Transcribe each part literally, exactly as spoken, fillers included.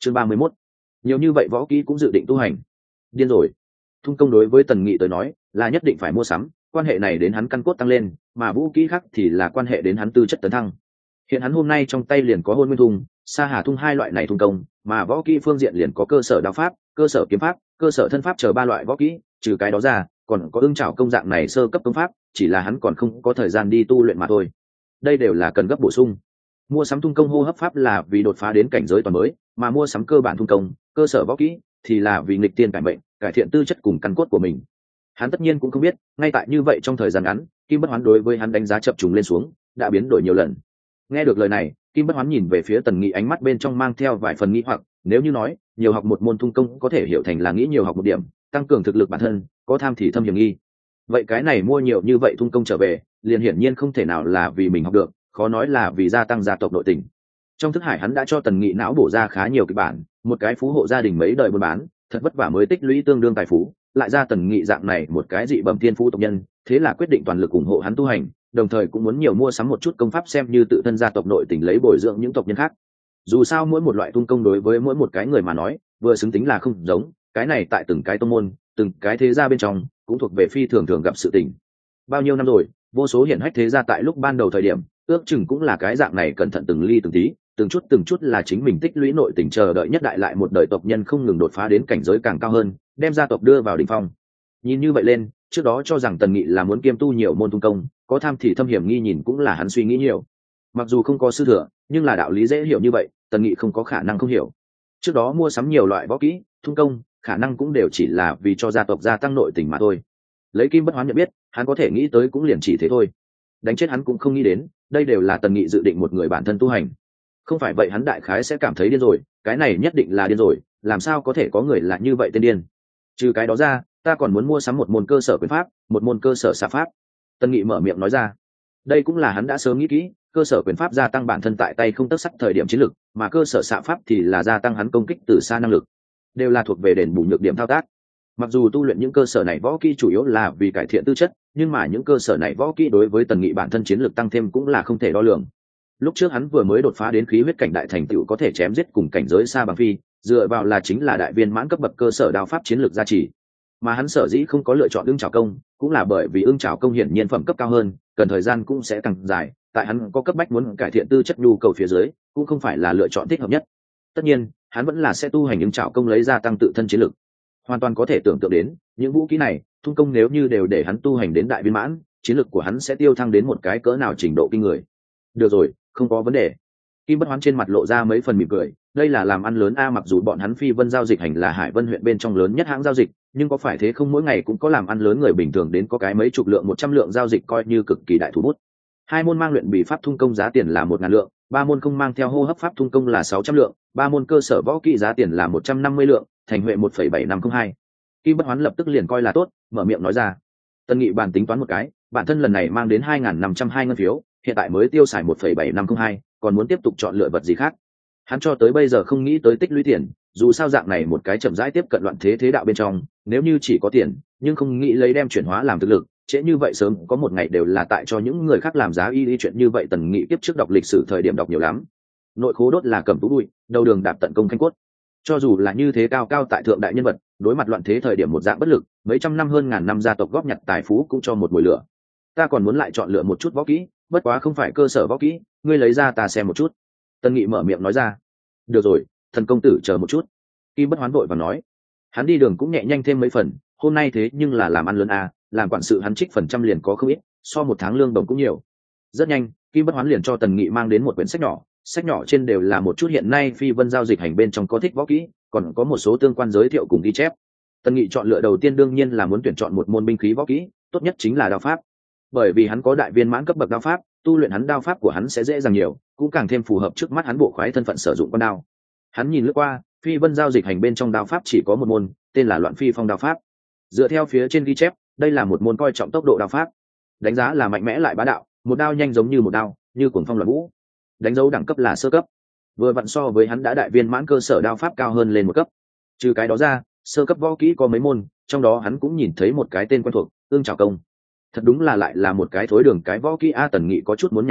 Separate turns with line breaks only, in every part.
chương ba mươi mốt, nhiều như vậy võ kỹ cũng dự định tu hành. Điên rồi. Thung công đối với Tần Nghị tới nói là nhất định phải mua sắm, quan hệ này đến hắn căn cốt tăng lên, mà vũ kỹ khác thì là quan hệ đến hắn tư chất tấn thăng. Hiện hắn hôm nay trong tay liền có Hôn Nguyên Thung, Sa Hà Thung hai loại này thung công, mà võ kỹ phương diện liền có cơ sở đao pháp, cơ sở kiếm pháp, cơ sở thân pháp chờ ba loại võ kỹ, trừ cái đó ra, còn có ưng trảo công dạng này sơ cấp công pháp, chỉ là hắn còn không có thời gian đi tu luyện mà thôi. Đây đều là cần gấp bổ sung. Mua sắm thung công hô hấp pháp là vì đột phá đến cảnh giới toàn mới, mà mua sắm cơ bản thung công, cơ sở võ kỹ thì là vì nghịch tiên cải mệnh, cải thiện tư chất cùng căn cốt của mình. Hắn tất nhiên cũng không biết, ngay tại như vậy trong thời gian ngắn, Kim Bất Hoán đối với hắn đánh giá chập trùng lên xuống, đã biến đổi nhiều lần. Nghe được lời này, Kim Bất Hoán nhìn về phía Tần Nghị, ánh mắt bên trong mang theo vài phần nghi hoặc, nếu như nói nhiều học một môn thung công có thể hiểu thành là nghĩ nhiều học một điểm, tăng cường thực lực bản thân, có tham thì thâm hiểm nghi. Vậy cái này mua nhiều như vậy thung công trở về, liền hiển nhiên không thể nào là vì mình học được, khó nói là vì gia tăng gia tộc nội tình. Trong thức hải hắn đã cho Tần Nghị não bổ ra khá nhiều kịch bản, một cái phú hộ gia đình mấy đời buôn bán, thật vất vả mới tích lũy tương đương tài phú, lại ra Tần Nghị dạng này một cái dị bẩm thiên phú tộc nhân, thế là quyết định toàn lực ủng hộ hắn tu hành, đồng thời cũng muốn nhiều mua sắm một chút công pháp xem như tự thân gia tộc nội tình lấy bồi dưỡng những tộc nhân khác. Dù sao mỗi một loại thung công đối với mỗi một cái người mà nói, vừa xứng tính là không giống, cái này tại từng cái tông môn, từng cái thế gia bên trong, cũng thuộc về phi thường thường gặp sự tình. Bao nhiêu năm rồi, vô số hiển hách thế gia tại lúc ban đầu thời điểm, ước chừng cũng là cái dạng này, cẩn thận từng ly từng tí, từng chút từng chút là chính mình tích lũy nội tình, chờ đợi nhất đại lại một đời tộc nhân không ngừng đột phá đến cảnh giới càng cao hơn, đem gia tộc đưa vào đỉnh phong. Nhìn như vậy lên, trước đó cho rằng Tần Nghị là muốn kiêm tu nhiều môn thung công, có tham thì thâm hiểm nghi, nhìn cũng là hắn suy nghĩ nhiều. Mặc dù không có sư thừa, nhưng là đạo lý dễ hiểu như vậy, Tần Nghị không có khả năng không hiểu. Trước đó mua sắm nhiều loại võ kỹ, thung công, khả năng cũng đều chỉ là vì cho gia tộc gia tăng nội tình mà thôi. Lấy Kim Bất Hoán nhận biết, hắn có thể nghĩ tới cũng liền chỉ thế thôi. Đánh chết hắn cũng không nghĩ đến, đây đều là Tần Nghị dự định một người bản thân tu hành. Không phải vậy hắn đại khái sẽ cảm thấy điên rồi, cái này nhất định là điên rồi, làm sao có thể có người là như vậy tên điên. Trừ cái đó ra, ta còn muốn mua sắm một môn cơ sở quyền pháp, một môn cơ sở xạ pháp. Tần Nghị mở miệng nói ra. Đây cũng là hắn đã sớm nghĩ kỹ, cơ sở quyền pháp gia tăng bản thân tại tay không tấc sắt thời điểm chiến lực, mà cơ sở xạ pháp thì là gia tăng hắn công kích từ xa năng lực, đều là thuộc về đền bù nhược điểm thao tác. Mặc dù tu luyện những cơ sở này võ kỹ chủ yếu là vì cải thiện tư chất, nhưng mà những cơ sở này võ kỹ đối với Tần Nghị bản thân chiến lược tăng thêm cũng là không thể đo lường. Lúc trước hắn vừa mới đột phá đến khí huyết cảnh đại thành tựu có thể chém giết cùng cảnh giới xa bằng phi, dựa vào là chính là đại viên mãn cấp bậc cơ sở đao pháp chiến lược gia trì. Mà hắn sở dĩ không có lựa chọn ưng trảo công, cũng là bởi vì ưng trảo công hiển nhiên phẩm cấp cao hơn, cần thời gian cũng sẽ càng dài, tại hắn có cấp bách muốn cải thiện tư chất nhu cầu phía dưới, cũng không phải là lựa chọn thích hợp nhất. Tất nhiên, hắn vẫn là sẽ tu hành ưng trảo công lấy ra tăng tự thân chiến lực. Hoàn toàn có thể tưởng tượng đến, những vũ khí này, thung công nếu như đều để hắn tu hành đến đại viên mãn, chiến lực của hắn sẽ tiêu thăng đến một cái cỡ nào trình độ kinh người. Được rồi, không có vấn đề. Kim Bất Hoán trên mặt lộ ra mấy phần mỉm cười, đây là làm ăn lớn a, mặc dù bọn hắn Phi Vân giao dịch hành là Hải Vân huyện bên trong lớn nhất hãng giao dịch, nhưng có phải thế không, mỗi ngày cũng có làm ăn lớn người bình thường đến có cái mấy chục lượng một trăm lượng giao dịch coi như cực kỳ đại thủ bút. Hai môn mang luyện bị pháp thung công giá tiền là một ngàn lượng, ba môn không mang theo hô hấp pháp thung công là sáu trăm lượng, ba môn cơ sở võ kỹ giá tiền là một trăm năm mươi lượng, thành huệ một phẩy bảy năm không hai. Kim Bất Hoán lập tức liền coi là tốt, mở miệng nói ra. Tần Nghị bàn tính toán một cái, bản thân lần này mang đến hai nghìn năm trăm hai ngân phiếu, hiện tại mới tiêu xài một phẩy bảy năm không hai, còn muốn tiếp tục chọn lựa vật gì khác. Hắn cho tới bây giờ không nghĩ tới tích lũy tiền, dù sao dạng này một cái chậm rãi tiếp cận loạn thế thế đạo bên trong, nếu như chỉ có tiền, nhưng không nghĩ lấy đem chuyển hóa làm thực lực, trễ như vậy sớm có một ngày đều là tại cho những người khác làm giá y y chuyện như vậy. Tần Nghị tiếp trước đọc lịch sử thời điểm đọc nhiều lắm, nội khố đốt là cầm tú bụi, đầu đường đạp tận công khanh cốt. Cho dù là như thế cao cao tại thượng đại nhân vật, đối mặt loạn thế thời điểm một dạng bất lực, mấy trăm năm hơn ngàn năm gia tộc góp nhặt tài phú cũng cho một mùi lửa. Ta còn muốn lại chọn lựa một chút võ kỹ, bất quá không phải cơ sở võ kỹ, ngươi lấy ra ta xem một chút. Tần Nghị mở miệng nói ra. Được rồi, thần công tử chờ một chút. Kim Bất Hoán vội và nói. Hắn đi đường cũng nhẹ nhanh thêm mấy phần, hôm nay thế nhưng là làm ăn lớn à, làm quản sự hắn trích phần trăm liền có không ít, so một tháng lương đồng cũng nhiều. Rất nhanh, Kim Bất Hoán liền cho Tần Nghị mang đến một quyển sách nhỏ, sách nhỏ trên đều là một chút hiện nay Phi Vân giao dịch hành bên trong có thích võ kỹ, còn có một số tương quan giới thiệu cùng ghi chép. Tần Nghị chọn lựa đầu tiên đương nhiên là muốn tuyển chọn một môn binh khí võ kỹ, tốt nhất chính là đao pháp. Bởi vì hắn có đại viên mãn cấp bậc đao pháp, tu luyện hắn đao pháp của hắn sẽ dễ dàng nhiều, cũng càng thêm phù hợp trước mắt hắn bộ khoái thân phận sử dụng con đao. Hắn nhìn lướt qua, Phi Vân giao dịch hành bên trong đao pháp chỉ có một môn, tên là Loạn Phi Phong đao pháp. Dựa theo phía trên ghi chép, đây là một môn coi trọng tốc độ đao pháp, đánh giá là mạnh mẽ lại bá đạo, một đao nhanh giống như một đao, như cuồng phong loạn vũ. Đánh dấu đẳng cấp là sơ cấp, vừa vặn so với hắn đã đại viên mãn cơ sở đao pháp cao hơn lên một cấp. Trừ cái đó ra, sơ cấp võ kỹ có mấy môn, trong đó hắn cũng nhìn thấy một cái tên quen thuộc, Ương Trảo Công. Thật đúng là lại là một cái thối đường cái võ kỹ a. Tần Nghị có chút muốn nhả ránh,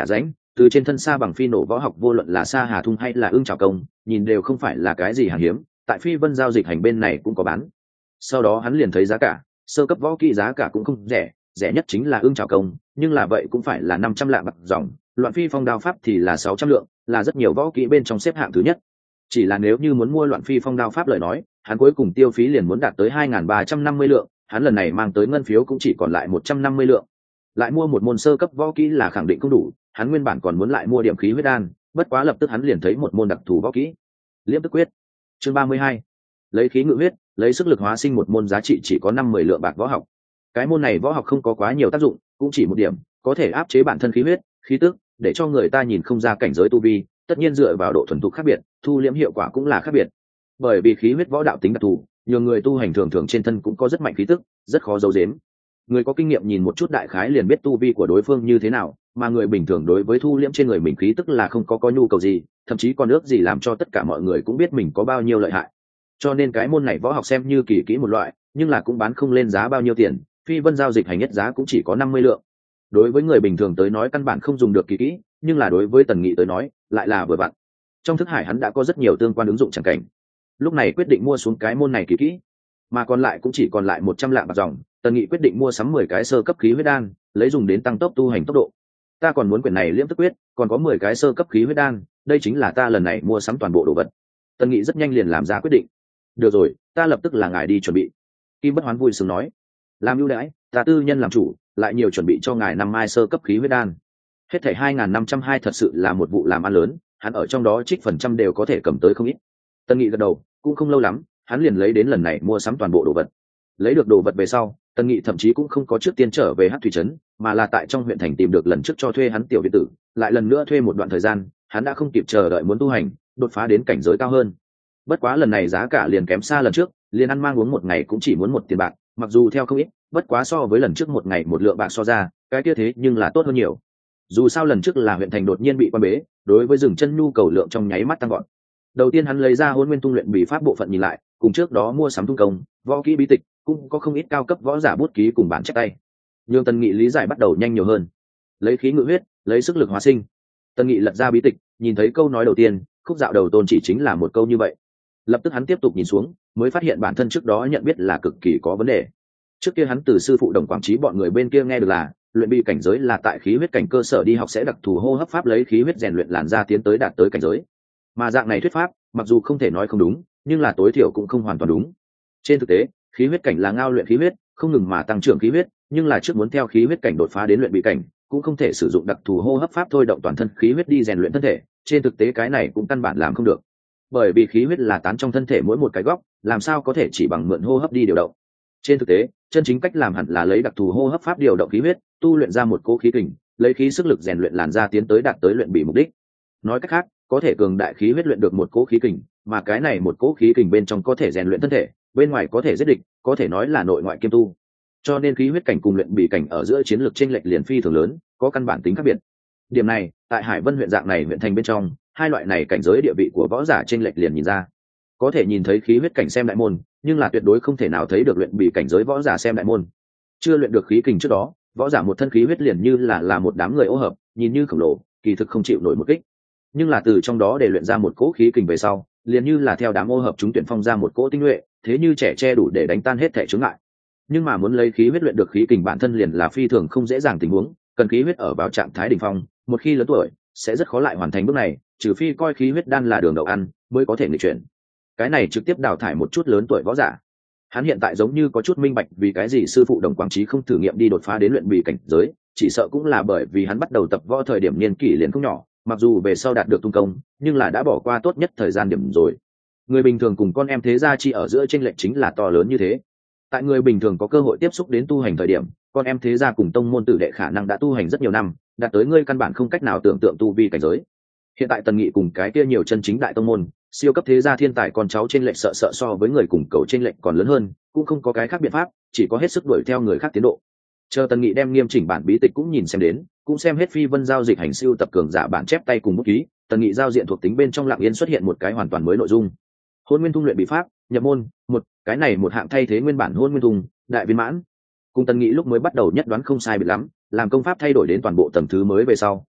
từ trên thân Sa Bằng phi nổ võ học vô luận là Sa Hà Thung hay là Ưng Trảo Công, nhìn đều không phải là cái gì hàng hiếm, tại Phi Vân giao dịch hành bên này cũng có bán. Sau đó hắn liền thấy giá cả, sơ cấp võ kỹ giá cả cũng không rẻ, rẻ nhất chính là Ưng Trảo Công, nhưng là vậy cũng phải là năm trăm lạng bạc dòng, Loạn Phi Phong đao pháp thì là sáu trăm lượng, là rất nhiều võ kỹ bên trong xếp hạng thứ nhất. Chỉ là nếu như muốn mua Loạn Phi Phong đao pháp lời nói, hắn cuối cùng tiêu phí liền muốn đạt tới hai nghìn ba trăm năm mươi lượng, hắn lần này mang tới ngân phiếu cũng chỉ còn lại một trăm năm mươi lượng. Lại mua một môn sơ cấp võ kỹ là khẳng định không đủ, hắn nguyên bản còn muốn lại mua điểm khí huyết đan, bất quá lập tức hắn liền thấy một môn đặc thù võ kỹ, Liễm Tức Quyết. Chương ba mươi hai, lấy khí ngự huyết, lấy sức lực hóa sinh, một môn giá trị chỉ có năm mươi lượng bạc võ học. Cái môn này võ học không có quá nhiều tác dụng, cũng chỉ một điểm, có thể áp chế bản thân khí huyết, khí tức, để cho người ta nhìn không ra cảnh giới tu vi, tất nhiên dựa vào độ thuần thục khác biệt, thu liễm hiệu quả cũng là khác biệt. Bởi vì khí huyết võ đạo tính đặc thù, nhiều người tu hành thường thường trên thân cũng có rất mạnh khí tức, rất khó giấu giếm. Người có kinh nghiệm nhìn một chút đại khái liền biết tu vi của đối phương như thế nào, mà người bình thường đối với thu liễm trên người mình khí tức là không có có nhu cầu gì, thậm chí còn ước gì làm cho tất cả mọi người cũng biết mình có bao nhiêu lợi hại. Cho nên cái môn này võ học xem như kỳ kỹ một loại, nhưng là cũng bán không lên giá bao nhiêu tiền, Phi Vân giao dịch hành nhất giá cũng chỉ có năm mươi lượng. Đối với người bình thường tới nói căn bản không dùng được kỳ kỹ, nhưng là đối với Tần Nghị tới nói lại là vừa vặn. Trong thức hải hắn đã có rất nhiều tương quan ứng dụng chẳng cảnh, lúc này quyết định mua xuống cái môn này kỳ kỹ, mà còn lại cũng chỉ còn lại một trăm lạng bạc dòng. Tần Nghị quyết định mua sắm mười cái sơ cấp khí huyết đan, lấy dùng đến tăng tốc tu hành tốc độ. Ta còn muốn quyển này Liễm Tức Quyết, còn có mười cái sơ cấp khí huyết đan, đây chính là ta lần này mua sắm toàn bộ đồ vật. Tần Nghị rất nhanh liền làm ra quyết định. Được rồi, ta lập tức là ngài đi chuẩn bị. Kim Bất Hoán vui sướng nói, làm ưu đãi, ta tư nhân làm chủ, lại nhiều chuẩn bị cho ngài năm mai sơ cấp khí huyết đan. Hết thảy hai nghìn năm trăm hai thật sự là một vụ làm ăn lớn, hắn ở trong đó trích phần trăm đều có thể cầm tới không ít. Tần Nghị gật đầu, cũng không lâu lắm, hắn liền lấy đến lần này mua sắm toàn bộ đồ vật. Lấy được đồ vật về sau, Tần Nghị thậm chí cũng không có trước tiên trở về Hắc Thủy trấn, mà là tại trong huyện thành tìm được lần trước cho thuê hắn tiểu viện tử, lại lần nữa thuê một đoạn thời gian, hắn đã không kịp chờ đợi muốn tu hành, đột phá đến cảnh giới cao hơn. Bất quá lần này giá cả liền kém xa lần trước, liền ăn mang uống một ngày cũng chỉ muốn một tiền bạc, mặc dù theo không ít, bất quá so với lần trước một ngày một lượng bạc so ra, cái kia thế nhưng là tốt hơn nhiều. Dù sao lần trước là huyện thành đột nhiên bị quan bế, đối với dừng chân nhu cầu lượng trong nháy mắt tăng gọn. Đầu tiên hắn lấy ra Hôn Nguyên Tung luyện bí pháp bộ phận nhìn lại, cùng trước đó mua sắm tung công, võ kỹ bí tịch, cũng có không ít cao cấp võ giả bút ký cùng bản chép tay. Nhưng Tần Nghị lý giải bắt đầu nhanh nhiều hơn. Lấy khí ngự huyết, lấy sức lực hóa sinh. Tần Nghị lật ra bí tịch, nhìn thấy câu nói đầu tiên, khúc dạo đầu tôn chỉ chính là một câu như vậy. Lập tức hắn tiếp tục nhìn xuống, mới phát hiện bản thân trước đó nhận biết là cực kỳ có vấn đề. Trước kia hắn từ sư phụ Đồng Quảng Trí bọn người bên kia nghe được là luyện bi cảnh giới là tại khí huyết cảnh cơ sở đi học sẽ đặc thù hô hấp pháp lấy khí huyết rèn luyện làn da tiến tới đạt tới cảnh giới. Mà dạng này thuyết pháp, mặc dù không thể nói không đúng, nhưng là tối thiểu cũng không hoàn toàn đúng. Trên thực tế, khí huyết cảnh là ngao luyện khí huyết, không ngừng mà tăng trưởng khí huyết, nhưng là trước muốn theo khí huyết cảnh đột phá đến luyện bị cảnh, cũng không thể sử dụng đặc thù hô hấp pháp thôi động toàn thân khí huyết đi rèn luyện thân thể, trên thực tế cái này cũng căn bản làm không được. Bởi vì khí huyết là tán trong thân thể mỗi một cái góc, làm sao có thể chỉ bằng mượn hô hấp đi điều động. Trên thực tế, chân chính cách làm hẳn là lấy đặc thù hô hấp pháp điều động khí huyết, tu luyện ra một cỗ khí kình, lấy khí sức lực rèn luyện làn da tiến tới đạt tới luyện bị mục đích. Nói cách khác, có thể cường đại khí huyết luyện được một cỗ khí kình, mà cái này một cỗ khí kình bên trong có thể rèn luyện thân thể, bên ngoài có thể giết địch, có thể nói là nội ngoại kiêm tu. Cho nên khí huyết cảnh cùng luyện bị cảnh ở giữa chiến lược chênh lệch liền phi thường lớn, có căn bản tính khác biệt. Điểm này, tại Hải Vân huyện dạng này huyện thành bên trong, hai loại này cảnh giới địa vị của võ giả chênh lệch liền nhìn ra. Có thể nhìn thấy khí huyết cảnh xem đại môn, nhưng là tuyệt đối không thể nào thấy được luyện bị cảnh giới võ giả xem đại môn. Chưa luyện được khí kình trước đó, võ giả một thân khí huyết liền như là là một đám người ô hợp, nhìn như khổng lồ, kỳ thực không chịu nổi một kích. Nhưng là từ trong đó để luyện ra một cỗ khí kình về sau, liền như là theo đám ô hợp chúng tuyển phong ra một cỗ tinh nhuệ, thế như trẻ tre đủ để đánh tan hết thể chướng ngại. Nhưng mà muốn lấy khí huyết luyện được khí kình bản thân liền là phi thường không dễ dàng tình huống, cần khí huyết ở vào trạng thái đỉnh phong, một khi lớn tuổi sẽ rất khó lại hoàn thành bước này, trừ phi coi khí huyết đan là đường đậu ăn mới có thể nghịch chuyển. Cái này trực tiếp đào thải một chút lớn tuổi võ giả. Hắn hiện tại giống như có chút minh bạch vì cái gì sư phụ Đồng Quảng Trí không thử nghiệm đi đột phá đến luyện bị cảnh giới, chỉ sợ cũng là bởi vì hắn bắt đầu tập võ thời điểm niên kỷ liền không nhỏ, mặc dù về sau đạt được tung công, nhưng là đã bỏ qua tốt nhất thời gian điểm rồi. Người bình thường cùng con em thế gia chi ở giữa chênh lệch chính là to lớn như thế. Tại người bình thường có cơ hội tiếp xúc đến tu hành thời điểm, con em thế gia cùng tông môn tử đệ khả năng đã tu hành rất nhiều năm, đạt tới ngươi căn bản không cách nào tưởng tượng tu vi cảnh giới. Hiện tại Tần Nghị cùng cái kia nhiều chân chính đại tông môn, siêu cấp thế gia thiên tài con cháu trên lệnh sợ sợ so với người cùng cầu trên lệnh còn lớn hơn, cũng không có cái khác biện pháp, chỉ có hết sức đuổi theo người khác tiến độ. Chờ Tần Nghị đem nghiêm chỉnh bản bí tịch cũng nhìn xem đến, cũng xem hết Phi Vân giao dịch hành siêu tập cường giả bản chép tay cùng bút ký, Tần Nghị giao diện thuộc tính bên trong lặng yên xuất hiện một cái hoàn toàn mới nội dung. Hôn Nguyên Tung luyện bí pháp, nhập môn, một, cái này một hạng thay thế nguyên bản Hôn Nguyên Tung, đại viên mãn. Cùng Tần Nghị lúc mới bắt đầu nhất đoán không sai biệt lắm, làm công pháp thay đổi đến toàn bộ tầng thứ mới về sau,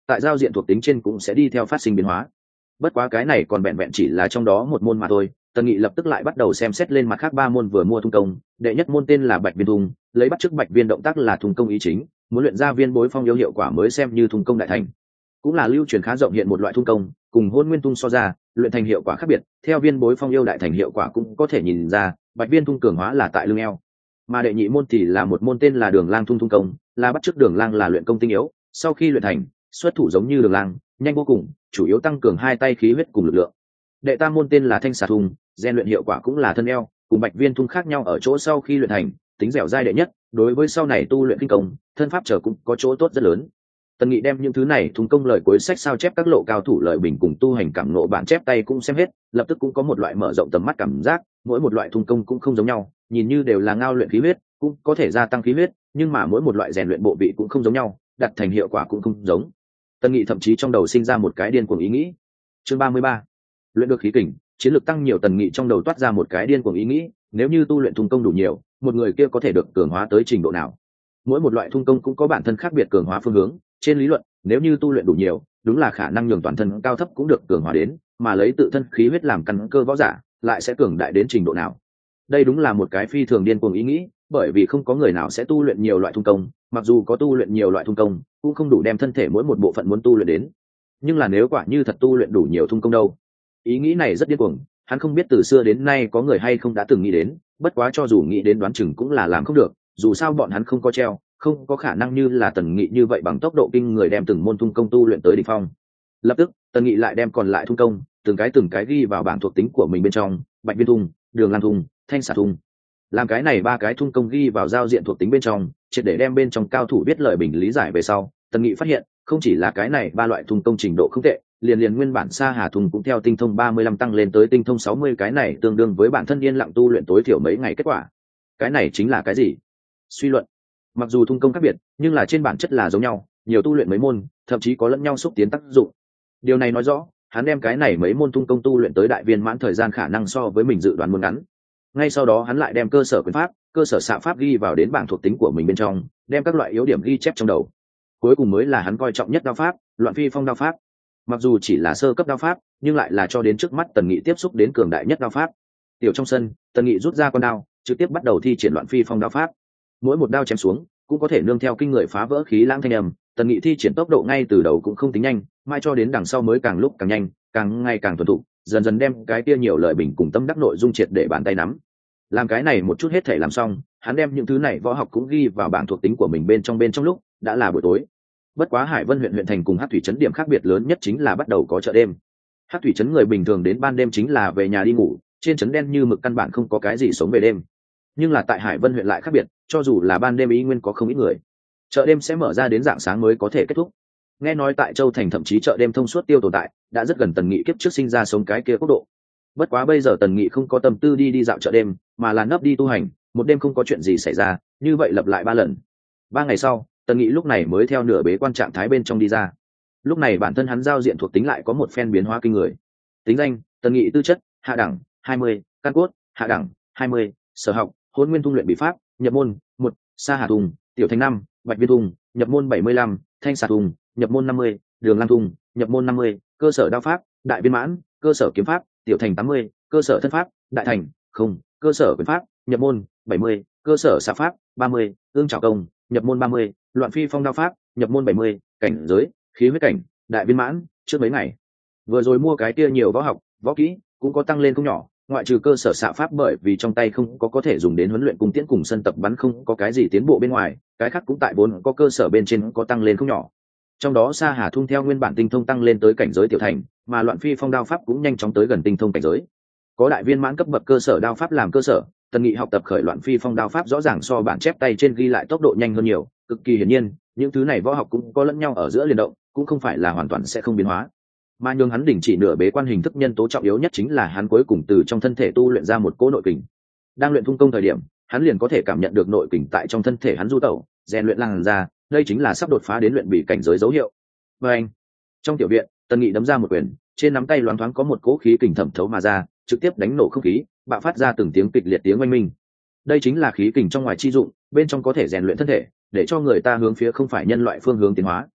tại giao diện thuộc tính trên cũng sẽ đi theo phát sinh biến hóa. Bất quá cái này còn vẹn vẹn chỉ là trong đó một môn mà thôi. Tần Nghị lập tức lại bắt đầu xem xét lên mặt khác ba môn vừa mua thung công. Đệ nhất môn tên là Bạch Viên Thung, lấy bắt chước bạch viên động tác là thung công ý chính, muốn luyện ra viên bối phong yêu hiệu quả mới xem như thung công đại thành. Cũng là lưu truyền khá rộng hiện một loại thung công, cùng Hôn Nguyên Thung so ra, luyện thành hiệu quả khác biệt. Theo viên bối phong yêu đại thành hiệu quả cũng có thể nhìn ra, Bạch Viên Thung cường hóa là tại lưng eo. Mà đệ nhị môn thì là một môn tên là Đường Lang Thung thung công, là bắt chước Đường Lang là luyện công tinh yếu, sau khi luyện thành, xuất thủ giống như Đường Lang, nhanh vô cùng, chủ yếu tăng cường hai tay khí huyết cùng lực lượng. Đệ tam môn tên là Thanh Xà Thung, rèn luyện hiệu quả cũng là thân eo, cùng Bạch Viên Thung khác nhau ở chỗ sau khi luyện thành, tính dẻo dai đệ nhất, đối với sau này tu luyện kinh công, thân pháp trở cũng có chỗ tốt rất lớn. Tần Nghị đem những thứ này thung công lời cuối sách sao chép các lộ cao thủ lời bình cùng tu hành cảm ngộ bản chép tay cũng xem hết, lập tức cũng có một loại mở rộng tầm mắt cảm giác, mỗi một loại thung công cũng không giống nhau, nhìn như đều là ngao luyện khí huyết, cũng có thể gia tăng khí huyết, nhưng mà mỗi một loại rèn luyện bộ vị cũng không giống nhau, đạt thành hiệu quả cũng không giống. Tần Nghị thậm chí trong đầu sinh ra một cái điên cuồng ý nghĩ. Chương ba mươi ba, luyện được khí kình, chiến lược tăng nhiều. Tần Nghị trong đầu toát ra một cái điên cuồng ý nghĩ, nếu như tu luyện thung công đủ nhiều, một người kia có thể được cường hóa tới trình độ nào? Mỗi một loại thung công cũng có bản thân khác biệt cường hóa phương hướng, trên lý luận, nếu như tu luyện đủ nhiều, đúng là khả năng nhường toàn thân cao thấp cũng được cường hóa đến, mà lấy tự thân khí huyết làm căn cơ võ giả, lại sẽ cường đại đến trình độ nào? Đây đúng là một cái phi thường điên cuồng ý nghĩ, bởi vì không có người nào sẽ tu luyện nhiều loại thung công, mặc dù có tu luyện nhiều loại thung công, cũng không đủ đem thân thể mỗi một bộ phận muốn tu luyện đến. Nhưng là nếu quả như thật tu luyện đủ nhiều thung công đâu? Ý nghĩ này rất điên cuồng, hắn không biết từ xưa đến nay có người hay không đã từng nghĩ đến, bất quá cho dù nghĩ đến đoán chừng cũng là làm không được, dù sao bọn hắn không có treo, không có khả năng như là Tần Nghị như vậy bằng tốc độ kinh người đem từng môn thung công tu luyện tới đỉnh phong. Lập tức, Tần Nghị lại đem còn lại thung công, từng cái từng cái ghi vào bảng thuộc tính của mình bên trong, Bạch Viên Thung, Đường Lang Thung, Thanh Xà Thung. Làm cái này ba cái thung công ghi vào giao diện thuộc tính bên trong, triệt để đem bên trong cao thủ biết lời bình lý giải về sau, Tần Nghị phát hiện, không chỉ là cái này ba loại thung công trình độ không tệ, liền liền nguyên bản Sa Hà Thung cũng theo tinh thông ba mươi lăm tăng lên tới tinh thông sáu mươi, cái này tương đương với bản thân yên lặng tu luyện tối thiểu mấy ngày kết quả. Cái này chính là cái gì? Suy luận. Mặc dù thung công khác biệt, nhưng là trên bản chất là giống nhau, nhiều tu luyện mấy môn, thậm chí có lẫn nhau xúc tiến tác dụng. Điều này nói rõ, hắn đem cái này mấy môn thung công tu luyện tới đại viên mãn thời gian khả năng so với mình dự đoán muốn ngắn. Ngay sau đó hắn lại đem cơ sở quyền pháp, cơ sở xạ pháp ghi vào đến bảng thuộc tính của mình bên trong, đem các loại yếu điểm ghi chép trong đầu. Cuối cùng mới là hắn coi trọng nhất đao pháp, Loạn Phi Phong đao pháp. Mặc dù chỉ là sơ cấp đao pháp, nhưng lại là cho đến trước mắt Tần Nghị tiếp xúc đến cường đại nhất đao pháp. Tiểu trong sân, Tần Nghị rút ra con đao, trực tiếp bắt đầu thi triển Loạn Phi Phong đao pháp. Mỗi một đao chém xuống, cũng có thể nương theo kinh người phá vỡ khí lãng thanh âm. Tần Nghị thi triển tốc độ ngay từ đầu cũng không tính nhanh, mai cho đến đằng sau mới càng lúc càng nhanh, càng ngày càng thuần thục, dần dần đem cái kia nhiều lợi bình cùng tâm đắc nội dung triệt để bàn tay nắm. Làm cái này một chút hết thể làm xong, hắn đem những thứ này võ học cũng ghi vào bảng thuộc tính của mình bên trong bên trong lúc đã là buổi tối. Bất quá Hải Vân huyện huyện thành cùng Hắc Thủy trấn điểm khác biệt lớn nhất chính là bắt đầu có chợ đêm. Hắc Thủy trấn người bình thường đến ban đêm chính là về nhà đi ngủ, trên trấn đen như mực căn bản không có cái gì sống về đêm. Nhưng là tại Hải Vân huyện lại khác biệt, cho dù là ban đêm ý nguyên có không ít người. Chợ đêm sẽ mở ra đến rạng sáng mới có thể kết thúc. Nghe nói tại Châu thành thậm chí chợ đêm thông suốt tiêu tồn tại, đã rất gần Tần Nghị kiếp trước sinh ra sống cái kia quốc độ. Bất quá bây giờ Tần Nghị không có tâm tư đi đi dạo chợ đêm, mà là nấp đi tu hành, một đêm không có chuyện gì xảy ra, như vậy lặp lại ba lần. Ba ngày sau, Tần Nghị lúc này mới theo nửa bế quan trạng thái bên trong đi ra. Lúc này bản thân hắn giao diện thuộc tính lại có một phen biến hóa kinh người. Tính danh: Tần Nghị, tư chất hạ đẳng hai mươi, căn cốt hạ đẳng hai mươi, sở học Hôn Nguyên Thung luyện bí pháp, nhập môn một, Sa Hà Thung, Tiểu Thành năm, Bạch Viên Thung, nhập môn bảy mươi lăm, Thanh Xà Thung, nhập môn năm mươi, Đường Lang Thung, nhập môn năm mươi, cơ sở đao pháp đại viên mãn, cơ sở kiếm pháp Tiểu Thành tám mươi, cơ sở thân pháp đại thành không, cơ sở quyền pháp nhập môn bảy mươi, cơ sở xạ pháp ba mươi, ương trảo công nhập môn ba mươi, Loạn Phi Phong đao pháp nhập môn bảy mươi, cảnh giới khí huyết cảnh đại viên mãn. Trước mấy ngày vừa rồi mua cái kia nhiều võ học võ kỹ cũng có tăng lên không nhỏ, ngoại trừ cơ sở xạ pháp bởi vì trong tay không có có thể dùng đến huấn luyện cung tiễn cùng sân tập bắn không có cái gì tiến bộ bên ngoài, cái khác cũng tại vốn có cơ sở bên trên có tăng lên không nhỏ. Trong đó Sa Hà Thung theo nguyên bản tinh thông tăng lên tới cảnh giới tiểu thành, mà Loạn Phi Phong đao pháp cũng nhanh chóng tới gần tinh thông cảnh giới. Có đại viên mãn cấp bậc cơ sở đao pháp làm cơ sở, Tần Nghị học tập khởi Loạn Phi Phong đao pháp rõ ràng so bản chép tay trên ghi lại tốc độ nhanh hơn nhiều, cực kỳ hiển nhiên, những thứ này võ học cũng có lẫn nhau ở giữa liên động, cũng không phải là hoàn toàn sẽ không biến hóa. Mà nhường hắn đình chỉ nửa bế quan hình thức nhân tố trọng yếu nhất chính là hắn cuối cùng từ trong thân thể tu luyện ra một cỗ nội kình. Đang luyện thung công thời điểm, hắn liền có thể cảm nhận được nội kình tại trong thân thể hắn du tẩu, rèn luyện làn ra, đây chính là sắp đột phá đến luyện bị cảnh giới dấu hiệu. Và anh, trong tiểu viện, Tần Nghị đấm ra một quyền, trên nắm tay loáng thoáng có một cỗ khí kình thẩm thấu mà ra, trực tiếp đánh nổ không khí, bạo phát ra từng tiếng kịch liệt tiếng oanh minh. Đây chính là khí kình trong ngoài chi dụng, bên trong có thể rèn luyện thân thể, để cho người ta hướng phía không phải nhân loại phương hướng tiến hóa.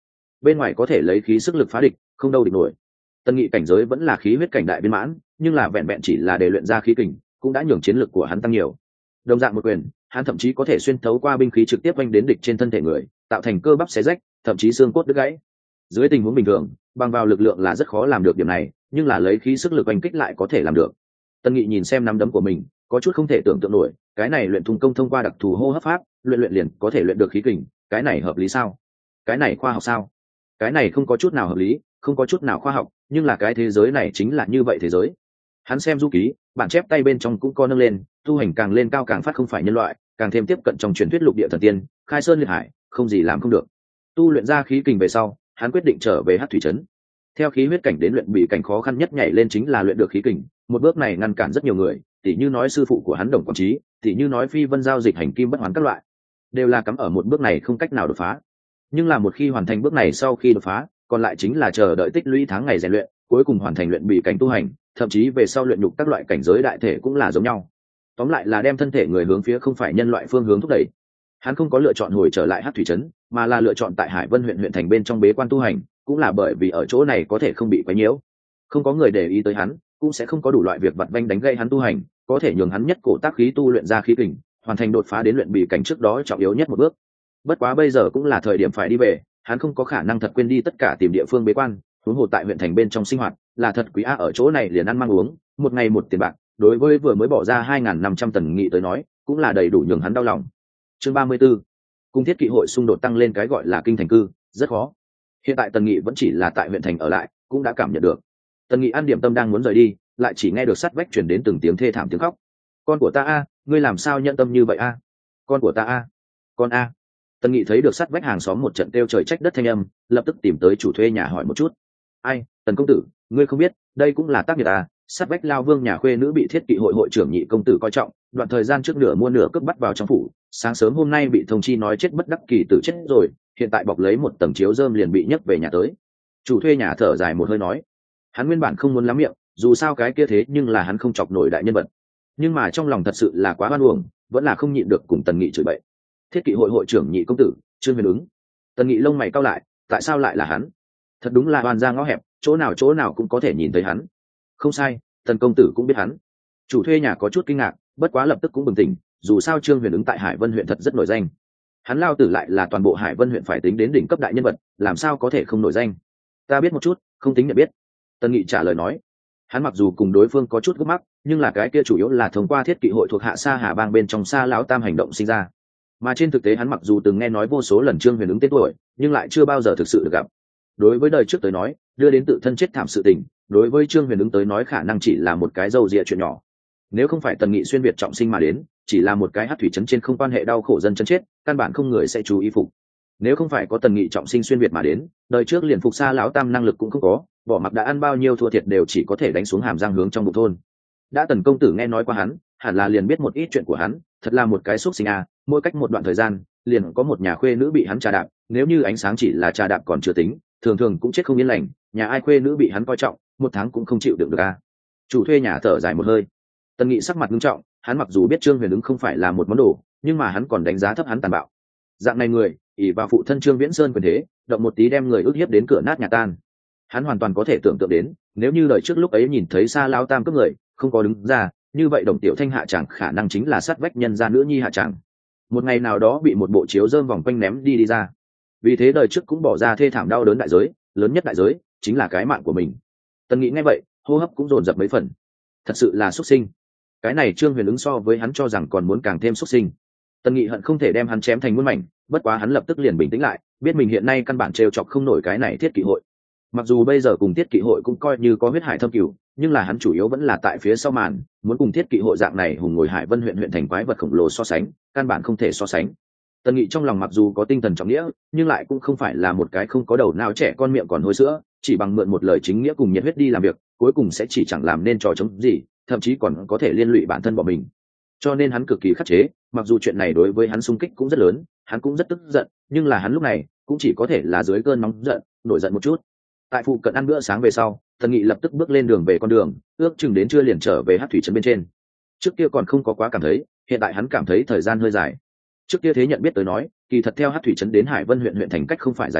bên ngoài có thể lấy khí sức lực phá địch, không đâu địch nổi. Tần Nghị cảnh giới vẫn là khí huyết cảnh đại viên mãn, nhưng là vẹn vẹn chỉ là để luyện ra khí kình, cũng đã nhường chiến lực của hắn tăng nhiều. Đồng dạng một quyền, hắn thậm chí có thể xuyên thấu qua binh khí trực tiếp vanh đến địch trên thân thể người, tạo thành cơ bắp xé rách, thậm chí xương cốt đứt gãy. Dưới tình huống bình thường, bằng vào lực lượng là rất khó làm được điểm này, nhưng là lấy khí sức lực oanh kích lại có thể làm được. Tần Nghị nhìn xem nắm đấm của mình, có chút không thể tưởng tượng nổi, cái này luyện thung công thông qua đặc thù hô hấp pháp, luyện luyện liền có thể luyện được khí kình, cái này hợp lý sao? Cái này khoa học sao? Cái này không có chút nào hợp lý, không có chút nào khoa học, nhưng là cái thế giới này chính là như vậy thế giới. Hắn xem du ký, bản chép tay bên trong cũng co nâng lên, tu hành càng lên cao càng phát không phải nhân loại, càng thêm tiếp cận trong truyền thuyết lục địa thần tiên, khai sơn liệt hải, không gì làm không được. Tu luyện ra khí kình về sau, hắn quyết định trở về Hắc thủy trấn. Theo khí huyết cảnh đến luyện bị cảnh khó khăn nhất nhảy lên chính là luyện được khí kình, một bước này ngăn cản rất nhiều người, tỉ như nói sư phụ của hắn Đồng Quảng Trí, tỉ như nói Phi Vân giao dịch hành kim bất hoán các loại, đều là cắm ở một bước này không cách nào đột phá. Nhưng là một khi hoàn thành bước này, sau khi đột phá, còn lại chính là chờ đợi tích lũy tháng ngày rèn luyện, cuối cùng hoàn thành luyện bị cảnh tu hành, thậm chí về sau luyện nhục các loại cảnh giới đại thể cũng là giống nhau. Tóm lại là đem thân thể người hướng phía không phải nhân loại phương hướng thúc đẩy. Hắn không có lựa chọn hồi trở lại Hắc thủy trấn, mà là lựa chọn tại Hải Vân huyện huyện thành bên trong bế quan tu hành, cũng là bởi vì ở chỗ này có thể không bị quấy nhiễu, không có người để ý tới hắn, cũng sẽ không có đủ loại việc vặt vanh đánh gây hắn tu hành, có thể nhường hắn nhất cổ tác khí tu luyện ra khí kình, hoàn thành đột phá đến luyện bị cảnh trước đó trọng yếu nhất một bước. Bất quá bây giờ cũng là thời điểm phải đi về, hắn không có khả năng thật quên đi tất cả tìm địa phương bế quan, huống hồ tại huyện thành bên trong sinh hoạt là thật quý a, ở chỗ này liền ăn mang uống, một ngày một tiền bạc, đối với vừa mới bỏ ra hai nghìn năm trăm Tần Nghị tới nói, cũng là đầy đủ nhường hắn đau lòng. Chương ba mươi 34. Cùng thiết kỵ hội xung đột tăng lên cái gọi là kinh thành cư, rất khó. Hiện tại Tần Nghị vẫn chỉ là tại huyện thành ở lại, cũng đã cảm nhận được. Tần Nghị ăn điểm tâm đang muốn rời đi, lại chỉ nghe được sắt vách truyền đến từng tiếng thê thảm tiếng khóc. Con của ta a, ngươi làm sao nhận tâm như vậy a? Con của ta a, con a. Tần Nghị thấy được sắt vách hàng xóm một trận kêu trời trách đất thanh âm, lập tức tìm tới chủ thuê nhà hỏi một chút. Ai, Tần công tử, ngươi không biết, đây cũng là tác nghiệp à? Sắt vách lao vương nhà khuê nữ bị thiết kỵ hội hội trưởng Nhị công tử coi trọng, đoạn thời gian trước nửa mua nửa cướp bắt vào trong phủ, sáng sớm hôm nay bị thông chi nói chết bất đắc kỳ tử chết rồi, hiện tại bọc lấy một tầng chiếu rơm liền bị nhấc về nhà tới. Chủ thuê nhà thở dài một hơi nói, hắn nguyên bản không muốn lắm miệng, dù sao cái kia thế nhưng là hắn không chọc nổi đại nhân vật, nhưng mà trong lòng thật sự là quá oan uổng, vẫn là không nhịn được cùng Tần Nghị chửi bậy. Thiết kỵ hội hội trưởng Nhị công tử Trương Huyền ứng. Tần Nghị lông mày cau lại, tại sao lại là hắn? Thật đúng là oan ra ngõ hẹp, chỗ nào chỗ nào cũng có thể nhìn thấy hắn. Không sai, Tần công tử cũng biết hắn. Chủ thuê nhà có chút kinh ngạc, bất quá lập tức cũng bừng tỉnh, dù sao Trương Huyền ứng tại Hải Vân huyện thật rất nổi danh, hắn lao tử lại là toàn bộ Hải Vân huyện phải tính đến đỉnh cấp đại nhân vật, làm sao có thể không nổi danh? Ta biết một chút, không tính nhận biết. Tần Nghị trả lời nói, hắn mặc dù cùng đối phương có chút gấp mắc, nhưng là cái kia chủ yếu là thông qua thiết kỵ hội thuộc hạ Sa Hà bang bên trong Sa lão tam hành động sinh ra, mà trên thực tế hắn mặc dù từng nghe nói vô số lần Trương Huyền ứng tên tuổi, nhưng lại chưa bao giờ thực sự được gặp. Đối với đời trước tới nói, đưa đến tự thân chết thảm sự tình, đối với Trương Huyền ứng tới nói khả năng chỉ là một cái dâu dịa chuyện nhỏ. Nếu không phải Tần Nghị xuyên việt trọng sinh mà đến, chỉ là một cái Hắc thủy trấn trên không quan hệ đau khổ dân chấn chết, căn bản không người sẽ chú ý phục. Nếu không phải có Tần Nghị trọng sinh xuyên việt mà đến, đời trước liền phục Sa lão tam năng lực cũng không có, bỏ mặc đã ăn bao nhiêu thua thiệt đều chỉ có thể đánh xuống hàm răng hướng trong bụng thôn. Đã Tần công tử nghe nói qua hắn, hẳn là liền biết một ít chuyện của hắn, thật là một cái xúc sinh à, mỗi cách một đoạn thời gian, liền có một nhà khuê nữ bị hắn trà đạp, nếu như ánh sáng chỉ là trà đạp còn chưa tính, thường thường cũng chết không yên lành, nhà ai khuê nữ bị hắn coi trọng, một tháng cũng không chịu đựng được à. Chủ thuê nhà thở dài một hơi. Tần Nghị sắc mặt nghiêm trọng, hắn mặc dù biết Trương Huyền ứng không phải là một món đồ, nhưng mà hắn còn đánh giá thấp hắn tàn bạo. Dạng này người, ỷ vào phụ thân Trương Viễn Sơn quyền thế, động một tí đem người ức hiếp đến cửa nát nhà tan. Hắn hoàn toàn có thể tưởng tượng đến, nếu như đời trước lúc ấy nhìn thấy Sa lão tam cướp người, không có đứng ra, như vậy Đồng Tiểu Thanh hạ chẳng khả năng chính là sát vách nhân gia nữ nhi hạ chẳng. Một ngày nào đó bị một bộ chiếu rơm vòng quanh ném đi đi ra. Vì thế đời trước cũng bỏ ra thê thảm đau đớn đại giới, lớn nhất đại giới chính là cái mạng của mình. Tần Nghị nghe vậy, hô hấp cũng dồn dập mấy phần. Thật sự là xuất sinh. Cái này Trương Huyền ứng so với hắn cho rằng còn muốn càng thêm xuất sinh. Tần Nghị hận không thể đem hắn chém thành muôn mảnh, bất quá hắn lập tức liền bình tĩnh lại, biết mình hiện nay căn bản trêu chọc không nổi cái này thiết kỵ hội. Mặc dù bây giờ cùng thiết kỵ hội cũng coi như có huyết hải thâm cửu, nhưng là hắn chủ yếu vẫn là tại phía sau màn, muốn cùng thiết kỵ hội dạng này hùng ngồi Hải Vân huyện huyện thành quái vật khổng lồ so sánh, căn bản không thể so sánh. Tần Nghị trong lòng mặc dù có tinh thần trọng nghĩa, nhưng lại cũng không phải là một cái không có đầu não trẻ con miệng còn hôi sữa, chỉ bằng mượn một lời chính nghĩa cùng nhiệt huyết đi làm việc, cuối cùng sẽ chỉ chẳng làm nên trò chống gì, thậm chí còn có thể liên lụy bản thân bỏ mình. Cho nên hắn cực kỳ khắc chế, mặc dù chuyện này đối với hắn xung kích cũng rất lớn, hắn cũng rất tức giận, nhưng là hắn lúc này cũng chỉ có thể là dưới cơn nóng giận, nổi giận một chút. Tại phụ cận ăn bữa sáng về sau, Tần Nghị lập tức bước lên đường về con đường, ước chừng đến trưa liền trở về Hắc thủy trấn bên trên. Trước kia còn không có quá cảm thấy, hiện tại hắn cảm thấy thời gian hơi dài. Trước kia thế nhận biết tới nói, kỳ thật theo Hắc thủy trấn đến Hải Vân huyện huyện thành cách không phải dài lắm,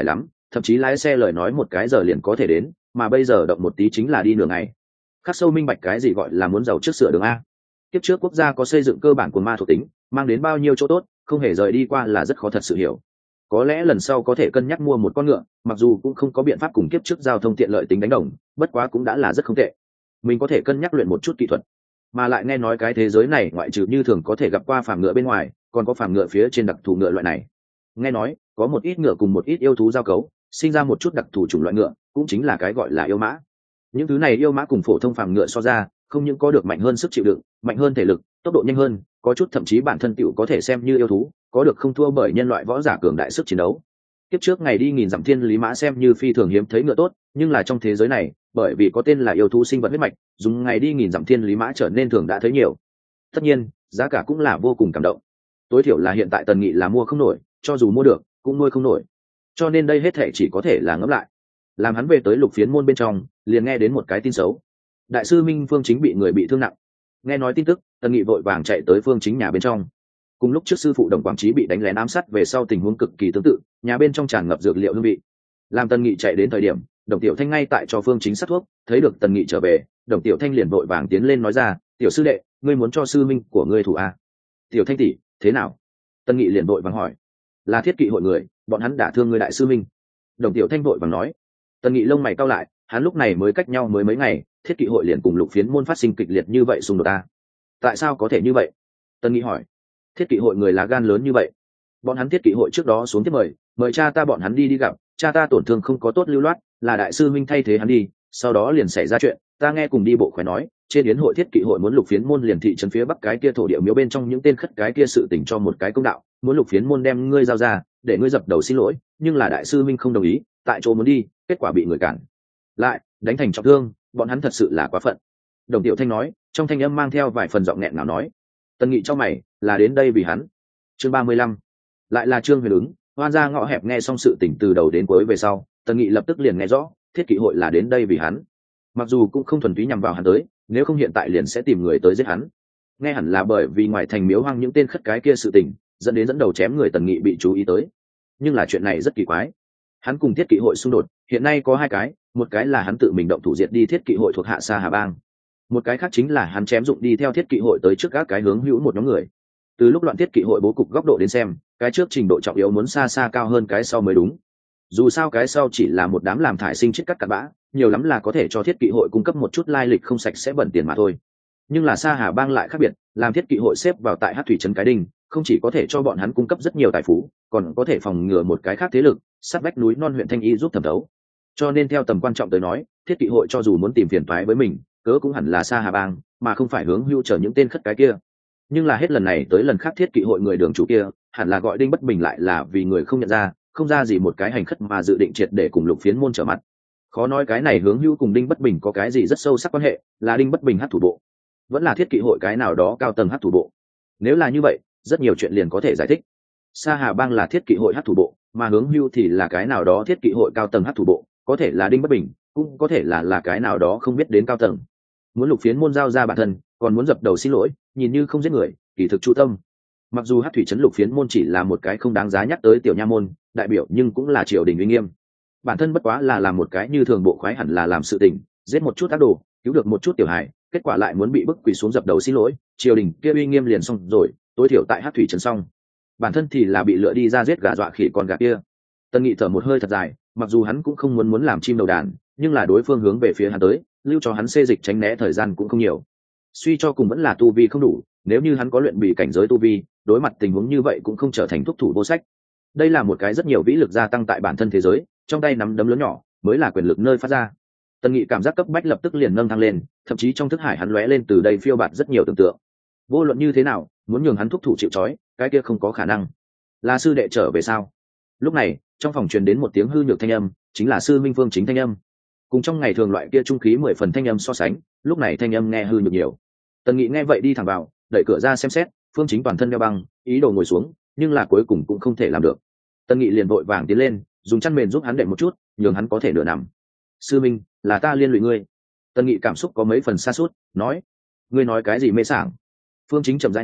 thậm chí lái xe lời nói một cái giờ liền có thể đến, mà bây giờ động một tí chính là đi nửa ngày. Khắc sâu minh bạch cái gì gọi là muốn giàu trước sửa đường a. Tiếp trước quốc gia có xây dựng cơ bản của ma thuộc tính, mang đến bao nhiêu chỗ tốt, không hề rời đi qua là rất khó thật sự hiểu. Có lẽ lần sau có thể cân nhắc mua một con ngựa, mặc dù cũng không có biện pháp cùng kiếp trước giao thông tiện lợi tính đánh đồng, bất quá cũng đã là rất không tệ. Mình có thể cân nhắc luyện một chút kỹ thuật, mà lại nghe nói cái thế giới này ngoại trừ như thường có thể gặp qua phàm ngựa bên ngoài, còn có phàm ngựa phía trên đặc thù ngựa loại này. Nghe nói có một ít ngựa cùng một ít yêu thú giao cấu, sinh ra một chút đặc thù chủng loại ngựa, cũng chính là cái gọi là yêu mã. Những thứ này yêu mã cùng phổ thông phàm ngựa so ra, không những có được mạnh hơn sức chịu đựng, mạnh hơn thể lực, tốc độ nhanh hơn, có chút thậm chí bản thân tựu có thể xem như yêu thú, có được không thua bởi nhân loại võ giả cường đại sức chiến đấu. Tiếp trước ngày đi nghìn dặm thiên lý mã xem như phi thường hiếm thấy ngựa tốt, nhưng là trong thế giới này, bởi vì có tên là yêu thú sinh vật huyết mạch, dùng ngày đi nghìn dặm thiên lý mã trở nên thường đã thấy nhiều. Tất nhiên, giá cả cũng là vô cùng cảm động. Tối thiểu là hiện tại Tần Nghị là mua không nổi, cho dù mua được, cũng nuôi không nổi. Cho nên đây hết thảy chỉ có thể là ngẫm lại. Làm hắn về tới Lục Phiến môn bên trong, liền nghe đến một cái tin xấu. Đại sư Minh Phương Chính bị người bị thương nặng. Nghe nói tin tức, Tần Nghị vội vàng chạy tới Phương Chính nhà bên trong. Cùng lúc trước sư phụ Đồng Quảng Trí bị đánh lén ám sát về sau tình huống cực kỳ tương tự, nhà bên trong tràn ngập dược liệu hương vị. Làm Tần Nghị chạy đến thời điểm, Đồng Tiểu Thanh ngay tại cho Phương Chính sát thuốc, thấy được Tần Nghị trở về, Đồng Tiểu Thanh liền vội vàng tiến lên nói ra, "Tiểu sư đệ, ngươi muốn cho sư minh của ngươi thủ a?" "Tiểu Thanh tỷ, thế nào?" Tần Nghị liền vội vàng hỏi. "Là Thiết Kỵ hội người, bọn hắn đả thương ngươi đại sư minh." Đồng Tiểu Thanh vội vàng nói. Tần Nghị lông mày cau lại, hắn lúc này mới cách nhau mới mấy ngày, Thiết Kỵ hội liền cùng Lục Phiến môn phát sinh kịch liệt như vậy xung đột ta. Tại sao có thể như vậy? Tần Nghị hỏi. Thiết Kỵ hội người lá gan lớn như vậy, bọn hắn Thiết Kỵ hội trước đó xuống tiếp mời, mời cha ta bọn hắn đi đi gặp, cha ta tổn thương không có tốt lưu loát, là đại sư minh thay thế hắn đi, sau đó liền xảy ra chuyện, ta nghe cùng đi bộ khỏe nói, trên yến hội Thiết Kỵ hội muốn Lục Phiến môn liền thị trấn phía bắc cái kia thổ địa miếu bên trong những tên khất cái kia sự tình cho một cái công đạo, muốn Lục Phiến môn đem ngươi giao ra, để ngươi dập đầu xin lỗi, nhưng là đại sư minh không đồng ý, tại chỗ muốn đi, kết quả bị người cản lại, đánh thành trọng thương, bọn hắn thật sự là quá phận. Đồng Tiểu Thanh nói, trong thanh âm mang theo vài phần giọng nghẹn ngào nói. Tần Nghị cho mày, là đến đây vì hắn. Chương ba mươi lăm, lại là Trương Huyền ứng. Hoan ra ngõ hẹp nghe xong sự tình từ đầu đến cuối về sau, Tần Nghị lập tức liền nghe rõ, Thiết Kỵ hội là đến đây vì hắn. Mặc dù cũng không thuần túy nhằm vào hắn tới, nếu không hiện tại liền sẽ tìm người tới giết hắn. Nghe hẳn là bởi vì ngoài thành miếu hoang những tên khất cái kia sự tình, dẫn đến dẫn đầu chém người Tần Nghị bị chú ý tới. Nhưng là chuyện này rất kỳ quái. Hắn cùng Thiết Kỵ hội xung đột, hiện nay có hai cái, một cái là hắn tự mình động thủ diệt đi Thiết Kỵ hội thuộc hạ Sa Hà Bang, một cái khác chính là hắn chém dụng đi theo Thiết Kỵ hội tới trước các cái hướng hữu một nhóm người. Từ lúc loạn Thiết Kỵ hội bố cục góc độ đến xem, cái trước trình độ trọng yếu muốn xa xa cao hơn cái sau mới đúng. Dù sao cái sau chỉ là một đám làm thải sinh chết cắt cặn bã, nhiều lắm là có thể cho Thiết Kỵ hội cung cấp một chút lai lịch không sạch sẽ bẩn tiền mà thôi. Nhưng là Sa Hà Bang lại khác biệt, làm Thiết Kỵ hội xếp vào tại Hắc Thủy trấn cái đinh, không chỉ có thể cho bọn hắn cung cấp rất nhiều tài phú, còn có thể phòng ngừa một cái khác thế lực sát vách núi non huyện Thanh Y giúp thẩm thấu. Cho nên theo tầm quan trọng tới nói, Thiết Kỵ hội cho dù muốn tìm phiền toái với mình, cớ cũng hẳn là Sa Hà Bang, mà không phải hướng hưu chờ những tên khất cái kia. Nhưng là hết lần này tới lần khác Thiết Kỵ hội người đường chủ kia, hẳn là gọi Đinh Bất Bình lại là vì người không nhận ra, không ra gì một cái hành khất mà dự định triệt để cùng Lục Phiến môn trở mặt. Khó nói cái này hướng hưu cùng Đinh Bất Bình có cái gì rất sâu sắc quan hệ, là Đinh Bất Bình hắc thủ bộ, vẫn là Thiết Kỵ hội cái nào đó cao tầng hắc thủ bộ. Nếu là như vậy, rất nhiều chuyện liền có thể giải thích. Sa Hà Bang là Thiết Kỵ hội hắc thủ bộ, mà hướng hưu thì là cái nào đó Thiết Kỵ hội cao tầng hắc thủ bộ, có thể là Đinh Bất Bình, cũng có thể là là cái nào đó không biết đến cao tầng. Muốn Lục Phiến môn giao ra bản thân, còn muốn dập đầu xin lỗi, nhìn như không giết người, kỳ thực chu tâm. Mặc dù Hắc Thủy trấn Lục Phiến môn chỉ là một cái không đáng giá nhắc tới tiểu nha môn, đại biểu nhưng cũng là triều đình uy nghiêm. Bản thân bất quá là làm một cái như thường bộ khoái hẳn là làm sự tình, giết một chút ác đồ, cứu được một chút tiểu hài, kết quả lại muốn bị bức quỳ xuống dập đầu xin lỗi, triều đình kia uy nghiêm liền xong rồi, tối thiểu tại Hắc Thủy trấn xong. Bản thân thì là bị lựa đi ra giết gà dọa khỉ con gà kia. Tần Nghị thở một hơi thật dài, mặc dù hắn cũng không muốn muốn làm chim đầu đàn, nhưng là đối phương hướng về phía hắn tới, lưu cho hắn xê dịch tránh né thời gian cũng không nhiều. Suy cho cùng vẫn là tu vi không đủ, nếu như hắn có luyện bị cảnh giới tu vi, đối mặt tình huống như vậy cũng không trở thành thúc thủ vô sách. Đây là một cái rất nhiều vĩ lực gia tăng tại bản thân thế giới, trong tay nắm đấm lớn nhỏ mới là quyền lực nơi phát ra. Tần Nghị cảm giác cấp bách lập tức liền nâng thang lên, thậm chí trong thức hải hắn lóe lên từ đây phiêu bạt rất nhiều tưởng tượng. Vô luận như thế nào, muốn nhường hắn thúc thủ chịu trói, cái kia không có khả năng. Là sư đệ trở về sao? Lúc này, trong phòng truyền đến một tiếng hư nhược thanh âm, chính là sư Minh Phương Chính thanh âm. Cùng trong ngày thường loại kia trung khí mười phần thanh âm so sánh, lúc này thanh âm nghe hư nhược nhiều. Tần Nghị nghe vậy đi thẳng vào, đẩy cửa ra xem xét, Phương Chính toàn thân đeo băng, ý đồ ngồi xuống, nhưng là cuối cùng cũng không thể làm được. Tần Nghị liền vội vàng tiến lên, dùng chăn mền giúp hắn đệm một chút, nhường hắn có thể nửa nằm. Sư Minh, là ta liên lụy ngươi. Tần Nghị cảm xúc có mấy phần xa suốt, nói: ngươi nói cái gì mê sảng? Phương Chính chậm rãi nói: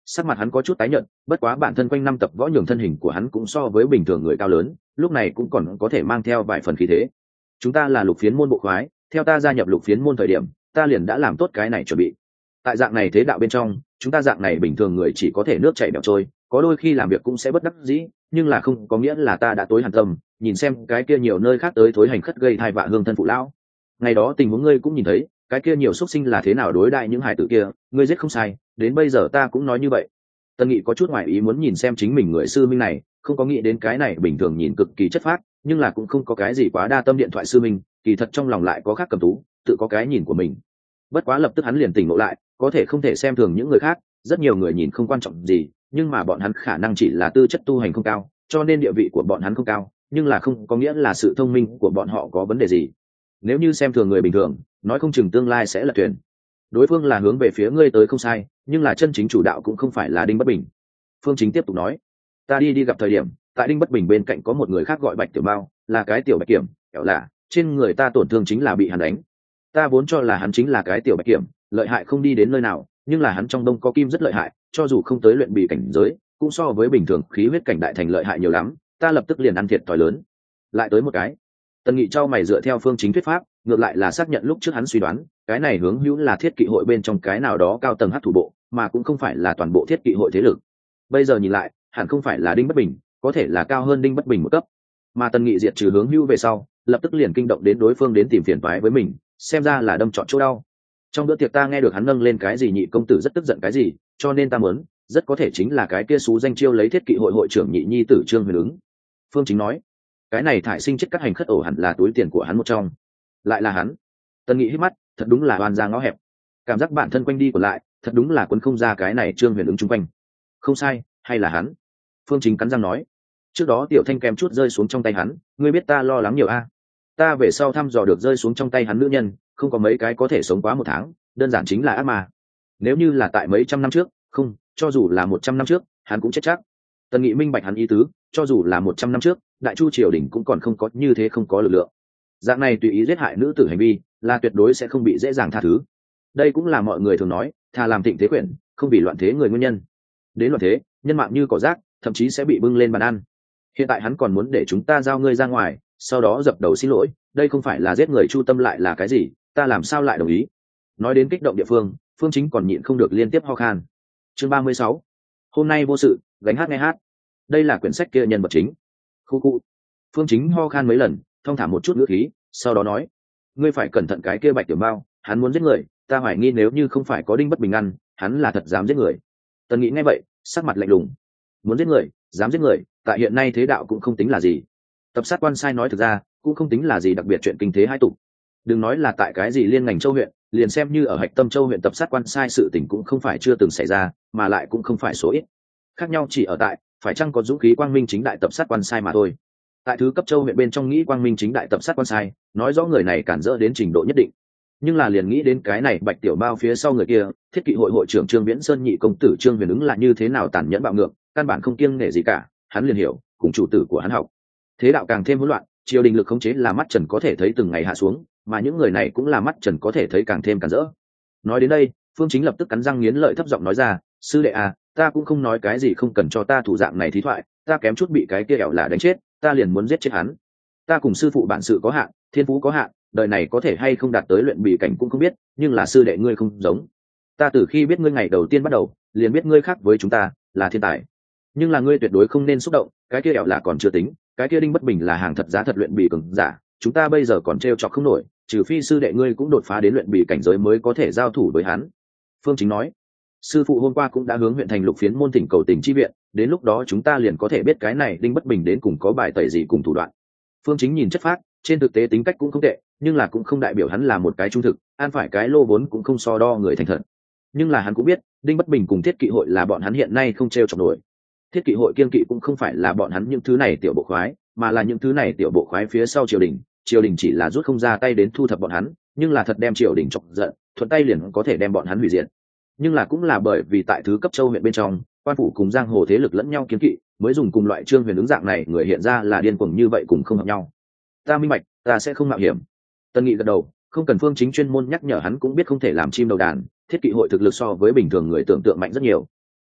sắc mặt hắn có chút tái nhợt, bất quá bản thân quanh năm tập võ nhường thân hình của hắn cũng so với bình thường người cao lớn, lúc này cũng còn có thể mang theo vài phần khí thế. Chúng ta là lục phiến môn bộ khoái, theo ta gia nhập lục phiến môn thời điểm, ta liền đã làm tốt cái này chuẩn bị. Tại dạng này thế đạo bên trong, chúng ta dạng này bình thường người chỉ có thể nước chảy bèo trôi, có đôi khi làm việc cũng sẽ bất đắc dĩ, nhưng là không có nghĩa là ta đã tối hàn tâm, nhìn xem cái kia nhiều nơi khác tới thối hành khất gây thai vạ hương thân phụ lão. Ngày đó tình huống ngươi cũng nhìn thấy, cái kia nhiều xuất sinh là thế nào đối đại những hài tử kia, ngươi giết không sai, đến bây giờ ta cũng nói như vậy. Tân Nghị có chút ngoài ý muốn nhìn xem chính mình người sư minh này, không có nghĩ đến cái này bình thường nhìn cực kỳ chất phác, nhưng là cũng không có cái gì quá đa tâm điện thoại sư minh, kỳ thật trong lòng lại có khác cầm tú, tự có cái nhìn của mình. Bất quá lập tức hắn liền tỉnh ngộ lại, có thể không thể xem thường những người khác, rất nhiều người nhìn không quan trọng gì, nhưng mà bọn hắn khả năng chỉ là tư chất tu hành không cao, cho nên địa vị của bọn hắn không cao, nhưng là không có nghĩa là sự thông minh của bọn họ có vấn đề gì. Nếu như xem thường người bình thường, nói không chừng tương lai sẽ là thuyền. Đối phương là hướng về phía ngươi tới không sai, nhưng là chân chính chủ đạo cũng không phải là Đinh Bất Bình. Phương Chính tiếp tục nói, ta đi đi gặp thời điểm, tại Đinh Bất Bình bên cạnh có một người khác gọi Bạch Tiểu Mao, là cái tiểu bạch kiểm, kẹo lạ, trên người ta tổn thương chính là bị hắn đánh. Ta vốn cho là hắn chính là cái tiểu bạch kiểm, lợi hại không đi đến nơi nào, nhưng là hắn trong đông có kim rất lợi hại, cho dù không tới luyện bị cảnh giới, cũng so với bình thường khí huyết cảnh đại thành lợi hại nhiều lắm, ta lập tức liền ăn thiệt thòi lớn. Lại tới một cái. Tần Nghị trao mày dựa theo Phương Chính thuyết pháp, ngược lại là xác nhận lúc trước hắn suy đoán, cái này hướng hữu là thiết kỵ hội bên trong cái nào đó cao tầng hắc thủ bộ, mà cũng không phải là toàn bộ thiết kỵ hội thế lực. Bây giờ nhìn lại, hẳn không phải là Đinh Bất Bình, có thể là cao hơn Đinh Bất Bình một cấp. Mà Tần Nghị diệt trừ hướng hữu về sau, lập tức liền kinh động đến đối phương đến tìm phiền toái với mình, xem ra là đâm trọn chỗ đau. Trong bữa tiệc ta nghe được hắn nâng lên cái gì nhị công tử rất tức giận cái gì, cho nên ta muốn, rất có thể chính là cái kia xú danh chiêu lấy thiết kỵ hội hội trưởng nhị nhi tử Trương Huyền ứng. Phương Chính nói, cái này thải sinh chết các hành khất ổ hẳn là túi tiền của hắn một trong, lại là hắn. Tần Nghị hít mắt, thật đúng là oan ra ngõ hẹp, cảm giác bản thân quanh đi còn lại, thật đúng là quấn không ra cái này Trương Huyền ứng chung quanh. Không sai, hay là hắn? Phương Chính cắn răng nói, trước đó tiểu thanh kém chút rơi xuống trong tay hắn, ngươi biết ta lo lắng nhiều a. Ta về sau thăm dò được rơi xuống trong tay hắn nữ nhân, không có mấy cái có thể sống quá một tháng, đơn giản chính là ác ma. Nếu như là tại mấy trăm năm trước, không, cho dù là một trăm năm trước, hắn cũng chết chắc. Tần Nghị minh bạch hắn ý tứ, cho dù là một trăm năm trước, đại chu triều đình cũng còn không có như thế không có lực lượng. Dạng này tùy ý giết hại nữ tử hành vi, là tuyệt đối sẽ không bị dễ dàng tha thứ. Đây cũng là mọi người thường nói, thà làm thịnh thế quyển, không vì loạn thế người nguyên nhân. Đến loạn thế, nhân mạng như cỏ rác, thậm chí sẽ bị bưng lên bàn ăn. Hiện tại hắn còn muốn để chúng ta giao ngươi ra ngoài, sau đó dập đầu xin lỗi, đây không phải là giết người chu tâm lại là cái gì, ta làm sao lại đồng ý. Nói đến kích động địa phương, Phương Chính còn nhịn không được liên tiếp ho khan. Chương ba mươi sáu, hôm nay vô sự, gánh hát nghe hát. Đây là quyển sách kia nhân vật chính. Khu khu. Phương Chính ho khan mấy lần, thong thả một chút ngữ khí, sau đó nói, ngươi phải cẩn thận cái kia Bạch Tiểu Mao, hắn muốn giết người, ta hoài nghi nếu như không phải có Đinh Bất Bình ăn, hắn là thật dám giết người. Tần Nghị nghe vậy, sắc mặt lạnh lùng. Muốn giết người, dám giết người, tại hiện nay thế đạo cũng không tính là gì. Tập sát quan sai nói thực ra cũng không tính là gì đặc biệt chuyện kinh thế hai tục. Đừng nói là tại cái gì liên ngành châu huyện, liền xem như ở hạch tâm châu huyện tập sát quan sai sự tình cũng không phải chưa từng xảy ra, mà lại cũng không phải số ít. Khác nhau chỉ ở tại phải chăng có dũng khí quang minh chính đại tập sát quan sai mà thôi. Tại thứ cấp châu huyện bên trong nghĩ quang minh chính đại tập sát quan sai, nói rõ người này cản rỡ đến trình độ nhất định. Nhưng là liền nghĩ đến cái này Bạch Tiểu Mao phía sau người kia, thiết kỵ hội hội trưởng Trương Viễn Sơn nhị công tử Trương Huyền ứng là như thế nào tàn nhẫn bạo ngược, căn bản không kiêng nể gì cả, hắn liền hiểu, cùng chủ tử của hắn học. Thế đạo càng thêm hỗn loạn, triều đình lực khống chế là mắt trần có thể thấy từng ngày hạ xuống, mà những người này cũng là mắt trần có thể thấy càng thêm cản rỡ. Nói đến đây, Phương Chính lập tức cắn răng nghiến lợi thấp giọng nói ra, sư đệ à, ta cũng không nói cái gì không cần cho ta thủ dạng này thí thoại, ta kém chút bị cái kia ẻo là đánh chết, ta liền muốn giết chết hắn. Ta cùng sư phụ bản sự có hạn, thiên phú có hạn, đời này có thể hay không đạt tới luyện bị cảnh cũng không biết, nhưng là sư đệ ngươi không giống. Ta từ khi biết ngươi ngày đầu tiên bắt đầu, liền biết ngươi khác với chúng ta, là thiên tài. Nhưng là ngươi tuyệt đối không nên xúc động, cái kia ẻo là còn chưa tính, cái kia Đinh Bất Bình là hàng thật giá thật luyện bị cường giả, chúng ta bây giờ còn trêu chọc không nổi, trừ phi sư đệ ngươi cũng đột phá đến luyện bị cảnh giới mới có thể giao thủ với hắn. Phương Chính nói, sư phụ hôm qua cũng đã hướng huyện thành lục phiến môn thỉnh cầu tình chi viện, đến lúc đó chúng ta liền có thể biết cái này Đinh Bất Bình đến cùng có bài tẩy gì cùng thủ đoạn. Phương Chính nhìn chất phác, trên thực tế tính cách cũng không tệ, nhưng là cũng không đại biểu hắn là một cái trung thực, an phải cái lô vốn cũng không so đo người thành thật. Nhưng là hắn cũng biết, Đinh Bất Bình cùng thiết kỵ hội là bọn hắn hiện nay không trêu chọc nổi. Thiết kỵ hội kiên kỵ cũng không phải là bọn hắn những thứ này tiểu bộ khoái, mà là những thứ này tiểu bộ khoái phía sau triều đình. Triều đình chỉ là rút không ra tay đến thu thập bọn hắn, nhưng là thật đem triều đình chọc giận, thuận tay liền có thể đem bọn hắn hủy diệt. Nhưng là cũng là bởi vì tại thứ cấp châu huyện bên trong, quan phủ cùng giang hồ thế lực lẫn nhau kiên kỵ, mới dùng cùng loại Trương Huyền ứng dạng này người hiện ra là điên cuồng như vậy cùng không hợp nhau. Ta minh bạch, ta sẽ không mạo hiểm. Tân Nghị gật đầu, không cần Phương Chính chuyên môn nhắc nhở hắn cũng biết không thể làm chim đầu đàn, thiết kỵ hội thực lực so với bình thường người tưởng tượng mạnh rất nhiều.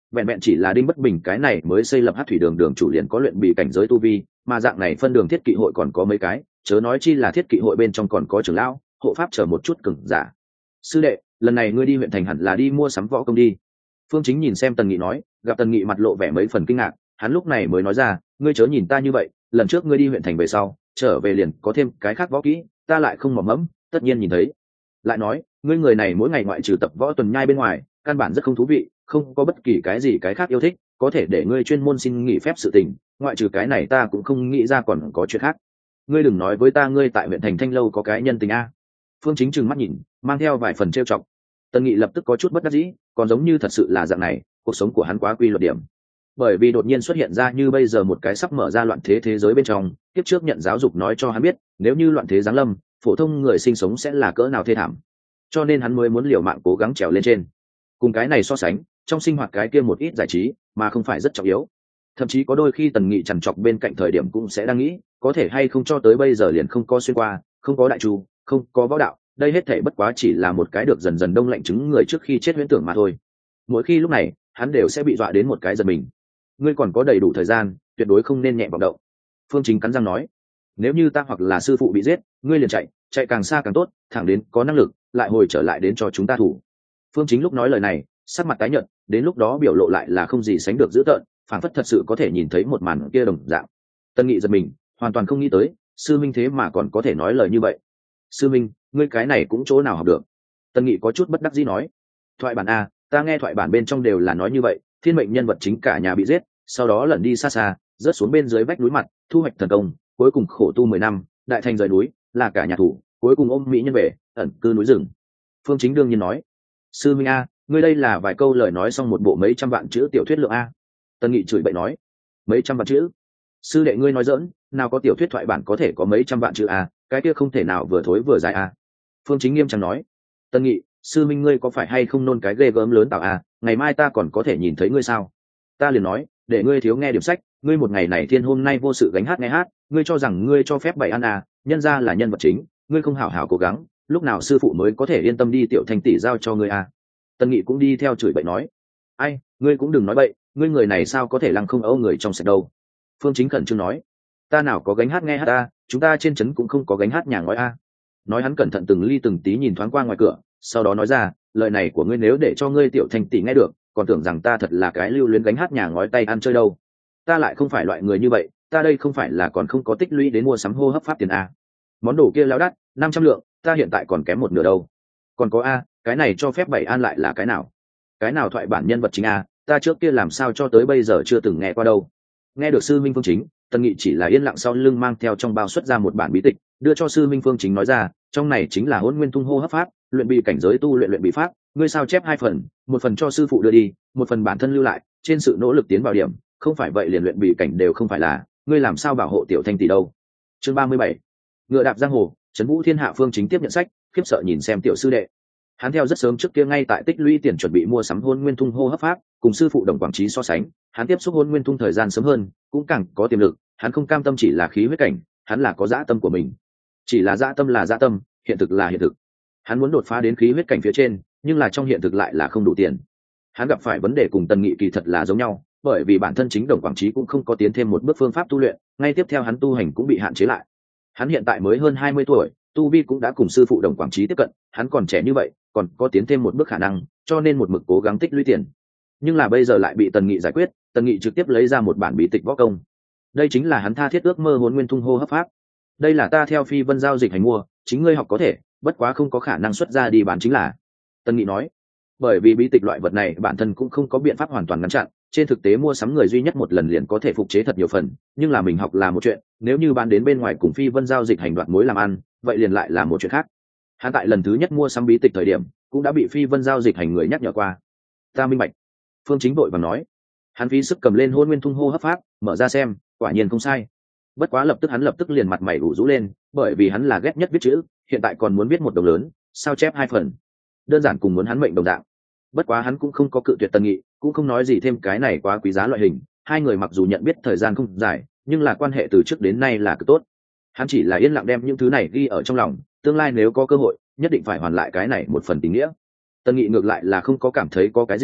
vẹn vẹn chỉ là Đinh Bất Bình cái này mới xây lập Hắc Thủy Đường đường chủ liền có luyện bị cảnh giới tu vi, mà dạng này phân đường thiết kỵ hội còn có mấy cái, chớ nói chi là thiết kỵ hội bên trong còn có trưởng lão, hộ pháp chờ một chút cường giả. Sư đệ, lần này ngươi đi huyện thành hẳn là đi mua sắm võ công đi. Phương Chính nhìn xem Tần Nghị nói, gặp Tần Nghị mặt lộ vẻ mấy phần kinh ngạc, hắn lúc này mới nói ra, ngươi chớ nhìn ta như vậy, lần trước ngươi đi huyện thành về sau, trở về liền có thêm cái khác võ kỹ, ta lại không mỏm mẫm, tất nhiên nhìn thấy. Lại nói, ngươi người này mỗi ngày ngoại trừ tập võ tuần nhai bên ngoài, căn bản rất không thú vị, không có bất kỳ cái gì cái khác yêu thích, có thể để ngươi chuyên môn xin nghỉ phép sự tình, ngoại trừ cái này ta cũng không nghĩ ra còn có chuyện khác. Ngươi đừng nói với ta ngươi tại huyện thành Thanh lâu có cái nhân tình a. Phương Chính trừng mắt nhìn, mang theo vài phần trêu chọc. Tần Nghị lập tức có chút bất đắc dĩ, còn giống như thật sự là dạng này, cuộc sống của hắn quá quy luật điểm. Bởi vì đột nhiên xuất hiện ra như bây giờ một cái sắp mở ra loạn thế thế giới bên trong, tiếp trước nhận giáo dục nói cho hắn biết, nếu như loạn thế giáng lâm, phổ thông người sinh sống sẽ là cỡ nào thê thảm. Cho nên hắn mới muốn liều mạng cố gắng trèo lên trên. Cùng cái này so sánh, trong sinh hoạt cái kia một ít giải trí, mà không phải rất trọng yếu. Thậm chí có đôi khi Tần Nghị chằn chọc bên cạnh thời điểm cũng sẽ đang nghĩ, có thể hay không cho tới bây giờ liền không có xuyên qua, không có đại chu, không có võ đạo, đây hết thảy bất quá chỉ là một cái được dần dần đông lạnh chứng người trước khi chết huyễn tưởng mà thôi. Mỗi khi lúc này, hắn đều sẽ bị dọa đến một cái giật mình. Ngươi còn có đầy đủ thời gian, tuyệt đối không nên nhẹ vọng động. Phương Chính cắn răng nói, nếu như ta hoặc là sư phụ bị giết, ngươi liền chạy, chạy càng xa càng tốt, thẳng đến có năng lực, lại hồi trở lại đến cho chúng ta thủ. Phương Chính lúc nói lời này, sắc mặt tái nhợt, đến lúc đó biểu lộ lại là không gì sánh được dữ tợn, phảng phất thật sự có thể nhìn thấy một màn kia đồng dạng. Tân Nghị giật mình, hoàn toàn không nghĩ tới, sư minh thế mà còn có thể nói lời như vậy. Sư minh, ngươi cái này cũng chỗ nào học được? Tân Nghị có chút bất đắc dĩ nói, thoại bản a, ta nghe thoại bản bên trong đều là nói như vậy, thiên mệnh nhân vật chính cả nhà bị giết, sau đó lẩn đi xa xa, rớt xuống bên dưới vách núi mặt, thu hoạch thần công, cuối cùng khổ tu mười năm, đại thành rời núi, là cả nhà thủ, cuối cùng ôm mỹ nhân về, ẩn cư núi rừng. Phương Chính đương nhiên nói, sư minh a, ngươi đây là vài câu lời nói xong một bộ mấy trăm vạn chữ tiểu thuyết lượng a. Tân Nghị chửi bậy nói, mấy trăm vạn chữ? Sư đệ ngươi nói giỡn, nào có tiểu thuyết thoại bản có thể có mấy trăm vạn chữ a, cái kia không thể nào vừa thối vừa dài a. Phương Chính nghiêm trang nói, Tân Nghị, sư minh ngươi có phải hay không nôn cái ghê gớm lớn tạo a, ngày mai ta còn có thể nhìn thấy ngươi sao? Ta liền nói, để ngươi thiếu nghe điểm sách, ngươi một ngày này thiên hôm nay vô sự gánh hát nghe hát, ngươi cho rằng ngươi cho phép bày ăn à, nhân ra là nhân vật chính, ngươi không hảo hảo cố gắng, lúc nào sư phụ mới có thể yên tâm đi tiểu thành tỷ giao cho ngươi à. Tân Nghị cũng đi theo chửi bậy nói, ai, ngươi cũng đừng nói bậy, ngươi người này sao có thể lăng không âu người trong sạch đâu. Phương Chính khẩn trương nói, ta nào có gánh hát nghe hát ta, chúng ta trên trấn cũng không có gánh hát nhà ngói a. Nói hắn cẩn thận từng ly từng tí nhìn thoáng qua ngoài cửa, sau đó nói ra, lời này của ngươi nếu để cho ngươi tiểu thành tỷ nghe được, còn tưởng rằng ta thật là cái lưu luyến gánh hát nhà ngói tay ăn chơi đâu. Ta lại không phải loại người như vậy, ta đây không phải là còn không có tích lũy đến mua sắm hô hấp pháp tiền a. Món đồ kia lao đắt, năm trăm lượng, ta hiện tại còn kém một nửa đâu. Còn có a, cái này cho phép bảy an lại là cái nào? Cái nào thoại bản nhân vật chính a, ta trước kia làm sao cho tới bây giờ chưa từng nghe qua đâu. Nghe được sư minh Phương Chính, Tân Nghị chỉ là yên lặng sau lưng mang theo trong bao xuất ra một bản bí tịch, đưa cho sư minh Phương Chính nói ra, trong này chính là Hỗn Nguyên Tung hô hấp pháp, luyện bị cảnh giới tu luyện luyện bị pháp, ngươi sao chép hai phần, một phần cho sư phụ đưa đi, một phần bản thân lưu lại, trên sự nỗ lực tiến vào điểm, không phải vậy liền luyện bị cảnh đều không phải là, ngươi làm sao bảo hộ tiểu thanh tỷ đâu. Chương ba mươi bảy, ngựa đạp giang hồ, trấn vũ thiên hạ. Phương Chính tiếp nhận sách, khiếp sợ nhìn xem tiểu sư đệ. Hắn theo rất sớm trước kia ngay tại tích lũy tiền chuẩn bị mua sắm Hỗn Nguyên Tung hô hấp pháp, cùng sư phụ Đồng Quảng Trí so sánh, hắn tiếp xúc Hỗn Nguyên Tung thời gian sớm hơn, cũng càng có tiềm lực, hắn không cam tâm chỉ là khí huyết cảnh, hắn là có dã tâm của mình. Chỉ là dã tâm là dã tâm, hiện thực là hiện thực. Hắn muốn đột phá đến khí huyết cảnh phía trên, nhưng là trong hiện thực lại là không đủ tiền. Hắn gặp phải vấn đề cùng Tần Nghị kỳ thật là giống nhau, bởi vì bản thân chính Đồng Quảng Trí cũng không có tiến thêm một bước phương pháp tu luyện, ngay tiếp theo hắn tu hành cũng bị hạn chế lại. Hắn hiện tại mới hơn hai mươi tuổi, tu vi cũng đã cùng sư phụ Đồng Quảng Trí tiếp cận, hắn còn trẻ như vậy, còn có tiến thêm một bước khả năng, cho nên một mực cố gắng tích lũy tiền. Nhưng là bây giờ lại bị Tần Nghị giải quyết, Tần Nghị trực tiếp lấy ra một bản bí tịch võ công. Đây chính là hắn tha thiết ước mơ Hỗn Nguyên Tung hô hấp pháp. Đây là ta theo Phi Vân giao dịch hành mua, chính ngươi học có thể, bất quá không có khả năng xuất ra đi bán chính là. Tần Nghị nói, bởi vì bí tịch loại vật này bản thân cũng không có biện pháp hoàn toàn ngăn chặn, trên thực tế mua sắm người duy nhất một lần liền có thể phục chế thật nhiều phần, nhưng là mình học là một chuyện, nếu như bán đến bên ngoài cùng Phi Vân giao dịch hành đoạt mối làm ăn, vậy liền lại là một chuyện khác. Hắn tại lần thứ nhất mua sắm bí tịch thời điểm, cũng đã bị Phi Vân giao dịch hành người nhắc nhở qua. Ta minh bạch. Phương Chính vội vàng nói. Hắn phí sức cầm lên Hỗn Nguyên Tung hô hấp pháp, mở ra xem, quả nhiên không sai. Bất quá lập tức hắn lập tức liền mặt mày ủ rũ lên, bởi vì hắn là ghét nhất viết chữ, hiện tại còn muốn viết một đồng lớn, sao chép hai phần, đơn giản cùng muốn hắn mệnh đồng dạng. Bất quá hắn cũng không có cự tuyệt Tần Nghị, cũng không nói gì thêm cái này quá quý giá loại hình, hai người mặc dù nhận biết thời gian không dài, nhưng là quan hệ từ trước đến nay là cực tốt. Hắn chỉ là yên lặng đem những thứ này ghi ở trong lòng, tương lai nếu có cơ hội, nhất định phải hoàn lại cái này một phần tình nghĩa. Tần Nghị ngược lại là không có cảm thấy có cái gì,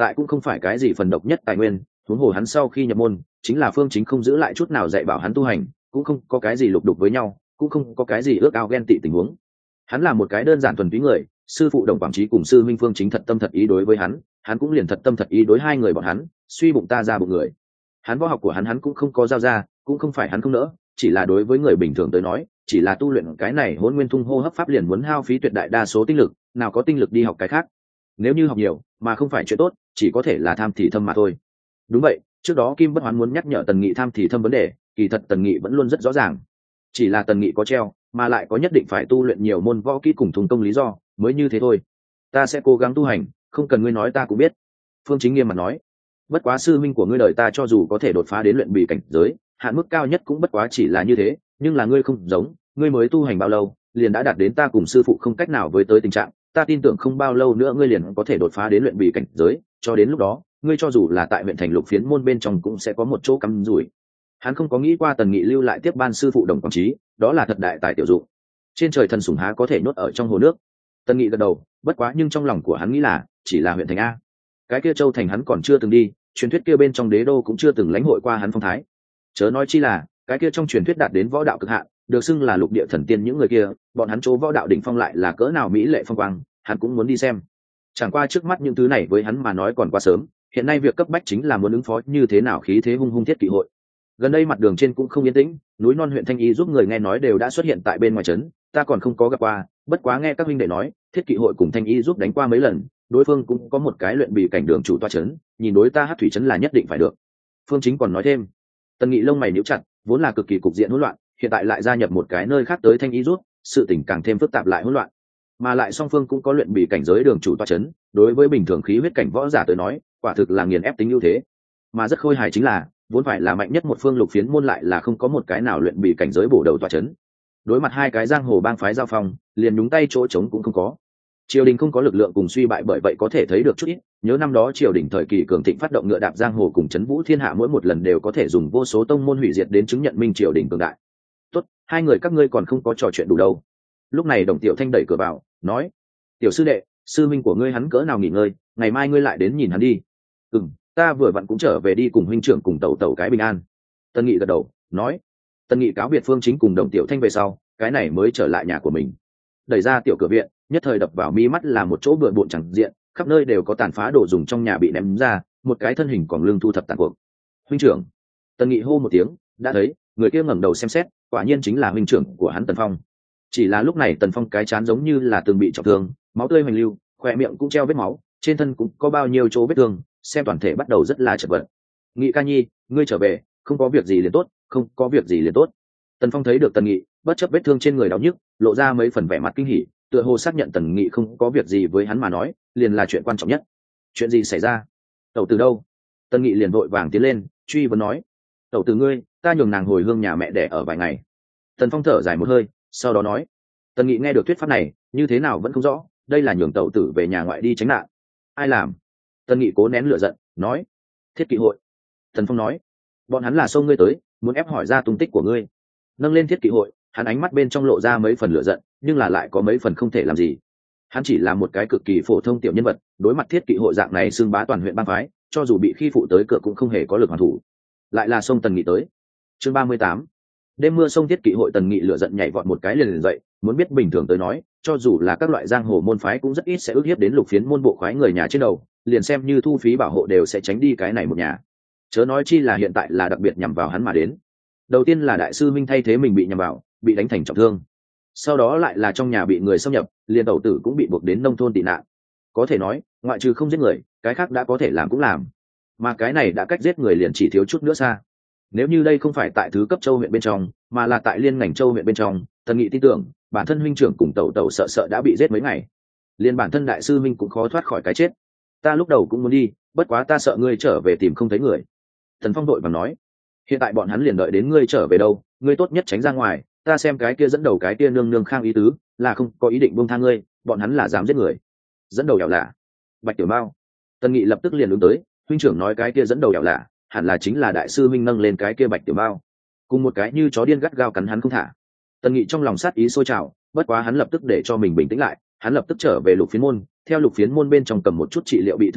tại cũng không phải cái gì phần độc nhất tài nguyên, huống hồ hắn sau khi nhập môn chính là Phương Chính không giữ lại chút nào dạy bảo hắn tu hành, cũng không có cái gì lục đục với nhau, cũng không có cái gì ước ao ghen tị tình huống. Hắn là một cái đơn giản thuần túy người, sư phụ Đồng Quảng Trí cùng sư minh Phương Chính thật tâm thật ý đối với hắn, hắn cũng liền thật tâm thật ý đối hai người bọn hắn, suy bụng ta ra bụng người. Hắn võ học của hắn hắn cũng không có giao ra, cũng không phải hắn không nỡ, chỉ là đối với người bình thường tới nói, chỉ là tu luyện cái này Hỗn Nguyên Thung hô hấp pháp liền muốn hao phí tuyệt đại đa số tinh lực, nào có tinh lực đi học cái khác. Nếu như học nhiều mà không phải chuyện tốt, chỉ có thể là tham thì thâm mà thôi. Đúng vậy, trước đó Kim Bất Hoán muốn nhắc nhở Tần Nghị tham thì thâm vấn đề, kỳ thật Tần Nghị vẫn luôn rất rõ ràng. Chỉ là Tần Nghị có treo, mà lại có nhất định phải tu luyện nhiều môn võ kỹ cùng thùng công lý do, mới như thế thôi. Ta sẽ cố gắng tu hành, không cần ngươi nói ta cũng biết. Phương Chính nghiêm mặt nói. Bất quá sư minh của ngươi đời ta cho dù có thể đột phá đến luyện bì cảnh giới, hạn mức cao nhất cũng bất quá chỉ là như thế, nhưng là ngươi không giống, ngươi mới tu hành bao lâu, liền đã đạt đến ta cùng sư phụ không cách nào với tới tình trạng, ta tin tưởng không bao lâu nữa ngươi liền có thể đột phá đến luyện bì cảnh giới, cho đến lúc đó, ngươi cho dù là tại huyện thành lục phiến môn bên trong cũng sẽ có một chỗ cắm rủi. Hắn không có nghĩ qua Tần Nghị lưu lại tiếp ban sư phụ Đồng Quảng Trí, đó là thật đại tài tiểu dụng. Trên trời thần sủng há có thể nhốt ở trong hồ nước. Tần Nghị gật đầu, bất quá nhưng trong lòng của hắn nghĩ là, chỉ là huyện thành a. Cái kia châu thành hắn còn chưa từng đi, truyền thuyết kia bên trong đế đô cũng chưa từng lãnh hội qua hắn phong thái. Chớ nói chi là, cái kia trong truyền thuyết đạt đến võ đạo cực hạn, được xưng là lục địa thần tiên những người kia, bọn hắn chỗ võ đạo đỉnh phong lại là cỡ nào mỹ lệ phong quang, hắn cũng muốn đi xem. Chẳng qua trước mắt những thứ này với hắn mà nói còn quá sớm, hiện nay việc cấp bách chính là muốn ứng phó như thế nào khí thế hung hung thiết kỵ hội. Gần đây mặt đường trên cũng không yên tĩnh, núi non huyện Thanh Y giúp người nghe nói đều đã xuất hiện tại bên ngoài trấn, ta còn không có gặp qua, bất quá nghe các huynh đệ nói, thiết kỵ hội cùng Thanh Y giúp đánh qua mấy lần, đối phương cũng có một cái luyện bì cảnh đường chủ toa trấn, nhìn đối ta Hắc thủy trấn là nhất định phải được. Phương Chính còn nói thêm. Tần Nghị lông mày nhíu chặt, vốn là cực kỳ cục diện hỗn loạn, hiện tại lại gia nhập một cái nơi khác tới Thanh Y giúp, sự tình càng thêm phức tạp lại hỗn loạn. Mà lại song phương cũng có luyện bì cảnh giới đường chủ toa trấn, đối với bình thường khí huyết cảnh võ giả tới nói, quả thực là nghiền ép tính ưu thế. Mà rất khôi hài chính là, vốn phải là mạnh nhất một phương lục phiến môn lại là không có một cái nào luyện bì cảnh giới bổ đầu toa trấn. Đối mặt hai cái giang hồ bang phái giao phong, liền nhúng tay chỗ trống cũng không có. Triều đình không có lực lượng cùng suy bại, bởi vậy có thể thấy được chút ít, nhớ năm đó triều đình thời kỳ cường thịnh phát động ngựa đạp giang hồ cùng trấn vũ thiên hạ, mỗi một lần đều có thể dùng vô số tông môn hủy diệt đến chứng nhận minh triều đình cường đại. Tốt, hai người các ngươi còn không có trò chuyện đủ đâu. Lúc này Đồng Tiểu Thanh đẩy cửa vào, nói: "Tiểu sư đệ, sư minh của ngươi hắn cỡ nào nghỉ ngơi, ngày mai ngươi lại đến nhìn hắn đi." "Ừm, ta vừa vặn cũng trở về đi cùng huynh trưởng cùng tẩu tẩu cái bình an." Tân Nghị gật đầu, nói. Tân Nghị cáo biệt Phương Chính cùng Đồng Tiểu Thanh về sau, cái này mới trở lại nhà của mình. Đẩy ra tiểu cửa viện, nhất thời đập vào mi mắt là một chỗ bừa bộn chẳng diện, khắp nơi đều có tàn phá đồ dùng trong nhà bị ném ra, một cái thân hình còn lưng thu thập tàn cuộc. "Huynh trưởng." Tân Nghị hô một tiếng, đã thấy người kia ngẩng đầu xem xét, quả nhiên chính là huynh trưởng của hắn Tần Phong. Chỉ là lúc này Tần Phong cái trán giống như là từng bị trọng thương, máu tươi hoành lưu, khỏe miệng cũng treo vết máu, trên thân cũng có bao nhiêu chỗ vết thương, xem toàn thể bắt đầu rất là chật vật. "Nghị ca nhi, ngươi trở về, không có việc gì liền tốt, không có việc gì liền tốt." Tần Phong thấy được Tần Nghị, bất chấp vết thương trên người đau nhức, lộ ra mấy phần vẻ mặt kinh hỉ, tựa hồ xác nhận Tần Nghị không có việc gì với hắn mà nói, liền là chuyện quan trọng nhất. "Chuyện gì xảy ra? Tẩu từ đâu?" Tần Nghị liền vội vàng tiến lên, truy vấn nói. "Tẩu từ ngươi, ta nhường nàng hồi hương nhà mẹ đẻ ở vài ngày." Tần Phong thở dài một hơi, sau đó nói. Tần Nghị nghe được thuyết pháp này, như thế nào vẫn không rõ, đây là nhường tẩu tử về nhà ngoại đi tránh nạn. "Ai làm?" Tần Nghị cố nén lửa giận, nói. "Thiết kỵ hội." Tần Phong nói. "Bọn hắn là xông ngươi tới, muốn ép hỏi ra tung tích của ngươi." Nâng lên thiết kỵ hội, hắn ánh mắt bên trong lộ ra mấy phần lửa giận, nhưng là lại có mấy phần không thể làm gì. Hắn chỉ là một cái cực kỳ phổ thông tiểu nhân vật, đối mặt thiết kỵ hội dạng này xưng bá toàn huyện bang phái, cho dù bị khi phụ tới cửa cũng không hề có lực hoàn thủ. Lại là xông Tần Nghị tới. Chương ba mươi tám. Đêm mưa xông thiết kỵ hội, Tần Nghị lửa giận nhảy vọt một cái liền liền dậy, muốn biết bình thường tới nói, cho dù là các loại giang hồ môn phái cũng rất ít sẽ ức hiếp đến lục phiến môn bộ khoái người nhà trên đầu, liền xem như thu phí bảo hộ đều sẽ tránh đi cái này một nhà. Chớ nói chi là hiện tại là đặc biệt nhằm vào hắn mà đến. Đầu tiên là đại sư minh thay thế mình bị nhằm vào, bị đánh thành trọng thương. Sau đó lại là trong nhà bị người xâm nhập, liền tẩu tử cũng bị buộc đến nông thôn tị nạn. Có thể nói, ngoại trừ không giết người, cái khác đã có thể làm cũng làm. Mà cái này đã cách giết người liền chỉ thiếu chút nữa xa. Nếu như đây không phải tại thứ cấp châu huyện bên trong, mà là tại liên ngành châu huyện bên trong, Tần Nghị tin tưởng, bản thân huynh trưởng cùng tẩu tẩu sợ sợ đã bị giết mấy ngày. Liên bản thân đại sư minh cũng khó thoát khỏi cái chết. "Ta lúc đầu cũng muốn đi, bất quá ta sợ ngươi trở về tìm không thấy người." Tần Phong đội vàng nói. "Hiện tại bọn hắn liền đợi đến ngươi trở về đâu, ngươi tốt nhất tránh ra ngoài, ta xem cái kia dẫn đầu cái kia nương nương khang ý tứ, là không có ý định buông tha ngươi, bọn hắn là dám giết người." "Dẫn đầu ẻo lạ?" "Bạch Tiểu Mao." Tần Nghị lập tức liền ứng tới, huynh trưởng nói cái kia dẫn đầu ẻo lạ, hẳn là chính là đại sư minh nâng lên cái kia Bạch Tiểu Mao, cùng một cái như chó điên gắt gao cắn hắn không thả. Tần Nghị trong lòng sát ý sôi trào, bất quá hắn lập tức để cho mình bình tĩnh lại, hắn lập tức trở về lục phiến môn, theo lục phiến môn bên trong cầm một chút trị liệu bị thương thuốc,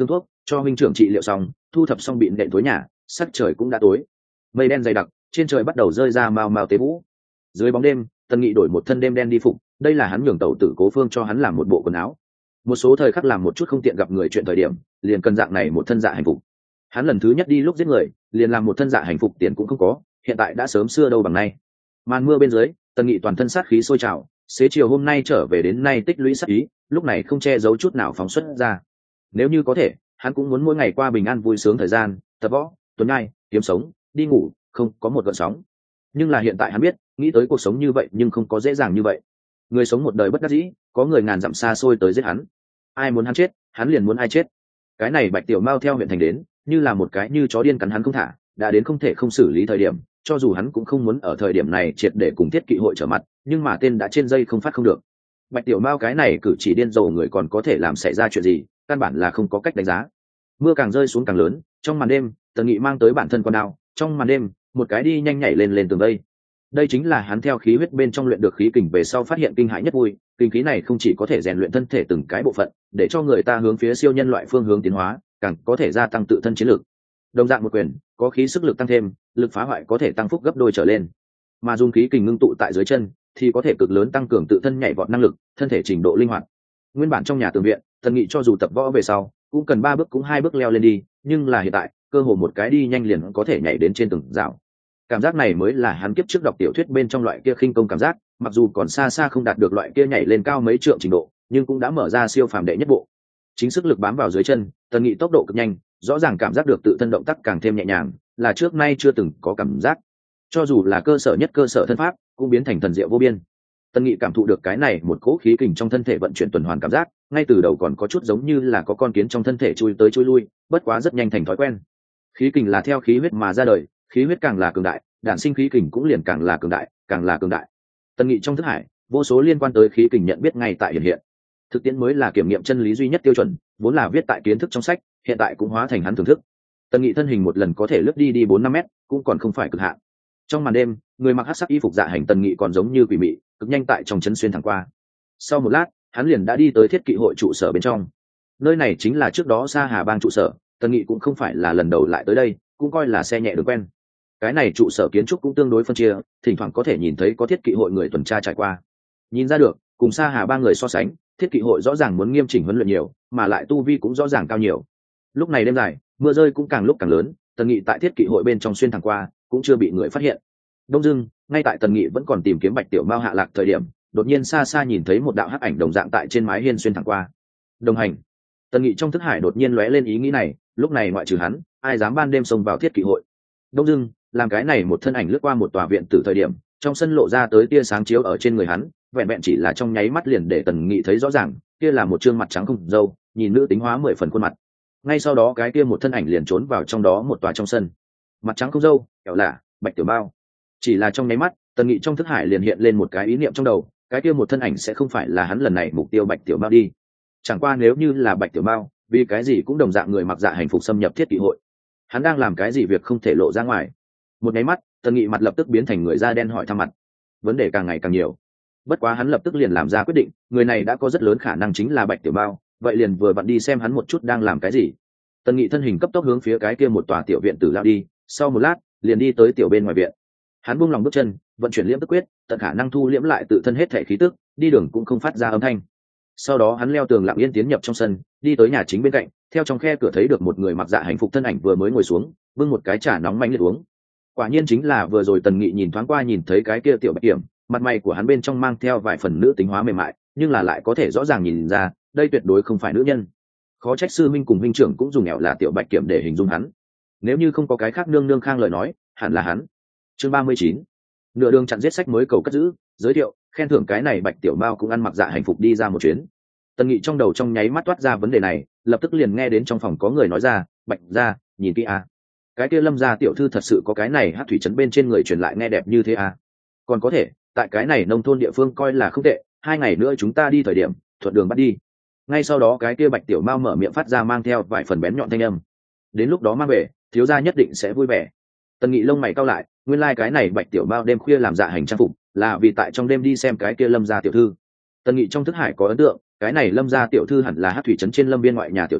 cho huynh trưởng trị liệu xong, thu thập xong bịn đệm tối nhà, sắc trời cũng đã tối. Mây đen dày đặc, trên trời bắt đầu rơi ra mao mao tế vũ. Dưới bóng đêm, Tần Nghị đổi một thân đêm đen đi phục, đây là hắn nhường tẩu tử Cố Phương cho hắn làm một bộ quần áo. Một số thời khắc làm một chút không tiện gặp người chuyện thời điểm, liền cần dạng này một thân dạ hành phục. Hắn lần thứ nhất đi lúc giết người, liền làm một thân dạ hành phục tiền cũng không có, hiện tại đã sớm xưa đâu bằng nay. Màn mưa bên dưới, Tần Nghị toàn thân sát khí sôi trào, xế chiều hôm nay trở về đến nay tích lũy sát ý, lúc này không che giấu chút nào phóng xuất ra. Nếu như có thể, hắn cũng muốn mỗi ngày qua bình an vui sướng thời gian, tập võ, tuần nhai, kiếm sống, đi ngủ, không có một gợn sóng. Nhưng là hiện tại hắn biết, nghĩ tới cuộc sống như vậy nhưng không có dễ dàng như vậy. Người sống một đời bất đắc dĩ, có người ngàn dặm xa xôi tới giết hắn. Ai muốn hắn chết, hắn liền muốn ai chết. Cái này Bạch Tiểu Mao theo huyện thành đến, như là một cái như chó điên cắn hắn không thả, đã đến không thể không xử lý thời điểm, cho dù hắn cũng không muốn ở thời điểm này triệt để cùng Thiết Kỵ hội trở mặt, nhưng mà tên đã trên dây không phát không được. Bạch Tiểu Mao cái này cử chỉ điên rồ người còn có thể làm xảy ra chuyện gì, căn bản là không có cách đánh giá. Mưa càng rơi xuống càng lớn, trong màn đêm, Tần Nghị mang tới bản thân con đao, trong màn đêm, một cái đi nhanh nhảy lên lên tường đây. Đây chính là hắn theo khí huyết bên trong luyện được khí kình về sau phát hiện kinh hãi nhất vui, kinh khí này không chỉ có thể rèn luyện thân thể từng cái bộ phận, để cho người ta hướng phía siêu nhân loại phương hướng tiến hóa, càng có thể gia tăng tự thân chiến lực. Đồng dạng một quyền, có khí sức lực tăng thêm, lực phá hoại có thể tăng phúc gấp đôi trở lên. Mà dùng khí kình ngưng tụ tại dưới chân, thì có thể cực lớn tăng cường tự thân nhảy vọt năng lực, thân thể trình độ linh hoạt. Nguyên bản trong nhà tường viện, Tần Nghị cho dù tập võ về sau, cũng cần ba bước cũng hai bước leo lên đi, nhưng là hiện tại, cơ hồ một cái đi nhanh liền có thể nhảy đến trên tường rào. Cảm giác này mới là hắn kiếp trước đọc tiểu thuyết bên trong loại kia khinh công cảm giác, mặc dù còn xa xa không đạt được loại kia nhảy lên cao mấy trượng trình độ, nhưng cũng đã mở ra siêu phàm đệ nhất bộ. Chính sức lực bám vào dưới chân, Tần Nghị tốc độ cực nhanh, rõ ràng cảm giác được tự thân động tác càng thêm nhẹ nhàng, là trước nay chưa từng có cảm giác. Cho dù là cơ sở nhất cơ sở thân pháp, cũng biến thành thần diệu vô biên. Tần Nghị cảm thụ được cái này một cỗ khí kình trong thân thể vận chuyển tuần hoàn cảm giác, ngay từ đầu còn có chút giống như là có con kiến trong thân thể chui tới chui lui, bất quá rất nhanh thành thói quen. Khí kình là theo khí huyết mà ra đời, khí huyết càng là cường đại, đản sinh khí kình cũng liền càng là cường đại, càng là cường đại. Tần Nghị trong thức hải, vô số liên quan tới khí kình nhận biết ngay tại hiện hiện. Thực tiễn mới là kiểm nghiệm chân lý duy nhất tiêu chuẩn, vốn là viết tại kiến thức trong sách, hiện tại cũng hóa thành hắn thưởng thức. Tần Nghị thân hình một lần có thể lướt đi đi bốn năm mét, cũng còn không phải cực hạn. Trong màn đêm, người mặc hắc sắc y phục dạ hành Tần Nghị còn giống như quỷ mị, cực nhanh tại trong chân xuyên thẳng qua. Sau một lát, hắn liền đã đi tới Thiết Kỵ hội trụ sở bên trong. Nơi này chính là trước đó Sa Hà bang trụ sở, Tần Nghị cũng không phải là lần đầu lại tới đây, cũng coi là xe nhẹ đường quen. Cái này trụ sở kiến trúc cũng tương đối phân chia, thỉnh thoảng có thể nhìn thấy có Thiết Kỵ hội người tuần tra trải qua. Nhìn ra được, cùng Sa Hà ba người so sánh, Thiết Kỵ hội rõ ràng muốn nghiêm chỉnh huấn luyện nhiều, mà lại tu vi cũng rõ ràng cao nhiều. Lúc này đêm dài, mưa rơi cũng càng lúc càng lớn, Tần Nghị tại Thiết Kỵ hội bên trong xuyên thẳng qua, cũng chưa bị người phát hiện. Đông dưng, ngay tại Tần Nghị vẫn còn tìm kiếm Bạch Tiểu Mao hạ lạc thời điểm, đột nhiên xa xa nhìn thấy một đạo hắc ảnh đồng dạng tại trên mái hiên xuyên thẳng qua. Đồng hành. Tần Nghị trong thức hải đột nhiên lóe lên ý nghĩ này, lúc này ngoại trừ hắn, ai dám ban đêm xông vào Thiết Kỵ hội. Đông dưng, làm cái này một thân ảnh lướt qua một tòa viện từ thời điểm, trong sân lộ ra tới tia sáng chiếu ở trên người hắn, vẹn vẹn chỉ là trong nháy mắt liền để Tần Nghị thấy rõ ràng, kia là một trương mặt trắng không râu, nhìn nữ tính hóa mười phần khuôn mặt. Ngay sau đó cái kia một thân ảnh liền trốn vào trong đó một tòa trong sân. Mặt trắng không râu, kẹo lạ, Bạch Tiểu Mao. Chỉ là trong nháy mắt, Tần Nghị trong thức hải liền hiện lên một cái ý niệm trong đầu, cái kia một thân ảnh sẽ không phải là hắn lần này mục tiêu Bạch Tiểu Mao đi. Chẳng qua nếu như là Bạch Tiểu Mao, vì cái gì cũng đồng dạng người mặc dạ hành phục xâm nhập Thiết Kỵ hội. Hắn đang làm cái gì việc không thể lộ ra ngoài. Một nháy mắt, Tần Nghị mặt lập tức biến thành người da đen hỏi thăm mặt. Vấn đề càng ngày càng nhiều. Bất quá hắn lập tức liền làm ra quyết định, người này đã có rất lớn khả năng chính là Bạch Tiểu Mao, vậy liền vừa vặn đi xem hắn một chút đang làm cái gì. Tần Nghị thân hình cấp tốc hướng phía cái kia một tòa tiểu viện tử lao đi, sau một lát, liền đi tới tiểu bên ngoài viện. Hắn buông lòng bước chân, vận chuyển liễm tức quyết, tận khả năng thu liễm lại tự thân hết thể khí tức, đi đường cũng không phát ra âm thanh. Sau đó hắn leo tường lặng yên tiến nhập trong sân, đi tới nhà chính bên cạnh, theo trong khe cửa thấy được một người mặc dạ hành phục thân ảnh vừa mới ngồi xuống, bưng một cái trà nóng manh liệt uống. Quả nhiên chính là vừa rồi Tần Nghị nhìn thoáng qua nhìn thấy cái kia tiểu Bạch Kiểm, mặt mày của hắn bên trong mang theo vài phần nữ tính hóa mềm mại, nhưng là lại có thể rõ ràng nhìn ra, đây tuyệt đối không phải nữ nhân. Khó trách sư minh cùng huynh trưởng cũng dùng nghèo là tiểu Bạch Kiểm để hình dung hắn. Nếu như không có cái khác nương nương khang lời nói, hẳn là hắn. Chương ba mươi chín. Nửa đường chặn giết sách mới cầu cất giữ, giới thiệu, khen thưởng cái này Bạch Tiểu Mao cũng ăn mặc dạ hành phục đi ra một chuyến. Tần Nghị trong đầu trong nháy mắt toát ra vấn đề này, lập tức liền nghe đến trong phòng có người nói ra, Bạch gia, nhìn kỹ à. Cái kia Lâm gia tiểu thư thật sự có cái này hát thủy trấn bên trên người truyền lại nghe đẹp như thế à. Còn có thể, tại cái này nông thôn địa phương coi là không tệ, hai ngày nữa chúng ta đi thời điểm, thuận đường bắt đi. Ngay sau đó cái kia Bạch Tiểu Mao mở miệng phát ra mang theo vài phần bén nhọn thanh âm. Đến lúc đó mang về, thiếu gia nhất định sẽ vui vẻ. Tần Nghị lông mày cau lại, nguyên lai like cái này Bạch Tiểu Mao đêm khuya làm dạ hành trang phục, là vì tại trong đêm đi xem cái kia Lâm gia tiểu thư. Tần Nghị trong thức hải có ấn tượng, cái này Lâm gia tiểu thư hẳn là hát thủy trấn trên Lâm biên ngoại nhà tiểu thư,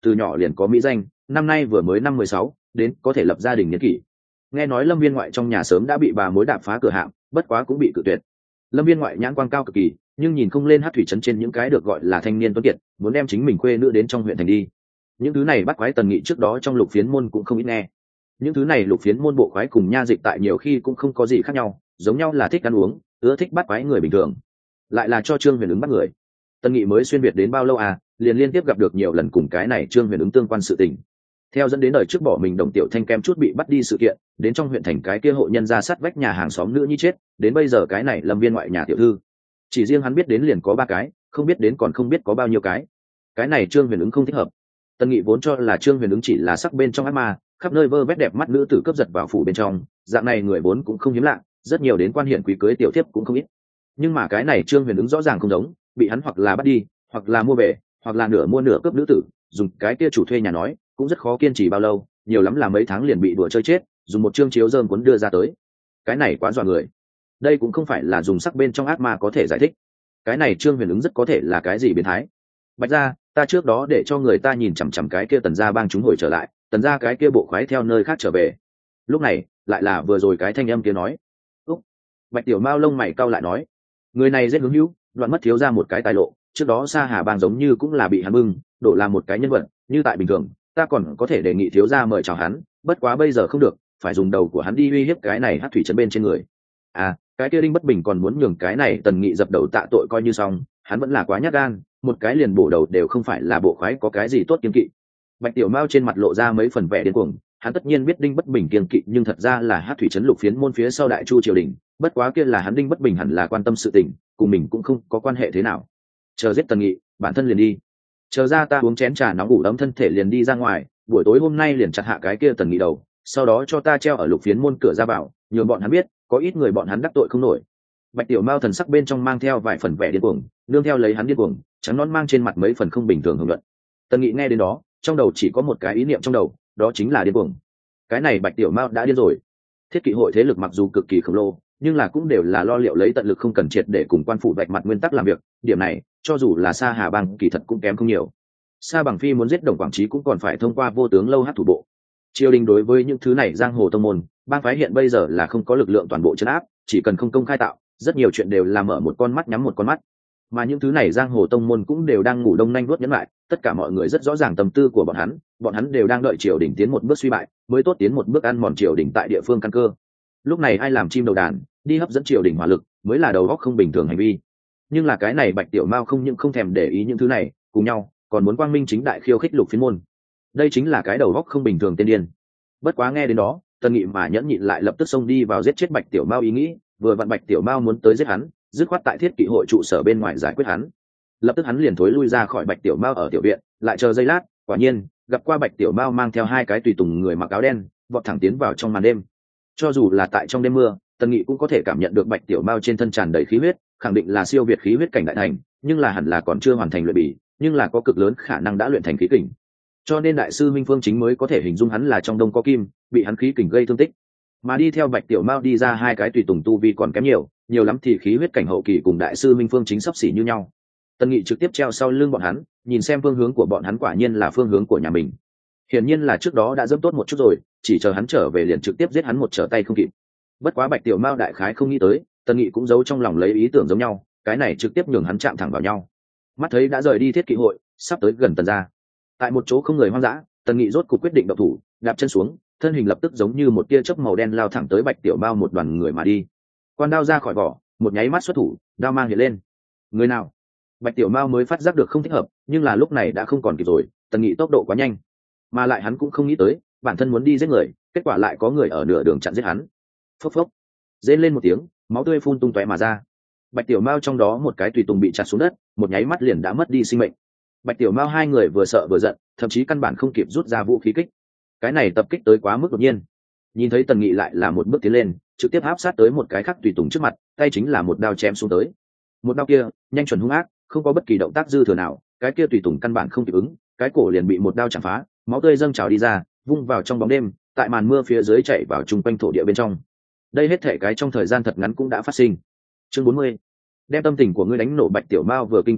từ nhỏ liền có mỹ danh, năm nay vừa mới năm mười sáu, đến có thể lập gia đình niên kỷ. Nghe nói Lâm Viên Ngoại trong nhà sớm đã bị bà mối đạp phá cửa hạm, bất quá cũng bị cự tuyệt. Lâm Viên Ngoại nhãn quang cao cực kỳ, nhưng nhìn không lên hát thủy trấn trên những cái được gọi là thanh niên tuấn kiệt, muốn đem chính mình khuê nữ đến trong huyện thành đi. Những thứ này bắt quái Tần Nghị trước đó trong lục phiến môn cũng không ít nghe. Những thứ này lục phiến môn bộ khoái cùng nha dịch tại nhiều khi cũng không có gì khác nhau, giống nhau là thích ăn uống, ưa thích bắt quái người bình thường. Lại là cho Trương Huyền ứng bắt người. Tần Nghị mới xuyên việt đến bao lâu à, liền liên tiếp gặp được nhiều lần cùng cái này Trương Huyền ứng tương quan sự tình. Theo dẫn đến đời trước bỏ mình Đồng Tiểu Thanh kem chút bị bắt đi sự kiện, đến trong huyện thành cái kia hộ nhân ra sát vách nhà hàng xóm nữ nhi chết, đến bây giờ cái này Lâm Viên Ngoại nhà tiểu thư. Chỉ riêng hắn biết đến liền có ba cái, không biết đến còn không biết có bao nhiêu cái. Cái này Trương Huyền ứng không thích hợp. Tần Nghị vốn cho là Trương Huyền ứng chỉ là sắc bên trong ác ma, khắp nơi vơ vét đẹp mắt nữ tử cướp giật vào phủ bên trong, dạng này người vốn cũng không hiếm lạ, rất nhiều đến quan hiển quý cưới tiểu thiếp cũng không ít. Nhưng mà cái này Trương Huyền ứng rõ ràng không giống, bị hắn hoặc là bắt đi, hoặc là mua về, hoặc là nửa mua nửa cướp nữ tử, dùng cái kia chủ thuê nhà nói, cũng rất khó kiên trì bao lâu, nhiều lắm là mấy tháng liền bị đùa chơi chết, dùng một chương chiếu dơm cuốn đưa ra tới. Cái này quá dọa người. Đây cũng không phải là dùng sắc bên trong ác ma có thể giải thích. Cái này Trương Huyền ứng rất có thể là cái gì biến thái. Bạch gia, ta trước đó để cho người ta nhìn chằm chằm cái kia Tần gia bang chúng hồi trở lại, Tần gia cái kia bộ khoái theo nơi khác trở về. Lúc này, lại là vừa rồi cái thanh âm kia nói. Úc. Bạch Tiểu Mao lông mày cau lại nói, người này rất hướng hữu, loạn mất thiếu ra một cái tài lộ, trước đó Sa Hà bang giống như cũng là bị hắn bưng, đổ làm một cái nhân vật, như tại bình thường, ta còn có thể đề nghị thiếu gia mời chào hắn, bất quá bây giờ không được, phải dùng đầu của hắn đi uy hiếp cái này hát thủy trấn bên trên người. À, cái kia Đinh Bất Bình còn muốn nhường cái này Tần Nghị dập đầu tạ tội coi như xong, hắn vẫn là quá nhát gan, một cái liền bổ đầu đều không phải là bộ khoái có cái gì tốt kiên kỵ. Bạch Tiểu Mao trên mặt lộ ra mấy phần vẻ điên cuồng, hắn tất nhiên biết Đinh Bất Bình kiên kỵ, nhưng thật ra là hát thủy trấn lục phiến môn phía sau Đại Chu triều đình, bất quá kia là hắn Đinh Bất Bình hẳn là quan tâm sự tình, cùng mình cũng không có quan hệ thế nào. Chờ giết Tần Nghị, bản thân liền đi. Chờ ra ta uống chén trà nóng ủ ấm thân thể liền đi ra ngoài, buổi tối hôm nay liền chặt hạ cái kia Tần Nghị đầu, sau đó cho ta treo ở lục phiến môn cửa ra vào, nhường bọn hắn biết, có ít người bọn hắn đắc tội không nổi. Bạch Tiểu Mao thần sắc bên trong mang theo vài phần vẻ điên cuồng, nương theo lấy hắn điên cuồng, trắng nón mang trên mặt mấy phần không bình thường hưởng luận. Tần Nghị nghe đến đó, trong đầu chỉ có một cái ý niệm trong đầu, đó chính là điên cuồng. Cái này Bạch Tiểu Mao đã điên rồi. Thiết kỵ hội thế lực mặc dù cực kỳ khổng lồ, nhưng là cũng đều là lo liệu lấy tận lực không cần triệt để cùng quan phủ vạch mặt nguyên tắc làm việc, điểm này, cho dù là Sa Hà bang kỳ thật cũng kém không nhiều. Sa Bằng Phi muốn giết Đồng Quảng Trí cũng còn phải thông qua vô tướng lâu hát thủ bộ. Triều đình đối với những thứ này giang hồ tông môn, bang phái hiện bây giờ là không có lực lượng toàn bộ trấn áp, chỉ cần không công khai tạo, rất nhiều chuyện đều là mở một con mắt nhắm một con mắt. Mà những thứ này giang hồ tông môn cũng đều đang ngủ đông nhanh vuốt nhẫn lại, tất cả mọi người rất rõ ràng tâm tư của bọn hắn, bọn hắn đều đang đợi triều đình tiến một bước suy bại, mới tốt tiến một bước ăn mòn triều đình tại địa phương căn cơ. Lúc này ai làm chim đầu đàn, đi hấp dẫn triều đình hỏa lực, mới là đầu óc không bình thường hành vi. Nhưng là cái này Bạch Tiểu Mao không những không thèm để ý những thứ này, cùng nhau, còn muốn quang minh chính đại khiêu khích lục phiến môn. Đây chính là cái đầu óc không bình thường tiên điên. Bất quá nghe đến đó, Tần Nghị mà nhẫn nhịn lại lập tức xông đi vào giết chết Bạch Tiểu Mao ý nghĩ, vừa vặn Bạch Tiểu Mao muốn tới giết hắn, dứt khoát tại thiết kỵ hội trụ sở bên ngoài giải quyết hắn. Lập tức hắn liền thối lui ra khỏi Bạch Tiểu Mao ở tiểu viện, lại chờ giây lát, quả nhiên gặp qua Bạch Tiểu Mao mang theo hai cái tùy tùng người mặc áo đen, vọt thẳng tiến vào trong màn đêm. Cho dù là tại trong đêm mưa, Tần Nghị cũng có thể cảm nhận được Bạch Tiểu Mao trên thân tràn đầy khí huyết, khẳng định là siêu việt khí huyết cảnh đại thành, nhưng là hẳn là còn chưa hoàn thành luyện bì, nhưng là có cực lớn khả năng đã luyện thành khí kình. Cho nên đại sư Minh Phương Chính mới có thể hình dung hắn là trong đông có kim, bị hắn khí kình gây thương tích. Mà đi theo Bạch Tiểu Mao đi ra hai cái tùy tùng tu vi còn kém nhiều, nhiều lắm thì khí huyết cảnh hậu kỳ cùng đại sư Minh Phương Chính sắp xỉ như nhau. Tần Nghị trực tiếp treo sau lưng bọn hắn, nhìn xem phương hướng của bọn hắn quả nhiên là phương hướng của nhà mình. Hiển nhiên là trước đó đã dẫm tốt một chút rồi, chỉ chờ hắn trở về liền trực tiếp giết hắn một trở tay không kịp. Bất quá Bạch Tiểu Mao đại khái không nghĩ tới, Tần Nghị cũng giấu trong lòng lấy ý tưởng giống nhau, cái này trực tiếp nhường hắn chạm thẳng vào nhau. Mắt thấy đã rời đi thiết kỵ hội, sắp tới gần Tần gia. Tại một chỗ không người hoang dã, Tần Nghị rốt cuộc quyết định động thủ, đạp chân xuống, thân hình lập tức giống như một tia chớp màu đen lao thẳng tới Bạch Tiểu Mao một đoàn người mà đi. Quan đao ra khỏi vỏ, một nháy mắt xuất thủ, đao mang hiện lên. Người nào? Bạch Tiểu Mao mới phát giác được không thích hợp, nhưng là lúc này đã không còn kịp rồi, Tần Nghị tốc độ quá nhanh, mà lại hắn cũng không nghĩ tới, bản thân muốn đi giết người, kết quả lại có người ở nửa đường chặn giết hắn. Phốc phốc, rên lên một tiếng, máu tươi phun tung tóe mà ra. Bạch Tiểu Mao trong đó một cái tùy tùng bị chặt xuống đất, một nháy mắt liền đã mất đi sinh mệnh. Bạch Tiểu Mao hai người vừa sợ vừa giận, thậm chí căn bản không kịp rút ra vũ khí kích. Cái này tập kích tới quá mức đột nhiên. Nhìn thấy Tần Nghị lại là một bước tiến lên, trực tiếp áp sát tới một cái khác tùy tùng trước mặt, tay chính là một đao chém xuống tới. Một đao kia, nhanh chuẩn hung ác, không có bất kỳ động tác dư thừa nào, cái kia tùy tùng căn bản không kịp ứng, cái cổ liền bị một đao chạm phá, máu tươi dâng trào đi ra, vung vào trong bóng đêm, tại màn mưa phía dưới chạy vào trung quanh thổ địa bên trong. Đây hết thể cái trong thời gian thật ngắn cũng đã phát sinh. Chương bốn mươi. Đem tâm tình của ngươi đánh nổ. Bạch Tiểu Mao vừa kinh vừa sợ,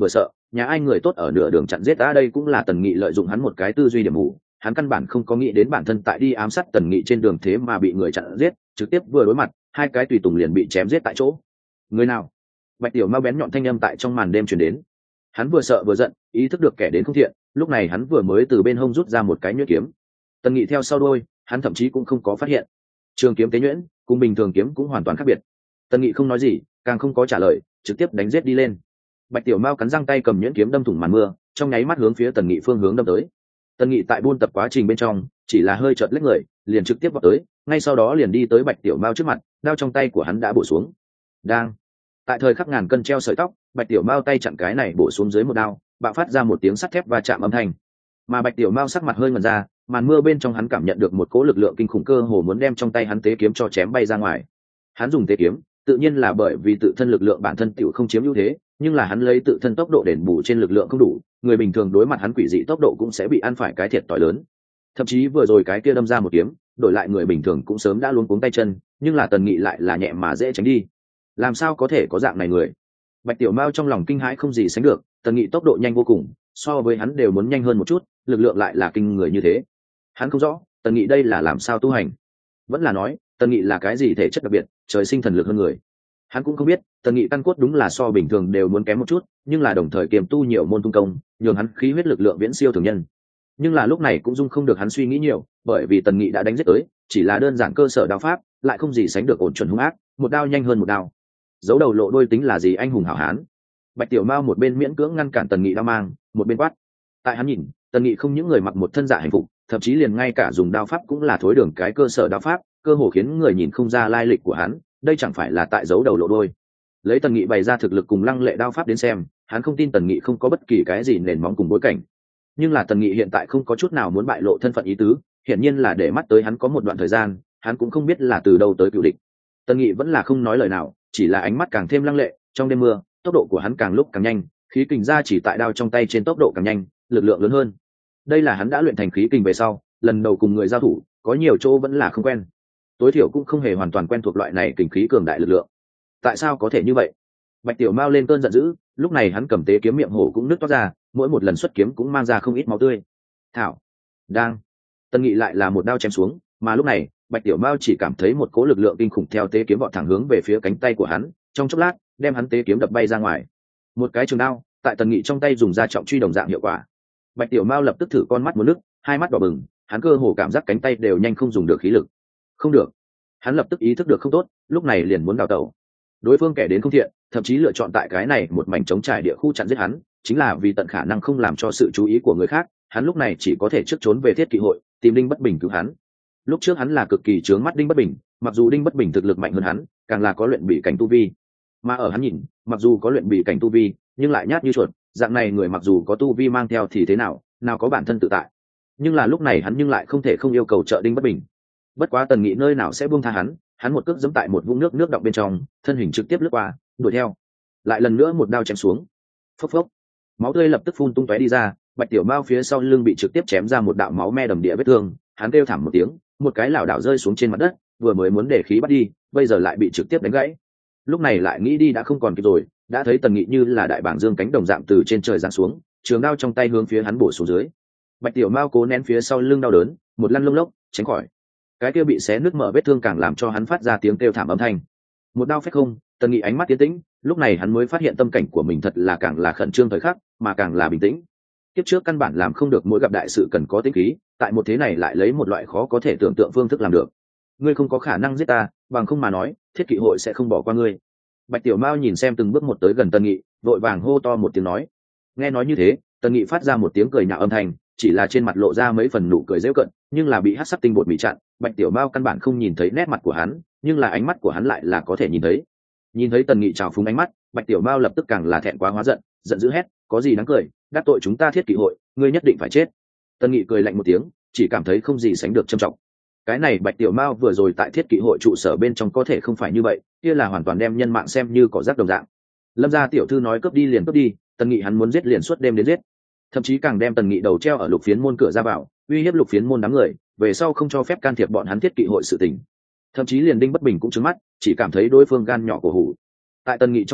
nhà ai người tốt ở nửa đường chặn giết ta, đây cũng là Tần Nghị lợi dụng hắn một cái tư duy điểm mù. Hắn căn bản không có nghĩ đến bản thân tại đi ám sát Tần Nghị trên đường thế mà bị người chặn giết, trực tiếp vừa đối mặt, hai cái tùy tùng liền bị chém giết tại chỗ. Người nào? Bạch Tiểu Mao bén nhọn thanh âm tại trong màn đêm truyền đến. Hắn vừa sợ vừa giận, ý thức được kẻ đến không thiện, lúc này hắn vừa mới từ bên hông rút ra một cái nhuyễn kiếm. Tần Nghị theo sau đôi, hắn thậm chí cũng không có phát hiện. Trường kiếm tế nhuyễn, cùng bình thường kiếm cũng hoàn toàn khác biệt. Tần Nghị không nói gì, càng không có trả lời, trực tiếp đánh giết đi lên. Bạch Tiểu Mao cắn răng tay cầm nhuyễn kiếm đâm thủng màn mưa, trong nháy mắt hướng phía Tần Nghị phương hướng đâm tới. Tần Nghị tại buôn tập quá trình bên trong, chỉ là hơi chợt lách người, liền trực tiếp vọt tới, ngay sau đó liền đi tới Bạch Tiểu Mao trước mặt, đao trong tay của hắn đã bổ xuống. Đang tại thời khắc ngàn cân treo sợi tóc, Bạch Tiểu Mao tay chặn cái này bổ xuống dưới một đao, bạo phát ra một tiếng sắt thép va chạm âm thanh. Mà Bạch Tiểu Mao sắc mặt hơi ngẩn ra, màn mưa bên trong hắn cảm nhận được một cỗ lực lượng kinh khủng, cơ hồ muốn đem trong tay hắn tế kiếm cho chém bay ra ngoài. Hắn dùng tế kiếm, tự nhiên là bởi vì tự thân lực lượng bản thân tiểu không chiếm ưu thế, nhưng là hắn lấy tự thân tốc độ đền bù trên lực lượng không đủ, người bình thường đối mặt hắn quỷ dị tốc độ cũng sẽ bị ăn phải cái thiệt tỏi lớn. Thậm chí vừa rồi cái kia đâm ra một kiếm, đổi lại người bình thường cũng sớm đã luống cuống tay chân, nhưng là Tần Nghị lại là nhẹ mà dễ tránh đi. Làm sao có thể có dạng này người? Bạch Tiểu Mao trong lòng kinh hãi không gì sánh được, Tần Nghị tốc độ nhanh vô cùng, so với hắn đều muốn nhanh hơn một chút, lực lượng lại là kinh người như thế. Hắn không rõ, Tần Nghị đây là làm sao tu hành? Vẫn là nói, Tần Nghị là cái gì thể chất đặc biệt, trời sinh thần lực hơn người? Hắn cũng không biết, Tần Nghị căn cốt đúng là so bình thường đều muốn kém một chút, nhưng là đồng thời kiềm tu nhiều môn tung công, nhường hắn khí huyết lực lượng viễn siêu thường nhân. Nhưng là lúc này cũng dung không được hắn suy nghĩ nhiều, bởi vì Tần Nghị đã đánh giết tới, chỉ là đơn giản cơ sở đao pháp, lại không gì sánh được ổn chuẩn hung ác, một đao nhanh hơn một đao. Giấu đầu lộ đôi tính là gì anh hùng hảo hán? Bạch Tiểu Mao một bên miễn cưỡng ngăn cản Tần Nghị đao mang, một bên quát. Tại hắn nhìn, Tần Nghị không những người mặc một thân dạ hành phục, thậm chí liền ngay cả dùng đao pháp cũng là thối đường cái cơ sở đao pháp, cơ hồ khiến người nhìn không ra lai lịch của hắn, đây chẳng phải là tại giấu đầu lộ đôi. Lấy Tần Nghị bày ra thực lực cùng lăng lệ đao pháp đến xem, hắn không tin Tần Nghị không có bất kỳ cái gì nền móng cùng bối cảnh. Nhưng là Tần Nghị hiện tại không có chút nào muốn bại lộ thân phận ý tứ, hiển nhiên là để mắt tới hắn có một đoạn thời gian, hắn cũng không biết là từ đâu tới cựu địch. Tần Nghị vẫn là không nói lời nào, chỉ là ánh mắt càng thêm lăng lệ, trong đêm mưa, tốc độ của hắn càng lúc càng nhanh, khí kình ra chỉ tại đao trong tay trên tốc độ càng nhanh, lực lượng lớn hơn. Đây là hắn đã luyện thành khí kình về sau, lần đầu cùng người giao thủ, có nhiều chỗ vẫn là không quen. Tối thiểu cũng không hề hoàn toàn quen thuộc loại này kình khí cường đại lực lượng. Tại sao có thể như vậy? Bạch Tiểu Mao lên cơn giận dữ, lúc này hắn cầm tế kiếm miệng hổ cũng nứt toát ra, mỗi một lần xuất kiếm cũng mang ra không ít máu tươi. Thảo, đang, Tần Nghị lại là một đao chém xuống, mà lúc này, Bạch Tiểu Mao chỉ cảm thấy một cỗ lực lượng kinh khủng theo tế kiếm vọt thẳng hướng về phía cánh tay của hắn, trong chốc lát, đem hắn tế kiếm đập bay ra ngoài. Một cái trường đao, tại Tần Nghị trong tay dùng ra trọng truy đồng dạng hiệu quả. Bạch Tiểu Mao lập tức thử con mắt muốn nước, hai mắt đỏ bừng, hắn cơ hồ cảm giác cánh tay đều nhanh không dùng được khí lực. Không được. Hắn lập tức ý thức được không tốt, lúc này liền muốn đào tẩu. Đối phương kẻ đến không thiện, thậm chí lựa chọn tại cái này một mảnh trống trải địa khu chặn giết hắn, chính là vì tận khả năng không làm cho sự chú ý của người khác, hắn lúc này chỉ có thể trước trốn về Thiết Kỵ hội, tìm Đinh Bất Bình cứu hắn. Lúc trước hắn là cực kỳ chướng mắt Đinh Bất Bình, mặc dù Đinh Bất Bình thực lực mạnh hơn hắn, càng là có luyện bị cảnh tu vi. Mà ở hắn nhìn, mặc dù có luyện bị cảnh tu vi, nhưng lại nhát như chuột, dạng này người mặc dù có tu vi mang theo thì thế nào, nào có bản thân tự tại. Nhưng là lúc này hắn nhưng lại không thể không yêu cầu trợ Đinh Bất Bình. Bất quá Tần Nghị nơi nào sẽ buông tha hắn, hắn một cước giẫm tại một vũng nước nước đọng bên trong, thân hình trực tiếp lướt qua, đuổi theo. Lại lần nữa một đao chém xuống. Phốc phốc. Máu tươi lập tức phun tung tóe đi ra, Bạch Tiểu Mao phía sau lưng bị trực tiếp chém ra một đạo máu me đầm địa vết thương, hắn kêu thảm một tiếng, một cái lảo đảo rơi xuống trên mặt đất, vừa mới muốn để khí bắt đi, bây giờ lại bị trực tiếp đánh gãy. Lúc này lại nghĩ đi đã không còn kịp rồi, đã thấy Tần Nghị như là đại bảng dương cánh đồng dạng từ trên trời giáng xuống, trường đao trong tay hướng phía hắn bổ xuống dưới. Bạch Tiểu Mao cố nén phía sau lưng đau đớn, một lăn lông lốc, tránh khỏi. Cái kia bị xé nứt mở vết thương càng làm cho hắn phát ra tiếng kêu thảm âm thanh. Một đao phách không, Tần Nghị ánh mắt tiến tĩnh, lúc này hắn mới phát hiện tâm cảnh của mình thật là càng là khẩn trương thời khắc, mà càng là bình tĩnh. Kiếp trước căn bản làm không được, mỗi gặp đại sự cần có tĩnh khí, tại một thế này lại lấy một loại khó có thể tưởng tượng phương thức làm được. Ngươi không có khả năng giết ta, bằng không mà nói, Thiết Kỵ hội sẽ không bỏ qua ngươi. Bạch Tiểu Mao nhìn xem từng bước một tới gần Tần Nghị, vội vàng hô to một tiếng nói. Nghe nói như thế, Tần Nghị phát ra một tiếng cười nhạo âm thanh, chỉ là trên mặt lộ ra mấy phần nụ cười giễu cợt, nhưng là bị hắc sắc tinh bột bị chặn, Bạch Tiểu Mao căn bản không nhìn thấy nét mặt của hắn, nhưng là ánh mắt của hắn lại là có thể nhìn thấy. Nhìn thấy Tần Nghị trào phúng ánh mắt, Bạch Tiểu Mao lập tức càng là thẹn quá hóa giận, giận dữ hét, có gì đáng cười, đắc tội chúng ta Thiết Kỵ hội, ngươi nhất định phải chết. Tần Nghị cười lạnh một tiếng, chỉ cảm thấy không gì sánh được trầm trọng. Cái này Bạch Tiểu Mao vừa rồi tại Thiết Kỵ hội trụ sở bên trong có thể không phải như vậy, kia là hoàn toàn đem nhân mạng xem như cỏ rác đồng dạng. Lâm gia tiểu thư nói cướp đi liền cướp đi, Tần Nghị hắn muốn giết liền suốt đêm đến giết, thậm chí càng đem Tần Nghị đầu treo ở Lục Phiến môn cửa ra vào, uy hiếp Lục Phiến môn đám người, về sau không cho phép can thiệp bọn hắn Thiết Kỵ hội sự tình. Thậm chí liền Đinh Bất Bình cũng trừng mắt, chỉ cảm thấy đối phương gan nhỏ cổ hủ. Tại Tần Nghị trong mắt,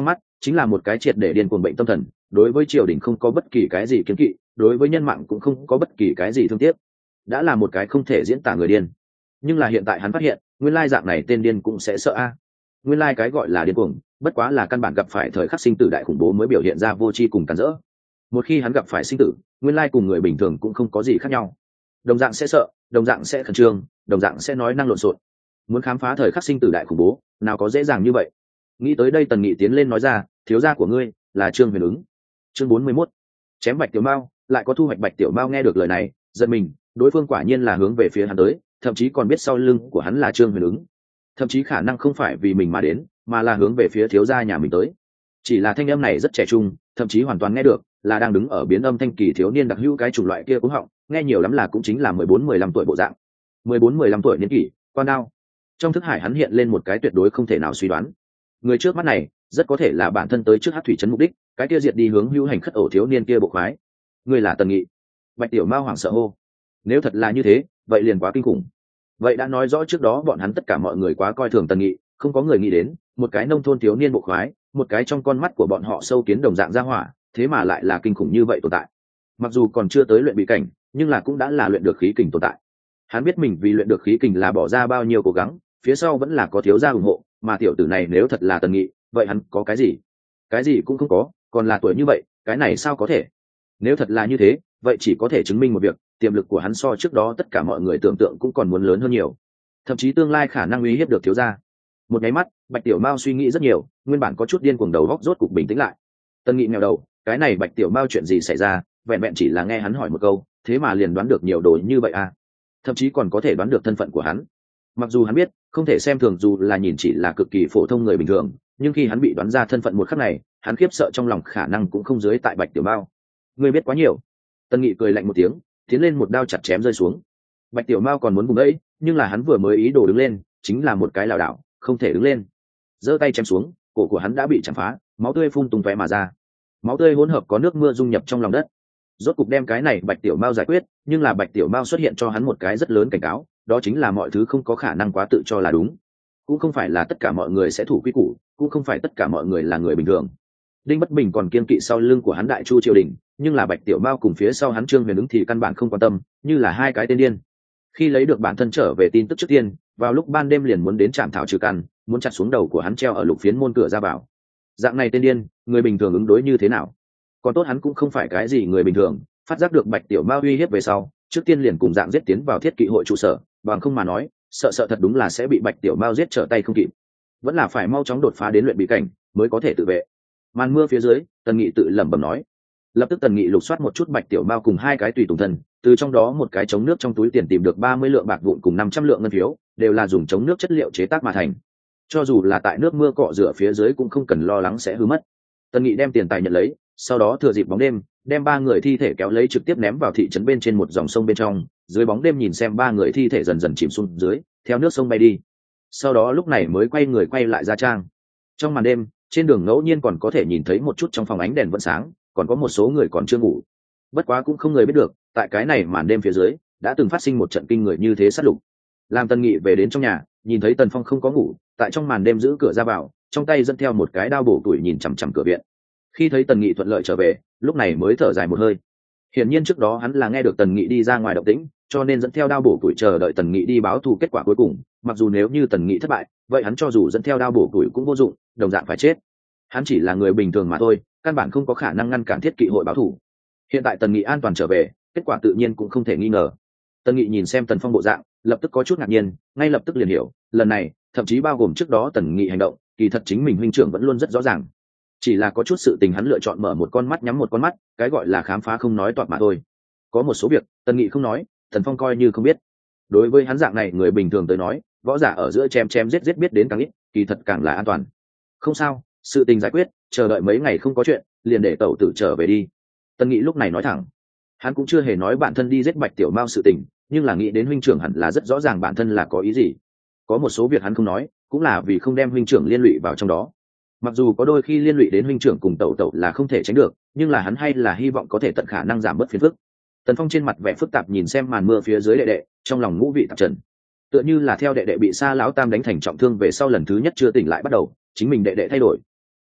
chính là một cái triệt để điên cuồng bệnh tâm thần, đối với triều đình không có bất kỳ cái gì kiến kỵ, đối với nhân mạng cũng không có bất kỳ cái gì thương tiếc, đã là một cái không thể diễn tả người điên. Nhưng là hiện tại hắn phát hiện, nguyên lai dạng này tên điên cũng sẽ sợ a. Nguyên lai cái gọi là điên cuồng, bất quá là căn bản gặp phải thời khắc sinh tử đại khủng bố mới biểu hiện ra vô tri cùng cản rỡ. Một khi hắn gặp phải sinh tử, nguyên lai cùng người bình thường cũng không có gì khác nhau. Đồng dạng sẽ sợ, đồng dạng sẽ khẩn trương, đồng dạng sẽ nói năng lộn xộn. Muốn khám phá thời khắc sinh tử đại khủng bố, nào có dễ dàng như vậy. Nghĩ tới đây Tần Nghị tiến lên nói ra, thiếu gia của ngươi là Trương Huyền Ứng. Chương bốn mươi mốt, chém Bạch Tiểu Mao, lại có thu hoạch. Bạch Tiểu Mao nghe được lời này, giật mình, đối phương quả nhiên là hướng về phía hắn tới, thậm chí còn biết sau lưng của hắn là Trương Huyền Ứng, thậm chí khả năng không phải vì mình mà đến, mà là hướng về phía thiếu gia nhà mình tới. Chỉ là thanh âm này rất trẻ trung, thậm chí hoàn toàn nghe được là đang đứng ở biến âm thanh kỳ thiếu niên đặc hữu cái chủng loại kia cũng họng, nghe nhiều lắm là cũng chính là mười bốn mười lăm tuổi bộ dạng. mười bốn mười lăm tuổi niên kỷ, quan đao. Trong thức hải hắn hiện lên một cái tuyệt đối không thể nào suy đoán. Người trước mắt này, rất có thể là bản thân tới trước Hắc Thủy trấn mục đích, cái kia diệt đi hướng hữu hành khất ổ thiếu niên kia bộ khoái. Người là Tần Nghị. Bạch Tiểu Mao hoảng sợ hô. Nếu thật là như thế, vậy liền quá kinh khủng. Vậy đã nói rõ trước đó bọn hắn tất cả mọi người quá coi thường Tần Nghị, không có người nghĩ đến, một cái nông thôn thiếu niên bộ khoái, một cái trong con mắt của bọn họ sâu kiến đồng dạng ra hỏa, thế mà lại là kinh khủng như vậy tồn tại. Mặc dù còn chưa tới luyện bị cảnh, nhưng là cũng đã là luyện được khí kình tồn tại. Hắn biết mình vì luyện được khí kình là bỏ ra bao nhiêu cố gắng, phía sau vẫn là có thiếu gia ủng hộ, mà tiểu tử này nếu thật là Tần Nghị, vậy hắn có cái gì? Cái gì cũng không có, còn là tuổi như vậy, cái này sao có thể? Nếu thật là như thế, vậy chỉ có thể chứng minh một việc, tiềm lực của hắn so trước đó tất cả mọi người tưởng tượng cũng còn muốn lớn hơn nhiều, thậm chí tương lai khả năng uy hiếp được thiếu gia. Một nháy mắt, Bạch Tiểu Mao suy nghĩ rất nhiều, nguyên bản có chút điên cuồng đầu óc rốt cục bình tĩnh lại. Tần Nghị nghèo đầu, cái này Bạch Tiểu Mao chuyện gì xảy ra, vẹn vẹn chỉ là nghe hắn hỏi một câu, thế mà liền đoán được nhiều đồ như vậy à? Thậm chí còn có thể đoán được thân phận của hắn. Mặc dù hắn biết, không thể xem thường dù là nhìn chỉ là cực kỳ phổ thông người bình thường, nhưng khi hắn bị đoán ra thân phận một khắc này, hắn khiếp sợ trong lòng khả năng cũng không dưới tại Bạch Tiểu Mao. Ngươi biết quá nhiều. Tần Nghị cười lạnh một tiếng, tiến lên một đao chặt chém rơi xuống. Bạch Tiểu Mao còn muốn vùng ấy, nhưng là hắn vừa mới ý đồ đứng lên, chính là một cái lảo đảo, không thể đứng lên. Giơ tay chém xuống, cổ của hắn đã bị chém phá, máu tươi phun tung tóe mà ra. Máu tươi hỗn hợp có nước mưa dung nhập trong lòng đất. Rốt cục đem cái này Bạch Tiểu Mao giải quyết, nhưng là Bạch Tiểu Mao xuất hiện cho hắn một cái rất lớn cảnh cáo, đó chính là mọi thứ không có khả năng quá tự cho là đúng. Cũng không phải là tất cả mọi người sẽ thủ quy củ, cũng không phải tất cả mọi người là người bình thường. Đinh Bất Bình còn kiên kỵ sau lưng của hắn Đại Chu triều đình, nhưng là Bạch Tiểu Mao cùng phía sau hắn Trương Huyền Ứng thì căn bản không quan tâm, như là hai cái tên điên. Khi lấy được bản thân trở về tin tức trước tiên, vào lúc ban đêm liền muốn đến trạm thảo trừ căn, muốn chặt xuống đầu của hắn treo ở lục phiến môn cửa ra vào. Dạng này tên điên, người bình thường ứng đối như thế nào? Còn tốt hắn cũng không phải cái gì người bình thường, phát giác được Bạch Tiểu Mao uy hiếp về sau, trước tiên liền cùng dạng giết tiến vào Thiết Kỵ hội trụ sở, bằng không mà nói, sợ sợ thật đúng là sẽ bị Bạch Tiểu Mao giết trở tay không kịp. Vẫn là phải mau chóng đột phá đến luyện bí cảnh, mới có thể tự vệ. Màn mưa phía dưới, Tần Nghị tự lẩm bẩm nói. Lập tức Tần Nghị lục soát một chút Bạch Tiểu Mao cùng hai cái tùy tùng thân, từ trong đó một cái chống nước trong túi tiền tìm được ba mươi lượng bạc vụn cùng năm trăm lượng ngân phiếu, đều là dùng chống nước chất liệu chế tác mà thành. Cho dù là tại nước mưa cọ rửa phía dưới cũng không cần lo lắng sẽ hư mất. Tần Nghị đem tiền tài nhận lấy, sau đó thừa dịp bóng đêm, đem ba người thi thể kéo lấy trực tiếp ném vào thị trấn bên trên một dòng sông bên trong, dưới bóng đêm nhìn xem ba người thi thể dần dần chìm xuống dưới, theo nước sông bay đi. Sau đó lúc này mới quay người quay lại gia trang. Trong màn đêm, trên đường ngẫu nhiên còn có thể nhìn thấy một chút trong phòng ánh đèn vẫn sáng, còn có một số người còn chưa ngủ. Bất quá cũng không người biết được, tại cái này màn đêm phía dưới, đã từng phát sinh một trận kinh người như thế sát lục. Làm Tần Nghị về đến trong nhà, nhìn thấy Tần Phong không có ngủ, tại trong màn đêm giữ cửa ra vào, trong tay dẫn theo một cái đao bổ tuổi nhìn chằm chằm cửa viện. Khi thấy Tần Nghị thuận lợi trở về, lúc này mới thở dài một hơi. Hiển nhiên trước đó hắn là nghe được Tần Nghị đi ra ngoài động tĩnh, cho nên dẫn theo đao bổ tuổi chờ đợi Tần Nghị đi báo thù kết quả cuối cùng. Mặc dù nếu như Tần Nghị thất bại, vậy hắn cho dù dẫn theo đao bổ tuổi cũng vô dụng, đồng dạng phải chết. Hắn chỉ là người bình thường mà thôi, căn bản không có khả năng ngăn cản Thiết Kỵ hội báo thù. Hiện tại Tần Nghị an toàn trở về, kết quả tự nhiên cũng không thể nghi ngờ. Tần Nghị nhìn xem Tần Phong bộ dạng, lập tức có chút ngạc nhiên, ngay lập tức liền hiểu, lần này, thậm chí bao gồm trước đó Tần Nghị hành động, kỳ thật chính mình huynh trưởng vẫn luôn rất rõ ràng. Chỉ là có chút sự tình hắn lựa chọn mở một con mắt nhắm một con mắt, cái gọi là khám phá không nói toạc mà thôi. Có một số việc, Tần Nghị không nói, Tần Phong coi như không biết. Đối với hắn dạng này người bình thường tới nói, võ giả ở giữa chém chém giết giết biết đến càng ít, kỳ thật càng là an toàn. Không sao, sự tình giải quyết, chờ đợi mấy ngày không có chuyện, liền để tẩu tử trở về đi. Tần Nghị lúc này nói thẳng. Hắn cũng chưa hề nói bản thân đi giết Bạch Tiểu Mao sự tình, nhưng là nghĩ đến huynh trưởng hẳn là rất rõ ràng bản thân là có ý gì. Có một số việc hắn không nói, cũng là vì không đem huynh trưởng liên lụy vào trong đó. Mặc dù có đôi khi liên lụy đến huynh trưởng cùng tẩu tẩu là không thể tránh được, nhưng là hắn hay là hy vọng có thể tận khả năng giảm bớt phiền phức. Tần Phong trên mặt vẻ phức tạp nhìn xem màn mưa phía dưới đệ đệ, trong lòng ngũ vị tạp trần. Tựa như là theo đệ đệ bị Sa lão tam đánh thành trọng thương về sau lần thứ nhất chưa tỉnh lại bắt đầu, chính mình đệ đệ thay đổi.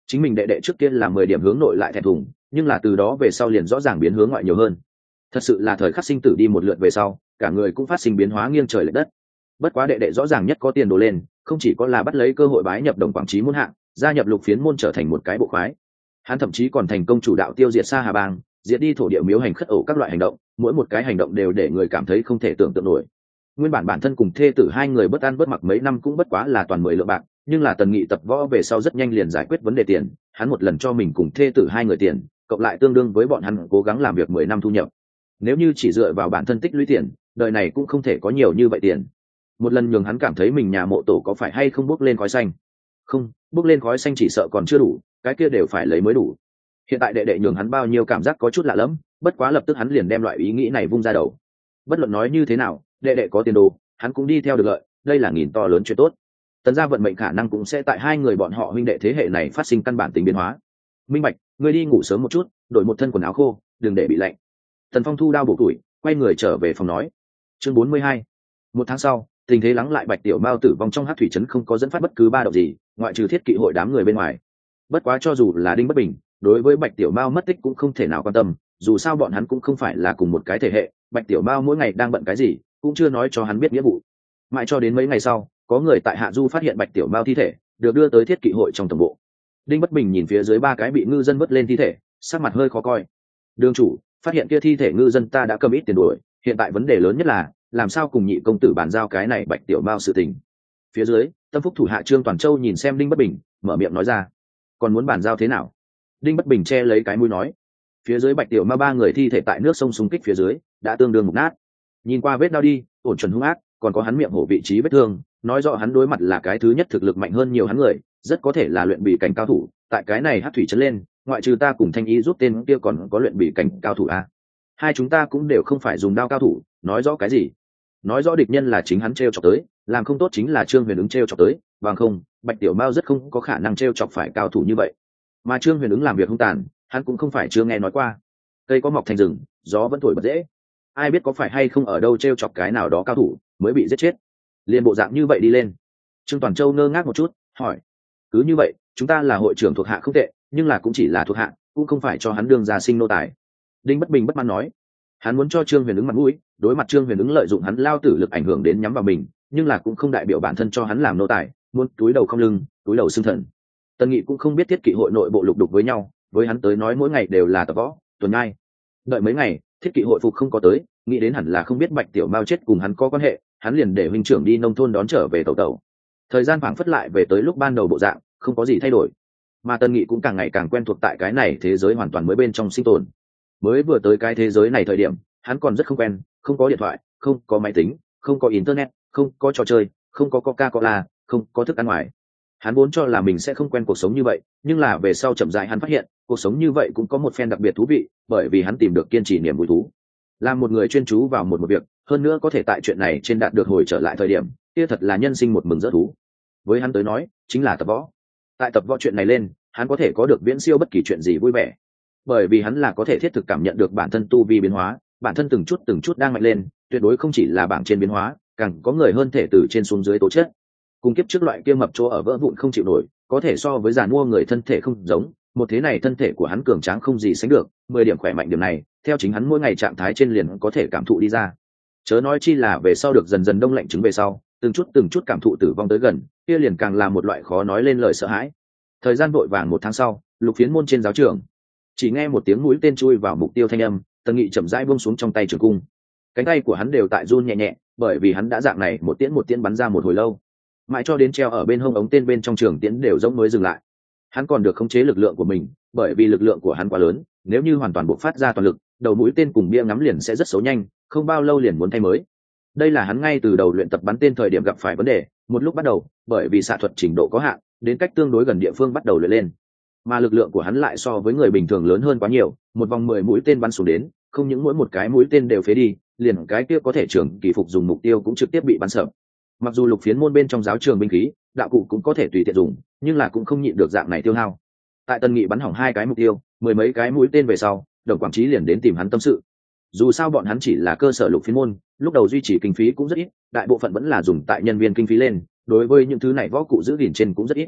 chính mình đệ đệ trước kia là mười điểm hướng nội lại thẹn thùng, nhưng là từ đó về sau liền rõ ràng biến hướng ngoại nhiều hơn. Thật sự là thời khắc sinh tử đi một lượt về sau, cả người cũng phát sinh biến hóa nghiêng trời lệch đất. Bất quá đệ đệ rõ ràng nhất có tiền đồ lên, không chỉ có là bắt lấy cơ hội bái nhập đồng quảng trí môn hạng, gia nhập lục phiến môn trở thành một cái bộ khoái, hắn thậm chí còn thành công chủ đạo tiêu diệt Sa Hà Bang, diệt đi thổ địa miếu hành khất ổ các loại hành động, mỗi một cái hành động đều để người cảm thấy không thể tưởng tượng nổi. Nguyên bản bản thân cùng thê tử hai người bất ăn bất mặc mấy năm cũng bất quá là toàn mười lượng bạc, nhưng là Tần Nghị tập võ về sau rất nhanh liền giải quyết vấn đề tiền, hắn một lần cho mình cùng thê tử hai người tiền, cộng lại tương đương với bọn hắn cố gắng làm việc mười năm thu nhập. Nếu như chỉ dựa vào bản thân tích lũy tiền, đời này cũng không thể có nhiều như vậy tiền. Một lần nhường hắn cảm thấy mình nhà mộ tổ có phải hay không bốc lên khói xanh. Không, bốc lên khói xanh chỉ sợ còn chưa đủ, cái kia đều phải lấy mới đủ. Hiện tại đệ đệ nhường hắn bao nhiêu cảm giác có chút lạ lẫm, bất quá lập tức hắn liền đem loại ý nghĩ này vung ra đầu. Bất luận nói như thế nào, đệ đệ có tiền đồ, hắn cũng đi theo được lợi, đây là nghìn to lớn chuyện tốt. Tần gia vận mệnh khả năng cũng sẽ tại hai người bọn họ huynh đệ thế hệ này phát sinh căn bản tính biến hóa. Minh Bạch, ngươi đi ngủ sớm một chút, đổi một thân quần áo khô, đừng để bị lạnh. Tần Phong thu đao bổ tuổi, quay người trở về phòng nói. Chương bốn mươi hai. Một tháng sau, tình thế lắng lại, Bạch Tiểu Mao tử vong trong hắc thủy trấn không có dẫn phát bất cứ ba động gì, ngoại trừ thiết kỵ hội đám người bên ngoài. Bất quá cho dù là Đinh Bất Bình, đối với Bạch Tiểu Mao mất tích cũng không thể nào quan tâm, dù sao bọn hắn cũng không phải là cùng một cái thể hệ, Bạch Tiểu Mao mỗi ngày đang bận cái gì, cũng chưa nói cho hắn biết nghĩa vụ. Mãi cho đến mấy ngày sau, có người tại Hạ Du phát hiện Bạch Tiểu Mao thi thể, được đưa tới thiết kỵ hội trong tổng bộ. Đinh Bất Bình nhìn phía dưới ba cái bị ngư dân vớt lên thi thể, sắc mặt hơi khó coi. Đường chủ, phát hiện kia thi thể ngư dân ta đã cầm ít tiền đuổi, hiện tại vấn đề lớn nhất là làm sao cùng nhị công tử bàn giao cái này Bạch Tiểu Mao sự tình. Phía dưới, tâm phúc thủ hạ Trương Toàn Châu nhìn xem Đinh Bất Bình, mở miệng nói ra. Còn muốn bàn giao thế nào? Đinh Bất Bình che lấy cái mũi nói. Phía dưới Bạch Tiểu Mao ba người thi thể tại nước sông xung kích phía dưới, đã tương đương mục nát. Nhìn qua vết đau đi, ổn chuẩn hung ác, còn có hắn miệng hổ vị trí vết thương, nói rõ hắn đối mặt là cái thứ nhất thực lực mạnh hơn nhiều hắn người, rất có thể là luyện bị cảnh cao thủ. Tại cái này hắc thủy trấn lên, ngoại trừ ta cùng Thanh Ý giúp tên kia còn có luyện bị cảnh cao thủ à? Hai chúng ta cũng đều không phải dùng đao cao thủ, nói rõ cái gì? Nói rõ địch nhân là chính hắn treo chọc tới, làm không tốt chính là Trương Huyền ứng treo chọc tới, bằng không, Bạch Tiểu Mao rất không có khả năng treo chọc phải cao thủ như vậy. Mà Trương Huyền ứng làm việc hung tàn, hắn cũng không phải chưa nghe nói qua. Cây có mọc thành rừng, gió vẫn thổi bật dễ. Ai biết có phải hay không ở đâu treo chọc cái nào đó cao thủ mới bị giết chết. Liên bộ dạng như vậy đi lên. Trương Toàn Châu ngơ ngác một chút, hỏi: cứ như vậy, chúng ta là hội trưởng thuộc hạ không tệ, nhưng là cũng chỉ là thuộc hạ, cũng không phải cho hắn đương gia sinh nô tài. Đinh Bất Bình bất mãn nói. Hắn muốn cho Trương Huyền ứng mặt mũi, đối mặt Trương Huyền ứng lợi dụng hắn lao tử lực ảnh hưởng đến nhắm vào mình, nhưng là cũng không đại biểu bản thân cho hắn làm nô tài, muốn túi đầu không lưng, túi đầu xương thần. Tần Nghị cũng không biết thiết kỵ hội nội bộ lục đục với nhau, với hắn tới nói mỗi ngày đều là tập võ, tuần ngay. Đợi mấy ngày, thiết kỵ hội phục không có tới, nghĩ đến hẳn là không biết Bạch Tiểu Mao chết cùng hắn có quan hệ, hắn liền để huynh trưởng đi nông thôn đón trở về tẩu tẩu. Thời gian phảng phất lại về tới lúc ban đầu bộ dạng, không có gì thay đổi. Mà Tần Nghị cũng càng ngày càng quen thuộc tại cái này thế giới hoàn toàn mới bên trong sinh tồn. Mới vừa tới cái thế giới này thời điểm, hắn còn rất không quen, không có điện thoại, không có máy tính, không có internet, không có trò chơi, không có coca cola, không có thức ăn ngoài. Hắn vốn cho là mình sẽ không quen cuộc sống như vậy, nhưng là về sau chậm rãi hắn phát hiện cuộc sống như vậy cũng có một phen đặc biệt thú vị, bởi vì hắn tìm được kiên trì niềm vui thú. Làm một người chuyên chú vào một một việc, hơn nữa có thể tại chuyện này trên đạt được hồi trở lại thời điểm kia thật là nhân sinh một mừng rỡ thú. Với hắn tới nói chính là tập võ. Tại tập võ chuyện này lên, hắn có thể có được viễn siêu bất kỳ chuyện gì vui vẻ, bởi vì hắn là có thể thiết thực cảm nhận được bản thân tu vi biến hóa, bản thân từng chút từng chút đang mạnh lên, tuyệt đối không chỉ là bảng trên biến hóa, càng có người hơn thể từ trên xuống dưới tố chất. Cùng kiếp trước loại kia mập chỗ ở vỡ vụn không chịu nổi, có thể so với giàn mua người thân thể không giống, một thế này thân thể của hắn cường tráng không gì sánh được, mười điểm khỏe mạnh điểm này, theo chính hắn mỗi ngày trạng thái trên liền có thể cảm thụ đi ra. Chớ nói chi là về sau được dần dần đông lạnh chứng về sau, từng chút từng chút cảm thụ tử vong tới gần, kia liền càng là một loại khó nói lên lời sợ hãi. Thời gian vội vàng một tháng sau, Lục Phiến môn trên giáo trường, chỉ nghe một tiếng mũi tên chui vào mục tiêu thanh âm, Tần Nghị chậm rãi buông xuống trong tay trường cung. Cánh tay của hắn đều tại run nhẹ nhẹ, bởi vì hắn đã dạng này một tiễn một tiễn bắn ra một hồi lâu, mãi cho đến treo ở bên hông ống tên bên trong trường tiễn đều giống mới dừng lại. Hắn còn được khống chế lực lượng của mình, bởi vì lực lượng của hắn quá lớn, nếu như hoàn toàn bộc phát ra toàn lực, đầu mũi tên cùng bia ngắm liền sẽ rất xấu nhanh, không bao lâu liền muốn thay mới. Đây là hắn ngay từ đầu luyện tập bắn tên thời điểm gặp phải vấn đề, một lúc bắt đầu, bởi vì xạ thuật trình độ có hạn, đến cách tương đối gần địa phương bắt đầu luyện lên, mà lực lượng của hắn lại so với người bình thường lớn hơn quá nhiều, một vòng mười mũi tên bắn xuống đến, không những mỗi một cái mũi tên đều phế đi, liền cái kia có thể trưởng kỳ phục dùng mục tiêu cũng trực tiếp bị bắn sập. Mặc dù Lục Phiến môn bên trong giáo trường binh khí, đạo cụ cũng có thể tùy tiện dùng, nhưng là cũng không nhịn được dạng này tiêu hao. Tại Tần Nghị bắn hỏng hai cái mục tiêu, mười mấy cái mũi tên về sau, Đồng Quảng Trí liền đến tìm hắn tâm sự. Dù sao bọn hắn chỉ là cơ sở Lục Phiến môn, lúc đầu duy trì kinh phí cũng rất ít, đại bộ phận vẫn là dùng tại nhân viên kinh phí lên, đối với những thứ này võ cụ giữ gìn trên cũng rất ít.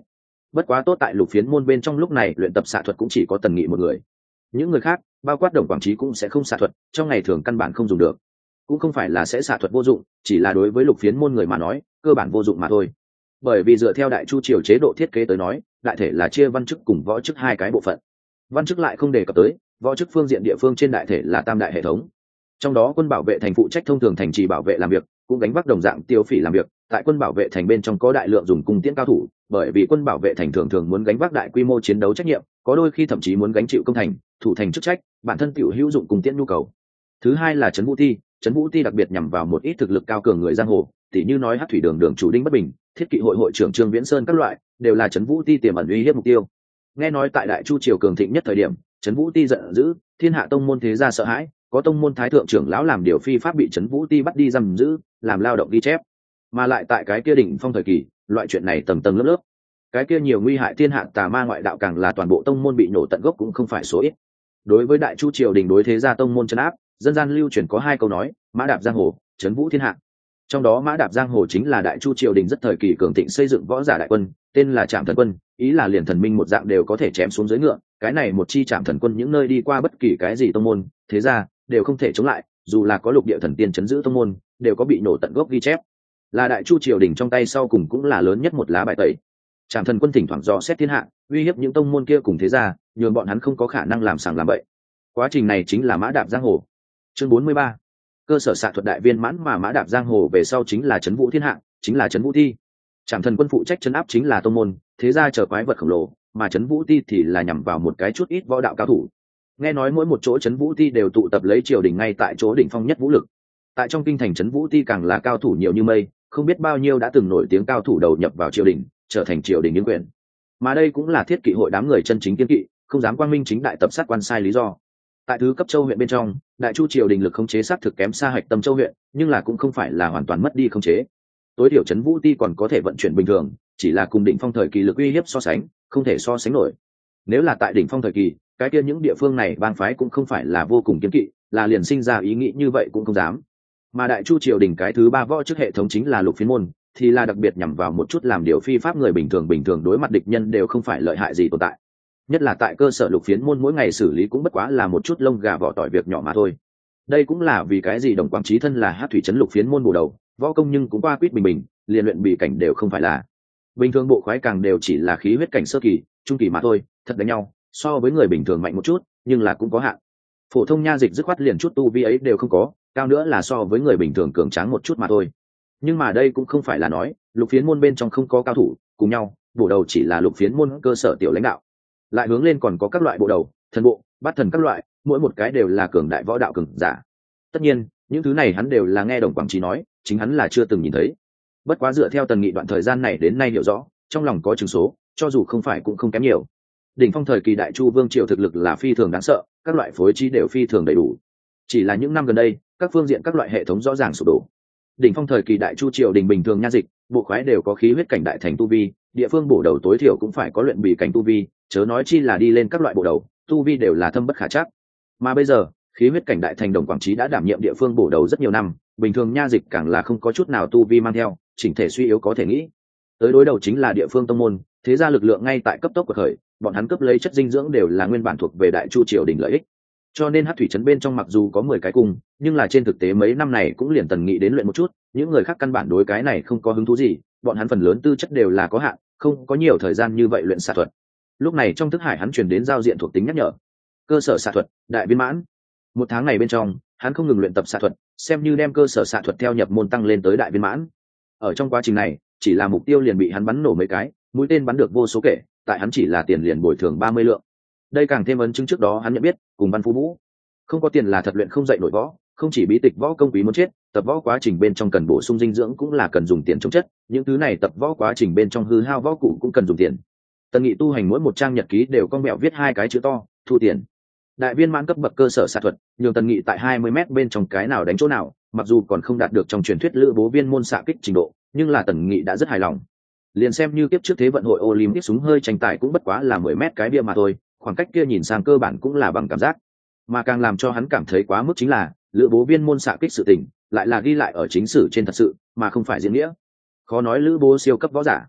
bất quá tốt tại lục phiến môn bên trong lúc này luyện tập xạ thuật cũng chỉ có Tần Nghị một người, những người khác bao quát Đồng Quảng Trí cũng sẽ không xạ thuật, trong ngày thường căn bản không dùng được. Cũng không phải là sẽ xạ thuật vô dụng, chỉ là đối với lục phiến môn người mà nói cơ bản vô dụng mà thôi. Bởi vì dựa theo Đại Chu triều chế độ thiết kế tới nói, đại thể là chia văn chức cùng võ chức hai cái bộ phận. Văn chức lại không đề cập tới, võ chức phương diện địa phương trên đại thể là tam đại hệ thống. Trong đó quân bảo vệ thành phụ trách thông thường thành trì bảo vệ làm việc, cũng gánh vác đồng dạng tiêu phỉ làm việc. Tại quân bảo vệ thành bên trong có đại lượng dùng cung tiễn cao thủ, bởi vì quân bảo vệ thành thường thường muốn gánh vác đại quy mô chiến đấu trách nhiệm, có đôi khi thậm chí muốn gánh chịu công thành, thủ thành chức trách, bản thân tiểu hữu dụng cung tiễn nhu cầu. Thứ hai là trấn vũ ti, trấn vũ ti đặc biệt nhằm vào một ít thực lực cao cường người giang hồ, tỉ như nói Hắc Thủy Đường đường chủ Đinh Bất Bình, Thiết Kỵ hội hội trưởng Trương Viễn Sơn các loại, đều là trấn vũ ti tiềm ẩn uy hiếp mục tiêu. Nghe nói tại Đại Chu triều cường thịnh nhất thời điểm, trấn vũ ti giận dữ, thiên hạ tông môn thế gia sợ hãi, có tông môn thái thượng trưởng lão làm điều phi pháp bị trấn vũ ti bắt đi giam giữ, làm lao động ghi chép. Mà lại tại cái kia đỉnh phong thời kỳ, loại chuyện này tầng tầng lớp lớp, cái kia nhiều nguy hại thiên hạ tà ma ngoại đạo càng là toàn bộ tông môn bị nổ tận gốc cũng không phải số ít. Đối với Đại Chu triều đình đối thế gia tông môn trấn áp, dân gian lưu truyền có hai câu nói: mã đạp giang hồ, trấn vũ thiên hạ. Trong đó mã đạp giang hồ chính là Đại Chu triều đình rất thời kỳ cường thịnh xây dựng võ giả đại quân, tên là Trảm Thần Quân, ý là liền thần minh một dạng đều có thể chém xuống dưới ngựa. Cái này một chi Trảm Thần Quân những nơi đi qua bất kỳ cái gì tông môn thế gia đều không thể chống lại, dù là có lục địa thần tiên chấn giữ tông môn đều có bị nổ tận gốc ghi chép, là Đại Chu triều đình trong tay sau cùng cũng là lớn nhất một lá bài tẩy. Trảm Thần Quân thỉnh thoảng dò xét thiên hạ, uy hiếp những tông môn kia cùng thế gia, nhường bọn hắn không có khả năng làm sàng làm bậy. Quá trình này chính là mã đạp giang hồ. Chương bốn mươi ba, cơ sở xạ thuật đại viên mãn mà mã đạp giang hồ về sau chính là trấn vũ thiên hạ, chính là trấn vũ thi. Trảm Thần Quân phụ trách trấn áp chính là tông môn thế gia chờ quái vật khổng lồ, mà trấn vũ ti thì là nhằm vào một cái chút ít võ đạo cao thủ. Nghe nói mỗi một chỗ trấn vũ ti đều tụ tập lấy triều đình ngay tại chỗ đỉnh phong nhất vũ lực. Tại trong kinh thành trấn vũ ti càng là cao thủ nhiều như mây, không biết bao nhiêu đã từng nổi tiếng cao thủ đầu nhập vào triều đình, trở thành triều đình nhân quyền. Mà đây cũng là Thiết Kỵ hội đám người chân chính kiên kỵ, không dám quang minh chính đại tập sát quan sai lý do. Tại thứ cấp châu huyện bên trong, Đại Chu triều đình lực khống chế sát thực kém xa Hạch Tâm châu huyện, nhưng là cũng không phải là hoàn toàn mất đi khống chế. Tối thiểu trấn vũ ti còn có thể vận chuyển bình thường, chỉ là cùng đỉnh phong thời kỳ lực uy hiếp so sánh, không thể so sánh nổi. Nếu là tại đỉnh phong thời kỳ, cái kia những địa phương này bang phái cũng không phải là vô cùng kiên kỵ, là liền sinh ra ý nghĩ như vậy cũng không dám. Mà Đại Chu triều đình cái thứ ba võ chức hệ thống chính là lục phiến môn, thì là đặc biệt nhằm vào một chút làm điều phi pháp người bình thường bình thường đối mặt địch nhân đều không phải lợi hại gì tồn tại. Nhất là tại cơ sở lục phiến môn mỗi ngày xử lý cũng bất quá là một chút lông gà vỏ tỏi việc nhỏ mà thôi. Đây cũng là vì cái gì Đồng Quảng Trí thân là Hắc Thủy trấn lục phiến môn bổ đầu, võ công nhưng cũng qua quýt bình bình, liền luyện bị cảnh đều không phải là. Bình thường bộ khoái càng đều chỉ là khí huyết cảnh sơ kỳ, trung kỳ mà thôi, thật đánh nhau, so với người bình thường mạnh một chút, nhưng là cũng có hạn. Phổ thông nha dịch dứt khoát liền chút tu vi ấy đều không có, cao nữa là so với người bình thường cường tráng một chút mà thôi. Nhưng mà đây cũng không phải là nói lục phiến môn bên trong không có cao thủ cùng nhau, bộ đầu chỉ là lục phiến môn cơ sở tiểu lãnh đạo, lại hướng lên còn có các loại bộ đầu, thần bộ, bát thần các loại, mỗi một cái đều là cường đại võ đạo cường giả. Tất nhiên những thứ này hắn đều là nghe Đồng Quảng Trí nói, chính hắn là chưa từng nhìn thấy. Bất quá dựa theo Tần Nghị đoạn thời gian này đến nay hiểu rõ, trong lòng có chứng số, cho dù không phải cũng không kém nhiều. Đỉnh phong thời kỳ Đại Chu vương triều thực lực là phi thường đáng sợ, các loại phối trí đều phi thường đầy đủ. Chỉ là những năm gần đây, các phương diện các loại hệ thống rõ ràng sụp đổ. Đỉnh phong thời kỳ Đại Chu triều đình bình thường nha dịch, bộ khoái đều có khí huyết cảnh đại thành tu vi, địa phương bổ đầu tối thiểu cũng phải có luyện bị cảnh tu vi, chớ nói chi là đi lên các loại bộ đầu, tu vi đều là thâm bất khả trắc. Mà bây giờ, khí huyết cảnh đại thành Đồng Quảng Trí đã đảm nhiệm địa phương bổ đầu rất nhiều năm, bình thường nha dịch càng là không có chút nào tu vi mang theo, chỉnh thể suy yếu có thể nghĩ. Tới đối đầu chính là địa phương tông môn, thế ra lực lượng ngay tại cấp tốc của khởi, bọn hắn cấp lấy chất dinh dưỡng đều là nguyên bản thuộc về Đại Chu triều đình lợi ích. Cho nên Hắc Thủy trấn bên trong mặc dù có mười cái cung, nhưng là trên thực tế mấy năm này cũng liền Tần Nghị đến luyện một chút, những người khác căn bản đối cái này không có hứng thú gì, bọn hắn phần lớn tư chất đều là có hạn, không có nhiều thời gian như vậy luyện xạ thuật. Lúc này trong thức hải hắn truyền đến giao diện thuộc tính nhắc nhở: cơ sở xạ thuật đại viên mãn. Một tháng này bên trong, hắn không ngừng luyện tập xạ thuật, xem như đem cơ sở xạ thuật theo nhập môn tăng lên tới đại viên mãn. Ở trong quá trình này, chỉ là mục tiêu liền bị hắn bắn nổ mấy cái, mũi tên bắn được vô số kể, tại hắn chỉ là tiền liền bồi thường ba mươi lượng. Đây càng thêm ấn chứng trước đó hắn nhận biết, cùng Văn Phú Vũ, không có tiền là thật luyện không dậy nổi võ, không chỉ bí tịch võ công quý muốn chết, tập võ quá trình bên trong cần bổ sung dinh dưỡng cũng là cần dùng tiền chống chất, những thứ này tập võ quá trình bên trong hư hao võ cụ cũng cần dùng tiền. Tần Nghị tu hành mỗi một trang nhật ký đều con mẹo viết hai cái chữ to, thu tiền. Đại viên mãn cấp bậc cơ sở xạ thuật, nhường Tần Nghị tại hai mươi mét bên trong cái nào đánh chỗ nào, mặc dù còn không đạt được trong truyền thuyết lữ bố viên môn xạ kích trình độ, nhưng là Tần Nghị đã rất hài lòng. Liền xem như kiếp trước thế vận hội Olympic súng hơi tranh tài cũng bất quá là mười mét cái bia mà thôi, khoảng cách kia nhìn sang cơ bản cũng là bằng cảm giác. Mà càng làm cho hắn cảm thấy quá mức chính là lữ bố viên môn xạ kích sự tình, lại là ghi lại ở chính sử trên thật sự, mà không phải diễn nghĩa. Khó nói lữ bố siêu cấp võ giả.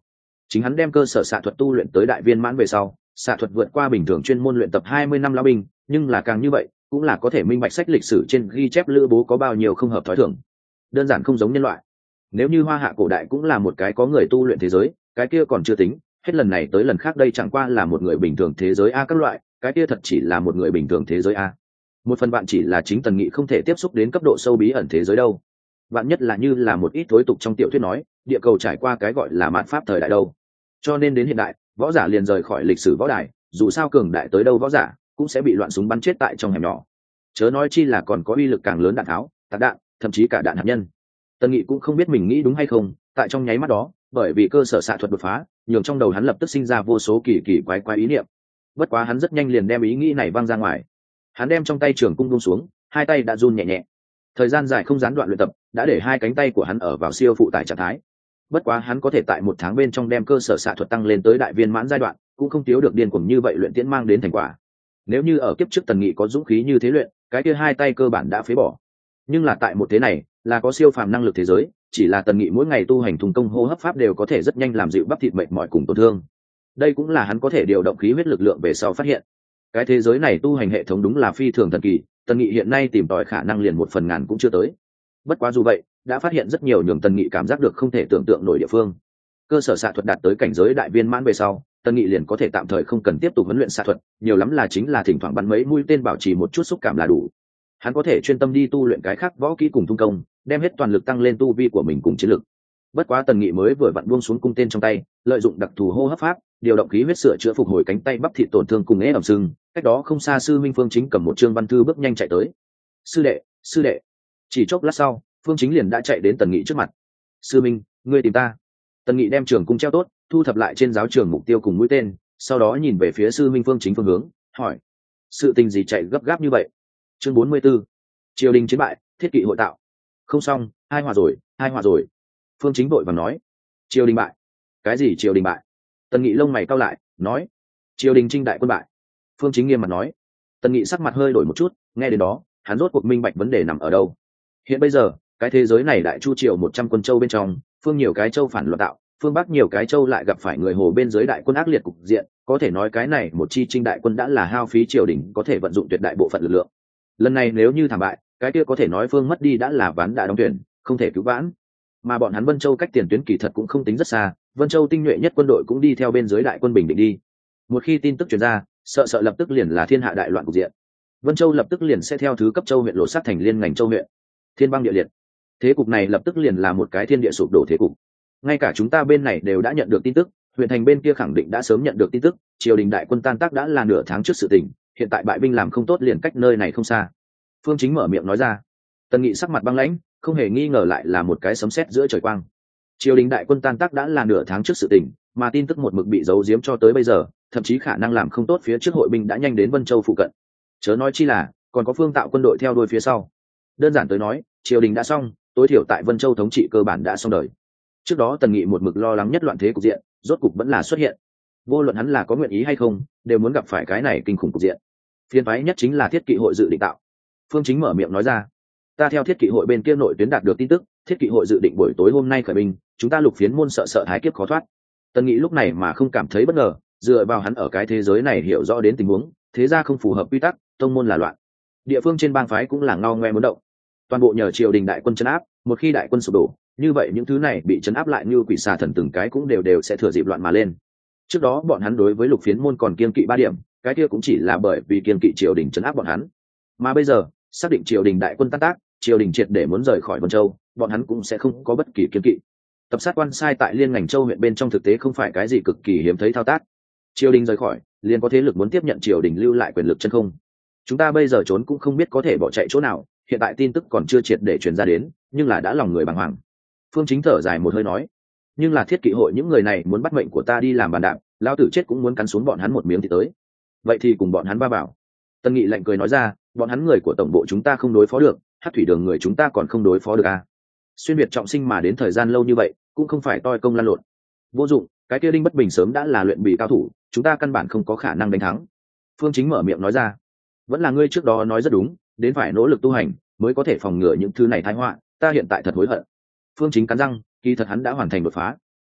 Chính hắn đem cơ sở xạ thuật tu luyện tới đại viên mãn về sau, xạ thuật vượt qua bình thường chuyên môn luyện tập hai mươi năm lão binh, nhưng là càng như vậy cũng là có thể minh bạch sách lịch sử trên ghi chép lữ bố có bao nhiêu không hợp thói thường, đơn giản không giống nhân loại. Nếu như hoa hạ cổ đại cũng là một cái có người tu luyện thế giới, cái kia còn chưa tính, hết lần này tới lần khác đây chẳng qua là một người bình thường thế giới a các loại, cái kia thật chỉ là một người bình thường thế giới a. Một phần bạn chỉ là chính Tần Nghị không thể tiếp xúc đến cấp độ sâu bí ẩn thế giới đâu. Bạn nhất là như là một ít thối tục trong tiểu thuyết nói, địa cầu trải qua cái gọi là mạt pháp thời đại đâu. Cho nên đến hiện đại, võ giả liền rời khỏi lịch sử võ đài, dù sao cường đại tới đâu võ giả cũng sẽ bị loạn súng bắn chết tại trong hẻm nhỏ. Chớ nói chi là còn có uy lực càng lớn đạn tháo, tạc đạn, thậm chí cả đạn hạt nhân. Tần Nghị cũng không biết mình nghĩ đúng hay không, tại trong nháy mắt đó, bởi vì cơ sở xạ thuật đột phá, nhường trong đầu hắn lập tức sinh ra vô số kỳ kỳ quái quái ý niệm. Bất quá hắn rất nhanh liền đem ý nghĩ này văng ra ngoài. Hắn đem trong tay trường cung buông xuống, hai tay đã run nhẹ nhẹ. Thời gian dài không gián đoạn luyện tập, đã để hai cánh tay của hắn ở vào siêu phụ tải trạng thái. Bất quá hắn có thể tại một tháng bên trong đem cơ sở xạ thuật tăng lên tới đại viên mãn giai đoạn, cũng không thiếu được điên cuồng như vậy luyện tiễn mang đến thành quả. Nếu như ở kiếp trước Tần Nghị có dũng khí như thế luyện, cái kia hai tay cơ bản đã phế bỏ. Nhưng là tại một thế này, là có siêu phàm năng lực thế giới, chỉ là Tần Nghị mỗi ngày tu hành thùng công hô hấp pháp đều có thể rất nhanh làm dịu bắp thịt mệt mỏi cùng tổn thương. Đây cũng là hắn có thể điều động khí huyết lực lượng về sau phát hiện. Cái thế giới này tu hành hệ thống đúng là phi thường thần kỳ, Tần Nghị hiện nay tìm tòi khả năng liền một phần ngàn cũng chưa tới. Bất quá dù vậy, đã phát hiện rất nhiều nhường Tần Nghị cảm giác được không thể tưởng tượng nổi địa phương. Cơ sở xạ thuật đạt tới cảnh giới đại viên mãn về sau, Tần Nghị liền có thể tạm thời không cần tiếp tục huấn luyện xạ thuật, nhiều lắm là chính là thỉnh thoảng bắn mấy mũi tên bảo trì một chút xúc cảm là đủ. Hắn có thể chuyên tâm đi tu luyện cái khác võ kỹ cùng tung công, đem hết toàn lực tăng lên tu vi của mình cùng chiến lực. Bất quá Tần Nghị mới vừa vặn buông xuống cung tên trong tay, lợi dụng đặc thù hô hấp pháp, điều động khí huyết sửa chữa phục hồi cánh tay bắp thịt tổn thương cùng ế ẩm sưng, cách đó không xa sư minh Phương Chính cầm một chương văn thư bước nhanh chạy tới. "Sư đệ, sư đệ." Chỉ chốc lát sau, Phương Chính liền đã chạy đến Tần Nghị trước mặt. "Sư minh, ngươi tìm ta?" Tần Nghị đem trường cung treo tốt, thu thập lại trên giáo trường mục tiêu cùng mũi tên, sau đó nhìn về phía sư minh Phương Chính phương hướng, hỏi: "Sự tình gì chạy gấp gáp như vậy?" Chương bốn mươi 44. Triều đình chiến bại, thiết kỵ hội tạo. "Không xong, hai hòa rồi, hai hòa rồi." Phương Chính vội vàng nói. "Triều đình bại? Cái gì triều đình bại?" Tần Nghị lông mày cau lại, nói: "Triều đình Trinh đại quân bại." Phương Chính nghiêm mặt nói. Tần Nghị sắc mặt hơi đổi một chút, nghe đến đó, hắn rốt cuộc minh bạch vấn đề nằm ở đâu. Hiện bây giờ, cái thế giới này đại chu triều một trăm quân châu bên trong, phương nhiều cái châu phản loạn tạo, phương bắc nhiều cái châu lại gặp phải người hồ bên dưới đại quân ác liệt cục diện, có thể nói cái này một chi Trinh đại quân đã là hao phí triều đình có thể vận dụng tuyệt đại bộ phận lực lượng. Lần này nếu như thảm bại, cái kia có thể nói phương mất đi đã là ván đã đóng tuyển, không thể cứu vãn. Mà bọn hắn Vân Châu cách tiền tuyến kỳ thật cũng không tính rất xa, Vân Châu tinh nhuệ nhất quân đội cũng đi theo bên dưới đại quân bình định đi. Một khi tin tức truyền ra, sợ sợ lập tức liền là thiên hạ đại loạn cục diện. Vân Châu lập tức liền sẽ theo thứ cấp châu huyện lộ sát thành liên ngành châu huyện. Thiên băng địa liệt. Thế cục này lập tức liền là một cái thiên địa sụp đổ thế cục. Ngay cả chúng ta bên này đều đã nhận được tin tức, huyện thành bên kia khẳng định đã sớm nhận được tin tức, triều đình đại quân tan tác đã là nửa tháng trước sự tình, hiện tại bại binh làm không tốt liền cách nơi này không xa. Phương Chính mở miệng nói ra. Tần Nghị sắc mặt băng lãnh, không hề nghi ngờ lại là một cái sấm sét giữa trời quang. Triều đình đại quân tan tác đã là nửa tháng trước sự tình, mà tin tức một mực bị giấu giếm cho tới bây giờ, thậm chí khả năng làm không tốt phía trước hội binh đã nhanh đến Vân Châu phụ cận. Chớ nói chi là còn có Phương Tạo quân đội theo đuôi phía sau. Đơn giản tới nói, triều đình đã xong, tối thiểu tại Vân Châu thống trị cơ bản đã xong đời. Trước đó Tần Nghị một mực lo lắng nhất loạn thế cục diện, rốt cục vẫn là xuất hiện. Vô luận hắn là có nguyện ý hay không, đều muốn gặp phải cái này kinh khủng cục diện. Phiền toái nhất chính là thiết kỵ hội dự định tạo. Phương Chính mở miệng nói ra. Ta theo thiết kỵ hội bên kia nội tuyến đạt được tin tức, thiết kỵ hội dự định buổi tối hôm nay khởi binh, chúng ta lục phiến môn sợ sợ thái kiếp khó thoát. Tần Nghị lúc này mà không cảm thấy bất ngờ, dựa vào hắn ở cái thế giới này hiểu rõ đến tình huống, thế ra không phù hợp quy tắc, tông môn là loạn. Địa phương trên bang phái cũng là ngao ngoe muốn động. Toàn bộ nhờ triều đình đại quân trấn áp, một khi đại quân sụp đổ, như vậy những thứ này bị trấn áp lại như quỷ xà thần từng cái cũng đều đều sẽ thừa dịp loạn mà lên. Trước đó bọn hắn đối với lục phiến môn còn kiên kỵ ba điểm, cái kia cũng chỉ là bởi vì kiên kỵ triều đình trấn áp bọn hắn. Mà bây giờ, xác định triều đình đại quân tan tác, triều đình triệt để muốn rời khỏi Vân Châu, bọn hắn cũng sẽ không có bất kỳ kiên kỵ. Tập sát quan sai tại liên ngành châu huyện bên trong thực tế không phải cái gì cực kỳ hiếm thấy thao tác. Triều đình rời khỏi, liền có thế lực muốn tiếp nhận triều đình lưu lại quyền lực chân không. Chúng ta bây giờ trốn cũng không biết có thể bỏ chạy chỗ nào, hiện tại tin tức còn chưa triệt để truyền ra đến, nhưng là đã lòng người bàng hoàng. Phương Chính thở dài một hơi nói, nhưng là thiết kỵ hội những người này muốn bắt mệnh của ta đi làm bàn đạp, lão tử chết cũng muốn cắn xuống bọn hắn một miếng thì tới. Vậy thì cùng bọn hắn va vào. Tân Nghị lạnh cười nói ra, bọn hắn người của tổng bộ chúng ta không đối phó được, Hắc thủy đường người chúng ta còn không đối phó được à? Xuyên Việt trọng sinh mà đến thời gian lâu như vậy, cũng không phải toi công lan lộn. Vô dụng, cái kia Đinh Bất Bình sớm đã là luyện bì cao thủ, chúng ta căn bản không có khả năng đánh thắng. Phương Chính mở miệng nói ra, vẫn là ngươi trước đó nói rất đúng, đến phải nỗ lực tu hành mới có thể phòng ngừa những thứ này tai họa, ta hiện tại thật hối hận. Phương Chính cắn răng, kỳ thật hắn đã hoàn thành đột phá.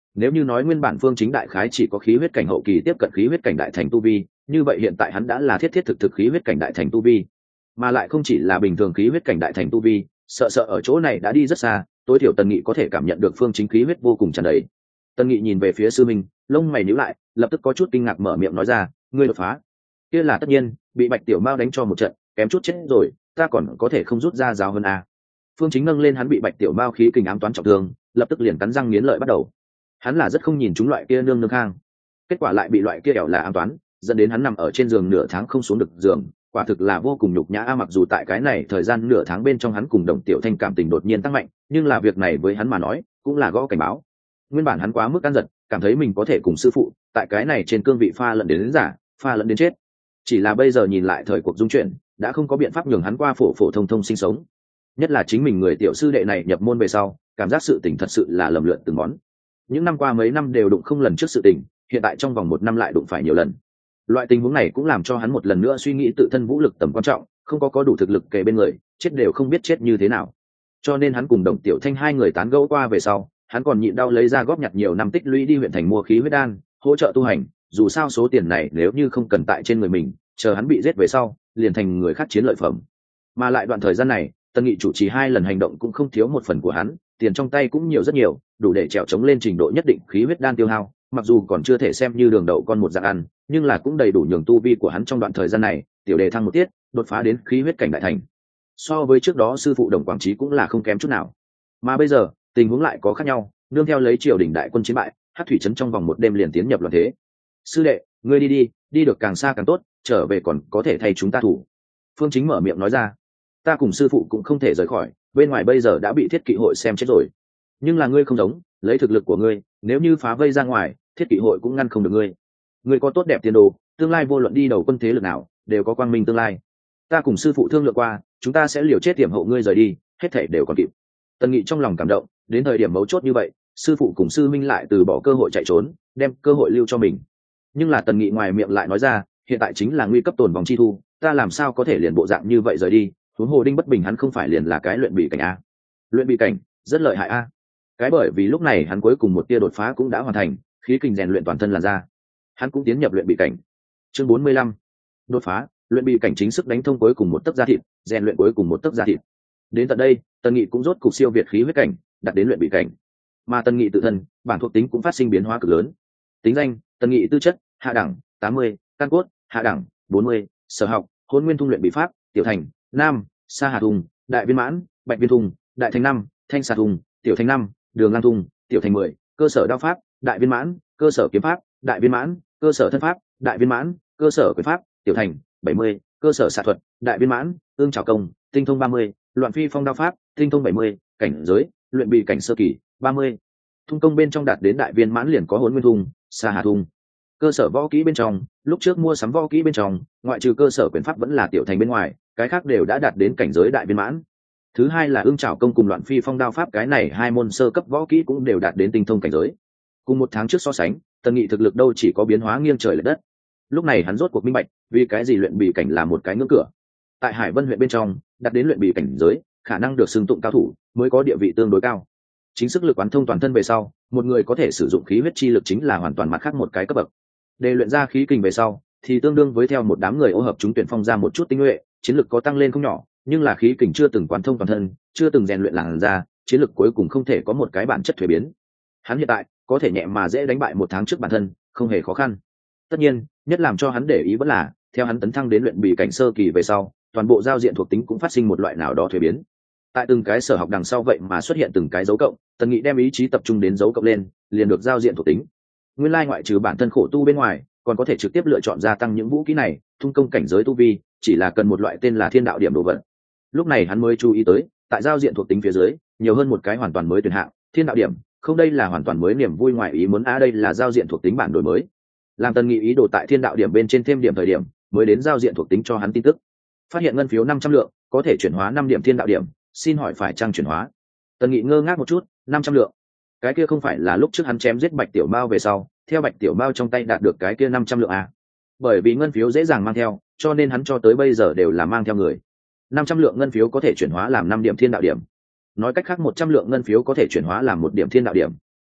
Nếu như nói nguyên bản Phương Chính đại khái chỉ có khí huyết cảnh hậu kỳ tiếp cận khí huyết cảnh đại thành tu vi, như vậy hiện tại hắn đã là thiết thiết thực thực khí huyết cảnh đại thành tu vi, mà lại không chỉ là bình thường khí huyết cảnh đại thành tu vi, sợ sợ ở chỗ này đã đi rất xa, tối thiểu Tần Nghị có thể cảm nhận được Phương Chính khí huyết vô cùng tràn đầy. Tần Nghị nhìn về phía sư minh, lông mày nhíu lại, lập tức có chút kinh ngạc mở miệng nói ra, ngươi đột phá? Kia là tất nhiên, bị Bạch Tiểu Mao đánh cho một trận, kém chút chết rồi, ta còn có thể không rút ra giáo hơn à? Phương Chính nâng lên hắn bị Bạch Tiểu Mao khí kình ám toán trọng thương, lập tức liền cắn răng nghiến lợi bắt đầu. Hắn là rất không nhìn chúng loại kia nương nương khang, kết quả lại bị loại kia ẻo là ám toán, dẫn đến hắn nằm ở trên giường nửa tháng không xuống được giường, quả thực là vô cùng nhục nhã a. Mặc dù tại cái này thời gian nửa tháng bên trong hắn cùng Đồng Tiểu Thanh cảm tình đột nhiên tăng mạnh, nhưng là việc này với hắn mà nói cũng là gõ cảnh báo. Nguyên bản hắn quá mức ăn giật, cảm thấy mình có thể cùng sư phụ tại cái này trên cương vị pha lẫn đến, đến giả, pha lẫn đến chết. Chỉ là bây giờ nhìn lại thời cuộc dung chuyển, đã không có biện pháp nhường hắn qua phổ phổ thông thông sinh sống. Nhất là chính mình người tiểu sư đệ này nhập môn về sau, cảm giác sự tình thật sự là lầm lượn từng món. Những năm qua mấy năm đều đụng không lần trước sự tình, hiện tại trong vòng một năm lại đụng phải nhiều lần. Loại tình huống này cũng làm cho hắn một lần nữa suy nghĩ tự thân vũ lực tầm quan trọng, không có có đủ thực lực kề bên người, chết đều không biết chết như thế nào. Cho nên hắn cùng Đồng Tiểu Thanh hai người tán gẫu qua về sau, hắn còn nhịn đau lấy ra góp nhặt nhiều năm tích lũy đi huyện thành mua khí huyết đan, hỗ trợ tu hành, dù sao số tiền này nếu như không cần tại trên người mình, chờ hắn bị giết về sau, liền thành người khác chiến lợi phẩm. Mà lại đoạn thời gian này, Tần Nghị chủ trì hai lần hành động cũng không thiếu một phần của hắn, tiền trong tay cũng nhiều rất nhiều, đủ để trèo chống lên trình độ nhất định khí huyết đan tiêu hao, mặc dù còn chưa thể xem như đường đậu con một dạng ăn, nhưng là cũng đầy đủ nhường tu vi của hắn trong đoạn thời gian này tiểu đề thăng một tiết, đột phá đến khí huyết cảnh đại thành. So với trước đó sư phụ Đồng Quảng Trí cũng là không kém chút nào. Mà bây giờ tình huống lại có khác nhau, nương theo lấy triều đình đại quân chiến bại, Hắc Thủy trấn trong vòng một đêm liền tiến nhập loạn thế. Sư đệ, ngươi đi đi, đi được càng xa càng tốt, trở về còn có thể thay chúng ta thủ. Phương Chính mở miệng nói ra, ta cùng sư phụ cũng không thể rời khỏi, bên ngoài bây giờ đã bị thiết kỵ hội xem chết rồi. Nhưng là ngươi không giống, lấy thực lực của ngươi, nếu như phá vây ra ngoài, thiết kỵ hội cũng ngăn không được ngươi. Ngươi có tốt đẹp tiền đồ, tương lai vô luận đi đầu quân thế lực nào, đều có quang minh tương lai. Ta cùng sư phụ thương lượng qua, chúng ta sẽ liều chết tiềm hộ ngươi rời đi, hết thảy đều còn kịp. Tần Nghị trong lòng cảm động, đến thời điểm mấu chốt như vậy, sư phụ cùng sư minh lại từ bỏ cơ hội chạy trốn, đem cơ hội lưu cho mình. Nhưng là Tần Nghị ngoài miệng lại nói ra, hiện tại chính là nguy cấp tồn vòng chi thu, ta làm sao có thể liền bộ dạng như vậy rời đi? Huống hồ Đinh Bất Bình hắn không phải liền là cái luyện bị cảnh a? Luyện bị cảnh rất lợi hại a. Cái bởi vì lúc này hắn cuối cùng một tia đột phá cũng đã hoàn thành, khí kình rèn luyện toàn thân làn ra, hắn cũng tiến nhập luyện bị cảnh. Chương bốn mươi lăm, đột phá. Luyện bị cảnh chính sức đánh thông cuối cùng một tấc da thịt, rèn luyện cuối cùng một tấc da thịt. Đến tận đây, Tần Nghị cũng rốt cục siêu việt khí huyết cảnh, đạt đến luyện bị cảnh. Mà Tần Nghị tự thân, bản thuộc tính cũng phát sinh biến hóa cực lớn. Tính danh: Tần Nghị tư chất, hạ đẳng, tám mươi, căn cốt, hạ đẳng, bốn mươi, sở học: Hôn Nguyên Thung luyện bị pháp, tiểu thành, nam, sa hà thùng, đại viên mãn, bạch viên thùng, đại thành năm, thanh xà thùng, tiểu thành năm, đường lang thùng, tiểu thành mười, cơ sở đao pháp, đại viên mãn, cơ sở kiếm pháp, đại viên mãn, cơ sở thân pháp, đại viên mãn, cơ sở quyền pháp, tiểu thành bảy mươi, cơ sở xạ thuật, đại viên mãn, ương trảo công, tinh thông ba mươi, loạn phi phong đao pháp, tinh thông bảy mươi, cảnh giới, luyện bị cảnh sơ kỳ, ba mươi. Thung công bên trong đạt đến đại viên mãn liền có Hỗn Nguyên thung, Sa Hà thung. Cơ sở võ kỹ bên trong, lúc trước mua sắm võ kỹ bên trong, ngoại trừ cơ sở quyền pháp vẫn là tiểu thành bên ngoài, cái khác đều đã đạt đến cảnh giới đại viên mãn. Thứ hai là ương trảo công cùng loạn phi phong đao pháp, cái này hai môn sơ cấp võ kỹ cũng đều đạt đến tinh thông cảnh giới. Cùng một tháng trước so sánh, Tần Nghị thực lực đâu chỉ có biến hóa nghiêng trời lệch đất. Lúc này hắn rốt cuộc minh bạch, vì cái gì luyện bị cảnh là một cái ngưỡng cửa. Tại Hải Vân huyện bên trong, đạt đến luyện bị cảnh giới, khả năng được xưng tụng cao thủ, mới có địa vị tương đối cao. Chính sức lực quán thông toàn thân về sau, một người có thể sử dụng khí huyết chi lực chính là hoàn toàn mặt khác một cái cấp bậc. Để luyện ra khí kình về sau, thì tương đương với theo một đám người ô hợp chúng tuyển phong ra một chút tinh nhuệ, chiến lực có tăng lên không nhỏ, nhưng là khí kình chưa từng quán thông toàn thân, chưa từng rèn luyện làn ra, chiến lực cuối cùng không thể có một cái bản chất thuế biến. Hắn hiện tại có thể nhẹ mà dễ đánh bại một tháng trước bản thân, không hề khó khăn. Tất nhiên, nhất làm cho hắn để ý vẫn là, theo hắn tấn thăng đến luyện bị cảnh sơ kỳ về sau, toàn bộ giao diện thuộc tính cũng phát sinh một loại nào đó thuế biến. Tại từng cái sở học đằng sau vậy mà xuất hiện từng cái dấu cộng, Tần Nghị đem ý chí tập trung đến dấu cộng lên, liền được giao diện thuộc tính. Nguyên lai ngoại trừ bản thân khổ tu bên ngoài, còn có thể trực tiếp lựa chọn gia tăng những vũ khí này, thung công cảnh giới tu vi, chỉ là cần một loại tên là Thiên Đạo Điểm đồ vật. Lúc này hắn mới chú ý tới, tại giao diện thuộc tính phía dưới, nhiều hơn một cái hoàn toàn mới tuyển hạng, Thiên Đạo Điểm, không đây là hoàn toàn mới niềm vui ngoài ý muốn a à, đây là giao diện thuộc tính bản đổi mới. Làm Tần Nghị ý đồ tại Thiên Đạo Điểm bên trên thêm điểm thời điểm, mới đến giao diện thuộc tính cho hắn tin tức. Phát hiện ngân phiếu năm trăm lượng, có thể chuyển hóa năm điểm Thiên Đạo Điểm, xin hỏi phải chăng chuyển hóa? Tần Nghị ngơ ngác một chút, năm trăm lượng. Cái kia không phải là lúc trước hắn chém giết Bạch Tiểu Mao về sau, theo Bạch Tiểu Mao trong tay đạt được cái kia năm trăm lượng à? Bởi vì ngân phiếu dễ dàng mang theo, cho nên hắn cho tới bây giờ đều là mang theo người. năm trăm lượng ngân phiếu có thể chuyển hóa làm năm điểm Thiên Đạo Điểm. Nói cách khác một trăm lượng ngân phiếu có thể chuyển hóa làm một điểm Thiên Đạo Điểm.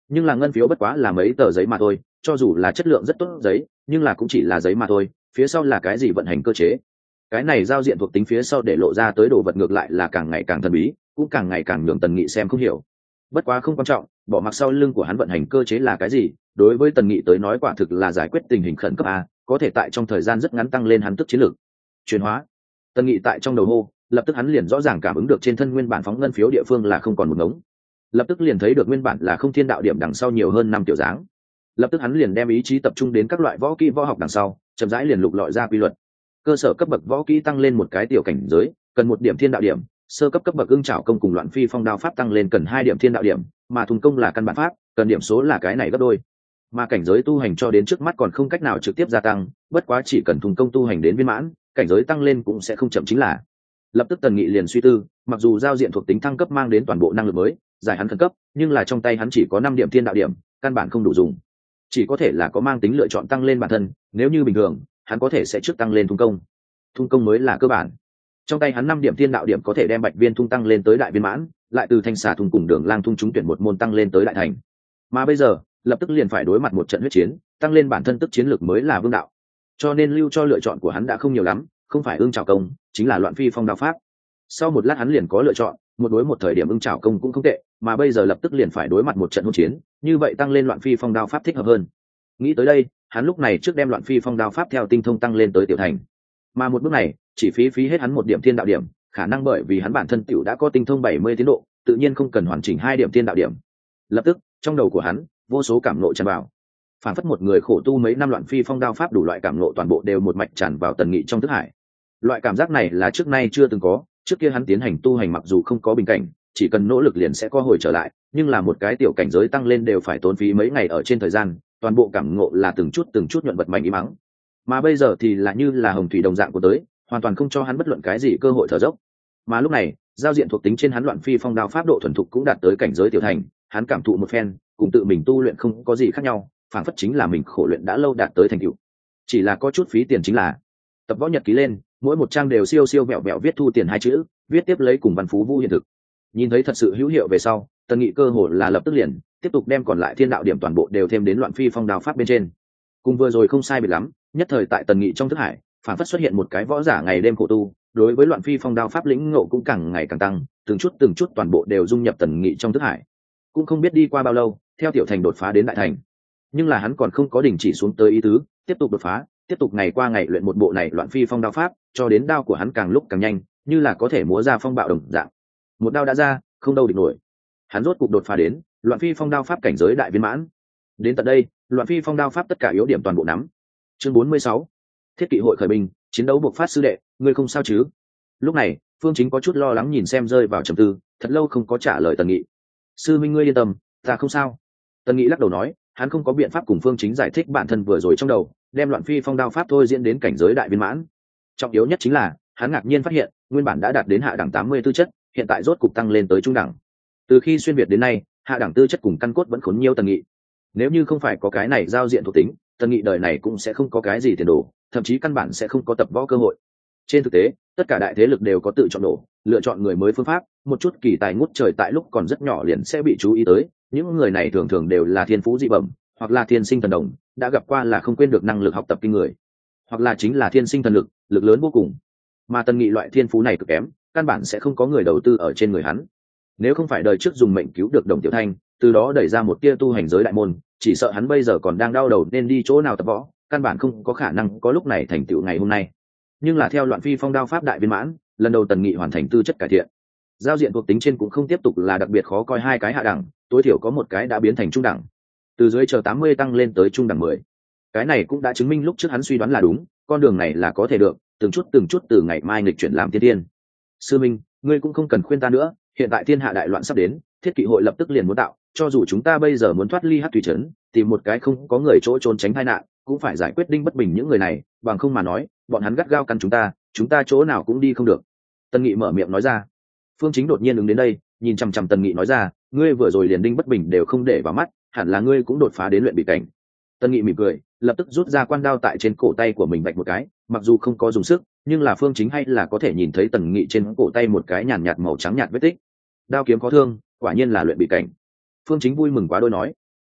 nhưng là ngân phiếu bất quá là mấy tờ giấy mà thôi, cho dù là chất lượng rất tốt giấy nhưng là cũng chỉ là giấy mà thôi, phía sau là cái gì vận hành cơ chế. Cái này giao diện thuộc tính phía sau để lộ ra tới đồ vật ngược lại là càng ngày càng thần bí, cũng càng ngày càng nhường Tần Nghị xem không hiểu. Bất quá không quan trọng, bỏ mặc sau lưng của hắn vận hành cơ chế là cái gì, đối với Tần Nghị tới nói quả thực là giải quyết tình hình khẩn cấp a, có thể tại trong thời gian rất ngắn tăng lên hắn tức chiến lược. Chuyển hóa. Tần Nghị tại trong đầu hô, lập tức hắn liền rõ ràng cảm ứng được trên thân nguyên bản phóng ngân phiếu địa phương là không còn một ngống. Lập tức liền thấy được nguyên bản là không thiên đạo điểm đằng sau nhiều hơn năm tiểu dáng. Lập tức hắn liền đem ý chí tập trung đến các loại võ kỹ võ học đằng sau, chậm rãi liền lục lọi ra quy luật. Cơ sở cấp bậc võ kỹ tăng lên một cái tiểu cảnh giới, cần một điểm thiên đạo điểm, sơ cấp cấp bậc ưng trảo công cùng loạn phi phong đao pháp tăng lên cần hai điểm thiên đạo điểm, mà thùng công là căn bản pháp, cần điểm số là cái này gấp đôi. Mà cảnh giới tu hành cho đến trước mắt còn không cách nào trực tiếp gia tăng, bất quá chỉ cần thùng công tu hành đến viên mãn, cảnh giới tăng lên cũng sẽ không chậm chính là. Lập tức Tần Nghị liền suy tư, mặc dù giao diện thuộc tính thăng cấp mang đến toàn bộ năng lực mới, giải hắn khẩn cấp, nhưng là trong tay hắn chỉ có năm điểm thiên đạo điểm, căn bản không đủ dùng. Chỉ có thể là có mang tính lựa chọn tăng lên bản thân, nếu như bình thường, hắn có thể sẽ trước tăng lên thung công. Thung công mới là cơ bản. Trong tay hắn năm điểm thiên đạo điểm có thể đem bạch viên thung tăng lên tới đại viên mãn, lại từ thanh xà thung cùng đường lang thung trúng tuyển một môn tăng lên tới đại thành. Mà bây giờ, lập tức liền phải đối mặt một trận huyết chiến, tăng lên bản thân tức chiến lược mới là vương đạo. Cho nên lưu cho lựa chọn của hắn đã không nhiều lắm, không phải ưng trảo công, chính là loạn phi phong đao pháp. Sau một lát hắn liền có lựa chọn, một đối một thời điểm ưng trảo công cũng không tệ, mà bây giờ lập tức liền phải đối mặt một trận hỗn chiến, như vậy tăng lên loạn phi phong đao pháp thích hợp hơn. Nghĩ tới đây, hắn lúc này trước đem loạn phi phong đao pháp theo tinh thông tăng lên tới tiểu thành. Mà một bước này, chỉ phí phí hết hắn một điểm thiên đạo điểm, khả năng bởi vì hắn bản thân tiểu đã có tinh thông bảy mươi tiến độ, tự nhiên không cần hoàn chỉnh hai điểm thiên đạo điểm. Lập tức, trong đầu của hắn, vô số cảm ngộ tràn vào. Phản phất một người khổ tu mấy năm loạn phi phong đao pháp đủ loại cảm ngộ toàn bộ đều một mạch tràn vào Tần Nghị trong thức hải. Loại cảm giác này là trước nay chưa từng có, trước kia hắn tiến hành tu hành mặc dù không có bình cảnh, chỉ cần nỗ lực liền sẽ có hồi trở lại, nhưng là một cái tiểu cảnh giới tăng lên đều phải tốn phí mấy ngày ở trên thời gian, toàn bộ cảm ngộ là từng chút từng chút nhuận vật mạnh ý mắng. Mà bây giờ thì là như là hồng thủy đồng dạng của tới, hoàn toàn không cho hắn bất luận cái gì cơ hội thở dốc. Mà lúc này, giao diện thuộc tính trên hắn loạn phi phong đao pháp độ thuần thục cũng đạt tới cảnh giới tiểu thành, hắn cảm thụ một phen, cùng tự mình tu luyện không có gì khác nhau, phản phất chính là mình khổ luyện đã lâu đạt tới thành tựu. Chỉ là có chút phí tiền chính là tập võ nhật ký lên, mỗi một trang đều siêu siêu vẹo vẹo viết thu tiền hai chữ, viết tiếp lấy cùng văn phú vũ hiện thực. Nhìn thấy thật sự hữu hiệu về sau, Tần Nghị cơ hồ là lập tức liền tiếp tục đem còn lại thiên đạo điểm toàn bộ đều thêm đến loạn phi phong đao pháp bên trên. Cùng vừa rồi không sai biệt lắm, nhất thời tại Tần Nghị trong thức hải, phản phất xuất hiện một cái võ giả ngày đêm khổ tu, đối với loạn phi phong đao pháp lĩnh ngộ cũng càng ngày càng tăng, từng chút từng chút toàn bộ đều dung nhập Tần Nghị trong thức hải. Cũng không biết đi qua bao lâu, theo tiểu thành đột phá đến đại thành. Nhưng là hắn còn không có đình chỉ xuống tới ý tứ, tiếp tục đột phá, tiếp tục ngày qua ngày luyện một bộ này loạn phi phong đao pháp, cho đến đao của hắn càng lúc càng nhanh, như là có thể múa ra phong bạo đồng dạng. Một đao đã ra, không đâu địch nổi. Hắn rốt cục đột phá đến loạn phi phong đao pháp cảnh giới đại viên mãn. Đến tận đây, loạn phi phong đao pháp tất cả yếu điểm toàn bộ nắm. Chương bốn mươi sáu, thiết kỵ hội khởi binh, chiến đấu buộc phát sư đệ, ngươi không sao chứ? Lúc này, Phương Chính có chút lo lắng nhìn xem rơi vào trầm tư, thật lâu không có trả lời Tần Nghị. Sư minh ngươi yên tâm, ta không sao. Tần Nghị lắc đầu nói, hắn không có biện pháp cùng Phương Chính giải thích bản thân vừa rồi trong đầu, đem loạn phi phong đao pháp thôi diễn đến cảnh giới đại viên mãn. Trọng yếu nhất chính là, hắn ngạc nhiên phát hiện, nguyên bản đã đạt đến hạ đẳng tám mươi tư chất, hiện tại rốt cục tăng lên tới trung đẳng. Từ khi xuyên việt đến nay, hạ đẳng tư chất cùng căn cốt vẫn khốn nhiều Tần Nghị. Nếu như không phải có cái này giao diện thuộc tính, Tần Nghị đời này cũng sẽ không có cái gì tiền đồ, thậm chí căn bản sẽ không có tập võ cơ hội. Trên thực tế, tất cả đại thế lực đều có tự chọn nổ, lựa chọn người mới phương pháp, một chút kỳ tài ngút trời tại lúc còn rất nhỏ liền sẽ bị chú ý tới, những người này thường thường đều là thiên phú dị bẩm, hoặc là thiên sinh thần đồng, đã gặp qua là không quên được năng lực học tập kinh người, hoặc là chính là thiên sinh thần lực, lực lớn vô cùng. Mà Tần Nghị loại thiên phú này cực kém, căn bản sẽ không có người đầu tư ở trên người hắn. Nếu không phải đời trước dùng mệnh cứu được Đồng Tiểu Thanh, từ đó đẩy ra một tia tu hành giới đại môn, chỉ sợ hắn bây giờ còn đang đau đầu nên đi chỗ nào tập võ, căn bản không có khả năng có lúc này thành tựu ngày hôm nay. Nhưng là theo loạn phi phong đao pháp đại viên mãn, lần đầu Tần Nghị hoàn thành tư chất cải thiện. Giao diện thuộc tính trên cũng không tiếp tục là đặc biệt khó coi hai cái hạ đẳng, tối thiểu có một cái đã biến thành trung đẳng. Từ dưới chờ tám mươi tăng lên tới trung đẳng mười. Cái này cũng đã chứng minh lúc trước hắn suy đoán là đúng, con đường này là có thể được, từng chút từng chút từ ngày mai nghịch chuyển làm tiên tiên. Sư minh, ngươi cũng không cần khuyên ta nữa, hiện tại thiên hạ đại loạn sắp đến, thiết kỵ hội lập tức liền muốn tạo, cho dù chúng ta bây giờ muốn thoát ly Hắc Thủy trấn, tìm một cái không có người chỗ trốn tránh tai nạn, cũng phải giải quyết Đinh Bất Bình những người này, bằng không mà nói, bọn hắn gắt gao căn chúng ta, chúng ta chỗ nào cũng đi không được. Tần Nghị mở miệng nói ra. Phương Chính đột nhiên đứng đến đây, nhìn chằm chằm Tần Nghị nói ra, ngươi vừa rồi liền Đinh Bất Bình đều không để vào mắt, hẳn là ngươi cũng đột phá đến luyện bị cảnh. Tần Nghị mỉm cười, lập tức rút ra quan đao tại trên cổ tay của mình vạch một cái, mặc dù không có dùng sức, nhưng là Phương Chính hay là có thể nhìn thấy Tần Nghị trên cổ tay một cái nhàn nhạt màu trắng nhạt vết tích. Đao kiếm có thương, quả nhiên là luyện bị cảnh. Phương Chính vui mừng quá đôi nói.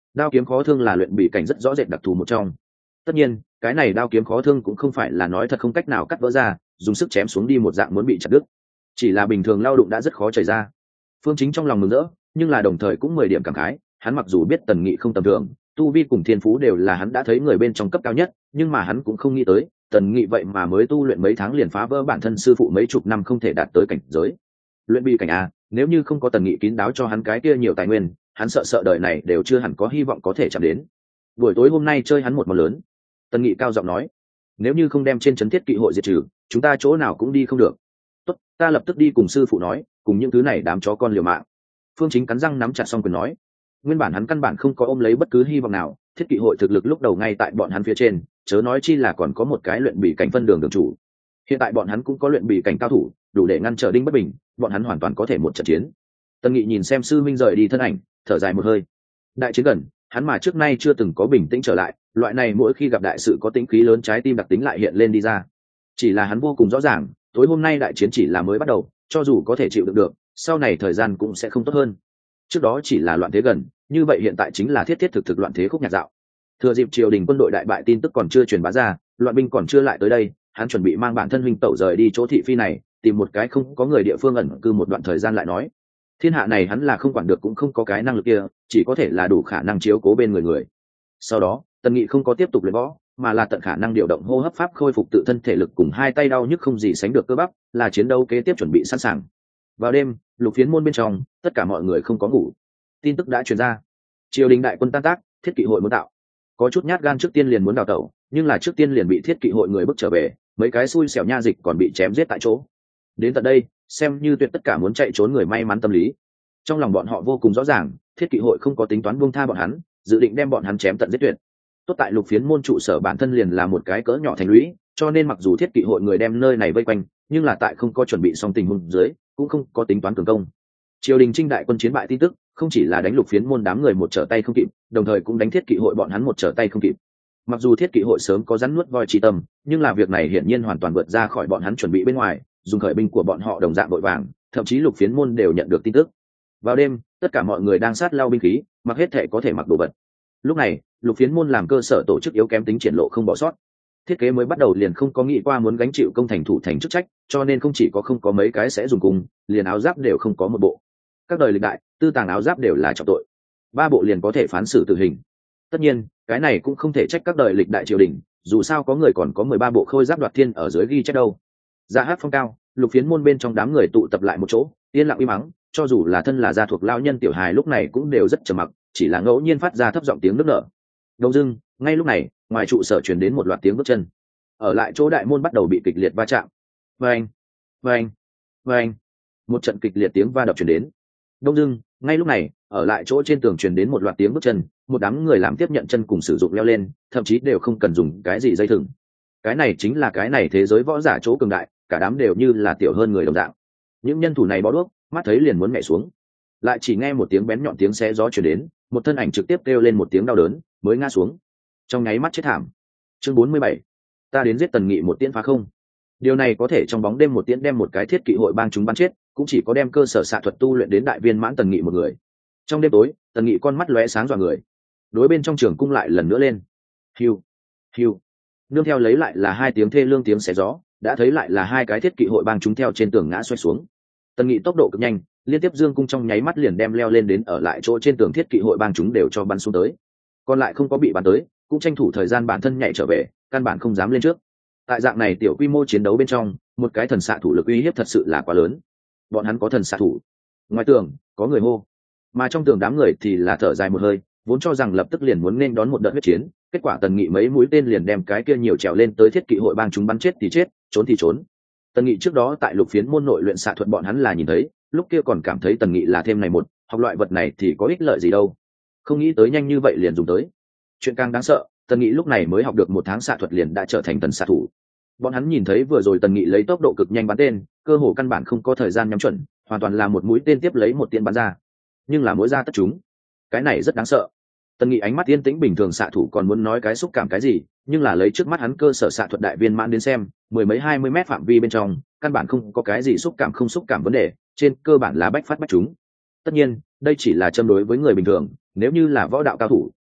Đao kiếm khó thương là luyện bị cảnh rất rõ rệt đặc thù một trong. Tất nhiên cái này đao kiếm khó thương cũng không phải là nói thật không cách nào cắt vỡ ra, dùng sức chém xuống đi một dạng muốn bị chặt đứt, chỉ là bình thường lao đụng đã rất khó chảy ra. Phương Chính trong lòng mừng rỡ, nhưng là đồng thời cũng mười điểm cảm khái. Hắn mặc dù biết Tần Nghị không tầm thường, tu vi cùng thiên phú đều là hắn đã thấy người bên trong cấp cao nhất, nhưng mà hắn cũng không nghĩ tới Tần Nghị vậy mà mới tu luyện mấy tháng liền phá vỡ bản thân sư phụ mấy chục năm không thể đạt tới cảnh giới luyện bi cảnh a. Nếu như không có Tần Nghị kín đáo cho hắn cái kia nhiều tài nguyên, hắn sợ sợ đời này đều chưa hẳn có hy vọng có thể chạm đến. Buổi tối hôm nay chơi hắn một món lớn. Tần Nghị cao giọng nói, nếu như không đem trên trấn thiết kỵ hội diệt trừ, chúng ta chỗ nào cũng đi không được. Tốt, ta lập tức đi cùng sư phụ nói, cùng những thứ này đám chó con liều mạng. Phương Chính cắn răng nắm chặt xong quyền nói. Nguyên bản hắn căn bản không có ôm lấy bất cứ hy vọng nào, thiết kỵ hội thực lực lúc đầu ngay tại bọn hắn phía trên, chớ nói chi là còn có một cái luyện bị cảnh phân đường đường chủ. Hiện tại bọn hắn cũng có luyện bị cảnh cao thủ, đủ để ngăn trở Đinh Bất Bình, bọn hắn hoàn toàn có thể một trận chiến. Tần Nghị nhìn xem sư minh rời đi thân ảnh, thở dài một hơi. Đại chiến gần, hắn mà trước nay chưa từng có bình tĩnh trở lại, loại này mỗi khi gặp đại sự có tính khí lớn, trái tim đặc tính lại hiện lên đi ra. Chỉ là hắn vô cùng rõ ràng, tối hôm nay đại chiến chỉ là mới bắt đầu, cho dù có thể chịu đựng được, sau này thời gian cũng sẽ không tốt hơn. Trước đó chỉ là loạn thế gần, như vậy hiện tại chính là thiết thiết thực thực loạn thế khúc nhạc dạo. Thừa dịp triều đình quân đội đại bại tin tức còn chưa truyền bá ra, loạn binh còn chưa lại tới đây, hắn chuẩn bị mang bản thân huynh tẩu rời đi chỗ thị phi này, tìm một cái không có người địa phương ẩn cư một đoạn thời gian lại nói. Thiên hạ này hắn là không quản được cũng không có cái năng lực kia, chỉ có thể là đủ khả năng chiếu cố bên người người. Sau đó Tần Nghị không có tiếp tục luyện võ, mà là tận khả năng điều động hô hấp pháp khôi phục tự thân thể lực cùng hai tay đau nhức không gì sánh được cơ bắp, là chiến đấu kế tiếp chuẩn bị sẵn sàng. Vào đêm, Lục Phiến môn bên trong, tất cả mọi người không có ngủ. Tin tức đã truyền ra, triều đình đại quân tan tác, thiết kỵ hội muốn tạo. Có chút nhát gan trước tiên liền muốn đào tẩu, nhưng là trước tiên liền bị thiết kỵ hội người bức trở về, mấy cái xui xẻo nha dịch còn bị chém giết tại chỗ. Đến tận đây, xem như tuyệt tất cả muốn chạy trốn người may mắn tâm lý. Trong lòng bọn họ vô cùng rõ ràng, thiết kỵ hội không có tính toán buông tha bọn hắn, dự định đem bọn hắn chém tận giết tuyệt. Tốt tại Lục Phiến môn trụ sở bản thân liền là một cái cỡ nhỏ thành lũy, cho nên mặc dù thiết kỵ hội người đem nơi này vây quanh, nhưng là tại không có chuẩn bị xong tình huống dưới, cũng không có tính toán cường công. Triều đình Trinh đại quân chiến bại tin tức, không chỉ là đánh Lục Phiến môn đám người một trở tay không kịp, đồng thời cũng đánh thiết kỵ hội bọn hắn một trở tay không kịp. Mặc dù thiết kỵ hội sớm có rắn nuốt voi chi tâm, nhưng là việc này hiển nhiên hoàn toàn vượt ra khỏi bọn hắn chuẩn bị bên ngoài, dùng khởi binh của bọn họ đồng dạng vội vàng, thậm chí Lục Phiến môn đều nhận được tin tức. Vào đêm, tất cả mọi người đang sát lao binh khí, mặc hết thể có thể mặc đồ vật. Lúc này, Lục Phiến môn làm cơ sở tổ chức yếu kém tính triển lộ không bỏ sót. Thiết kế mới bắt đầu liền không có nghĩ qua muốn gánh chịu công thành thủ thành chức trách, cho nên không chỉ có không có mấy cái sẽ dùng cùng, liền áo giáp đều không có một bộ. Các đời lịch đại, tư tàng áo giáp đều là trọng tội, ba bộ liền có thể phán xử tử hình. Tất nhiên, cái này cũng không thể trách các đời lịch đại triều đình, dù sao có người còn có mười ba bộ khôi giáp đoạt thiên ở dưới ghi chép đâu. Ra hát phong cao, Lục Phiến môn bên trong đám người tụ tập lại một chỗ, yên lặng im mắng, cho dù là thân là gia thuộc lão nhân tiểu hài lúc này cũng đều rất trầm mặc, chỉ là ngẫu nhiên phát ra thấp giọng tiếng nức nở. Đông dưng, ngay lúc này, ngoài trụ sở truyền đến một loạt tiếng bước chân. Ở lại chỗ đại môn bắt đầu bị kịch liệt va chạm. Vang, vang, vang. Một trận kịch liệt tiếng va đập truyền đến. Đông dưng, ngay lúc này, ở lại chỗ trên tường truyền đến một loạt tiếng bước chân, một đám người làm tiếp nhận chân cùng sử dụng leo lên, thậm chí đều không cần dùng cái gì dây thừng. Cái này chính là cái này thế giới võ giả chỗ cường đại, cả đám đều như là tiểu hơn người đồng dạng. Những nhân thủ này bó đuốc, mắt thấy liền muốn mẹ xuống. Lại chỉ nghe một tiếng bén nhọn tiếng xé gió truyền đến, một thân ảnh trực tiếp kêu lên một tiếng đau đớn, mới ngã xuống. Trong nháy mắt chết thảm. Chương bốn mươi bảy, ta đến giết Tần Nghị một tiễn phá không. Điều này có thể trong bóng đêm một tiễn đem một cái thiết kỵ hội bang chúng bắn chết, cũng chỉ có đem cơ sở xạ thuật tu luyện đến đại viên mãn Tần Nghị một người. Trong đêm tối, Tần Nghị con mắt lóe sáng dọa người. Đối bên trong trường cung lại lần nữa lên. Hiu, hiu. Nương theo lấy lại là hai tiếng thê lương tiếng xé gió, đã thấy lại là hai cái thiết kỵ hội bang chúng theo trên tường ngã xoay xuống. Tần Nghị tốc độ cực nhanh, liên tiếp dương cung trong nháy mắt liền đem leo lên đến ở lại chỗ trên tường thiết kỵ hội bang chúng đều cho bắn xuống tới. Còn lại không có bị bắn tới, cũng tranh thủ thời gian bản thân nhảy trở về, căn bản không dám lên trước. Tại dạng này tiểu quy mô chiến đấu bên trong, một cái thần xạ thủ lực uy hiếp thật sự là quá lớn. Bọn hắn có thần xạ thủ. Ngoài tường, có người hô, mà trong tường đám người thì là thở dài một hơi, vốn cho rằng lập tức liền muốn nên đón một đợt huyết chiến, kết quả Tần Nghị mấy mũi tên liền đem cái kia nhiều trèo lên tới thiết kỵ hội bang chúng bắn chết thì chết, trốn thì trốn. Tần Nghị trước đó tại Lục Phiến môn nội luyện xạ thuật bọn hắn là nhìn thấy, lúc kia còn cảm thấy Tần Nghị là thêm này một, học loại vật này thì có ích lợi gì đâu. Không nghĩ tới nhanh như vậy liền dùng tới. Chuyện càng đáng sợ, Tần Nghị lúc này mới học được một tháng xạ thuật liền đã trở thành tần xạ thủ. Bọn hắn nhìn thấy vừa rồi Tần Nghị lấy tốc độ cực nhanh bắn tên, cơ hồ căn bản không có thời gian nhắm chuẩn, hoàn toàn là một mũi tên tiếp lấy một tiễn bắn ra. Nhưng là mỗi ra tất chúng. Cái này rất đáng sợ. Tần Nghị ánh mắt yên tĩnh bình thường xạ thủ còn muốn nói cái xúc cảm cái gì, nhưng là lấy trước mắt hắn cơ sở xạ thuật đại viên mãn đến xem, mười mấy hai mươi mét phạm vi bên trong, căn bản không có cái gì xúc cảm không xúc cảm vấn đề, trên cơ bản là bách phát bách chúng. Tất nhiên, đây chỉ là châm đối với người bình thường, nếu như là võ đạo cao thủ,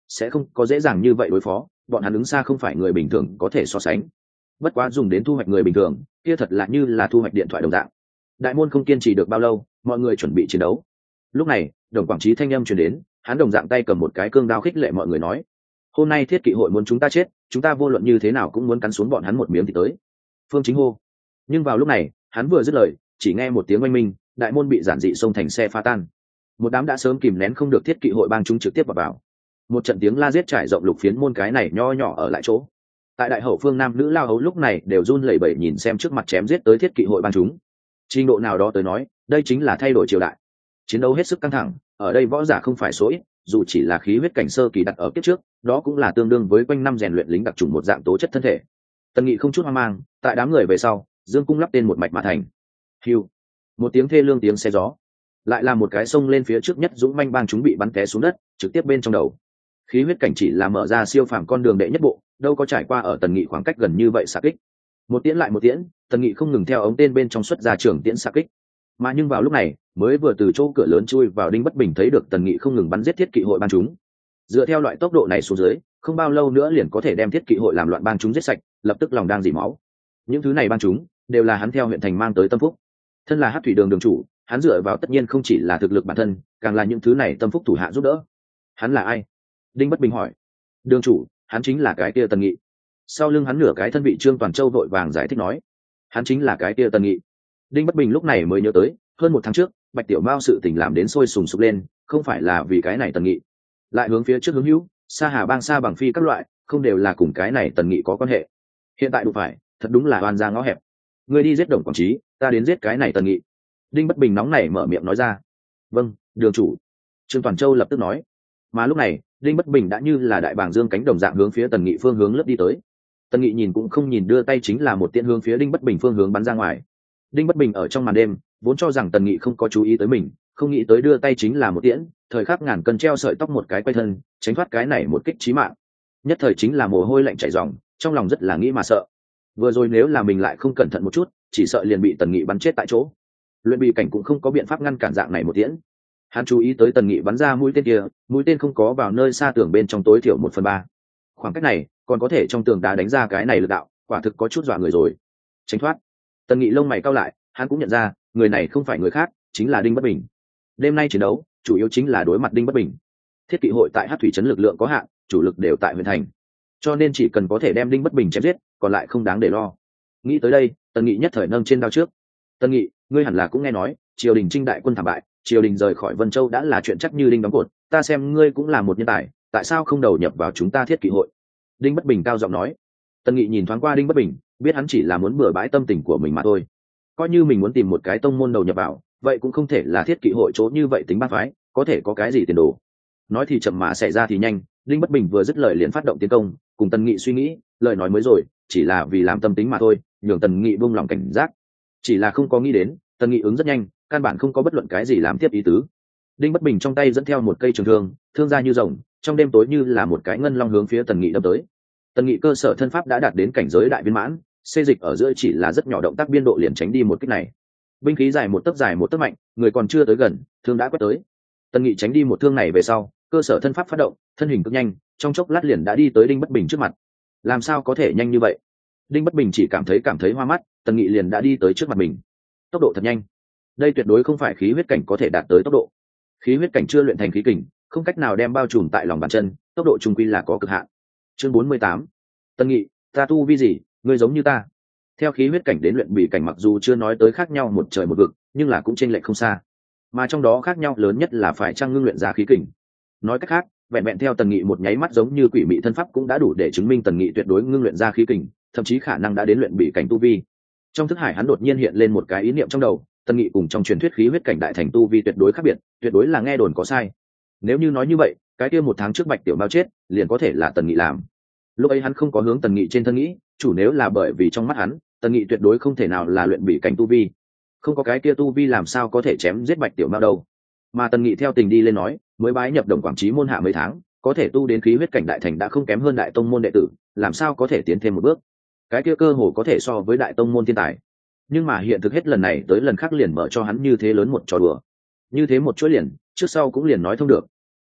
sẽ không có dễ dàng như vậy đối phó, bọn hắn ứng xa không phải người bình thường có thể so sánh. Bất quá dùng đến thu hoạch người bình thường kia thật là như là thu hoạch điện thoại đồng dạng. Đại môn không kiên trì được bao lâu, mọi người chuẩn bị chiến đấu. Lúc này Đồng Quảng Trí thanh âm truyền đến, hắn đồng dạng tay cầm một cái cương đao khích lệ mọi người nói: hôm nay thiết kỵ hội muốn chúng ta chết, chúng ta vô luận như thế nào cũng muốn cắn xuống bọn hắn một miếng thì tới. Phương Chính hô. Nhưng vào lúc này hắn vừa dứt lời, chỉ nghe một tiếng oanh minh, đại môn bị giản dị xông thành xe pha tan. Một đám đã sớm kìm nén không được thiết kỵ hội bang chúng trực tiếp vào vào. Một trận tiếng la giết trải rộng lục phiến môn cái này nho nhỏ ở lại chỗ. Tại đại hậu phương nam nữ lao hấu lúc này đều run lẩy bẩy nhìn xem trước mặt chém giết tới thiết kỵ hội bang chúng. Trình độ nào đó tới nói, đây chính là thay đổi triều đại. Chiến đấu hết sức căng thẳng, ở đây võ giả không phải số ít, dù chỉ là khí huyết cảnh sơ kỳ đặt ở kiếp trước, đó cũng là tương đương với quanh năm rèn luyện lính đặc trùng một dạng tố chất thân thể. Tần Nghị không chút hoang mang, tại đám người về sau, dương cung lắp tên một mạch mà thành. Hưu, một tiếng thê lương tiếng xe gió, lại là một cái sông lên phía trước nhất dũng manh bang chúng bị bắn té xuống đất, trực tiếp bên trong đầu. Khí huyết cảnh chỉ là mở ra siêu phàm con đường đệ nhất bộ, đâu có trải qua ở Tần Nghị khoảng cách gần như vậy xạ kích. Một tiễn lại một tiễn, Tần Nghị không ngừng theo ống tên bên trong xuất ra trường tiễn xạ kích. Mà nhưng vào lúc này, mới vừa từ chỗ cửa lớn chui vào Đinh Bất Bình thấy được Tần Nghị không ngừng bắn giết thiết kỵ hội bang chúng. Dựa theo loại tốc độ này xuống dưới, không bao lâu nữa liền có thể đem thiết kỵ hội làm loạn bang chúng giết sạch, lập tức lòng đang dỉ máu. Những thứ này bang chúng đều là hắn theo huyện thành mang tới tâm phúc. Thân là Hắc Thủy Đường đường chủ, hắn dựa vào tất nhiên không chỉ là thực lực bản thân, càng là những thứ này tâm phúc thủ hạ giúp đỡ. Hắn là ai? Đinh Bất Bình hỏi. Đường chủ, hắn chính là cái kia Tần Nghị. Sau lưng hắn nửa cái thân vị Trương Toàn Châu vội vàng giải thích nói. Hắn chính là cái kia Tần Nghị. Đinh Bất Bình lúc này mới nhớ tới, hơn một tháng trước Bạch Tiểu Mao sự tình làm đến sôi sùng sục lên, không phải là vì cái này Tần Nghị. Lại hướng phía trước hướng hữu, Sa Hà Bang Sa Bằng Phi các loại, không đều là cùng cái này Tần Nghị có quan hệ. Hiện tại đủ phải, thật đúng là oan ra ngõ hẹp. Ngươi đi giết Đồng Quảng Trí, ta đến giết cái này Tần Nghị. Đinh Bất Bình nóng nảy mở miệng nói ra. Vâng, đường chủ. Trương Toàn Châu lập tức nói. Mà lúc này Đinh Bất Bình đã như là đại bàng dương cánh đồng dạng hướng phía Tần Nghị phương hướng lướt đi tới. Tần Nghị nhìn cũng không nhìn đưa tay chính là một tiễn hướng phía Đinh Bất Bình phương hướng bắn ra ngoài. Đinh Bất Bình ở trong màn đêm vốn cho rằng Tần Nghị không có chú ý tới mình, không nghĩ tới đưa tay chính là một tiễn, thời khắc ngàn cân treo sợi tóc một cái quay thân, tránh thoát cái này một kích chí mạng. Nhất thời chính là mồ hôi lạnh chảy ròng, trong lòng rất là nghĩ mà sợ. Vừa rồi nếu là mình lại không cẩn thận một chút, chỉ sợ liền bị Tần Nghị bắn chết tại chỗ. Luyện bị cảnh cũng không có biện pháp ngăn cản dạng này một tiễn. Hắn chú ý tới Tần Nghị bắn ra mũi tên kia, mũi tên không có vào nơi xa tường bên trong tối thiểu một phần ba. Khoảng cách này còn có thể trong tường đá đánh ra cái này lực đạo, quả thực có chút dọa người rồi. Tránh thoát. Tần Nghị lông mày cau lại, hắn cũng nhận ra người này không phải người khác, chính là Đinh Bất Bình. Đêm nay chiến đấu chủ yếu chính là đối mặt Đinh Bất Bình. Thiết kỵ hội tại Hắc Thủy trấn lực lượng có hạn, chủ lực đều tại huyện thành, cho nên chỉ cần có thể đem Đinh Bất Bình chém giết, còn lại không đáng để lo. Nghĩ tới đây, Tần Nghị nhất thời nâng trên đao trước. Tần Nghị, ngươi hẳn là cũng nghe nói triều đình Trinh đại quân thảm bại, triều đình rời khỏi Vân Châu đã là chuyện chắc như đinh đóng cột, ta xem ngươi cũng là một nhân tài, tại sao không đầu nhập vào chúng ta Thiết kỵ hội? Đinh Bất Bình cao giọng nói. Tần Nghị nhìn thoáng qua Đinh Bất Bình, biết hắn chỉ là muốn bừa bãi tâm tình của mình mà thôi. Coi như mình muốn tìm một cái tông môn đầu nhập vào, vậy cũng không thể là Thiết kỵ hội chỗ như vậy tính bát phái, có thể có cái gì tiền đồ. Nói thì chậm mà xảy ra thì nhanh, Đinh Bất Bình vừa dứt lời liền phát động tiến công, cùng Tần Nghị suy nghĩ, lời nói mới rồi, chỉ là vì làm tâm tính mà thôi, nhường Tần Nghị buông lòng cảnh giác. Chỉ là không có nghĩ đến, Tần Nghị ứng rất nhanh, căn bản không có bất luận cái gì làm tiếp ý tứ. Đinh Bất Bình trong tay dẫn theo một cây trường thương, thương ra như rồng, trong đêm tối như là một cái ngân long hướng phía Tần Nghị đâm tới. Tần Nghị cơ sở thân pháp đã đạt đến cảnh giới đại viên mãn, xê dịch ở giữa chỉ là rất nhỏ động tác biên độ liền tránh đi một kích này. Binh khí dài một tấc dài một tấc mạnh, người còn chưa tới gần, thương đã quét tới. Tần Nghị tránh đi một thương này về sau, cơ sở thân pháp phát động, thân hình cực nhanh, trong chốc lát liền đã đi tới Đinh Bất Bình trước mặt. Làm sao có thể nhanh như vậy? Đinh Bất Bình chỉ cảm thấy cảm thấy hoa mắt, Tần Nghị liền đã đi tới trước mặt mình. Tốc độ thật nhanh. Đây tuyệt đối không phải khí huyết cảnh có thể đạt tới tốc độ. Khí huyết cảnh chưa luyện thành khí kình, không cách nào đem bao trùm tại lòng bàn chân, tốc độ trung quy là có cực hạn. Chương bốn mươi tám. Tần Nghị, ta tu vi gì, ngươi giống như ta. Theo khí huyết cảnh đến luyện bỉ cảnh mặc dù chưa nói tới khác nhau một trời một vực, nhưng là cũng chênh lệch không xa. Mà trong đó khác nhau lớn nhất là phải chăng ngưng luyện ra khí kình. Nói cách khác, vẹn vẹn theo Tần Nghị một nháy mắt giống như quỷ mị thân pháp cũng đã đủ để chứng minh Tần Nghị tuyệt đối ngưng luyện ra khí kình, thậm chí khả năng đã đến luyện bỉ cảnh tu vi. Trong thức hải hắn đột nhiên hiện lên một cái ý niệm trong đầu, Tần Nghị cùng trong truyền thuyết khí huyết cảnh đại thành tu vi tuyệt đối khác biệt, tuyệt đối là nghe đồn có sai. Nếu như nói như vậy, cái kia một tháng trước Bạch Tiểu Mao chết, liền có thể là Tần Nghị làm. Lúc ấy hắn không có hướng Tần Nghị trên thân nghĩ, chủ nếu là bởi vì trong mắt hắn, Tần Nghị tuyệt đối không thể nào là luyện bỉ cảnh tu vi. Không có cái kia tu vi làm sao có thể chém giết Bạch Tiểu Mao đâu. Mà Tần Nghị theo tình đi lên nói, mới bái nhập Đồng Quảng Trí môn hạ mấy tháng, có thể tu đến khí huyết cảnh đại thành đã không kém hơn đại tông môn đệ tử, làm sao có thể tiến thêm một bước. Cái kia cơ hồ có thể so với đại tông môn thiên tài. Nhưng mà hiện thực hết lần này tới lần khác liền mở cho hắn như thế lớn một trò đùa. Như thế một chuỗi liền, trước sau cũng liền nói thông được.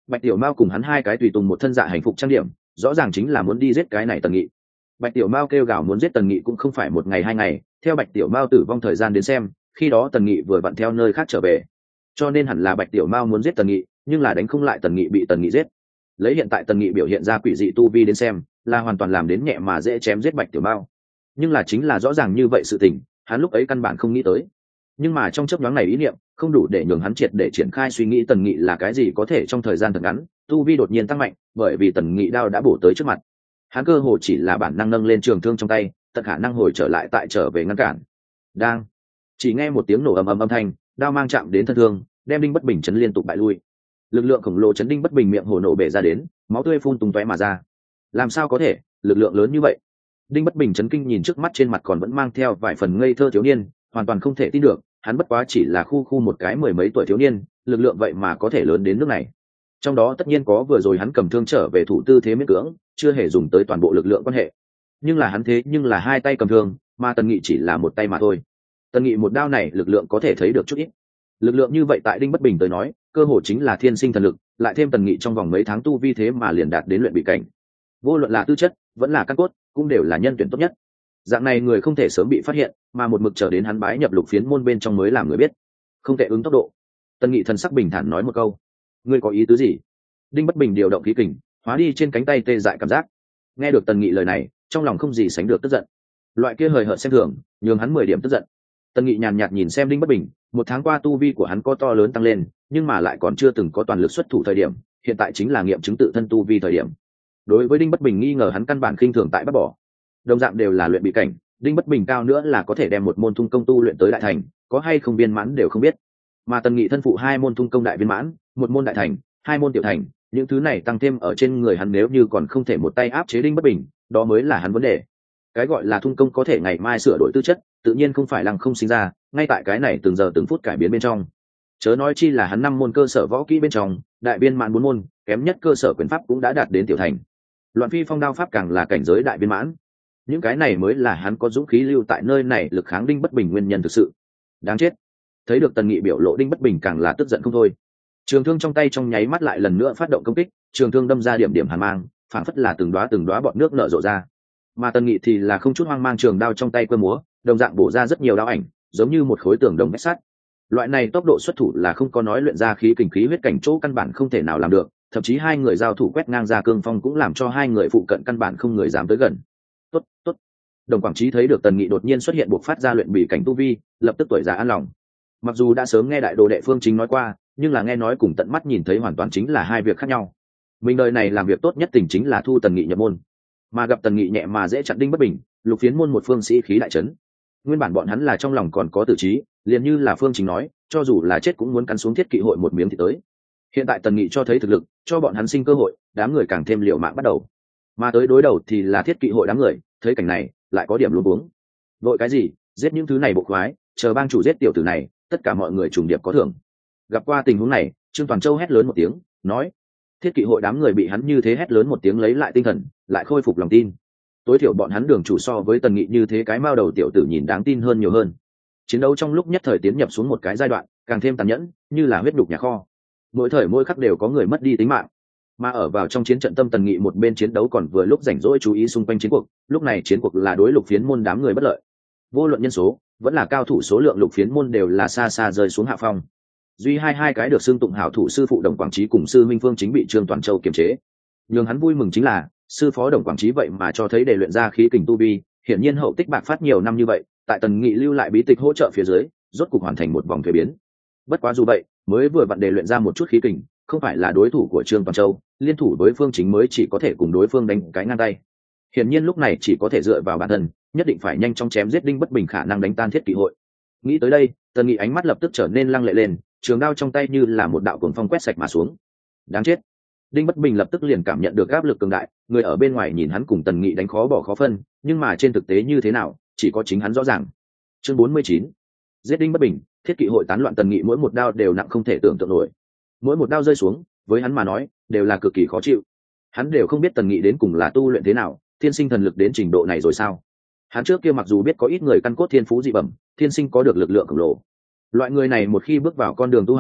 Bạch Tiểu Mao cùng hắn hai cái tùy tùng một thân dạ hành phục trang điểm, rõ ràng chính là muốn đi giết cái này Tần Nghị. Bạch Tiểu Mao kêu gào muốn giết Tần Nghị cũng không phải một ngày hai ngày, theo Bạch Tiểu Mao tử vong thời gian đến xem, khi đó Tần Nghị vừa vặn theo nơi khác trở về, cho nên hẳn là Bạch Tiểu Mao muốn giết Tần Nghị, nhưng là đánh không lại Tần Nghị, bị Tần Nghị giết. Lấy hiện tại Tần Nghị biểu hiện ra quỷ dị tu vi đến xem, là hoàn toàn làm đến nhẹ mà dễ chém giết Bạch Tiểu Mao. Nhưng là chính là rõ ràng như vậy sự tình, hắn lúc ấy căn bản không nghĩ tới. Nhưng mà trong chớp nhoáng này ý niệm không đủ để nhường hắn triệt để triển khai suy nghĩ Tần Nghị là cái gì có thể trong thời gian thật ngắn, tu vi đột nhiên tăng mạnh, bởi vì Tần Nghị đao đã bổ tới trước mặt. Hắn cơ hồ chỉ là bản năng nâng lên trường thương trong tay, tận khả năng hồi trở lại tại trở về ngăn cản. Đang chỉ nghe một tiếng nổ ầm ầm âm thanh, đao mang chạm đến thân thương, đem Đinh Bất Bình chấn liên tục bại lui. Lực lượng khổng lồ chấn Đinh Bất Bình miệng hồ nổ bể ra đến, máu tươi phun tung tóe mà ra. Làm sao có thể, lực lượng lớn như vậy? Đinh Bất Bình chấn kinh nhìn trước mắt trên mặt còn vẫn mang theo vài phần ngây thơ thiếu niên, hoàn toàn không thể tin được, hắn bất quá chỉ là khu khu một cái mười mấy tuổi thiếu niên, lực lượng vậy mà có thể lớn đến nước này. Trong đó tất nhiên có vừa rồi hắn cầm thương trở về thủ tư thế miễn cưỡng, chưa hề dùng tới toàn bộ lực lượng quan hệ. Nhưng là hắn thế nhưng là hai tay cầm thương, mà Tần Nghị chỉ là một tay mà thôi. Tần Nghị một đao này lực lượng có thể thấy được chút ít. Lực lượng như vậy tại Đinh Bất Bình tới nói, cơ hội chính là thiên sinh thần lực, lại thêm Tần Nghị trong vòng mấy tháng tu vi thế mà liền đạt đến luyện bị cảnh. Vô luận là tư chất, vẫn là căn cốt, cũng đều là nhân tuyển tốt nhất. Dạng này người không thể sớm bị phát hiện, mà một mực chờ đến hắn bái nhập lục phiến môn bên trong mới làm người biết. Không thể ứng tốc độ. Tần Nghị thần sắc bình thản nói một câu. Ngươi có ý tứ gì? Đinh Bất Bình điều động khí kình, hóa đi trên cánh tay tê dại cảm giác. Nghe được Tần Nghị lời này, trong lòng không gì sánh được tức giận. Loại kia hời hợt xem thường, nhường hắn mười điểm tức giận. Tần Nghị nhàn nhạt nhìn xem Đinh Bất Bình, một tháng qua tu vi của hắn có to lớn tăng lên, nhưng mà lại còn chưa từng có toàn lực xuất thủ thời điểm, hiện tại chính là nghiệm chứng tự thân tu vi thời điểm. Đối với Đinh Bất Bình nghi ngờ hắn căn bản khinh thường tại bắt bỏ. Đồng dạng đều là luyện bị cảnh, Đinh Bất Bình cao nữa là có thể đem một môn thung công tu luyện tới đại thành, có hay không viên mãn đều không biết. Mà Tần Nghị thân phụ hai môn thung công đại viên mãn, một môn đại thành, hai môn tiểu thành, những thứ này tăng thêm ở trên người hắn nếu như còn không thể một tay áp chế Đinh Bất Bình, đó mới là hắn vấn đề. Cái gọi là thung công có thể ngày mai sửa đổi tư chất, tự nhiên không phải lăng không sinh ra, ngay tại cái này từng giờ từng phút cải biến bên trong. Chớ nói chi là hắn năm môn cơ sở võ kỹ bên trong, đại viên mãn bốn môn, kém nhất cơ sở quyền pháp cũng đã đạt đến tiểu thành. Loạn phi phong đao pháp càng là cảnh giới đại viên mãn. Những cái này mới là hắn có dũng khí lưu tại nơi này lực kháng Đinh Bất Bình nguyên nhân thực sự. Đáng chết. Thấy được Tần Nghị biểu lộ, Đinh Bất Bình càng là tức giận không thôi. Trường thương trong tay trong nháy mắt lại lần nữa phát động công kích, trường thương đâm ra điểm điểm hàn mang, phản phất là từng đóa từng đóa bọt nước nở rộ ra. Mà Tần Nghị thì là không chút hoang mang trường đao trong tay quơ múa, đồng dạng bổ ra rất nhiều đao ảnh, giống như một khối tường đồng vách sắt. Loại này tốc độ xuất thủ là không có nói luyện ra khí kình khí huyết cảnh chỗ căn bản không thể nào làm được, thậm chí hai người giao thủ quét ngang ra cương phong cũng làm cho hai người phụ cận căn bản không người dám tới gần. Tốt, tốt. Đồng Quảng Trí thấy được Tần Nghị đột nhiên xuất hiện buộc phát ra luyện bị cảnh tu vi, lập tức tuổi già an lòng. Mặc dù đã sớm nghe đại đồ đệ Phương Chính nói qua, nhưng là nghe nói cùng tận mắt nhìn thấy hoàn toàn chính là hai việc khác nhau. Mình đời này làm việc tốt nhất tình chính là thu Tần Nghị nhập môn, mà gặp Tần Nghị nhẹ mà dễ chặn Đinh Bất Bình, lục phiến môn một phương sĩ khí đại trấn. Nguyên bản bọn hắn là trong lòng còn có tử trí, liền như là Phương Chính nói, cho dù là chết cũng muốn cắn xuống Thiết Kỵ hội một miếng thì tới. Hiện tại Tần Nghị cho thấy thực lực, cho bọn hắn sinh cơ hội, đám người càng thêm liều mạng bắt đầu. Mà tới đối đầu thì là Thiết Kỵ hội đám người, thấy cảnh này, lại có điểm luống cuống. Vội cái gì, giết những thứ này bộ khoái, chờ bang chủ giết tiểu tử này, tất cả mọi người trùng điệp có thưởng. Gặp qua tình huống này, Trương Toàn Châu hét lớn một tiếng, nói: Thiết Kỵ hội đám người bị hắn như thế hét lớn một tiếng lấy lại tinh thần, lại khôi phục lòng tin. Tối thiểu bọn hắn đường chủ so với Tần Nghị như thế cái mao đầu tiểu tử nhìn đáng tin hơn nhiều hơn. Chiến đấu trong lúc nhất thời tiến nhập xuống một cái giai đoạn, càng thêm tàn nhẫn, như là huyết đục nhà kho. Mỗi thời mỗi khắc đều có người mất đi tính mạng. Mà ở vào trong chiến trận tâm Tần Nghị một bên chiến đấu còn vừa lúc rảnh rỗi chú ý xung quanh chiến cuộc, lúc này chiến cuộc là đối lục phiến môn đám người bất lợi. Vô luận nhân số, vẫn là cao thủ số lượng lục phiến môn đều là xa xa rơi xuống hạ phong. Duy hai hai cái được xưng tụng hảo thủ sư phụ Đồng Quảng Trí cùng sư Minh Phương Chính bị Trương Toàn Châu kiềm chế. Nhưng hắn vui mừng chính là, sư phó Đồng Quảng Trí vậy mà cho thấy để luyện ra khí kình tu vi, hiển nhiên hậu tích bạc phát nhiều năm như vậy, tại Tần Nghị lưu lại bí tịch hỗ trợ phía dưới, rốt cục hoàn thành một vòng thuế biến. Bất quá dù vậy, mới vừa vặn để luyện ra một chút khí kình, không phải là đối thủ của Trương Toàn Châu, liên thủ với Phương Chính mới chỉ có thể cùng đối phương đánh cái ngang tay. Hiển nhiên lúc này chỉ có thể dựa vào bản thân, nhất định phải nhanh chóng chém giết Đinh Bất Bình khả năng đánh tan Thiết Kỵ hội. Nghĩ tới đây, Tần Nghị ánh mắt lập tức trở nên lăng lệ lên, trường đao trong tay như là một đạo cuồng phong quét sạch mà xuống. Đáng chết. Đinh Bất Bình lập tức liền cảm nhận được áp lực cường đại, người ở bên ngoài nhìn hắn cùng Tần Nghị đánh khó bỏ khó phân, nhưng mà trên thực tế như thế nào, chỉ có chính hắn rõ ràng. Chương bốn mươi chín. Giết Đinh Bất Bình, Thiết Kỵ hội tán loạn. Tần Nghị mỗi một đao đều nặng không thể tưởng tượng nổi. Mỗi một đao rơi xuống, với hắn mà nói, đều là cực kỳ khó chịu. Hắn đều không biết Tần Nghị đến cùng là tu luyện thế nào, thiên sinh thần lực đến trình độ này rồi sao? Hắn trước kia mặc dù biết có ít người căn cốt thiên phú dị bẩm, thiên sinh có được lực lượng khổng lồ. Loại người này một khi bước vào con đường tu hành,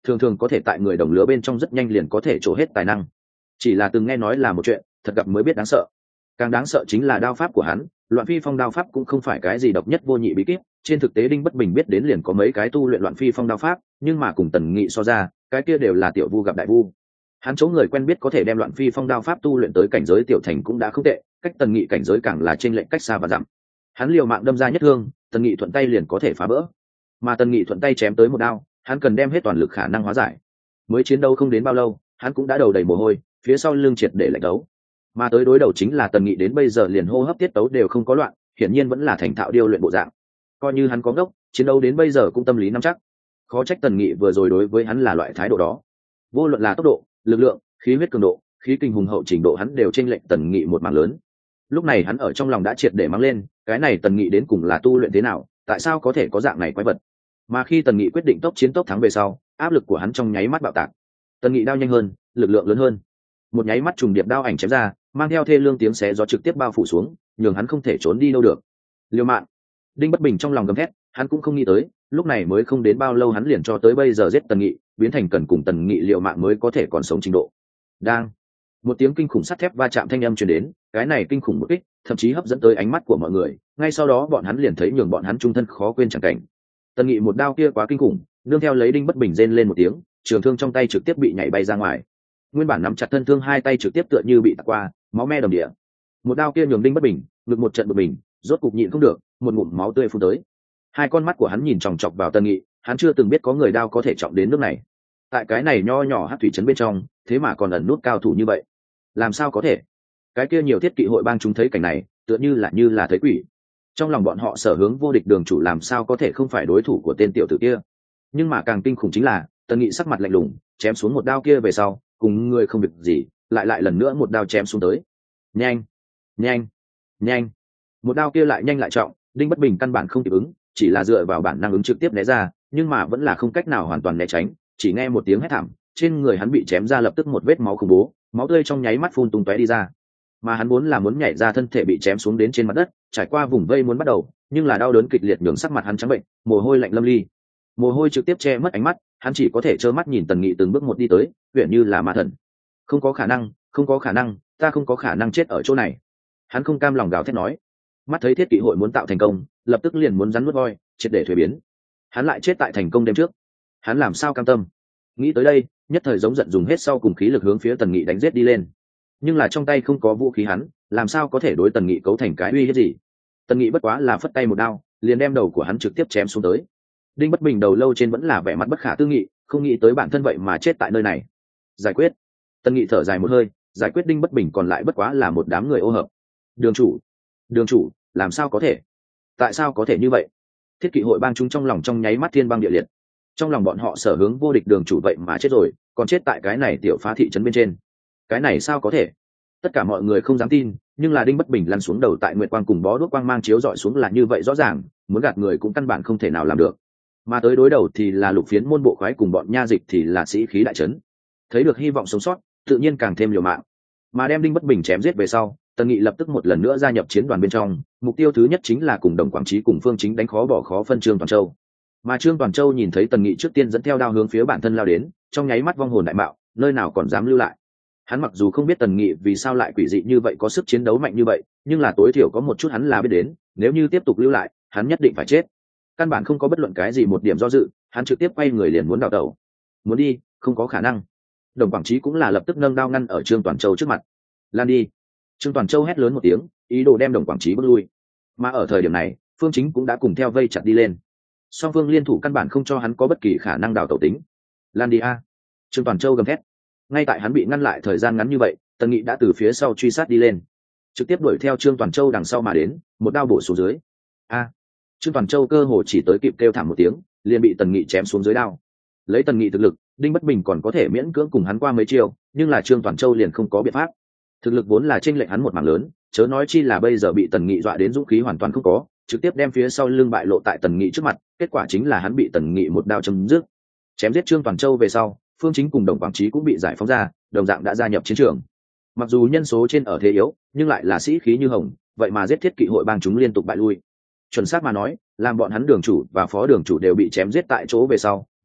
thường thường có thể tại người đồng lứa bên trong rất nhanh liền có thể trổ hết tài năng. Chỉ là từng nghe nói là một chuyện, thật gặp mới biết đáng sợ. Càng đáng sợ chính là đao pháp của hắn, Loạn Phi Phong đao pháp cũng không phải cái gì độc nhất vô nhị bí kíp, trên thực tế Đinh Bất Bình biết đến liền có mấy cái tu luyện Loạn Phi Phong đao pháp, nhưng mà cùng Tần Nghị so ra, cái kia đều là tiểu vu gặp đại vu. Hắn chỗ người quen biết có thể đem Loạn Phi Phong đao pháp tu luyện tới cảnh giới tiểu thành cũng đã không tệ, cách Tần Nghị cảnh giới càng là trên lệnh cách xa và dặm. Hắn liều mạng đâm ra nhất thương, Tần Nghị thuận tay liền có thể phá bỡ. Mà Tần Nghị thuận tay chém tới một đao, hắn cần đem hết toàn lực khả năng hóa giải. Mới chiến đấu không đến bao lâu, hắn cũng đã đầu đầy mồ hôi, phía sau lưng triệt để lạnh đấu. Mà tới đối đầu chính là Tần Nghị đến bây giờ liền hô hấp tiết tấu đều không có loạn, hiển nhiên vẫn là thành thạo điêu luyện bộ dạng. Coi như hắn có ngốc, chiến đấu đến bây giờ cũng tâm lý nắm chắc. Khó trách Tần Nghị vừa rồi đối với hắn là loại thái độ đó. Vô luận là tốc độ, lực lượng, khí huyết cường độ, khí kinh hùng hậu trình độ hắn đều chênh lệch Tần Nghị một mảng lớn. Lúc này hắn ở trong lòng đã triệt để mắng lên, cái này Tần Nghị đến cùng là tu luyện thế nào, tại sao có thể có dạng này quái vật. Mà khi Tần Nghị quyết định tốc chiến tốc thắng về sau, áp lực của hắn trong nháy mắt bạo tạc. Tần Nghị đao nhanh hơn, lực lượng lớn hơn. Một nháy mắt trùng điệp đao ảnh chém ra, mang theo thê lương tiếng xé gió trực tiếp bao phủ xuống, nhường hắn không thể trốn đi đâu được. Liêu mạng. Đinh Bất Bình trong lòng gầm thét, hắn cũng không nghĩ tới, lúc này mới không đến bao lâu hắn liền cho tới bây giờ giết Tần Nghị, biến thành cần cùng Tần Nghị liều mạng mới có thể còn sống trình độ. Đang. Một tiếng kinh khủng sắt thép va chạm thanh âm truyền đến, cái này kinh khủng một kích, thậm chí hấp dẫn tới ánh mắt của mọi người, ngay sau đó bọn hắn liền thấy nhường bọn hắn trung thân khó quên chẳng cảnh. Tần Nghị một đao kia quá kinh khủng, nương theo lấy Đinh Bất Bình rên lên một tiếng, trường thương trong tay trực tiếp bị nhảy bay ra ngoài. Nguyên bản nắm chặt thân thương hai tay trực tiếp tựa như bị tạt qua, máu me đầm địa. Một đao kia nhường Đinh Bất Bình ngực một trận bực mình, rốt cục nhịn không được, một ngụm máu tươi phun tới. Hai con mắt của hắn nhìn chòng chọc vào Tần Nghị, hắn chưa từng biết có người đao có thể trọng đến nước này. Tại cái này nho nhỏ hắc thủy trấn bên trong, thế mà còn ẩn nút cao thủ như vậy, làm sao có thể? Cái kia nhiều thiết kỵ hội bang chúng thấy cảnh này, tựa như là như là thấy quỷ. Trong lòng bọn họ Sở Hướng vô địch đường chủ làm sao có thể không phải đối thủ của tên tiểu tử kia? Nhưng mà càng kinh khủng chính là, Tần Nghị sắc mặt lạnh lùng, chém xuống một đao kia về sau, cùng người không việc gì, lại lại lần nữa một đao chém xuống tới. Nhanh, nhanh, nhanh. Một đao kia lại nhanh lại trọng, Đinh Bất Bình căn bản không kịp ứng, chỉ là dựa vào bản năng ứng trực tiếp né ra, nhưng mà vẫn là không cách nào hoàn toàn né tránh, chỉ nghe một tiếng hét thảm, trên người hắn bị chém ra lập tức một vết máu khủng bố, máu tươi trong nháy mắt phun tung tóe đi ra. Mà hắn vốn là muốn nhảy ra thân thể bị chém xuống đến trên mặt đất, trải qua vùng vây muốn bắt đầu, nhưng là đau đớn kịch liệt nhường sắc mặt hắn trắng bệnh, mồ hôi lạnh lâm ly. Mồ hôi trực tiếp che mất ánh mắt, hắn chỉ có thể trơ mắt nhìn Tần Nghị từng bước một đi tới, huyền như là ma thần. Không có khả năng, không có khả năng, ta không có khả năng chết ở chỗ này. Hắn không cam lòng gào thét nói. Mắt thấy thiết kỵ hội muốn tạo thành công, lập tức liền muốn rắn nuốt voi, triệt để thuế biến. Hắn lại chết tại thành công đêm trước, hắn làm sao cam tâm? Nghĩ tới đây, nhất thời giống giận dùng hết sau cùng khí lực hướng phía Tần Nghị đánh giết đi lên. Nhưng là trong tay không có vũ khí hắn, làm sao có thể đối Tần Nghị cấu thành cái uy hiếp gì? Tần Nghị bất quá là phất tay một đao, liền đem đầu của hắn trực tiếp chém xuống tới. Đinh Bất Bình đầu lâu trên vẫn là vẻ mặt bất khả tư nghị, không nghĩ tới bản thân vậy mà chết tại nơi này. Giải quyết. Tần Nghị thở dài một hơi, giải quyết Đinh Bất Bình còn lại bất quá là một đám người ô hợp. Đường chủ, đường chủ, làm sao có thể? Tại sao có thể như vậy? Thiết kỵ hội bang chúng trong lòng trong nháy mắt thiên băng địa liệt. Trong lòng bọn họ Sở Hướng vô địch đường chủ vậy mà chết rồi, còn chết tại cái này tiểu phá thị trấn bên trên. Cái này sao có thể? Tất cả mọi người không dám tin, nhưng là Đinh Bất Bình lăn xuống đầu tại nguyệt quang cùng bó đuốc quang mang chiếu dọi xuống là như vậy rõ ràng, muốn gạt người cũng căn bản không thể nào làm được. Mà tới đối đầu thì là Lục Phiến môn bộ khoái cùng bọn nha dịch thì là sĩ khí đại trấn. Thấy được hy vọng sống sót, tự nhiên càng thêm liều mạng. Mà đem Đinh Bất Bình chém giết về sau, Tần Nghị lập tức một lần nữa gia nhập chiến đoàn bên trong, mục tiêu thứ nhất chính là cùng Đồng Quảng Trí cùng Phương Chính đánh khó bỏ khó phân Trương Toàn Châu. Mà Trương Toàn Châu nhìn thấy Tần Nghị trước tiên dẫn theo đao hướng phía bản thân lao đến, trong nháy mắt vong hồn đại mạo, nơi nào còn dám lưu lại. Hắn mặc dù không biết Tần Nghị vì sao lại quỷ dị như vậy có sức chiến đấu mạnh như vậy, nhưng là tối thiểu có một chút hắn là biết đến, nếu như tiếp tục lưu lại, hắn nhất định phải chết. Căn bản không có bất luận cái gì một điểm do dự, hắn trực tiếp quay người liền muốn đào tẩu. Muốn đi, không có khả năng. Đồng Quảng Trí cũng là lập tức nâng đao ngăn ở Trương Toàn Châu trước mặt. Lan đi. Trương Toàn Châu hét lớn một tiếng, ý đồ đem Đồng Quảng Trí bước lui. Mà ở thời điểm này, Phương Chính cũng đã cùng theo vây chặt đi lên. Song phương liên thủ căn bản không cho hắn có bất kỳ khả năng đào tẩu tính. Lan đi a. Trương Toàn Châu gầm thét. Ngay tại hắn bị ngăn lại thời gian ngắn như vậy, Tần Nghị đã từ phía sau truy sát đi lên, trực tiếp đuổi theo Trương Toàn Châu đằng sau mà đến, một đao bổ xuống dưới. A. Trương Toàn Châu cơ hồ chỉ tới kịp kêu thảm một tiếng, liền bị Tần Nghị chém xuống dưới đao. Lấy Tần Nghị thực lực, Đinh Bất Bình còn có thể miễn cưỡng cùng hắn qua mấy chiêu, nhưng là Trương Toàn Châu liền không có biện pháp. Thực lực vốn là chênh lệch hắn một mảng lớn, chớ nói chi là bây giờ bị Tần Nghị dọa đến dũng khí hoàn toàn không có, trực tiếp đem phía sau lưng bại lộ tại Tần Nghị trước mặt, kết quả chính là hắn bị Tần Nghị một đao chém giết. Chém giết Trương Toàn Châu về sau, Phương Chính cùng Đồng Quảng Trí cũng bị giải phóng ra, đồng dạng đã gia nhập chiến trường. Mặc dù nhân số trên ở thế yếu, nhưng lại là sĩ khí như hồng, vậy mà giết thiết kỵ hội bang chúng liên tục bại lui. Chuẩn xác mà nói, làm bọn hắn đường chủ và phó đường chủ đều bị chém giết tại chỗ về sau,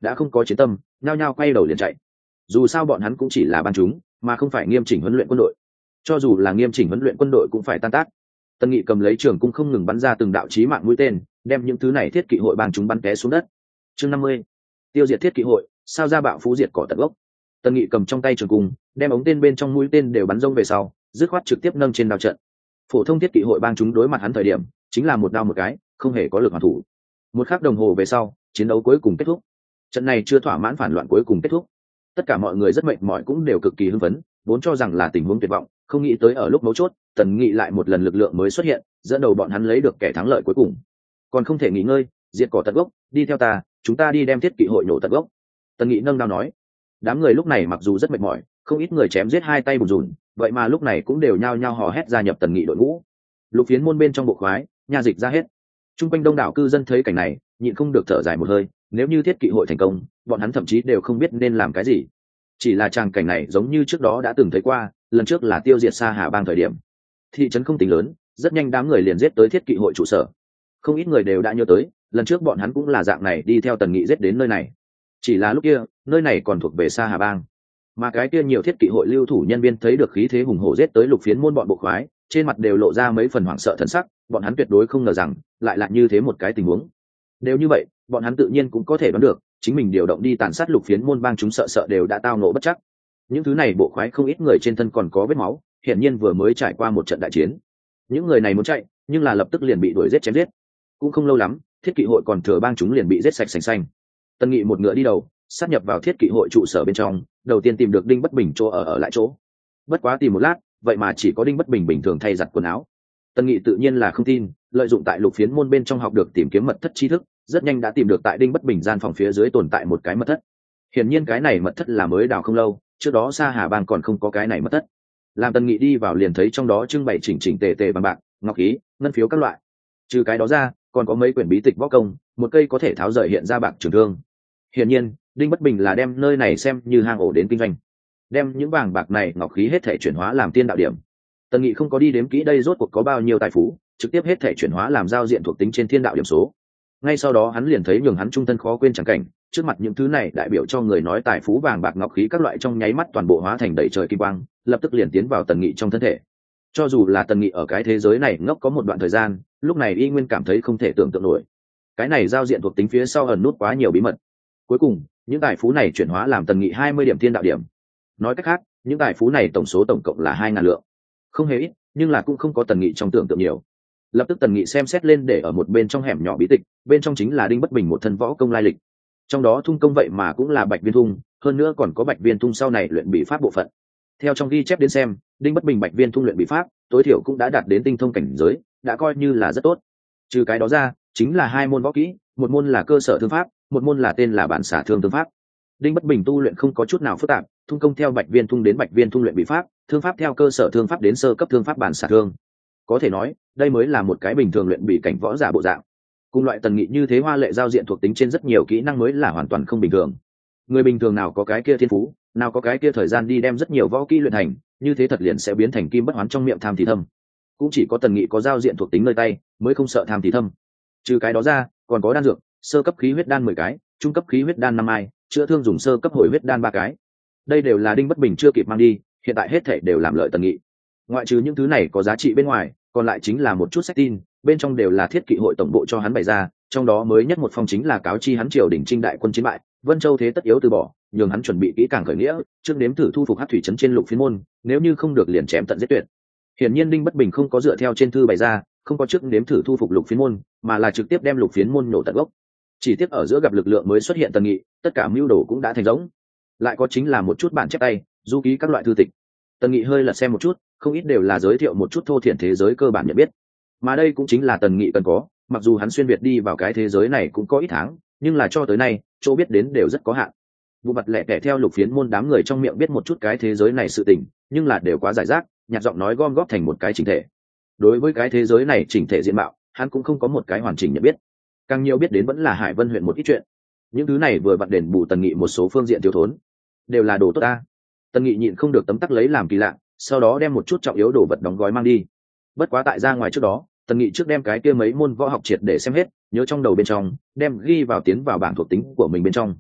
đã không có chiến tâm, nhao nhao quay đầu liền chạy. Dù sao bọn hắn cũng chỉ là ban chúng, mà không phải nghiêm chỉnh huấn luyện quân đội. Cho dù là nghiêm chỉnh huấn luyện quân đội cũng phải tan tác. Tần Nghị cầm lấy trường cung không ngừng bắn ra từng đạo chí mạng mũi tên, đem những thứ này thiết kỵ hội bang chúng bắn té xuống đất. Chương năm mươi, tiêu diệt thiết kỵ hội, sao ra bạo phú diệt cỏ tận gốc. Tần Nghị cầm trong tay trường cung, đem ống tên bên trong mũi tên đều bắn rông về sau, dứt khoát trực tiếp nâng trên đao trận. Phổ thông thiết kỵ hội bang chúng đối mặt hắn thời điểm, chính là một đao một cái, không hề có lực hoàn thủ. Một khắc đồng hồ về sau, chiến đấu cuối cùng kết thúc. Trận này chưa thỏa mãn phản loạn cuối cùng kết thúc. Tất cả mọi người rất mệt mỏi cũng đều cực kỳ hưng phấn, vốn cho rằng là tình huống tuyệt vọng, không nghĩ tới ở lúc mấu chốt, Tần Nghị lại một lần lực lượng mới xuất hiện, dẫn đầu bọn hắn lấy được kẻ thắng lợi cuối cùng. Còn không thể nghỉ ngơi, diệt cỏ tận gốc, đi theo ta, chúng ta đi đem thiết kỵ hội nổ tận gốc. Tần Nghị nâng đao nói. Đám người lúc này mặc dù rất mệt mỏi, không ít người chém giết hai tay bùn rùn, vậy mà lúc này cũng đều nhao nhao hò hét gia nhập Tần Nghị đội ngũ. Lục Phiến môn bên trong bộ khoái, nha dịch ra hết. Trung quanh đông đảo cư dân thấy cảnh này, nhịn không được thở dài một hơi, nếu như thiết kỵ hội thành công, bọn hắn thậm chí đều không biết nên làm cái gì. Chỉ là tràng cảnh này giống như trước đó đã từng thấy qua, lần trước là tiêu diệt Sa Hà bang thời điểm. Thị trấn không tính lớn, rất nhanh đám người liền giết tới thiết kỵ hội trụ sở. Không ít người đều đã nhớ tới, lần trước bọn hắn cũng là dạng này đi theo Tần Nghị giết đến nơi này. Chỉ là lúc kia, nơi này còn thuộc về Sa Hà bang. Mà cái kia nhiều thiết kỵ hội lưu thủ nhân viên thấy được khí thế hùng hổ giết tới Lục Phiến môn bọn bộ khoái, trên mặt đều lộ ra mấy phần hoảng sợ thần sắc, bọn hắn tuyệt đối không ngờ rằng lại là như thế một cái tình huống. Đều như vậy, bọn hắn tự nhiên cũng có thể đoán được, chính mình điều động đi tàn sát Lục Phiến môn bang chúng sợ sợ đều đã tao nộ bất chắc. Những thứ này bộ khoái không ít người trên thân còn có vết máu, hiển nhiên vừa mới trải qua một trận đại chiến. Những người này muốn chạy, nhưng là lập tức liền bị đuổi giết chém giết. Cũng không lâu lắm, thiết kỵ hội còn thừa bang chúng liền bị giết sạch sành xanh. Tần Nghị một ngựa đi đầu, sát nhập vào thiết kỵ hội trụ sở bên trong, đầu tiên tìm được Đinh Bất Bình chỗ ở ở lại chỗ. Bất quá tìm một lát, vậy mà chỉ có Đinh Bất Bình bình thường thay giặt quần áo. Tần Nghị tự nhiên là không tin, lợi dụng tại Lục Phiến môn bên trong học được tìm kiếm mật thất tri thức, rất nhanh đã tìm được tại Đinh Bất Bình gian phòng phía dưới tồn tại một cái mật thất. Hiển nhiên cái này mật thất là mới đào không lâu, trước đó Sa Hà bang còn không có cái này mật thất. Làm Tần Nghị đi vào liền thấy trong đó trưng bày chỉnh chỉnh tề tề bằng bạc, ngọc khí, ngân phiếu các loại. Trừ cái đó ra, còn có mấy quyển bí tịch võ công, một cây có thể tháo rời hiện ra bạc trường thương. Hiển nhiên, Đinh Bất Bình là đem nơi này xem như hang ổ đến kinh doanh, đem những vàng bạc này ngọc khí hết thể chuyển hóa làm tiên đạo điểm. Tần Nghị không có đi đếm kỹ đây rốt cuộc có bao nhiêu tài phú, trực tiếp hết thể chuyển hóa làm giao diện thuộc tính trên thiên đạo điểm số. Ngay sau đó hắn liền thấy nhường hắn trung thân khó quên chẳng cảnh, trước mặt những thứ này đại biểu cho người nói tài phú vàng bạc ngọc khí các loại trong nháy mắt toàn bộ hóa thành đầy trời kim quang, lập tức liền tiến vào Tần Nghị trong thân thể. Cho dù là Tần Nghị ở cái thế giới này ngốc có một đoạn thời gian, lúc này y nguyên cảm thấy không thể tưởng tượng nổi. Cái này giao diện thuộc tính phía sau ẩn nút quá nhiều bí mật. Cuối cùng, những tài phú này chuyển hóa làm Tần Nghị hai mươi điểm thiên đạo điểm. Nói cách khác, những tài phú này tổng số tổng cộng là hai ngàn lượng. Không hề ít, nhưng là cũng không có Tần Nghị trong tưởng tượng nhiều. Lập tức Tần Nghị xem xét lên để ở một bên trong hẻm nhỏ bí tịch, bên trong chính là Đinh Bất Bình một thân võ công lai lịch. Trong đó thung công vậy mà cũng là Bạch Viên thung, hơn nữa còn có Bạch Viên thung sau này luyện bị pháp bộ phận. Theo trong ghi chép đến xem, Đinh Bất Bình Bạch Viên thung luyện bị pháp, tối thiểu cũng đã đạt đến tinh thông cảnh giới, đã coi như là rất tốt. Trừ cái đó ra, chính là hai môn võ kỹ, một môn là cơ sở thương pháp, một môn là tên là bản xả thương thương pháp. Đinh Bất Bình tu luyện không có chút nào phức tạp, thung công theo Bạch Viên thung đến Bạch Viên thung luyện bị pháp, thương pháp theo cơ sở thương pháp đến sơ cấp thương pháp bản xả thương. Có thể nói, đây mới là một cái bình thường luyện bị cảnh võ giả bộ dạng. Cùng loại Tần Nghị như thế hoa lệ giao diện thuộc tính trên rất nhiều kỹ năng mới là hoàn toàn không bình thường. Người bình thường nào có cái kia thiên phú, nào có cái kia thời gian đi đem rất nhiều võ kỹ luyện thành, như thế thật liền sẽ biến thành kim bất hoán trong miệng tham thì thâm. Cũng chỉ có Tần Nghị có giao diện thuộc tính nơi tay, mới không sợ tham thì thâm. Trừ cái đó ra, còn có đan dược, sơ cấp khí huyết đan mười cái, trung cấp khí huyết đan năm ai, chữa thương dùng sơ cấp hồi huyết đan ba cái. Đây đều là Đinh Bất Bình chưa kịp mang đi, hiện tại hết thảy đều làm lợi Tần Nghị. Ngoại trừ những thứ này có giá trị bên ngoài, còn lại chính là một chút sách tin, bên trong đều là thiết kỵ hội tổng bộ cho hắn bày ra, trong đó mới nhất một phong chính là cáo chi hắn triều đình trinh đại quân chiến bại, Vân Châu thế tất yếu từ bỏ, nhường hắn chuẩn bị kỹ càng khởi nghĩa, trước nếm thử thu phục Hắc thủy trấn trên Lục Phiến môn, nếu như không được liền chém tận giết tuyệt. Hiển nhiên Đinh Bất Bình không có dựa theo trên thư bày ra, không có trước nếm thử thu phục Lục Phiến môn, mà là trực tiếp đem Lục Phiến môn nổ tận gốc. Chỉ tiếc ở giữa gặp lực lượng mới xuất hiện Tần Nghị, tất cả mưu đồ cũng đã thành rỗng. Lại có chính là một chút bản chép tay, du ký các loại thư tịch. Tần Nghị hơi lật xem một chút, không ít đều là giới thiệu một chút thô thiển thế giới cơ bản nhận biết. Mà đây cũng chính là Tần Nghị cần có, mặc dù hắn xuyên việt đi vào cái thế giới này cũng có ít tháng, nhưng là cho tới nay, chỗ biết đến đều rất có hạn. Vụ mặt lẻ tẻ theo Lục Phiến môn đám người trong miệng biết một chút cái thế giới này sự tình, nhưng là đều quá giải rác, nhạt giọng nói gom góp thành một cái chỉnh thể. Đối với cái thế giới này chỉnh thể diện mạo, hắn cũng không có một cái hoàn chỉnh nhận biết. Càng nhiều biết đến vẫn là Hải Vân huyện một ít chuyện. Những thứ này vừa vặn đền bù Tần Nghị một số phương diện thiếu thốn, đều là đồ tốt ta. Tần Nghị nhịn không được tấm tắc lấy làm kỳ lạ, sau đó đem một chút trọng yếu đồ vật đóng gói mang đi. Bất quá tại ra ngoài trước đó, Tần Nghị trước đem cái kia mấy môn võ học triệt để xem hết, nhớ trong đầu bên trong, đem ghi vào tiến vào bảng thuộc tính của mình bên trong.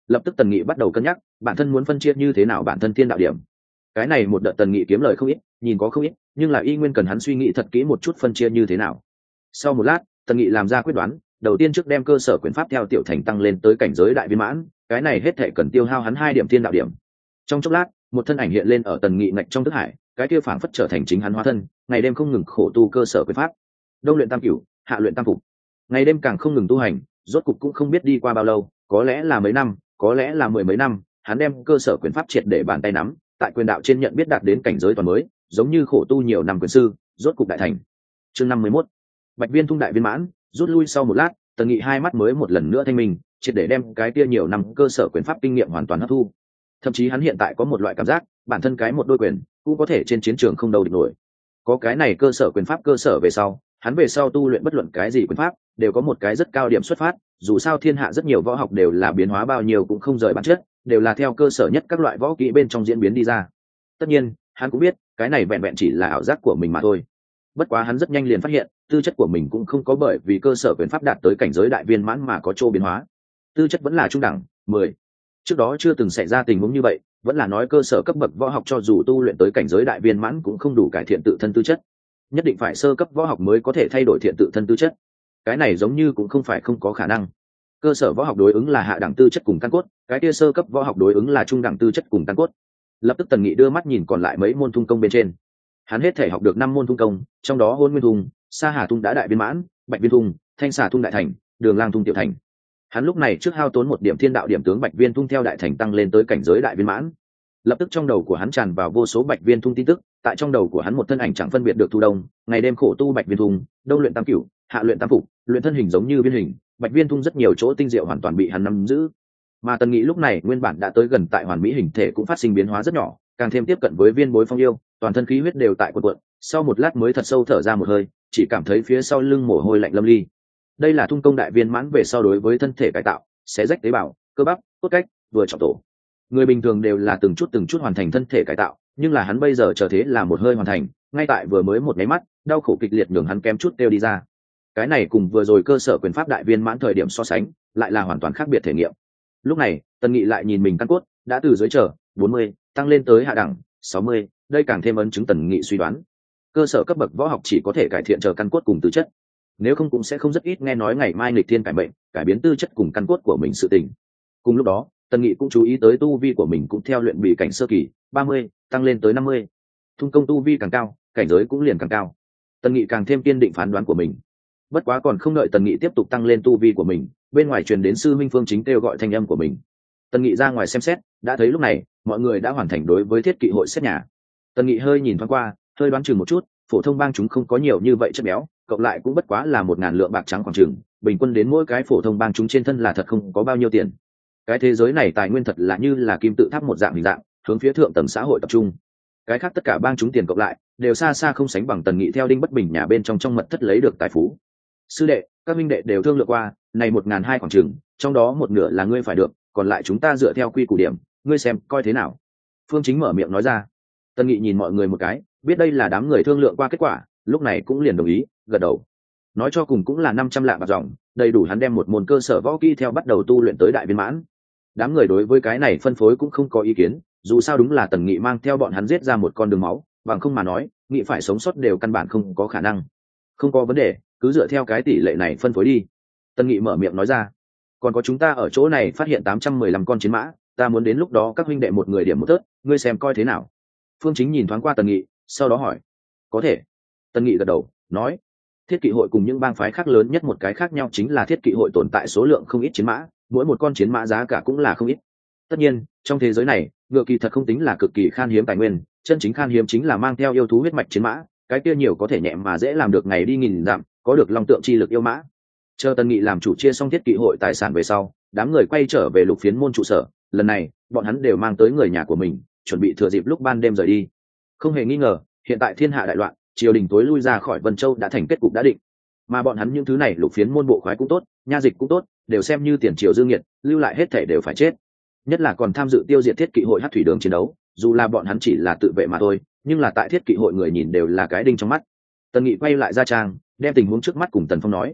Lập tức Tần Nghị bắt đầu cân nhắc bản thân muốn phân chia như thế nào bản thân thiên đạo điểm. Cái này một đợt Tần Nghị kiếm lời không ít, nhìn có không ít, nhưng là y nguyên cần hắn suy nghĩ thật kỹ một chút phân chia như thế nào. Sau một lát, Tần Nghị làm ra quyết đoán, đầu tiên trước đem cơ sở quyền pháp theo tiểu thành tăng lên tới cảnh giới đại viên mãn, cái này hết thể cần tiêu hao hắn hai điểm thiên đạo điểm. Trong chốc lát, một thân ảnh hiện lên ở Tần Nghị ngạch trong thức hải, cái kia phảng phất trở thành chính hắn hóa thân, ngày đêm không ngừng khổ tu cơ sở quyền pháp. Đông luyện tam cửu, hạ luyện tam phục, ngày đêm càng không ngừng tu hành, rốt cục cũng không biết đi qua bao lâu, có lẽ là mấy năm, có lẽ là mười mấy năm, hắn đem cơ sở quyền pháp triệt để bàn tay nắm, tại quyền đạo trên nhận biết đạt đến cảnh giới toàn mới, giống như khổ tu nhiều năm quyền sư, rốt cục đại thành. Chương năm mươi mốt, Bạch Viên Thung đại viên mãn. Rút lui sau một lát, Tần Nghị hai mắt mới một lần nữa thanh minh, triệt để đem cái kia nhiều năm cơ sở quyền pháp kinh nghiệm hoàn toàn hấp thu. Thậm chí hắn hiện tại có một loại cảm giác, bản thân cái một đôi quyền cũng có thể trên chiến trường không đâu địch nổi. Có cái này cơ sở quyền pháp cơ sở về sau, hắn về sau tu luyện bất luận cái gì quyền pháp đều có một cái rất cao điểm xuất phát, dù sao thiên hạ rất nhiều võ học đều là biến hóa bao nhiêu cũng không rời bản chất, đều là theo cơ sở nhất các loại võ kỹ bên trong diễn biến đi ra. Tất nhiên, hắn cũng biết, cái này vẹn vẹn chỉ là ảo giác của mình mà thôi. Bất quá hắn rất nhanh liền phát hiện, tư chất của mình cũng không có bởi vì cơ sở quyền pháp đạt tới cảnh giới đại viên mãn mà có chỗ biến hóa. Tư chất vẫn là trung đẳng, mười. Trước đó chưa từng xảy ra tình huống như vậy, vẫn là nói cơ sở cấp bậc võ học cho dù tu luyện tới cảnh giới đại viên mãn cũng không đủ cải thiện tự thân tư chất. Nhất định phải sơ cấp võ học mới có thể thay đổi thiện tự thân tư chất. Cái này giống như cũng không phải không có khả năng. Cơ sở võ học đối ứng là hạ đẳng tư chất cùng căn cốt, cái kia sơ cấp võ học đối ứng là trung đẳng tư chất cùng căn cốt. Lập tức Tần Nghị đưa mắt nhìn còn lại mấy môn thung công bên trên. Hắn hết thể học được năm môn thung công, trong đó Hôn Nguyên thung, Sa Hà thung đã đại viên mãn, Bạch Viên thung, Thanh Xà thung đại thành, Đường Lang thung tiểu thành. Hắn lúc này trước hao tốn một điểm thiên đạo điểm tướng Bạch Viên thung theo đại thành tăng lên tới cảnh giới đại viên mãn. Lập tức trong đầu của hắn tràn vào vô số Bạch Viên thung tin tức, tại trong đầu của hắn một thân ảnh chẳng phân biệt được thu đông, ngày đêm khổ tu Bạch Viên thung, đông luyện tam cửu, hạ luyện tam phục, luyện thân hình giống như viên hình, Bạch Viên thung rất nhiều chỗ tinh diệu hoàn toàn bị hắn nắm giữ. Mà Tần Nghị lúc này nguyên bản đã tới gần tại hoàn mỹ hình thể cũng phát sinh biến hóa rất nhỏ, càng thêm tiếp cận với viên bối phong yêu, toàn thân khí huyết đều tại cuộn cuộn, sau một lát mới thật sâu thở ra một hơi, chỉ cảm thấy phía sau lưng mồ hôi lạnh lâm ly. Đây là thung công đại viên mãn về sau đối với thân thể cải tạo, xé rách tế bào, cơ bắp, cốt cách, vừa trọng tổ. Người bình thường đều là từng chút từng chút hoàn thành thân thể cải tạo, nhưng là hắn bây giờ chờ thế là một hơi hoàn thành, ngay tại vừa mới một nháy mắt, đau khổ kịch liệt nhường hắn kém chút tiêu đi ra. Cái này cùng vừa rồi cơ sở quyền pháp đại viên mãn thời điểm so sánh, lại là hoàn toàn khác biệt thể nghiệm. Lúc này, Tần Nghị lại nhìn mình căn cốt, đã từ dưới trở bốn mươi tăng lên tới hạ đẳng sáu mươi, đây càng thêm ấn chứng Tần Nghị suy đoán. Cơ sở cấp bậc võ học chỉ có thể cải thiện chờ căn cốt cùng tư chất, nếu không cũng sẽ không rất ít nghe nói ngày mai nghịch thiên cải mệnh, cải biến tư chất cùng căn cốt của mình sự tình. Cùng lúc đó, Tần Nghị cũng chú ý tới tu vi của mình cũng theo luyện bị cảnh sơ kỳ ba mươi tăng lên tới năm mươi. Thung công tu vi càng cao, cảnh giới cũng liền càng cao. Tần Nghị càng thêm kiên định phán đoán của mình. Bất quá còn không đợi Tần Nghị tiếp tục tăng lên tu vi của mình, bên ngoài truyền đến sư minh Phương Chính kêu gọi thanh âm của mình. Tần Nghị ra ngoài xem xét, đã thấy lúc này mọi người đã hoàn thành đối với thiết kỵ hội xét nhà. Tần Nghị hơi nhìn thoáng qua, hơi đoán chừng một chút, phổ thông bang chúng không có nhiều như vậy chất béo, cộng lại cũng bất quá là một ngàn lượng bạc trắng khoảng chừng, bình quân đến mỗi cái phổ thông bang chúng trên thân là thật không có bao nhiêu tiền. Cái thế giới này tài nguyên thật là như là kim tự tháp một dạng hình dạng, hướng phía thượng tầng xã hội tập trung. Cái khác tất cả bang chúng tiền cộng lại đều xa xa không sánh bằng Tần Nghị theo Đinh Bất Bình nhà bên trong trong mật thất lấy được tài phú. Sư đệ, các minh đệ đều thương lượng qua, này một ngàn hai khoảng chừng, trong đó một nửa là ngươi phải được, còn lại chúng ta dựa theo quy củ điểm, ngươi xem coi thế nào. Phương Chính mở miệng nói ra. Tần Nghị nhìn mọi người một cái, biết đây là đám người thương lượng qua kết quả, lúc này cũng liền đồng ý, gật đầu. Nói cho cùng cũng là năm trăm lạng bạc dòng, đầy đủ hắn đem một môn cơ sở võ kỹ theo bắt đầu tu luyện tới đại viên mãn. Đám người đối với cái này phân phối cũng không có ý kiến, dù sao đúng là Tần Nghị mang theo bọn hắn giết ra một con đường máu, bằng không mà nói, Nghị phải sống sót đều căn bản không có khả năng. Không có vấn đề, cứ dựa theo cái tỷ lệ này phân phối đi. Tần Nghị mở miệng nói ra. Còn có chúng ta ở chỗ này phát hiện tám trăm mười lăm con chiến mã, ta muốn đến lúc đó các huynh đệ một người điểm một tớt, ngươi xem coi thế nào. Phương Chính nhìn thoáng qua Tần Nghị, sau đó hỏi. Có thể. Tần Nghị gật đầu, nói. Thiết kỵ hội cùng những bang phái khác lớn nhất một cái khác nhau chính là thiết kỵ hội tồn tại số lượng không ít chiến mã, mỗi một con chiến mã giá cả cũng là không ít. Tất nhiên, trong thế giới này, ngựa kỳ thật không tính là cực kỳ khan hiếm tài nguyên, chân chính khan hiếm chính là mang theo yêu thú huyết mạch chiến mã, cái kia nhiều có thể nhẹ mà dễ làm được ngày đi nghìn dặm, có được long tượng chi lực yêu mã. Chờ Tần Nghị làm chủ chia xong thiết kỵ hội tài sản về sau, đám người quay trở về Lục Phiến môn trụ sở, lần này, bọn hắn đều mang tới người nhà của mình, chuẩn bị thừa dịp lúc ban đêm rời đi. Không hề nghi ngờ, hiện tại thiên hạ đại loạn, triều đình tối lui ra khỏi Vân Châu đã thành kết cục đã định. Mà bọn hắn những thứ này Lục Phiến môn bộ khoái cũng tốt, nha dịch cũng tốt, đều xem như tiền triều dương nghiệt, lưu lại hết thể đều phải chết. Nhất là còn tham dự tiêu diệt thiết kỵ hội Hắc thủy đường chiến đấu, dù là bọn hắn chỉ là tự vệ mà thôi, nhưng là tại thiết kỵ hội người nhìn đều là cái đinh trong mắt. Tần Nghị quay lại ra trang, đem tình huống trước mắt cùng Tần Phong nói.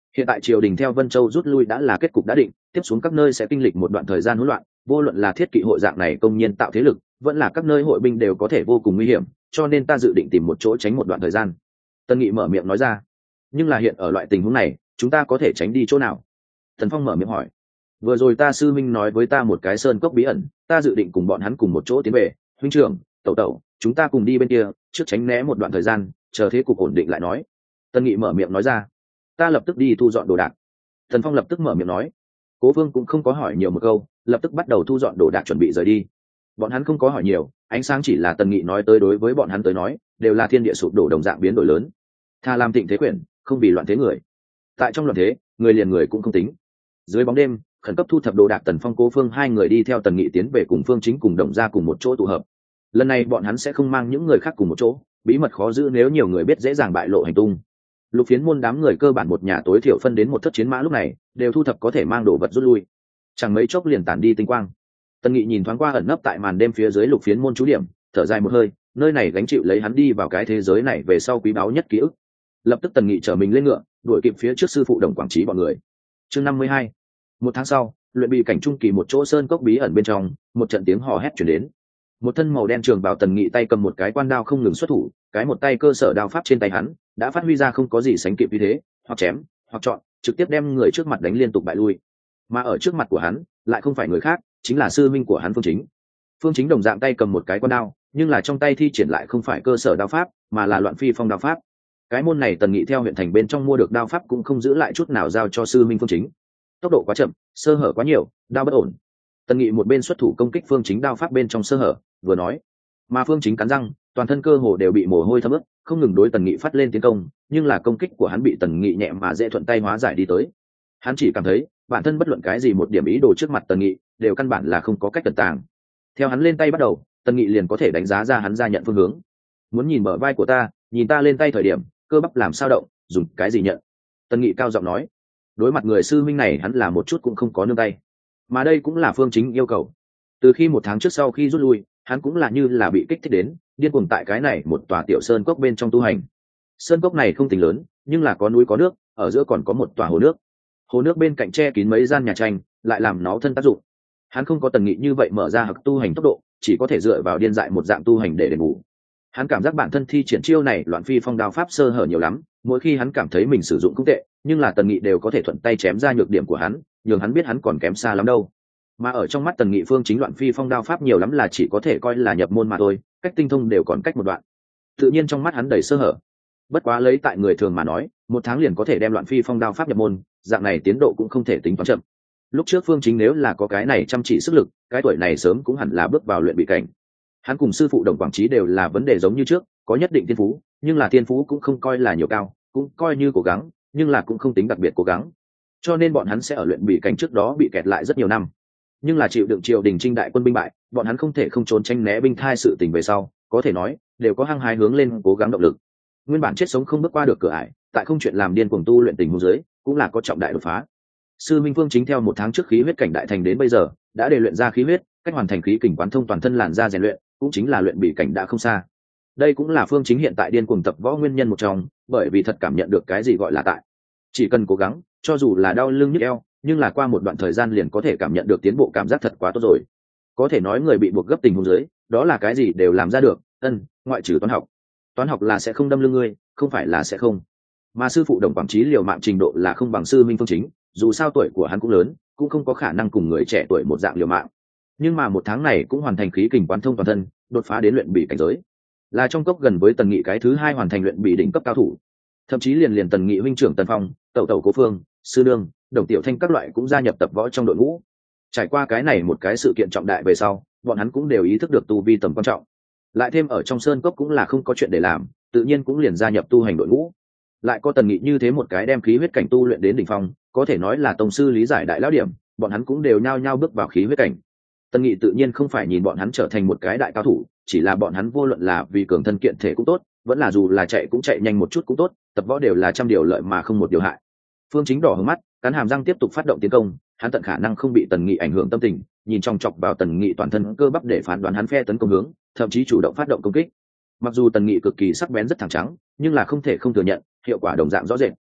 Hiện tại triều đình theo Vân Châu rút lui đã là kết cục đã định, tiếp xuống các nơi sẽ kinh lịch một đoạn thời gian hỗn loạn, vô luận là thiết kỵ hội dạng này công nhiên tạo thế lực, vẫn là các nơi hội binh đều có thể vô cùng nguy hiểm, cho nên ta dự định tìm một chỗ tránh một đoạn thời gian. Tân Nghị mở miệng nói ra. Nhưng là hiện ở loại tình huống này, chúng ta có thể tránh đi chỗ nào? Thần Phong mở miệng hỏi. Vừa rồi ta sư minh nói với ta một cái sơn cốc bí ẩn, ta dự định cùng bọn hắn cùng một chỗ tiến về. Huynh trưởng, tẩu tẩu, chúng ta cùng đi bên kia, trước tránh né một đoạn thời gian, chờ thế cục ổn định lại nói. Tân Nghị mở miệng nói ra. Ta lập tức đi thu dọn đồ đạc. Thần Phong lập tức mở miệng nói. Cố Vương cũng không có hỏi nhiều một câu, lập tức bắt đầu thu dọn đồ đạc chuẩn bị rời đi. Bọn hắn không có hỏi nhiều, ánh sáng chỉ là Tần Nghị nói tới đối với bọn hắn tới nói, đều là thiên địa sụp đổ đồng dạng biến đổi lớn. Tha làm thịnh thế quyển, không vì loạn thế người. Tại trong loạn thế, người liền người cũng không tính. Dưới bóng đêm, khẩn cấp thu thập đồ đạc, Tần Phong, Cố Phương hai người đi theo Tần Nghị tiến về cùng Phương Chính cùng Đồng gia cùng một chỗ tụ hợp. Lần này bọn hắn sẽ không mang những người khác cùng một chỗ, bí mật khó giữ, nếu nhiều người biết dễ dàng bại lộ hành tung. Lục Phiến môn đám người cơ bản một nhà tối thiểu phân đến một thất chiến mã lúc này, đều thu thập có thể mang đồ vật rút lui. Chẳng mấy chốc liền tản đi tinh quang. Tần Nghị nhìn thoáng qua ẩn nấp tại màn đêm phía dưới Lục Phiến môn trú điểm, thở dài một hơi, nơi này gánh chịu lấy hắn đi vào cái thế giới này về sau quý báu nhất ký ức. Lập tức Tần Nghị chở mình lên ngựa, đuổi kịp phía trước sư phụ Đồng Quảng Trí bọn người. Chương năm mươi hai. Một tháng sau, luyện bị cảnh trung kỳ một chỗ sơn cốc bí ẩn bên trong, một trận tiếng hò hét truyền đến. Một thân màu đen trường bào Tần Nghị tay cầm một cái quan đao không ngừng xuất thủ, cái một tay cơ sở đao pháp trên tay hắn đã phát huy ra không có gì sánh kịp như thế, hoặc chém, hoặc chọn, trực tiếp đem người trước mặt đánh liên tục bại lui. Mà ở trước mặt của hắn, lại không phải người khác, chính là sư minh của hắn Phương Chính. Phương Chính đồng dạng tay cầm một cái quan đao, nhưng là trong tay thi triển lại không phải cơ sở đao pháp, mà là loạn phi phong đao pháp. Cái môn này Tần Nghị theo huyện thành bên trong mua được đao pháp cũng không giữ lại chút nào giao cho sư minh Phương Chính. Tốc độ quá chậm, sơ hở quá nhiều, đao bất ổn. Tần Nghị một bên xuất thủ công kích Phương Chính đao pháp bên trong sơ hở, vừa nói, mà Phương Chính cắn răng, toàn thân cơ hồ đều bị mồ hôi thấm ướt, không ngừng đối Tần Nghị phát lên tiến công, nhưng là công kích của hắn bị Tần Nghị nhẹ mà dễ thuận tay hóa giải đi tới. Hắn chỉ cảm thấy bản thân bất luận cái gì một điểm ý đồ trước mặt Tần Nghị đều căn bản là không có cách tận tàng. Theo hắn lên tay bắt đầu, Tần Nghị liền có thể đánh giá ra hắn ra nhận phương hướng. Muốn nhìn bờ vai của ta, nhìn ta lên tay thời điểm cơ bắp làm sao động, dùng cái gì nhận. Tần Nghị cao giọng nói. Đối mặt người sư minh này hắn là một chút cũng không có nương tay, mà đây cũng là Phương Chính yêu cầu. Từ khi một tháng trước sau khi rút lui, hắn cũng là như là bị kích thích đến, điên cuồng tại cái này một tòa tiểu sơn cốc bên trong tu hành. Sơn cốc này không tính lớn, nhưng là có núi có nước, ở giữa còn có một tòa hồ nước. Hồ nước bên cạnh che kín mấy gian nhà tranh, lại làm nó thân tác dụng. Hắn không có Tần Nghị như vậy mở ra học tu hành tốc độ, chỉ có thể dựa vào điên dại một dạng tu hành để đền bù. Hắn cảm giác bản thân thi triển chiêu này loạn phi phong đao pháp sơ hở nhiều lắm, mỗi khi hắn cảm thấy mình sử dụng không tệ, nhưng là Tần Nghị đều có thể thuận tay chém ra nhược điểm của hắn, nhường hắn biết hắn còn kém xa lắm đâu. Mà ở trong mắt Tần Nghị, Phương Chính loạn phi phong đao pháp nhiều lắm là chỉ có thể coi là nhập môn mà thôi, cách tinh thông đều còn cách một đoạn. Tự nhiên trong mắt hắn đầy sơ hở. Bất quá lấy tại người thường mà nói, một tháng liền có thể đem loạn phi phong đao pháp nhập môn, dạng này tiến độ cũng không thể tính toán chậm. Lúc trước Phương Chính nếu là có cái này chăm chỉ sức lực, cái tuổi này sớm cũng hẳn là bước vào luyện bị cảnh. Hắn cùng sư phụ Đồng Quảng Trí đều là vấn đề giống như trước, có nhất định thiên phú, nhưng là thiên phú cũng không coi là nhiều cao, cũng coi như cố gắng, nhưng là cũng không tính đặc biệt cố gắng. Cho nên bọn hắn sẽ ở luyện bị cảnh trước đó bị kẹt lại rất nhiều năm. Nhưng là chịu đựng triều đình trinh đại quân binh bại, bọn hắn không thể không trốn tránh né binh thai sự tình về sau, có thể nói đều có hăng hái hướng lên cố gắng động lực. Nguyên bản chết sống không bước qua được cửa ải, tại không chuyện làm điên cuồng tu luyện tình huống dưới, cũng là có trọng đại đột phá. Sư Minh Phương Chính theo một tháng trước khí huyết cảnh đại thành đến bây giờ, đã để luyện ra khí huyết, cách hoàn thành khí kình quán thông toàn thân làn da rèn luyện, cũng chính là luyện bị cảnh đã không xa. Đây cũng là Phương Chính hiện tại điên cuồng tập võ nguyên nhân một trong, bởi vì thật cảm nhận được cái gì gọi là tại. Chỉ cần cố gắng, cho dù là đau lưng nhức eo, nhưng là qua một đoạn thời gian liền có thể cảm nhận được tiến bộ, cảm giác thật quá tốt rồi. Có thể nói người bị buộc gấp tình huống dưới, đó là cái gì đều làm ra được, ân, ngoại trừ toán học. Toán học là sẽ không đâm lưng ngươi, không phải là sẽ không. Mà sư phụ Đồng Quảng Trí liều mạng trình độ là không bằng sư Minh Phương Chính, dù sao tuổi của hắn cũng lớn, cũng không có khả năng cùng người trẻ tuổi một dạng liều mạng. Nhưng mà một tháng này cũng hoàn thành khí kình quán thông toàn thân, đột phá đến luyện bị cảnh giới. Là trong cốc gần với Tần Nghị cái thứ hai hoàn thành luyện bị đỉnh cấp cao thủ. Thậm chí liền liền Tần Nghị huynh trưởng Tần Phong, tẩu tẩu Cố Phương, sư nương, Đồng Tiểu Thanh các loại cũng gia nhập tập võ trong đội ngũ. Trải qua cái này một cái sự kiện trọng đại về sau, bọn hắn cũng đều ý thức được tu vi tầm quan trọng. Lại thêm ở trong sơn cốc cũng là không có chuyện để làm, tự nhiên cũng liền gia nhập tu hành đội ngũ. Lại có Tần Nghị như thế một cái đem khí huyết cảnh tu luyện đến đỉnh phong, có thể nói là tông sư lý giải đại lão điểm, bọn hắn cũng đều nhao nhao bước vào khí huyết cảnh. Tần Nghị tự nhiên không phải nhìn bọn hắn trở thành một cái đại cao thủ, chỉ là bọn hắn vô luận là vì cường thân kiện thể cũng tốt, vẫn là dù là chạy cũng chạy nhanh một chút cũng tốt, tập võ đều là trăm điều lợi mà không một điều hại. Phương Chính đỏ hướng mắt, cắn hàm răng tiếp tục phát động tiến công, hắn tận khả năng không bị Tần Nghị ảnh hưởng tâm tình, nhìn chòng chọc vào Tần Nghị toàn thân cơ bắp để phán đoán hắn phe tấn công hướng, thậm chí chủ động phát động công kích. Mặc dù Tần Nghị cực kỳ sắc bén rất thẳng trắng, nhưng là không thể không thừa nhận, hiệu quả đồng dạng rõ rệt.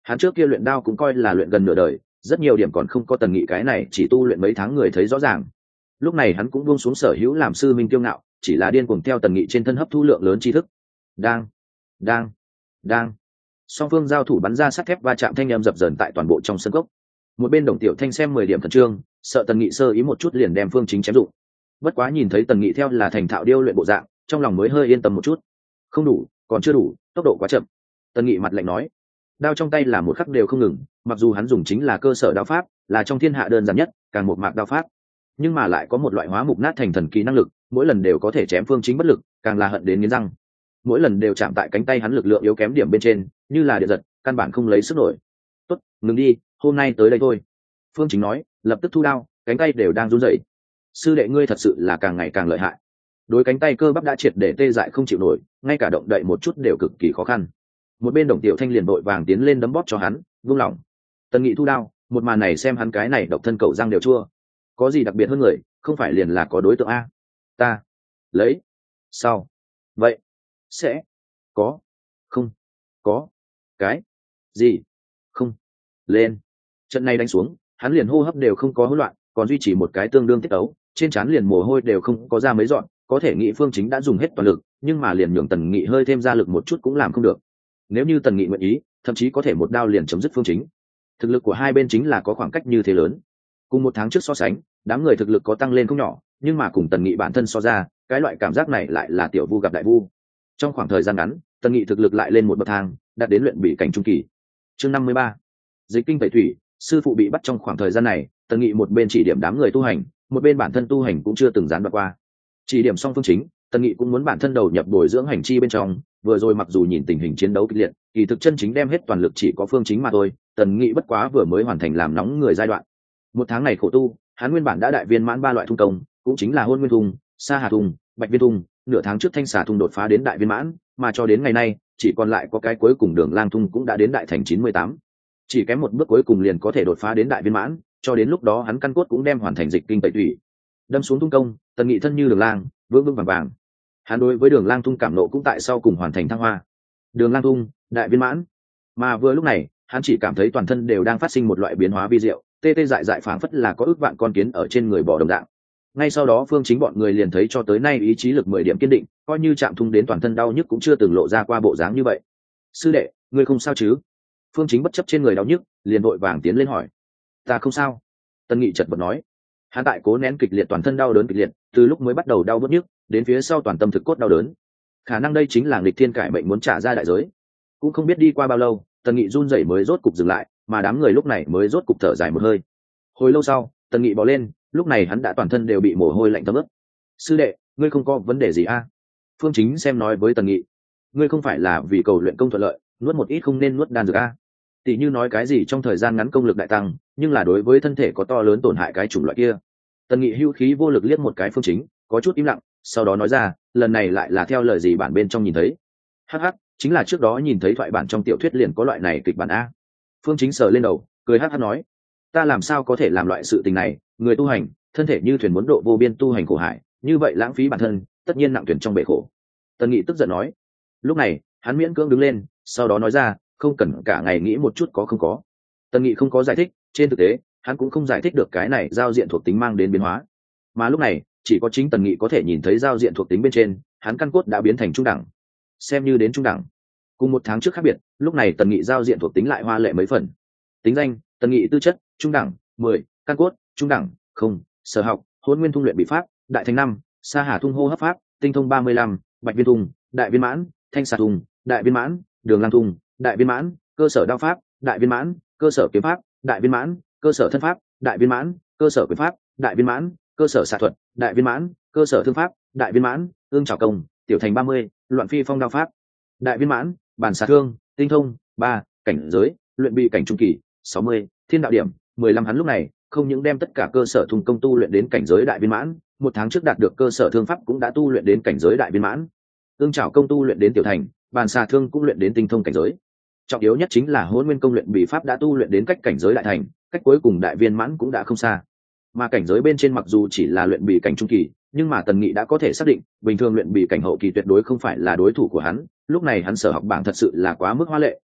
Hắn trước kia luyện đao cũng coi là luyện gần nửa đời, rất nhiều điểm còn không có Tần Nghị cái này chỉ tu luyện mấy tháng người thấy rõ ràng. Lúc này hắn cũng buông xuống sở hữu làm sư minh kiêu ngạo, chỉ là điên cuồng theo Tần Nghị trên thân hấp thu lượng lớn tri thức. Đang, đang, đang. Song phương giao thủ bắn ra sắt thép va chạm thanh âm dập dờn tại toàn bộ trong sân cốc. Một bên Đồng Tiểu Thanh xem mười điểm khẩn trương, sợ Tần Nghị sơ ý một chút liền đem Phương Chính chém dụng. Bất quá nhìn thấy Tần Nghị theo là thành thạo điêu luyện bộ dạng, trong lòng mới hơi yên tâm một chút. Không đủ, còn chưa đủ, tốc độ quá chậm. Tần Nghị mặt lạnh nói. Đao trong tay là một khắc đều không ngừng, mặc dù hắn dùng chính là cơ sở đao pháp, là trong thiên hạ đơn giản nhất, càng một mạc đao pháp, nhưng mà lại có một loại hóa mục nát thành thần kỳ năng lực, mỗi lần đều có thể chém Phương Chính bất lực, càng là hận đến nghiến răng. Mỗi lần đều chạm tại cánh tay hắn lực lượng yếu kém điểm bên trên, như là điện giật, căn bản không lấy sức nổi. Tốt, ngừng đi, hôm nay tới đây thôi. Phương Chính nói, lập tức thu đao, cánh tay đều đang run rẩy. Sư đệ ngươi thật sự là càng ngày càng lợi hại. Đối cánh tay cơ bắp đã triệt để tê dại không chịu nổi, ngay cả động đậy một chút đều cực kỳ khó khăn. Một bên Đồng Tiểu Thanh liền vội vàng tiến lên đấm bóp cho hắn, buông lỏng. Tần Nghị thu đao, một màn này xem hắn cái này độc thân cậu răng đều chua. Có gì đặc biệt hơn người, không phải liền là có đối tượng a? Ta lấy sau vậy sẽ có không có cái gì không lên. Trận này đánh xuống, hắn liền hô hấp đều không có hỗn loạn, còn duy trì một cái tương đương tiết tấu, trên trán liền mồ hôi đều không có ra mấy dọn. Có thể nghĩ Phương Chính đã dùng hết toàn lực, nhưng mà liền nhường Tần Nghị hơi thêm ra lực một chút cũng làm không được. Nếu như Tần Nghị nguyện ý, thậm chí có thể một đao liền chấm dứt Phương Chính. Thực lực của hai bên chính là có khoảng cách như thế lớn. Cùng một tháng trước so sánh, đám người thực lực có tăng lên không nhỏ, nhưng mà cùng Tần Nghị bản thân so ra, cái loại cảm giác này lại là tiểu vu gặp đại vu. Trong khoảng thời gian ngắn, Tần Nghị thực lực lại lên một bậc thang, đạt đến luyện bị cảnh trung kỳ. Chương năm mươi ba, dịch kinh tẩy thủy. Sư phụ bị bắt trong khoảng thời gian này, Tần Nghị một bên chỉ điểm đám người tu hành, một bên bản thân tu hành cũng chưa từng gián đoạn qua. Chỉ điểm xong Phương Chính, Tần Nghị cũng muốn bản thân đầu nhập bồi dưỡng hành chi bên trong. Vừa rồi mặc dù nhìn tình hình chiến đấu kịch liệt, kỳ thực chân chính đem hết toàn lực chỉ có Phương Chính mà thôi. Tần Nghị bất quá vừa mới hoàn thành làm nóng người giai đoạn. Một tháng này khổ tu, hắn nguyên bản đã đại viên mãn ba loại thung công, cũng chính là Hôn Nguyên Thung, Sa Hà Thung, Bạch Viên Thung. Nửa tháng trước Thanh Xà Thung đột phá đến đại viên mãn, mà cho đến ngày nay, chỉ còn lại có cái cuối cùng Đường Lang Thung cũng đã đến đại thành chín mươi tám. Chỉ kém một bước cuối cùng liền có thể đột phá đến đại viên mãn, cho đến lúc đó hắn căn cốt cũng đem hoàn thành dịch kinh tẩy thủy. Đâm xuống thung công, Tần Nghị thân như Đường Lang, vững vững vàng vàng. Hắn đối với Đường Lang Thung cảm nộ cũng tại sau cùng hoàn thành thăng hoa. Đường Lang Thung, đại viên mãn. Mà vừa lúc này, hắn chỉ cảm thấy toàn thân đều đang phát sinh một loại biến hóa vi diệu, tê tê dại dại phảng phất là có ước vạn con kiến ở trên người bò đồng dạng. Ngay sau đó Phương Chính bọn người liền thấy cho tới nay ý chí lực mười điểm kiên định, coi như chạm thung đến toàn thân đau nhức cũng chưa từng lộ ra qua bộ dáng như vậy. Sư đệ, ngươi không sao chứ? Phương Chính bất chấp trên người đau nhức, liền vội vàng tiến lên hỏi. Ta không sao. Tần Nghị chợt bật nói. Hắn tại cố nén kịch liệt toàn thân đau đớn kịch liệt, từ lúc mới bắt đầu đau bứt nhức, đến phía sau toàn tâm thực cốt đau đớn. Khả năng đây chính là nghịch thiên cải mệnh muốn trả ra đại giới. Cũng không biết đi qua bao lâu, Tần Nghị run rẩy mới rốt cục dừng lại, mà đám người lúc này mới rốt cục thở dài một hơi. Hồi lâu sau, Tần Nghị bò lên, lúc này hắn đã toàn thân đều bị mồ hôi lạnh thấm ướt. Sư đệ, ngươi không có vấn đề gì a? À? Phương Chính xem nói với Tần Nghị. Ngươi không phải là vì cầu luyện công thuận lợi, nuốt một ít không nên nuốt đan dược a? À? Tỷ như nói cái gì trong thời gian ngắn công lực đại tăng, nhưng là đối với thân thể có to lớn tổn hại cái chủng loại kia. Tần Nghị hưu khí vô lực liếc một cái Phương Chính, có chút im lặng, sau đó nói ra, lần này lại là theo lời gì bản bên trong nhìn thấy. Hắc hắc, chính là trước đó nhìn thấy thoại bản trong tiểu thuyết liền có loại này kịch bản a. Phương Chính sờ lên đầu, cười hắc hắc nói, ta làm sao có thể làm loại sự tình này, người tu hành, thân thể như thuyền muốn độ vô biên tu hành khổ hải, như vậy lãng phí bản thân, tất nhiên nặng thuyền trong bể khổ. Tần Nghị tức giận nói. Lúc này, hắn miễn cưỡng đứng lên, sau đó nói ra, không cần cả ngày nghĩ một chút có không có. Tần Nghị không có giải thích, trên thực tế, hắn cũng không giải thích được cái này giao diện thuộc tính mang đến biến hóa. Mà lúc này, chỉ có chính Tần Nghị có thể nhìn thấy giao diện thuộc tính bên trên, hắn căn cốt đã biến thành trung đẳng. Xem như đến trung đẳng. Cùng một tháng trước khác biệt, lúc này Tần Nghị giao diện thuộc tính lại hoa lệ mấy phần. Tính danh, Tần Nghị tư chất, trung đẳng, mười, căn cốt, trung đẳng, không, sở học, Hôn Nguyên Thung luyện bị pháp, đại thành năm, Sa Hà Thung hô hấp pháp, tinh thông ba mươi lăm, Bạch Viên Thung, đại viên mãn, Thanh Xà Thung, đại viên mãn, Đường Lang Thung, đại viên mãn, cơ sở đao pháp, đại viên mãn, cơ sở kiếm pháp, đại viên mãn, cơ sở thân pháp, đại viên mãn, cơ sở quyền pháp, đại viên mãn, cơ sở xạ thuật, đại viên mãn, cơ sở thương pháp, đại viên mãn, ương trảo công, tiểu thành ba mươi, loạn phi phong đao pháp, đại viên mãn, bản xạ thương, tinh thông ba, cảnh giới, luyện bị cảnh trung kỳ sáu mươi, thiên đạo điểm mười lăm. Hắn lúc này không những đem tất cả cơ sở thung công tu luyện đến cảnh giới đại viên mãn, một tháng trước đạt được cơ sở thương pháp cũng đã tu luyện đến cảnh giới đại viên mãn, ương trảo công tu luyện đến tiểu thành, bản xạ thương cũng luyện đến tinh thông cảnh giới. Trọng yếu nhất chính là Hôn Nguyên công luyện bị pháp đã tu luyện đến cách cảnh giới đại thành, cách cuối cùng đại viên mãn cũng đã không xa. Mà cảnh giới bên trên mặc dù chỉ là luyện bị cảnh trung kỳ, nhưng mà Tần Nghị đã có thể xác định, bình thường luyện bị cảnh hậu kỳ tuyệt đối không phải là đối thủ của hắn. Lúc này hắn sở học bảng thật sự là quá mức hoa lệ,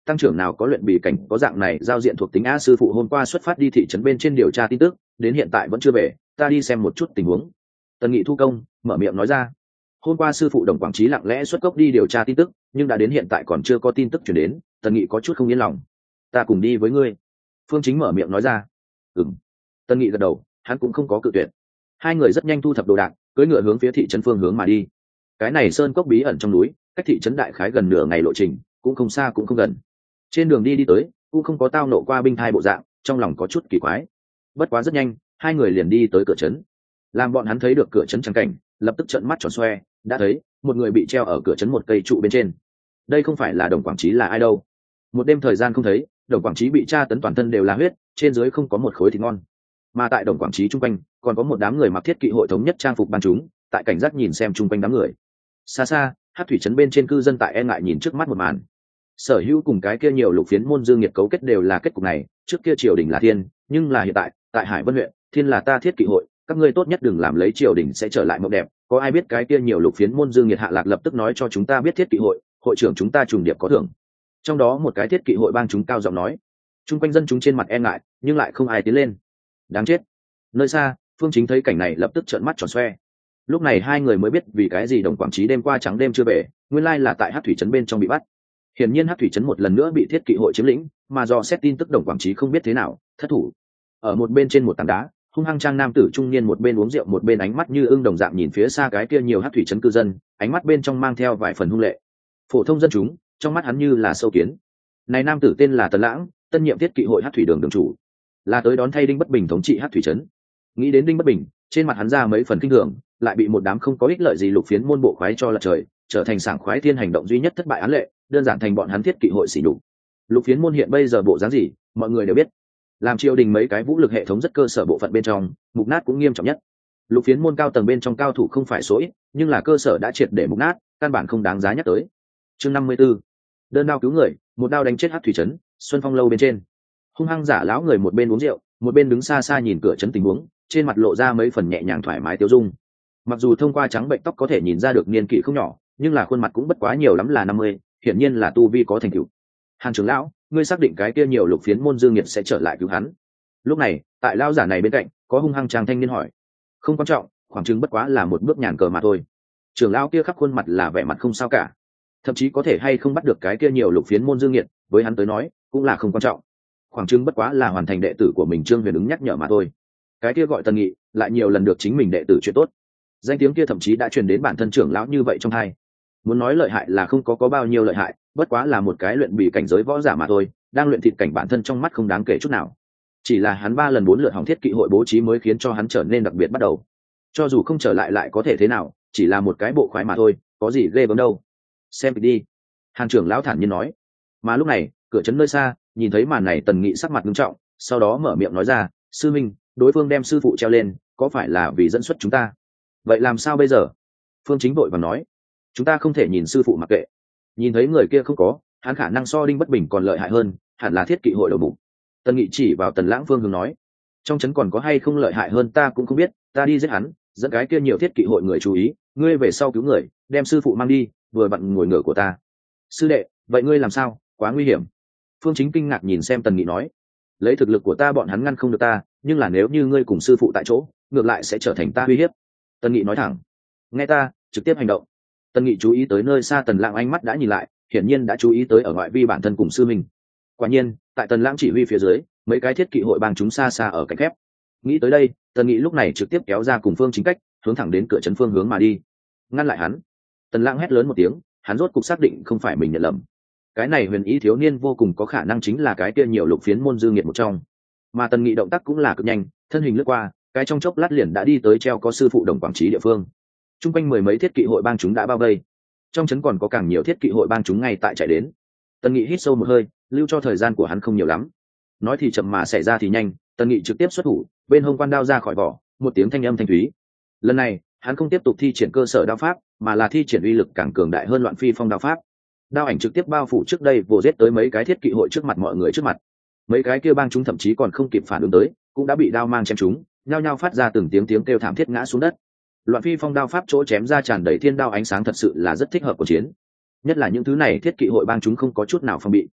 tăng trưởng nào có luyện bì cảnh có dạng này giao diện thuộc tính a. Sư phụ hôm qua xuất phát đi thị trấn bên trên điều tra tin tức, đến hiện tại vẫn chưa về, ta đi xem một chút tình huống. Tần Nghị thu công mở miệng nói ra. Hôm qua sư phụ Đồng Quảng Trí lặng lẽ xuất cốc đi điều tra tin tức, nhưng đã đến hiện tại còn chưa có tin tức chuyển đến. Tần Nghị có chút không yên lòng. Ta cùng đi với ngươi. Phương Chính mở miệng nói ra. Ừm. Tần Nghị gật đầu, hắn cũng không có cự tuyệt. Hai người rất nhanh thu thập đồ đạc, cưỡi ngựa hướng phía thị trấn phương hướng mà đi. Cái này sơn cốc bí ẩn trong núi, cách thị trấn đại khái gần nửa ngày lộ trình, cũng không xa cũng không gần. Trên đường đi đi tới, cũng không có tao nộ qua binh thai bộ dạng, trong lòng có chút kỳ quái. Bất quá rất nhanh, hai người liền đi tới cửa trấn. Làm bọn hắn thấy được cửa trấn trắng cảnh, lập tức trợn mắt tròn xoe, đã thấy một người bị treo ở cửa trấn một cây trụ bên trên. Đây không phải là Đồng Quảng Trí là ai đâu. Một đêm thời gian không thấy, Đồng Quảng Trí bị tra tấn toàn thân đều là huyết, trên dưới không có một khối thịt ngon. Mà tại Đồng Quảng Trí trung quanh, còn có một đám người mặc thiết kỵ hội thống nhất trang phục ban chúng, tại cảnh giác nhìn xem trung quanh đám người. Xa xa, hát thủy trấn bên trên cư dân tại e ngại nhìn trước mắt một màn. Sở hữu cùng cái kia nhiều lục phiến môn dương nhiệt cấu kết đều là kết cục này. Trước kia triều đình là thiên, nhưng là hiện tại tại Hải Vân huyện, thiên là ta thiết kỵ hội, các ngươi tốt nhất đừng làm lấy triều đình sẽ trở lại mộng đẹp. Có ai biết cái kia nhiều lục phiến môn dương nhiệt hạ lạc lập tức nói cho chúng ta biết thiết kỵ hội, hội trưởng chúng ta trùng điệp có thưởng. Trong đó một cái thiết kỵ hội bang chúng cao giọng nói. Trung quanh dân chúng trên mặt e ngại, nhưng lại không ai tiến lên. Đáng chết. Nơi xa, Phương Chính thấy cảnh này lập tức trợn mắt tròn xoe. Lúc này hai người mới biết vì cái gì Đồng Quảng Trí đêm qua trắng đêm chưa về, nguyên lai là tại hát thủy trấn bên trong bị bắt. Hiển nhiên hát thủy trấn một lần nữa bị thiết kỵ hội chiếm lĩnh, mà do xét tin tức Đồng Quảng Trí không biết thế nào thất thủ. Ở một bên trên một tảng đá, hung hăng trang nam tử trung niên một bên uống rượu một bên ánh mắt như ưng đồng dạng nhìn phía xa cái kia nhiều hát thủy trấn cư dân, ánh mắt bên trong mang theo vài phần hung lệ. Phổ thông dân chúng, trong mắt hắn như là sâu kiến. Này nam tử tên là Tần Lãng, tân nhiệm thiết kỵ hội hát thủy đường đường chủ, là tới đón thay Đinh Bất Bình thống trị hát thủy trấn. Nghĩ đến Đinh Bất Bình, trên mặt hắn ra mấy phần kinh thường, lại bị một đám không có ích lợi gì lục phiến môn bộ khoái cho lật trời, trở thành sảng khoái thiên hành động duy nhất thất bại án lệ, đơn giản thành bọn hắn thiết kỵ hội xỉ nhục. Lục phiến môn hiện bây giờ bộ dáng gì, mọi người đều biết. Làm triều đình mấy cái vũ lực hệ thống rất cơ sở bộ phận bên trong, mục nát cũng nghiêm trọng nhất. Lục phiến môn cao tầng bên trong cao thủ không phải số ít, nhưng là cơ sở đã triệt để mục nát, căn bản không đáng giá nhắc tới. Chương năm mươi 54. Đơn đao cứu người, một đao đánh chết hát thủy trấn, Xuân Phong lâu bên trên. Hung hăng giả lão người một bên uống rượu, một bên đứng xa xa nhìn cửa trấn tình huống, trên mặt lộ ra mấy phần nhẹ nhàng thoải mái tiêu dung. Mặc dù thông qua trắng bệnh tóc có thể nhìn ra được niên kỷ không nhỏ, nhưng là khuôn mặt cũng bất quá nhiều lắm là năm mươi, hiển nhiên là tu vi có thành tựu. Hàn trưởng lão, ngươi xác định cái kia nhiều lục phiến môn dương nhiệt sẽ trở lại cứu hắn? Lúc này, tại lão giả này bên cạnh, có hung hăng trang thanh niên hỏi. Không quan trọng, khoảng chừng bất quá là một bước nhàn cờ mà thôi. Trưởng lão kia khắp khuôn mặt là vẻ mặt không sao cả. Thậm chí có thể hay không bắt được cái kia nhiều lục phiến môn dương nhiệt, với hắn tới nói, cũng là không quan trọng. Khoảng chừng bất quá là hoàn thành đệ tử của mình Trương Huyền ứng nhắc nhở mà thôi. Cái kia gọi Tần Nghị, lại nhiều lần được chính mình đệ tử chuyện tốt. Danh tiếng kia thậm chí đã truyền đến bản thân trưởng lão như vậy trong hai. Muốn nói lợi hại là không có có bao nhiêu lợi hại, bất quá là một cái luyện bị cảnh giới võ giả mà thôi, đang luyện thịt cảnh bản thân trong mắt không đáng kể chút nào. Chỉ là hắn ba lần bốn lượt hỏng thiết kỵ hội bố trí mới khiến cho hắn trở nên đặc biệt bắt đầu. Cho dù không trở lại lại có thể thế nào, chỉ là một cái bộ khoái mà thôi, có gì ghê gớm đâu. Xem đi. Hàn trưởng lão thản nhiên nói. Mà lúc này, cửa trấn nơi xa, nhìn thấy màn này Tần Nghị sắc mặt nghiêm trọng, sau đó mở miệng nói ra, sư minh, đối phương đem sư phụ treo lên, có phải là vì dẫn xuất chúng ta? Vậy làm sao bây giờ? Phương Chính vội vàng nói, chúng ta không thể nhìn sư phụ mặc kệ. Nhìn thấy người kia không có, hắn khả năng so Đinh Bất Bình còn lợi hại hơn, hẳn là thiết kỵ hội đầu mục. Tần Nghị chỉ vào Tần Lãng phương hướng nói, trong trấn còn có hay không lợi hại hơn ta cũng không biết, ta đi giết hắn, dẫn cái kia nhiều thiết kỵ hội người chú ý, ngươi về sau cứu người, đem sư phụ mang đi, vừa vặn ngồi ngựa của ta. Sư đệ, vậy ngươi làm sao? Quá nguy hiểm. Phương Chính kinh ngạc nhìn xem Tần Nghị nói, lấy thực lực của ta bọn hắn ngăn không được ta, nhưng là nếu như ngươi cùng sư phụ tại chỗ, ngược lại sẽ trở thành ta uy hiếp. Tần Nghị nói thẳng, nghe ta, trực tiếp hành động. Tần Nghị chú ý tới nơi xa Tần Lãng ánh mắt đã nhìn lại, hiển nhiên đã chú ý tới ở ngoại vi bản thân cùng sư mình. Quả nhiên, tại Tần Lãng chỉ huy phía dưới, mấy cái thiết kỵ hội bang chúng xa xa ở cạnh thép. Nghĩ tới đây, Tần Nghị lúc này trực tiếp kéo ra cùng Phương Chính cách, hướng thẳng đến cửa trấn phương hướng mà đi. Ngăn lại hắn. Tần Lãng hét lớn một tiếng, hắn rốt cục xác định không phải mình nhận lầm. Cái này huyền ý thiếu niên vô cùng có khả năng chính là cái kia nhiều lục phiến môn dư nghiệt một trong. Mà Tần Nghị động tác cũng là cực nhanh, thân hình lướt qua, cái trong chốc lát liền đã đi tới treo có sư phụ Đồng Quảng Trí địa phương. Trung quanh mười mấy thiết kỵ hội bang chúng đã bao vây, trong trấn còn có càng nhiều thiết kỵ hội bang chúng ngay tại chạy đến. Tần Nghị hít sâu một hơi, lưu cho thời gian của hắn không nhiều lắm. Nói thì chậm mà xảy ra thì nhanh, Tần Nghị trực tiếp xuất thủ, bên hông quan đao ra khỏi vỏ, một tiếng thanh âm thanh thúy. Lần này, hắn không tiếp tục thi triển cơ sở đao pháp, mà là thi triển uy lực càng cường đại hơn Loạn Phi Phong đao pháp. Đao ảnh trực tiếp bao phủ trước đây vồ giết tới mấy cái thiết kỵ hội trước mặt mọi người trước mặt. Mấy cái kia bang chúng thậm chí còn không kịp phản ứng tới, cũng đã bị đao mang chém chúng, nhao nhao phát ra từng tiếng tiếng kêu thảm thiết ngã xuống đất. Loạn Phi Phong đao pháp chỗ chém ra tràn đầy thiên đao ánh sáng thật sự là rất thích hợp của chiến. Nhất là những thứ này thiết kỵ hội bang chúng không có chút nào phòng bị,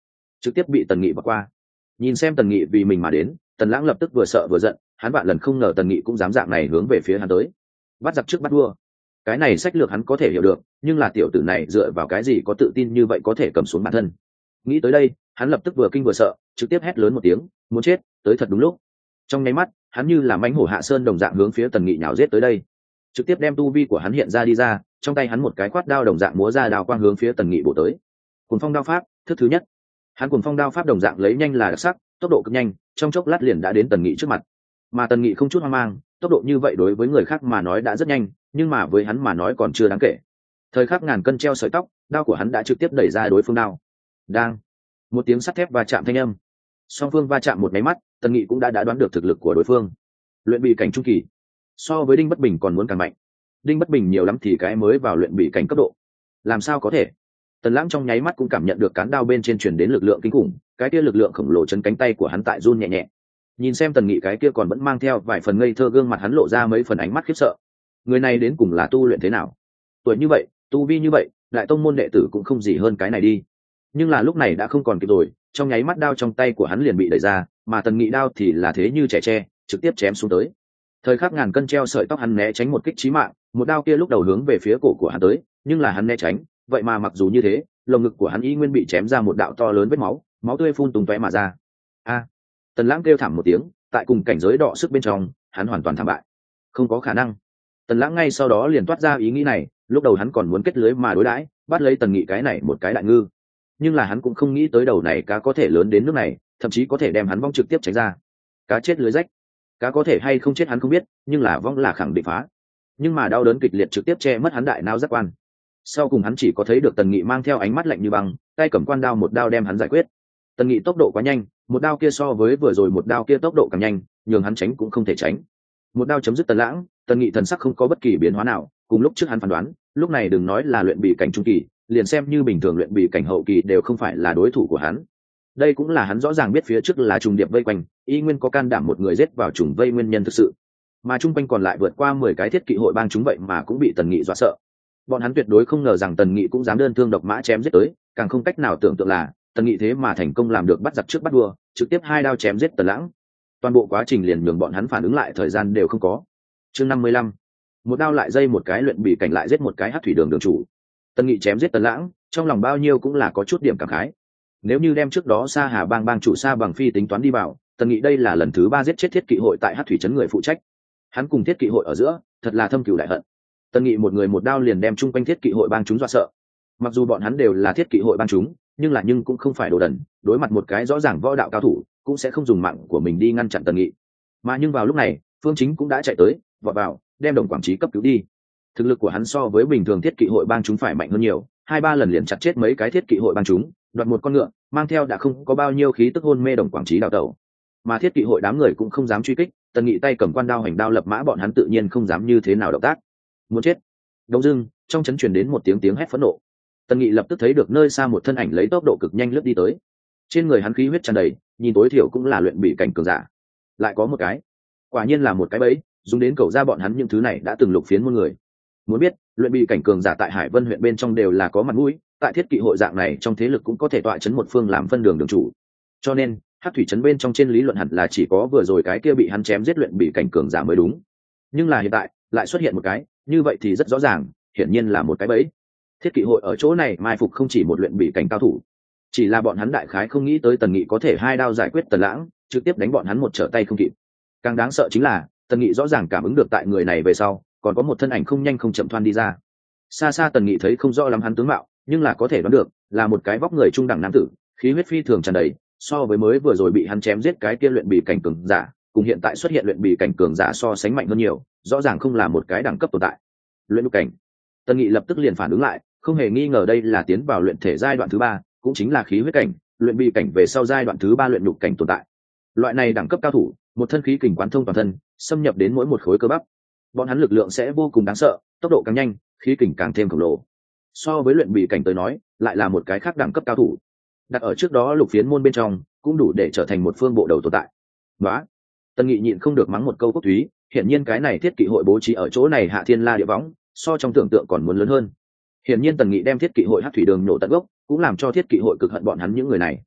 trực tiếp bị tần nghị vượt qua. Nhìn xem tần nghị vì mình mà đến, tần lãng lập tức vừa sợ vừa giận, hắn vạn lần không ngờ tần nghị cũng dám dạng này hướng về phía hắn tới. Bắt giặc trước bắt vua, cái này sách lược hắn có thể hiểu được, nhưng là tiểu tử này dựa vào cái gì có tự tin như vậy có thể cầm xuống bản thân. Nghĩ tới đây, hắn lập tức vừa kinh vừa sợ, trực tiếp hét lớn một tiếng, muốn chết, tới thật đúng lúc. Trong nháy mắt, hắn như là mãnh hổ hạ sơn đồng dạng hướng phía tần nghị nhào giết tới đây, trực tiếp đem tu vi của hắn hiện ra đi ra, trong tay hắn một cái quát đao đồng dạng múa ra đao quang hướng phía tần nghị bổ tới. Cuồng phong đao pháp thức thứ nhất. Hắn cuồng phong đao pháp đồng dạng lấy nhanh là đặc sắc, tốc độ cực nhanh, trong chốc lát liền đã đến tần nghị trước mặt. Mà tần nghị không chút hoang mang, tốc độ như vậy đối với người khác mà nói đã rất nhanh, nhưng mà với hắn mà nói còn chưa đáng kể. Thời khắc ngàn cân treo sợi tóc, đao của hắn đã trực tiếp đẩy ra đối phương đao. Đang một tiếng sắt thép va chạm thanh âm, song phương va chạm một máy mắt, tần nghị cũng đã đã đoán được thực lực của đối phương. Luyện bị cảnh trung kỳ, so với đinh bất bình còn muốn càng mạnh. Đinh bất bình nhiều lắm thì cái mới vào luyện bị cảnh cấp độ, làm sao có thể. Tần lãng trong nháy mắt cũng cảm nhận được cán đao bên trên truyền đến lực lượng kinh khủng, cái kia lực lượng khổng lồ chấn cánh tay của hắn tại run nhẹ nhẹ. Nhìn xem tần nghị cái kia còn vẫn mang theo vài phần ngây thơ gương mặt, hắn lộ ra mấy phần ánh mắt khiếp sợ. Người này đến cùng là tu luyện thế nào? Tuổi như vậy, tu vi như vậy, đại tông môn đệ tử cũng không gì hơn cái này đi. Nhưng là lúc này đã không còn kịp rồi, trong nháy mắt đao trong tay của hắn liền bị đẩy ra, mà tần nghị đao thì là thế như trẻ tre, trực tiếp chém xuống tới. Thời khắc ngàn cân treo sợi tóc, hắn né tránh một kích chí mạng, một đao kia lúc đầu hướng về phía cổ của hắn tới, nhưng là hắn né tránh, vậy mà mặc dù như thế, lồng ngực của hắn y nguyên bị chém ra một đạo to lớn vết máu, máu tươi phun tung tóe mà ra. A! Tần lãng kêu thảm một tiếng, tại cùng cảnh giới đọ sức bên trong, hắn hoàn toàn thảm bại. Không có khả năng. Tần lãng ngay sau đó liền toát ra ý nghĩ này, lúc đầu hắn còn muốn kết lưới mà đối đãi, bắt lấy tần nghị cái này một cái đại ngư, nhưng là hắn cũng không nghĩ tới đầu này cá có thể lớn đến nước này, thậm chí có thể đem hắn vong trực tiếp tránh ra. Cá chết lưới rách, cá có thể hay không chết hắn không biết, nhưng là vong là khẳng định phá. Nhưng mà đau đớn kịch liệt trực tiếp che mất hắn đại não giác quan. Sau cùng hắn chỉ có thấy được tần nghị mang theo ánh mắt lạnh như băng, tay cầm quan đao một đao đem hắn giải quyết. Tần nghị tốc độ quá nhanh, một đao kia so với vừa rồi một đao kia tốc độ càng nhanh, nhường hắn tránh cũng không thể tránh. Một đao chấm dứt tần lãng, tần nghị thần sắc không có bất kỳ biến hóa nào, cùng lúc trước hắn phán đoán, lúc này đừng nói là luyện bị cảnh trung kỳ, liền xem như bình thường luyện bị cảnh hậu kỳ đều không phải là đối thủ của hắn. Đây cũng là hắn rõ ràng biết phía trước là trùng điệp vây quanh, y nguyên có can đảm một người giết vào trùng vây nguyên nhân thực sự. Mà trung quanh còn lại vượt qua mười cái thiết kỵ hội bang chúng vậy mà cũng bị tần nghị dọa sợ. Bọn hắn tuyệt đối không ngờ rằng tần nghị cũng dám đơn thương độc mã chém giết tới, càng không cách nào tưởng tượng là tần nghị thế mà thành công làm được bắt giặc trước bắt đua, trực tiếp hai đao chém giết tần lãng. Toàn bộ quá trình liền nhường bọn hắn phản ứng lại thời gian đều không có. Chương năm mươi lăm, một đao lại dây một cái luyện bị cảnh lại giết một cái hắc thủy đường đường chủ. Tần nghị chém giết tần lãng, trong lòng bao nhiêu cũng là có chút điểm cảm khái. Nếu như đem trước đó Sa Hà bang bang chủ Sa Bằng Phi tính toán đi vào, tần nghị đây là lần thứ ba giết chết thiết kỵ hội tại hắc thủy trấn người phụ trách. Hắn cùng thiết kỵ hội ở giữa thật là thâm cừu đại hận. Tần nghị một người một đao liền đem chung quanh thiết kỵ hội bang chúng dọa sợ. Mặc dù bọn hắn đều là thiết kỵ hội bang chúng, nhưng là nhưng cũng không phải đồ đần, đối mặt một cái rõ ràng võ đạo cao thủ cũng sẽ không dùng mạng của mình đi ngăn chặn tần nghị. Mà nhưng vào lúc này Phương Chính cũng đã chạy tới, vọt vào đem Đồng Quảng Trí cấp cứu đi. Thực lực của hắn so với bình thường thiết kỵ hội bang chúng phải mạnh hơn nhiều, hai ba lần liền chặt chết mấy cái thiết kỵ hội bang chúng, đoạt một con ngựa, mang theo đã không có bao nhiêu khí tức hôn mê Đồng Quảng Trí đào tẩu. Mà thiết kỵ hội đám người cũng không dám truy kích, tần nghị tay cầm quan đao hành đao lập mã, bọn hắn tự nhiên không dám như thế nào động tác. Muốn chết. Đông dưng trong trấn truyền đến một tiếng tiếng hét phẫn nộ. Tần nghị lập tức thấy được nơi xa một thân ảnh lấy tốc độ cực nhanh lướt đi tới. Trên người hắn khí huyết tràn đầy, nhìn tối thiểu cũng là luyện bị cảnh cường giả. Lại có một cái, quả nhiên là một cái bẫy, dùng đến cầu ra bọn hắn những thứ này đã từng lục phiến muôn người. Muốn biết, luyện bị cảnh cường giả tại Hải Vân huyện bên trong đều là có mặt mũi, tại thiết kỵ hội dạng này trong thế lực cũng có thể tọa chấn một phương làm phân đường đường chủ. Cho nên hắc thủy trấn bên trong trên lý luận hẳn là chỉ có vừa rồi cái kia bị hắn chém giết luyện bị cảnh cường giả mới đúng. Nhưng là hiện tại lại xuất hiện một cái, như vậy thì rất rõ ràng, hiển nhiên là một cái bẫy. Thiết kỵ hội ở chỗ này mai phục không chỉ một luyện bị cảnh cao thủ, chỉ là bọn hắn đại khái không nghĩ tới tần nghị có thể hai đao giải quyết tần lãng, trực tiếp đánh bọn hắn một trở tay không kịp. Càng đáng sợ chính là tần nghị rõ ràng cảm ứng được tại người này về sau còn có một thân ảnh không nhanh không chậm thoăn đi ra. Xa xa tần nghị thấy không rõ lắm hắn tướng mạo, nhưng là có thể đoán được là một cái vóc người trung đẳng nam tử, khí huyết phi thường tràn đầy, so với mới vừa rồi bị hắn chém giết cái kia luyện bị cảnh cường giả, cùng hiện tại xuất hiện luyện bị cảnh cường giả so sánh mạnh hơn nhiều, rõ ràng không là một cái đẳng cấp tồn tại. Luyện nhục cảnh. Tần nghị lập tức liền phản ứng lại, không hề nghi ngờ đây là tiến vào luyện thể giai đoạn thứ ba, cũng chính là khí huyết cảnh, luyện bị cảnh về sau giai đoạn thứ ba luyện nhục cảnh tồn tại. Loại này đẳng cấp cao thủ, một thân khí kình quán thông toàn thân, xâm nhập đến mỗi một khối cơ bắp. Bọn hắn lực lượng sẽ vô cùng đáng sợ, tốc độ càng nhanh, khí kình càng thêm khổng lồ. So với luyện bị cảnh tới nói, lại là một cái khác đẳng cấp cao thủ. Đặt ở trước đó lục phiến môn bên trong, cũng đủ để trở thành một phương bộ đầu tồn tại. Đó, Tần Nghị nhịn không được mắng một câu cốt thúy, hiển nhiên cái này thiết kỵ hội bố trí ở chỗ này hạ thiên la địa võng, so trong tưởng tượng còn muốn lớn hơn. Hiển nhiên Tần Nghị đem thiết kỵ hội hắc thủy đường nổ tận gốc, cũng làm cho thiết kỵ hội cực hận bọn hắn những người này.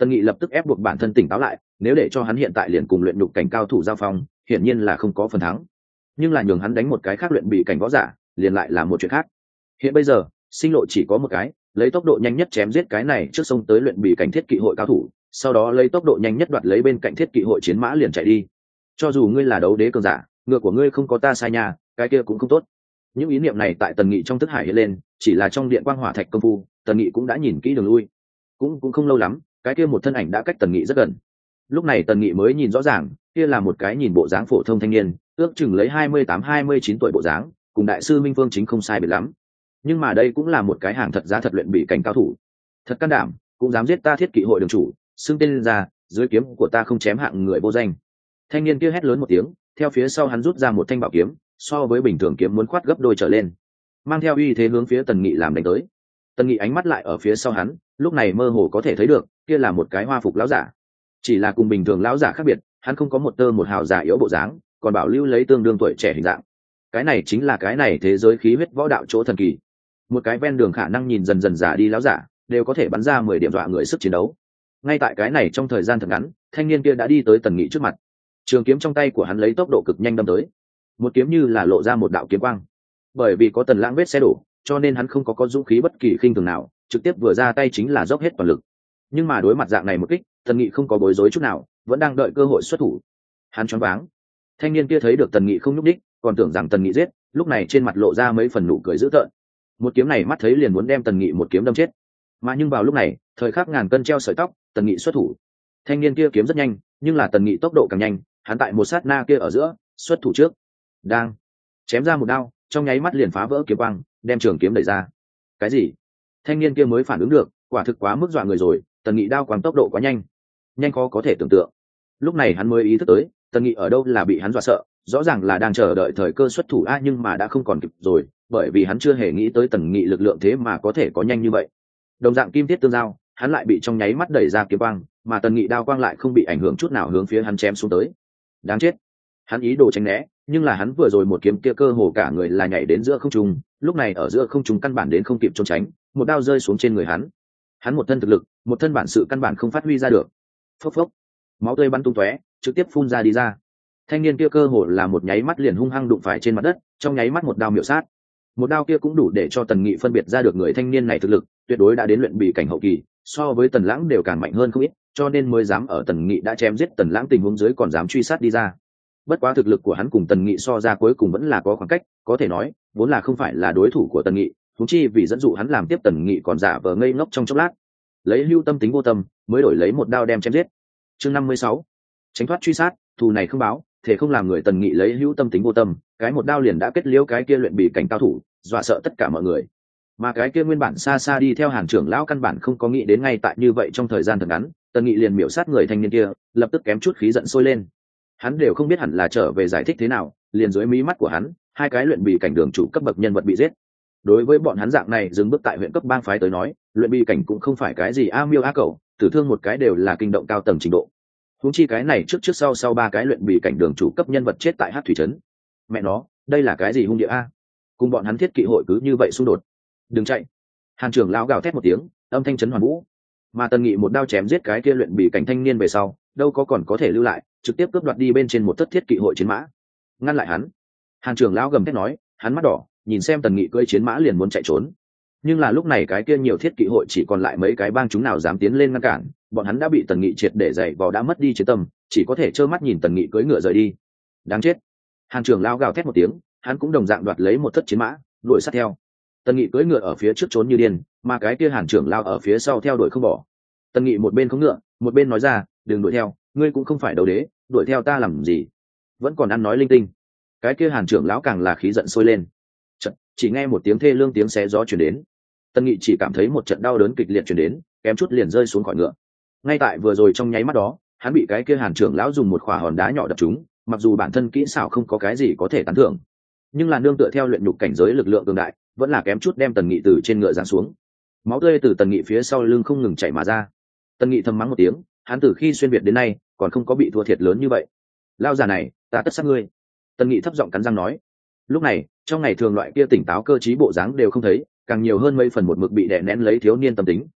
Tần Nghị lập tức ép buộc bản thân tỉnh táo lại, nếu để cho hắn hiện tại liền cùng luyện nhục cảnh cao thủ giao phong, hiển nhiên là không có phần thắng. Nhưng là nhường hắn đánh một cái khác luyện bị cảnh võ giả, liền lại là một chuyện khác. Hiện bây giờ, sinh lộ chỉ có một cái, lấy tốc độ nhanh nhất chém giết cái này trước sông tới luyện bị cảnh thiết kỵ hội cao thủ, sau đó lấy tốc độ nhanh nhất đoạt lấy bên cạnh thiết kỵ hội chiến mã liền chạy đi. Cho dù ngươi là đấu đế cường giả, ngựa của ngươi không có ta sai nhà, cái kia cũng không tốt. Những ý niệm này tại Tần Nghị trong thức hải hiện lên, chỉ là trong điện quang hỏa thạch công phu, Tần Nghị cũng đã nhìn kỹ đường lui. Cũng cũng không lâu lắm, cái kia một thân ảnh đã cách Tần Nghị rất gần. Lúc này Tần Nghị mới nhìn rõ ràng, kia là một cái nhìn bộ dáng phổ thông thanh niên, ước chừng lấy hai mươi tám hai mươi chín tuổi bộ dáng, cùng đại sư Minh Phương Chính không sai biệt lắm. Nhưng mà đây cũng là một cái hàng thật giá thật luyện bị cảnh cao thủ. Thật can đảm, cũng dám giết ta thiết kỵ hội đường chủ, xưng tên lên ra, dưới kiếm của ta không chém hạng người vô danh. Thanh niên kia hét lớn một tiếng, theo phía sau hắn rút ra một thanh bảo kiếm, so với bình thường kiếm muốn khoát gấp đôi trở lên, mang theo uy thế hướng phía Tần Nghị làm đánh tới. Tần Nghị ánh mắt lại ở phía sau hắn, lúc này mơ hồ có thể thấy được, kia là một cái hoa phục lão giả. Chỉ là cùng bình thường lão giả khác biệt, hắn không có một tơ một hào giả yếu bộ dáng, còn bảo lưu lấy tương đương tuổi trẻ hình dạng. Cái này chính là cái này thế giới khí huyết võ đạo chỗ thần kỳ. Một cái ven đường khả năng nhìn dần dần giả đi lão giả, đều có thể bắn ra mười điểm dọa người sức chiến đấu. Ngay tại cái này trong thời gian thật ngắn, thanh niên kia đã đi tới Tần Nghị trước mặt. Trường kiếm trong tay của hắn lấy tốc độ cực nhanh đâm tới. Một kiếm như là lộ ra một đạo kiếm quang. Bởi vì có Tần Lãng vết xe đổ, cho nên hắn không có có dũng khí bất kỳ khinh thường nào, trực tiếp vừa ra tay chính là dốc hết toàn lực. Nhưng mà đối mặt dạng này một kích, Tần Nghị không có bối rối chút nào, vẫn đang đợi cơ hội xuất thủ. Hắn choáng váng. Thanh niên kia thấy được Tần Nghị không nhúc đích, còn tưởng rằng Tần Nghị giết, lúc này trên mặt lộ ra mấy phần nụ cười dữ tợn. Một kiếm này mắt thấy liền muốn đem Tần Nghị một kiếm đâm chết. Mà nhưng vào lúc này, thời khắc ngàn cân treo sợi tóc, Tần Nghị xuất thủ. Thanh niên kia kiếm rất nhanh, nhưng là Tần Nghị tốc độ càng nhanh, hắn tại một sát na kia ở giữa, xuất thủ trước. Đang chém ra một đao, trong nháy mắt liền phá vỡ kiếm quang, đem trường kiếm đẩy ra. Cái gì? Thanh niên kia mới phản ứng được, quả thực quá mức dọa người rồi, Tần Nghị đao quang tốc độ quá nhanh, nhanh khó có thể tưởng tượng. Lúc này hắn mới ý thức tới, Tần Nghị ở đâu là bị hắn dọa sợ, rõ ràng là đang chờ đợi thời cơ xuất thủ a, nhưng mà đã không còn kịp rồi, bởi vì hắn chưa hề nghĩ tới Tần Nghị lực lượng thế mà có thể có nhanh như vậy. Đồng dạng kim thiết tương giao, hắn lại bị trong nháy mắt đẩy ra kiếm quang, mà Tần Nghị đao quang lại không bị ảnh hưởng chút nào hướng phía hắn chém xuống tới. Đáng chết! Hắn ý đồ tránh né, nhưng là hắn vừa rồi một kiếm kia cơ hồ cả người là nhảy đến giữa không trung, lúc này ở giữa không trung căn bản đến không kịp trốn tránh, một đao rơi xuống trên người hắn. Hắn một thân thực lực, một thân bản sự căn bản không phát huy ra được. Phốc phốc, máu tươi bắn tung tóe, trực tiếp phun ra đi ra. Thanh niên kia cơ hồ là một nháy mắt liền hung hăng đụng phải trên mặt đất, trong nháy mắt một đao miểu sát. Một đao kia cũng đủ để cho Tần Nghị phân biệt ra được người thanh niên này thực lực, tuyệt đối đã đến luyện bị cảnh hậu kỳ, so với Tần Lãng đều càng mạnh hơn không ít, cho nên mới dám ở Tần Nghị đã chém giết Tần Lãng tình huống dưới còn dám truy sát đi ra. Bất quá thực lực của hắn cùng Tần Nghị so ra cuối cùng vẫn là có khoảng cách, có thể nói, vốn là không phải là đối thủ của Tần Nghị, huống chi vì dẫn dụ hắn làm tiếp Tần Nghị còn giả vờ ngây ngốc trong chốc lát. Lấy hưu tâm tính vô tâm, mới đổi lấy một đao đem chém giết. Chương năm mươi sáu, tránh thoát truy sát, thù này không báo, thể không làm người. Tần Nghị lấy hưu tâm tính vô tâm, cái một đao liền đã kết liễu cái kia luyện bị cảnh cao thủ, dọa sợ tất cả mọi người. Mà cái kia nguyên bản xa xa đi theo Hàn trưởng lão căn bản không có nghĩ đến ngay tại như vậy trong thời gian thật ngắn, Tần Nghị liền miểu sát người thanh niên kia, lập tức kém chút khí giận sôi lên. Hắn đều không biết hẳn là trở về giải thích thế nào, liền dưới mí mắt của hắn, hai cái luyện bị cảnh đường chủ cấp bậc nhân vật bị giết. Đối với bọn hắn dạng này dừng bước tại huyện cấp bang phái tới nói, luyện bị cảnh cũng không phải cái gì a miêu a cẩu, tử thương một cái đều là kinh động cao tầng trình độ. Huống chi cái này trước trước sau sau ba cái luyện bị cảnh đường chủ cấp nhân vật chết tại Hắc Thủy trấn. Mẹ nó, đây là cái gì hung địa a? Cùng bọn hắn thiết kỵ hội cứ như vậy xung đột. Đừng chạy! Hàn trưởng lão gào thét một tiếng, âm thanh chấn hoàn vũ. Mà Tần Nghị một đao chém giết cái kia luyện bị cảnh thanh niên về sau, đâu có còn có thể lưu lại, trực tiếp cướp đoạt đi bên trên một thất thiết kỵ hội chiến mã. Ngăn lại hắn! Hàn trưởng lão gầm thét nói, hắn mắt đỏ, nhìn xem Tần Nghị cưỡi chiến mã liền muốn chạy trốn. Nhưng là lúc này cái kia nhiều thiết kỵ hội chỉ còn lại mấy cái bang chúng nào dám tiến lên ngăn cản, bọn hắn đã bị Tần Nghị triệt để dày vò đã mất đi chiến tâm, chỉ có thể trơ mắt nhìn Tần Nghị cưỡi ngựa rời đi. Đáng chết! Hàn trưởng lão gào thét một tiếng, hắn cũng đồng dạng đoạt lấy một thất chiến mã, đuổi sát theo. Tần Nghị cưỡi ngựa ở phía trước trốn như điên, mà cái kia Hàn trưởng lão ở phía sau theo đuổi không bỏ. Tần Nghị một bên không ngựa, một bên nói ra, đừng đuổi theo, ngươi cũng không phải đấu đế, đuổi theo ta làm gì? Vẫn còn ăn nói linh tinh. Cái kia Hàn trưởng lão càng là khí giận sôi lên. Chợt, chỉ nghe một tiếng thê lương tiếng xé gió truyền đến. Tần Nghị chỉ cảm thấy một trận đau đớn kịch liệt truyền đến, kém chút liền rơi xuống khỏi ngựa. Ngay tại vừa rồi trong nháy mắt đó, hắn bị cái kia Hàn trưởng lão dùng một quả hòn đá nhỏ đập trúng, mặc dù bản thân kỹ xảo không có cái gì có thể tán thưởng, nhưng là nương tựa theo luyện nhục cảnh giới lực lượng cường đại, vẫn là kém chút đem Tần Nghị từ trên ngựa giáng xuống. Máu tươi từ Tần Nghị phía sau lưng không ngừng chảy mà ra. Tần Nghị thầm mắng một tiếng, hắn từ khi xuyên việt đến nay, còn không có bị thua thiệt lớn như vậy. Lao già này, ta tất sát ngươi. Tần Nghị thấp giọng cắn răng nói. Lúc này, trong ngày thường loại kia tỉnh táo cơ trí bộ dáng đều không thấy, càng nhiều hơn mấy phần một mực bị đè nén lấy thiếu niên tâm tính.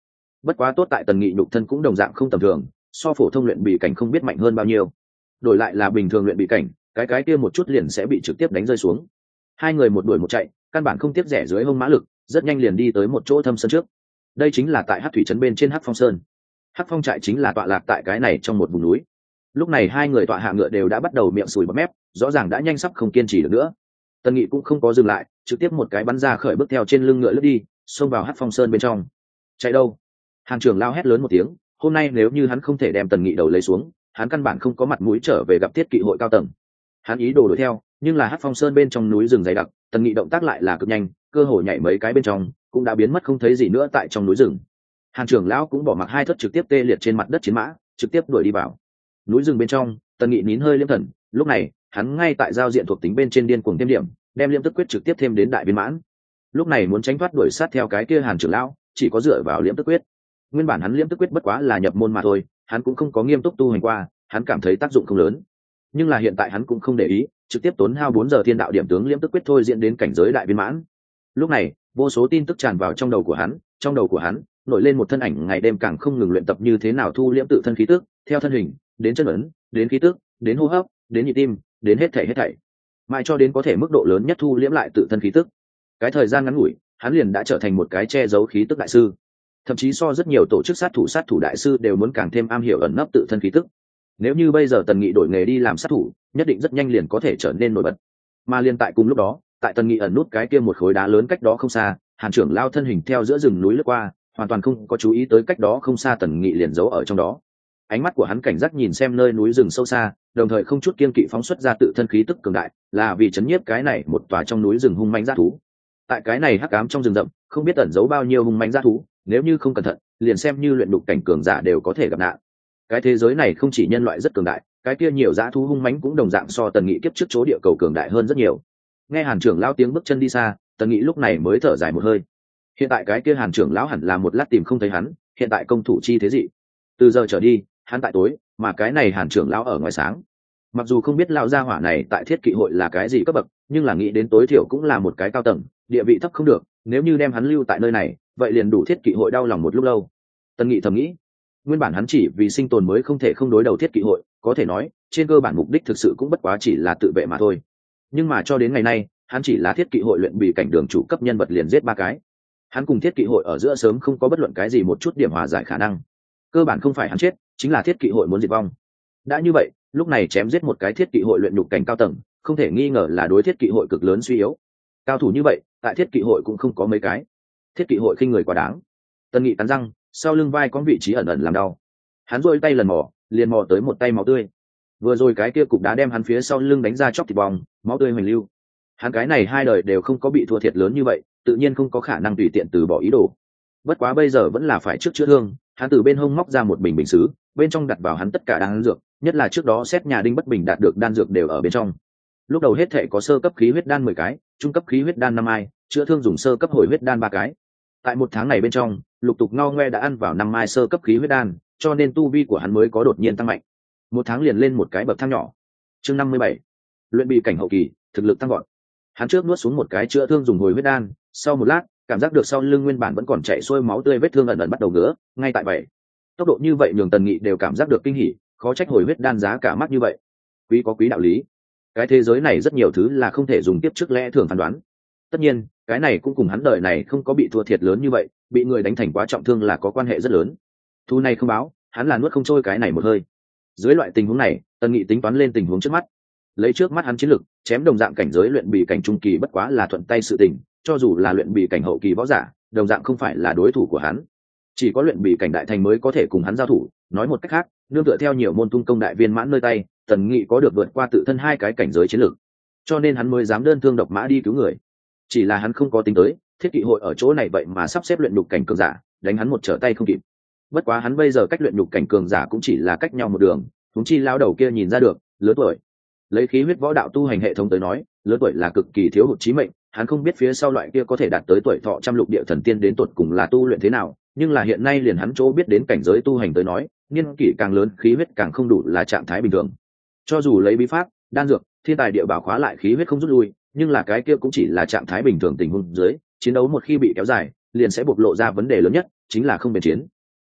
Bất quá tốt tại Tần Nghị nhục thân cũng đồng dạng không tầm thường, so phổ thông luyện bị cảnh không biết mạnh hơn bao nhiêu. Đổi lại là bình thường luyện bị cảnh, cái cái kia một chút liền sẽ bị trực tiếp đánh rơi xuống. Hai người một đuổi một chạy, căn bản không tiếp rẻ dưới hông mã lực, rất nhanh liền đi tới một chỗ thâm sơn trước. Đây chính là tại Hắc thủy trấn bên trên Hắc Phong Sơn. Hắc Phong trại chính là tọa lạc tại cái này trong một vùng núi. Lúc này hai người tọa hạ ngựa đều đã bắt đầu miệng sùi bọt mép, rõ ràng đã nhanh sắp không kiên trì được nữa. Tần Nghị cũng không có dừng lại, trực tiếp một cái bắn ra khởi bước theo trên lưng ngựa lướt đi, xông vào Hắc Phong Sơn bên trong. Chạy đâu? Hàng trưởng lao hét lớn một tiếng, hôm nay nếu như hắn không thể đem Tần Nghị đầu lấy xuống, hắn căn bản không có mặt mũi trở về gặp Thiết Kỵ hội cao tầng. Hắn ý đồ đuổi theo, nhưng là Hắc Phong Sơn bên trong núi rừng dày đặc, Tần Nghị động tác lại là cực nhanh, cơ hội nhảy mấy cái bên trong, cũng đã biến mất không thấy gì nữa tại trong núi rừng. Hàn trưởng lão cũng bỏ mặc hai thất trực tiếp tê liệt trên mặt đất chiến mã, trực tiếp đuổi đi vào núi rừng bên trong. Tần Nghị nín hơi liêm thần, lúc này hắn ngay tại giao diện thuộc tính bên trên điên cuồng thêm điểm, đem liêm tức quyết trực tiếp thêm đến đại viên mãn. Lúc này muốn tránh thoát đuổi sát theo cái kia Hàn trưởng lão, chỉ có dựa vào liêm tức quyết. Nguyên bản hắn liêm tức quyết bất quá là nhập môn mà thôi, hắn cũng không có nghiêm túc tu hành qua, hắn cảm thấy tác dụng không lớn. Nhưng là hiện tại hắn cũng không để ý, trực tiếp tốn hao bốn giờ thiên đạo điểm tướng liêm tức quyết thôi diễn đến cảnh giới đại viên mãn. Lúc này vô số tin tức tràn vào trong đầu của hắn, trong đầu của hắn nổi lên một thân ảnh ngày đêm càng không ngừng luyện tập như thế nào thu liễm tự thân khí tức, theo thân hình đến chân ấn, đến khí tức, đến hô hấp, đến nhịp tim, đến hết thảy hết thảy, mãi cho đến có thể mức độ lớn nhất thu liễm lại tự thân khí tức. Cái thời gian ngắn ngủi, hắn liền đã trở thành một cái che giấu khí tức đại sư, thậm chí so rất nhiều tổ chức sát thủ sát thủ đại sư đều muốn càng thêm am hiểu ẩn nấp tự thân khí tức. Nếu như bây giờ Tần Nghị đổi nghề đi làm sát thủ, nhất định rất nhanh liền có thể trở nên nổi bật. Mà liên tại cùng lúc đó, tại Tần Nghị ẩn nút cái kia một khối đá lớn cách đó không xa, Hàn trưởng lao thân hình theo giữa rừng núi lướt qua, hoàn toàn không có chú ý tới cách đó không xa Tần Nghị liền giấu ở trong đó. Ánh mắt của hắn cảnh giác nhìn xem nơi núi rừng sâu xa, đồng thời không chút kiên kỵ phóng xuất ra tự thân khí tức cường đại, là vì chấn nhiếp cái này một tòa trong núi rừng hung mãnh dã thú. Tại cái này hắc ám trong rừng rậm, không biết ẩn giấu bao nhiêu hung mãnh dã thú, nếu như không cẩn thận, liền xem như luyện đục cảnh cường giả đều có thể gặp nạn. Cái thế giới này không chỉ nhân loại rất cường đại, cái kia nhiều dã thú hung mãnh cũng đồng dạng so Tần Nghị kiếp trước chỗ địa cầu cường đại hơn rất nhiều. Nghe Hàn trưởng lão tiếng bước chân đi xa, Tần Nghị lúc này mới thở dài một hơi. Hiện tại cái kia Hàn trưởng lão hẳn là một lát tìm không thấy hắn, hiện tại công thủ chi thế dị. Từ giờ trở đi, hắn tại tối, mà cái này Hàn trưởng lão ở ngoài sáng. Mặc dù không biết lão gia hỏa này tại Thiết Kỵ hội là cái gì cấp bậc, nhưng là nghĩ đến tối thiểu cũng là một cái cao tầng, địa vị thấp không được, nếu như đem hắn lưu tại nơi này, vậy liền đủ Thiết Kỵ hội đau lòng một lúc lâu. Tần Nghị thầm nghĩ, nguyên bản hắn chỉ vì sinh tồn mới không thể không đối đầu Thiết Kỵ hội, có thể nói, trên cơ bản mục đích thực sự cũng bất quá chỉ là tự vệ mà thôi. Nhưng mà cho đến ngày nay, hắn chỉ là Thiết Kỵ hội luyện bị cảnh đường chủ cấp nhân vật liền giết ba cái. Hắn cùng Thiết Kỵ hội ở giữa sớm không có bất luận cái gì một chút điểm hòa giải khả năng. Cơ bản không phải hắn chết, chính là Thiết Kỵ hội muốn diệt vong. Đã như vậy, lúc này chém giết một cái Thiết Kỵ hội luyện nhục cảnh cao tầng, không thể nghi ngờ là đối Thiết Kỵ hội cực lớn suy yếu. Cao thủ như vậy, tại Thiết Kỵ hội cũng không có mấy cái. Thiết Kỵ hội khinh người quá đáng. Tần Nghị cắn răng, sau lưng vai có vị trí ẩn ẩn làm đau. Hắn rôi tay lần mò, liền mò tới một tay máu tươi. Vừa rồi cái kia cục đá đem hắn phía sau lưng đánh ra chóc thịt bong, máu tươi hoành lưu. Hắn cái này hai đời đều không có bị thua thiệt lớn như vậy, tự nhiên không có khả năng tùy tiện từ bỏ ý đồ. Bất quá bây giờ vẫn là phải trước chữa thương, hắn từ bên hông móc ra một bình bình sứ, bên trong đặt vào hắn tất cả đan dược, nhất là trước đó xét nhà đinh bất bình đạt được đan dược đều ở bên trong. Lúc đầu hết thể có sơ cấp khí huyết đan mười cái, trung cấp khí huyết đan năm mai, chữa thương dùng sơ cấp hồi huyết đan ba cái. Tại một tháng này bên trong, lục tục ngao ngoe đã ăn vào năm mai sơ cấp khí huyết đan, cho nên tu vi của hắn mới có đột nhiên tăng mạnh. Một tháng liền lên một cái bậc thang nhỏ. Chương năm mươi bảy, luyện bị cảnh hậu kỳ, thực lực tăng vọt. Hắn trước nuốt xuống một cái chữa thương dùng hồi huyết đan, sau một lát, cảm giác được sau lưng nguyên bản vẫn còn chảy xuôi máu tươi vết thương ẩn ẩn bắt đầu ngứa, ngay tại vậy. Tốc độ như vậy nhường Tần Nghị đều cảm giác được kinh hỉ, khó trách hồi huyết đan giá cả mắc như vậy. Quý có quý đạo lý. Cái thế giới này rất nhiều thứ là không thể dùng tiếp trước lẽ thường phán đoán. Tất nhiên, cái này cũng cùng hắn đời này không có bị thua thiệt lớn như vậy, bị người đánh thành quá trọng thương là có quan hệ rất lớn. Thu này không báo, hắn là nuốt không trôi cái này một hơi. Dưới loại tình huống này, Tần Nghị tính toán lên tình huống trước mắt. Lấy trước mắt hắn chiến lực, chém đồng dạng cảnh giới luyện bị cảnh trung kỳ bất quá là thuận tay sự tình, cho dù là luyện bị cảnh hậu kỳ võ giả, đồng dạng không phải là đối thủ của hắn. Chỉ có luyện bị cảnh đại thành mới có thể cùng hắn giao thủ, nói một cách khác, nương tựa theo nhiều môn tung công đại viên mãn nơi tay, Tần Nghị có được vượt qua tự thân hai cái cảnh giới chiến lược, cho nên hắn mới dám đơn thương độc mã đi cứu người. Chỉ là hắn không có tính tới, Thiết Kỵ hội ở chỗ này vậy mà sắp xếp luyện nhục cảnh cường giả, đánh hắn một trở tay không kịp. Bất quá hắn bây giờ cách luyện nhục cảnh cường giả cũng chỉ là cách nhau một đường, huống chi lao đầu kia nhìn ra được, lớn tuổi. Lấy khí huyết võ đạo tu hành hệ thống tới nói, lớn tuổi là cực kỳ thiếu hụt chí mệnh, hắn không biết phía sau loại kia có thể đạt tới tuổi thọ trăm lục địa thần tiên đến tột cùng là tu luyện thế nào, nhưng là hiện nay liền hắn chỗ biết đến cảnh giới tu hành tới nói, niên kỷ càng lớn khí huyết càng không đủ là trạng thái bình thường. Cho dù lấy bí pháp, đan dược, thiên tài địa bảo khóa lại khí huyết không rút lui, nhưng là cái kia cũng chỉ là trạng thái bình thường tình huống dưới, chiến đấu một khi bị kéo dài, liền sẽ bộc lộ ra vấn đề lớn nhất, chính là không bền chiến.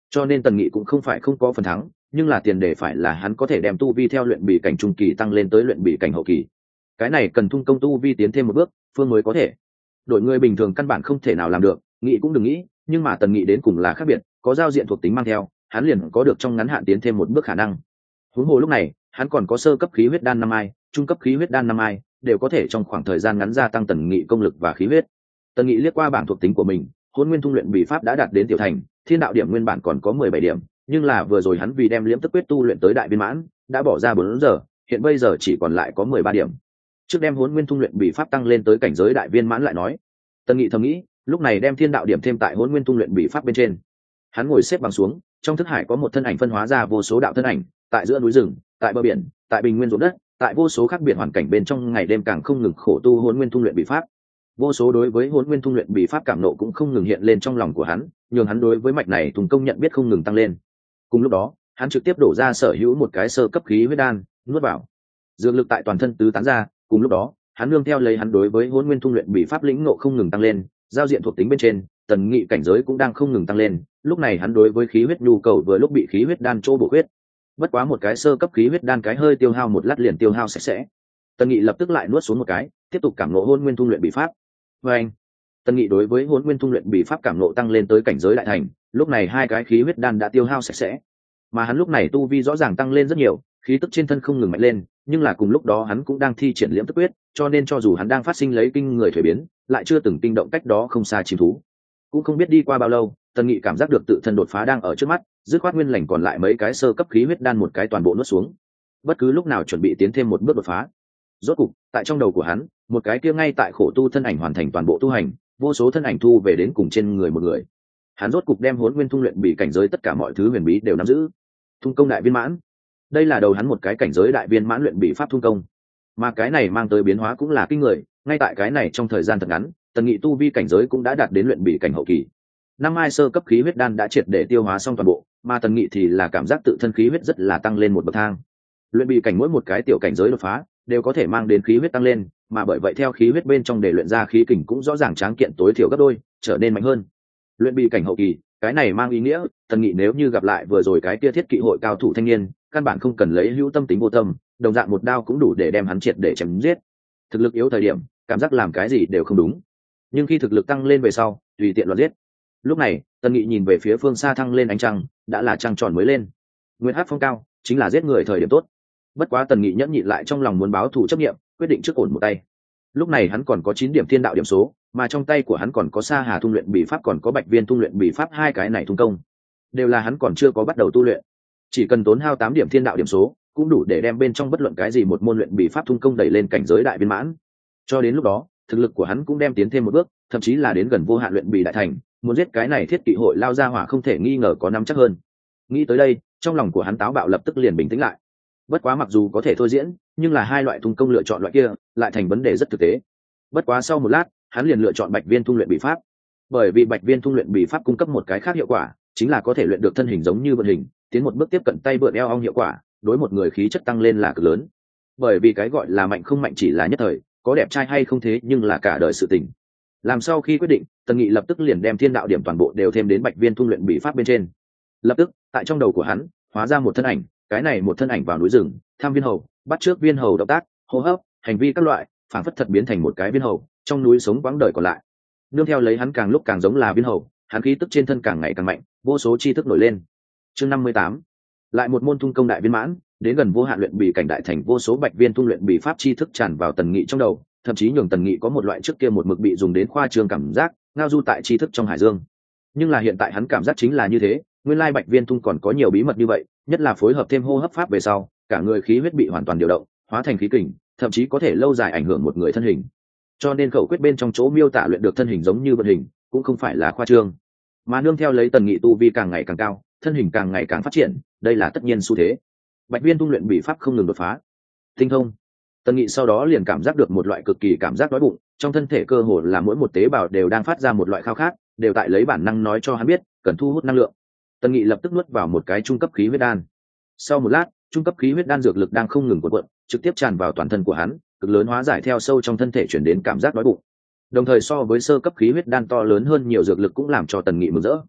cho nên tần nghị cũng không phải không có phần thắng, nhưng là tiền đề phải là hắn có thể đem tu vi theo luyện bị cảnh trung kỳ tăng lên tới luyện bị cảnh hậu kỳ. Cái này cần thung công tu vi tiến thêm một bước phương mới có thể. Đội người bình thường căn bản không thể nào làm được, nghĩ cũng đừng nghĩ, nhưng mà tần nghị đến cùng là khác biệt, có giao diện thuộc tính mang theo, hắn liền có được trong ngắn hạn tiến thêm một bước khả năng. Huống hồ lúc này hắn còn có sơ cấp khí huyết đan năm ai, trung cấp khí huyết đan năm ai, đều có thể trong khoảng thời gian ngắn gia tăng tần nghị công lực và khí huyết. Tần nghị liếc qua bảng thuộc tính của mình, hôn nguyên thung luyện bị pháp đã đạt đến tiểu thành, thiên đạo điểm nguyên bản còn có mười bảy điểm, nhưng là vừa rồi hắn vì đem liễm tức quyết tu luyện tới đại viên mãn đã bỏ ra bốn giờ, hiện bây giờ chỉ còn lại có mười ba điểm. Trước đem hôn nguyên thung luyện bị pháp tăng lên tới cảnh giới đại viên mãn lại nói. Tần nghị thầm nghĩ, lúc này đem thiên đạo điểm thêm tại hôn nguyên thung luyện bị pháp bên trên. Hắn ngồi xếp bằng xuống, trong thức hải có một thân ảnh phân hóa ra vô số đạo thân ảnh, tại giữa núi rừng, tại bờ biển, tại bình nguyên ruộng đất, tại vô số khác biệt hoàn cảnh bên trong ngày đêm càng không ngừng khổ tu hôn nguyên thung luyện bị pháp. Vô số đối với hôn nguyên thung luyện bị pháp cảm nộ cũng không ngừng hiện lên trong lòng của hắn, nhường hắn đối với mạch này thùng công nhận biết không ngừng tăng lên. Cùng lúc đó hắn trực tiếp đổ ra sở hữu một cái sơ cấp khí huyết đan nuốt vào, dược lực tại toàn thân tứ tán ra. Cùng lúc đó hắn nương theo lấy hắn đối với hôn nguyên thung luyện bị pháp lĩnh nộ không ngừng tăng lên, giao diện thuộc tính bên trên tần nghị cảnh giới cũng đang không ngừng tăng lên. Lúc này hắn đối với khí huyết nhu cầu vừa lúc bị khí huyết đan chỗ bổ huyết, bất quá một cái sơ cấp khí huyết đan cái hơi tiêu hao một lát liền tiêu hao sạch sẽ. Tần nghị lập tức lại nuốt xuống một cái, tiếp tục cảm nộ hôn nguyên thung luyện bị pháp. Và anh tần nghị đối với hôn nguyên thung luyện bị pháp cảm nộ tăng lên tới cảnh giới đại thành, lúc này hai cái khí huyết đan đã tiêu hao sạch sẽ, mà hắn lúc này tu vi rõ ràng tăng lên rất nhiều, khí tức trên thân không ngừng mạnh lên. Nhưng là cùng lúc đó hắn cũng đang thi triển liễm tức quyết, cho nên cho dù hắn đang phát sinh lấy kinh người thuế biến, lại chưa từng kinh động cách đó không xa chim thú. Cũng không biết đi qua bao lâu, tần nghị cảm giác được tự thân đột phá đang ở trước mắt, dứt khoát nguyên lành còn lại mấy cái sơ cấp khí huyết đan một cái toàn bộ nuốt xuống, bất cứ lúc nào chuẩn bị tiến thêm một bước đột phá. Rốt cục tại trong đầu của hắn, một cái kia ngay tại khổ tu thân ảnh hoàn thành toàn bộ tu hành, vô số thân ảnh thu về đến cùng trên người một người. Hắn rốt cục đem hỗn nguyên thung luyện bị cảnh giới tất cả mọi thứ huyền bí đều nắm giữ. Thung công đại viên mãn, đây là đầu hắn một cái cảnh giới đại viên mãn luyện bị pháp thung công, mà cái này mang tới biến hóa cũng là kinh người. Ngay tại cái này trong thời gian thật ngắn, tần nghị tu vi cảnh giới cũng đã đạt đến luyện bị cảnh hậu kỳ. Năm mai sơ cấp khí huyết đan đã triệt để tiêu hóa xong toàn bộ, mà tần nghị thì là cảm giác tự thân khí huyết rất là tăng lên một bậc thang. Luyện bị cảnh mỗi một cái tiểu cảnh giới đột phá đều có thể mang đến khí huyết tăng lên, mà bởi vậy theo khí huyết bên trong để luyện ra khí kình cũng rõ ràng tráng kiện tối thiểu gấp đôi, trở nên mạnh hơn. Luyện bị cảnh hậu kỳ, cái này mang ý nghĩa tần nghị nếu như gặp lại vừa rồi cái kia thiết kỵ hội cao thủ thanh niên, căn bản không cần lấy hữu tâm tính vô tâm, đồng dạng một đao cũng đủ để đem hắn triệt để chém giết. Thực lực yếu thời điểm cảm giác làm cái gì đều không đúng, nhưng khi thực lực tăng lên về sau tùy tiện loạt giết. Lúc này tần nghị nhìn về phía phương xa thăng lên ánh trăng, đã là trăng tròn mới lên, nguyên hát phong cao chính là giết người thời điểm tốt. Bất quá tần nghị nhẫn nhịn lại trong lòng muốn báo thù chấp nghiệm, quyết định trước ổn một tay. Lúc này hắn còn có chín điểm thiên đạo điểm số, mà trong tay của hắn còn có sa hà thung luyện bị pháp, còn có bạch viên thung luyện bị pháp, hai cái này thung công đều là hắn còn chưa có bắt đầu tu luyện. Chỉ cần tốn hao tám điểm thiên đạo điểm số cũng đủ để đem bên trong bất luận cái gì một môn luyện bị pháp thung công đẩy lên cảnh giới đại viên mãn. Cho đến lúc đó thực lực của hắn cũng đem tiến thêm một bước, thậm chí là đến gần vô hạn luyện bị đại thành. Muốn giết cái này thiết kỵ hội lao ra hỏa không thể nghi ngờ có nắm chắc hơn. Nghĩ tới đây trong lòng của hắn táo bạo lập tức liền bình tĩnh lại. Bất quá mặc dù có thể thôi diễn, nhưng là hai loại thung công lựa chọn loại kia lại thành vấn đề rất thực tế. Bất quá sau một lát hắn liền lựa chọn bạch viên thung luyện bị pháp, bởi vì bạch viên thung luyện bị pháp cung cấp một cái khác hiệu quả, chính là có thể luyện được thân hình giống như vận hình, tiến một bước tiếp cận tay vượn eo ong hiệu quả, đối một người khí chất tăng lên là cực lớn. Bởi vì cái gọi là mạnh không mạnh chỉ là nhất thời, có đẹp trai hay không thế nhưng là cả đời sự tình. Làm sau khi quyết định, tần nghị lập tức liền đem thiên đạo điểm toàn bộ đều thêm đến bạch viên thung luyện bị pháp bên trên. Lập tức tại trong đầu của hắn hóa ra một thân ảnh, cái này một thân ảnh vào núi rừng thăm viên hầu, bắt trước viên hầu động tác, hô hấp, hành vi các loại, phản phất thật biến thành một cái viên hầu trong núi sống quãng đời còn lại. Nương theo lấy hắn càng lúc càng giống là viên hầu, hắn khí tức trên thân càng ngày càng mạnh, vô số chi thức nổi lên. Chương năm mươi tám, lại một môn thung công đại viên mãn, đến gần vô hạn luyện bị cảnh đại thành, vô số bạch viên thung luyện bị pháp chi thức tràn vào tần nghị trong đầu, thậm chí nhường tần nghị có một loại trước kia một mực bị dùng đến khoa trương cảm giác ngao du tại chi thức trong hải dương. Nhưng là hiện tại hắn cảm giác chính là như thế, nguyên lai bạch viên thung còn có nhiều bí mật như vậy, nhất là phối hợp thêm hô hấp pháp về sau, cả người khí huyết bị hoàn toàn điều động, hóa thành khí kình, thậm chí có thể lâu dài ảnh hưởng một người thân hình. Cho nên khẩu quyết bên trong chỗ miêu tả luyện được thân hình giống như vận hình cũng không phải là khoa trương, mà nương theo lấy tần nghị tu vi càng ngày càng cao, thân hình càng ngày càng phát triển, đây là tất nhiên xu thế. Bạch viên thung luyện bị pháp không ngừng đột phá tinh thông. Tần nghị sau đó liền cảm giác được một loại cực kỳ cảm giác đói bụng, trong thân thể cơ hồ là mỗi một tế bào đều đang phát ra một loại khao khát, đều tại lấy bản năng nói cho hắn biết cần thu hút năng lượng. Tần nghị lập tức nuốt vào một cái trung cấp khí huyết đan. Sau một lát, trung cấp khí huyết đan dược lực đang không ngừng cuộn cuộn, trực tiếp tràn vào toàn thân của hắn, cực lớn hóa giải theo sâu trong thân thể chuyển đến cảm giác đói bụng. Đồng thời so với sơ cấp khí huyết đan to lớn hơn nhiều dược lực cũng làm cho tần nghị mừng rỡ.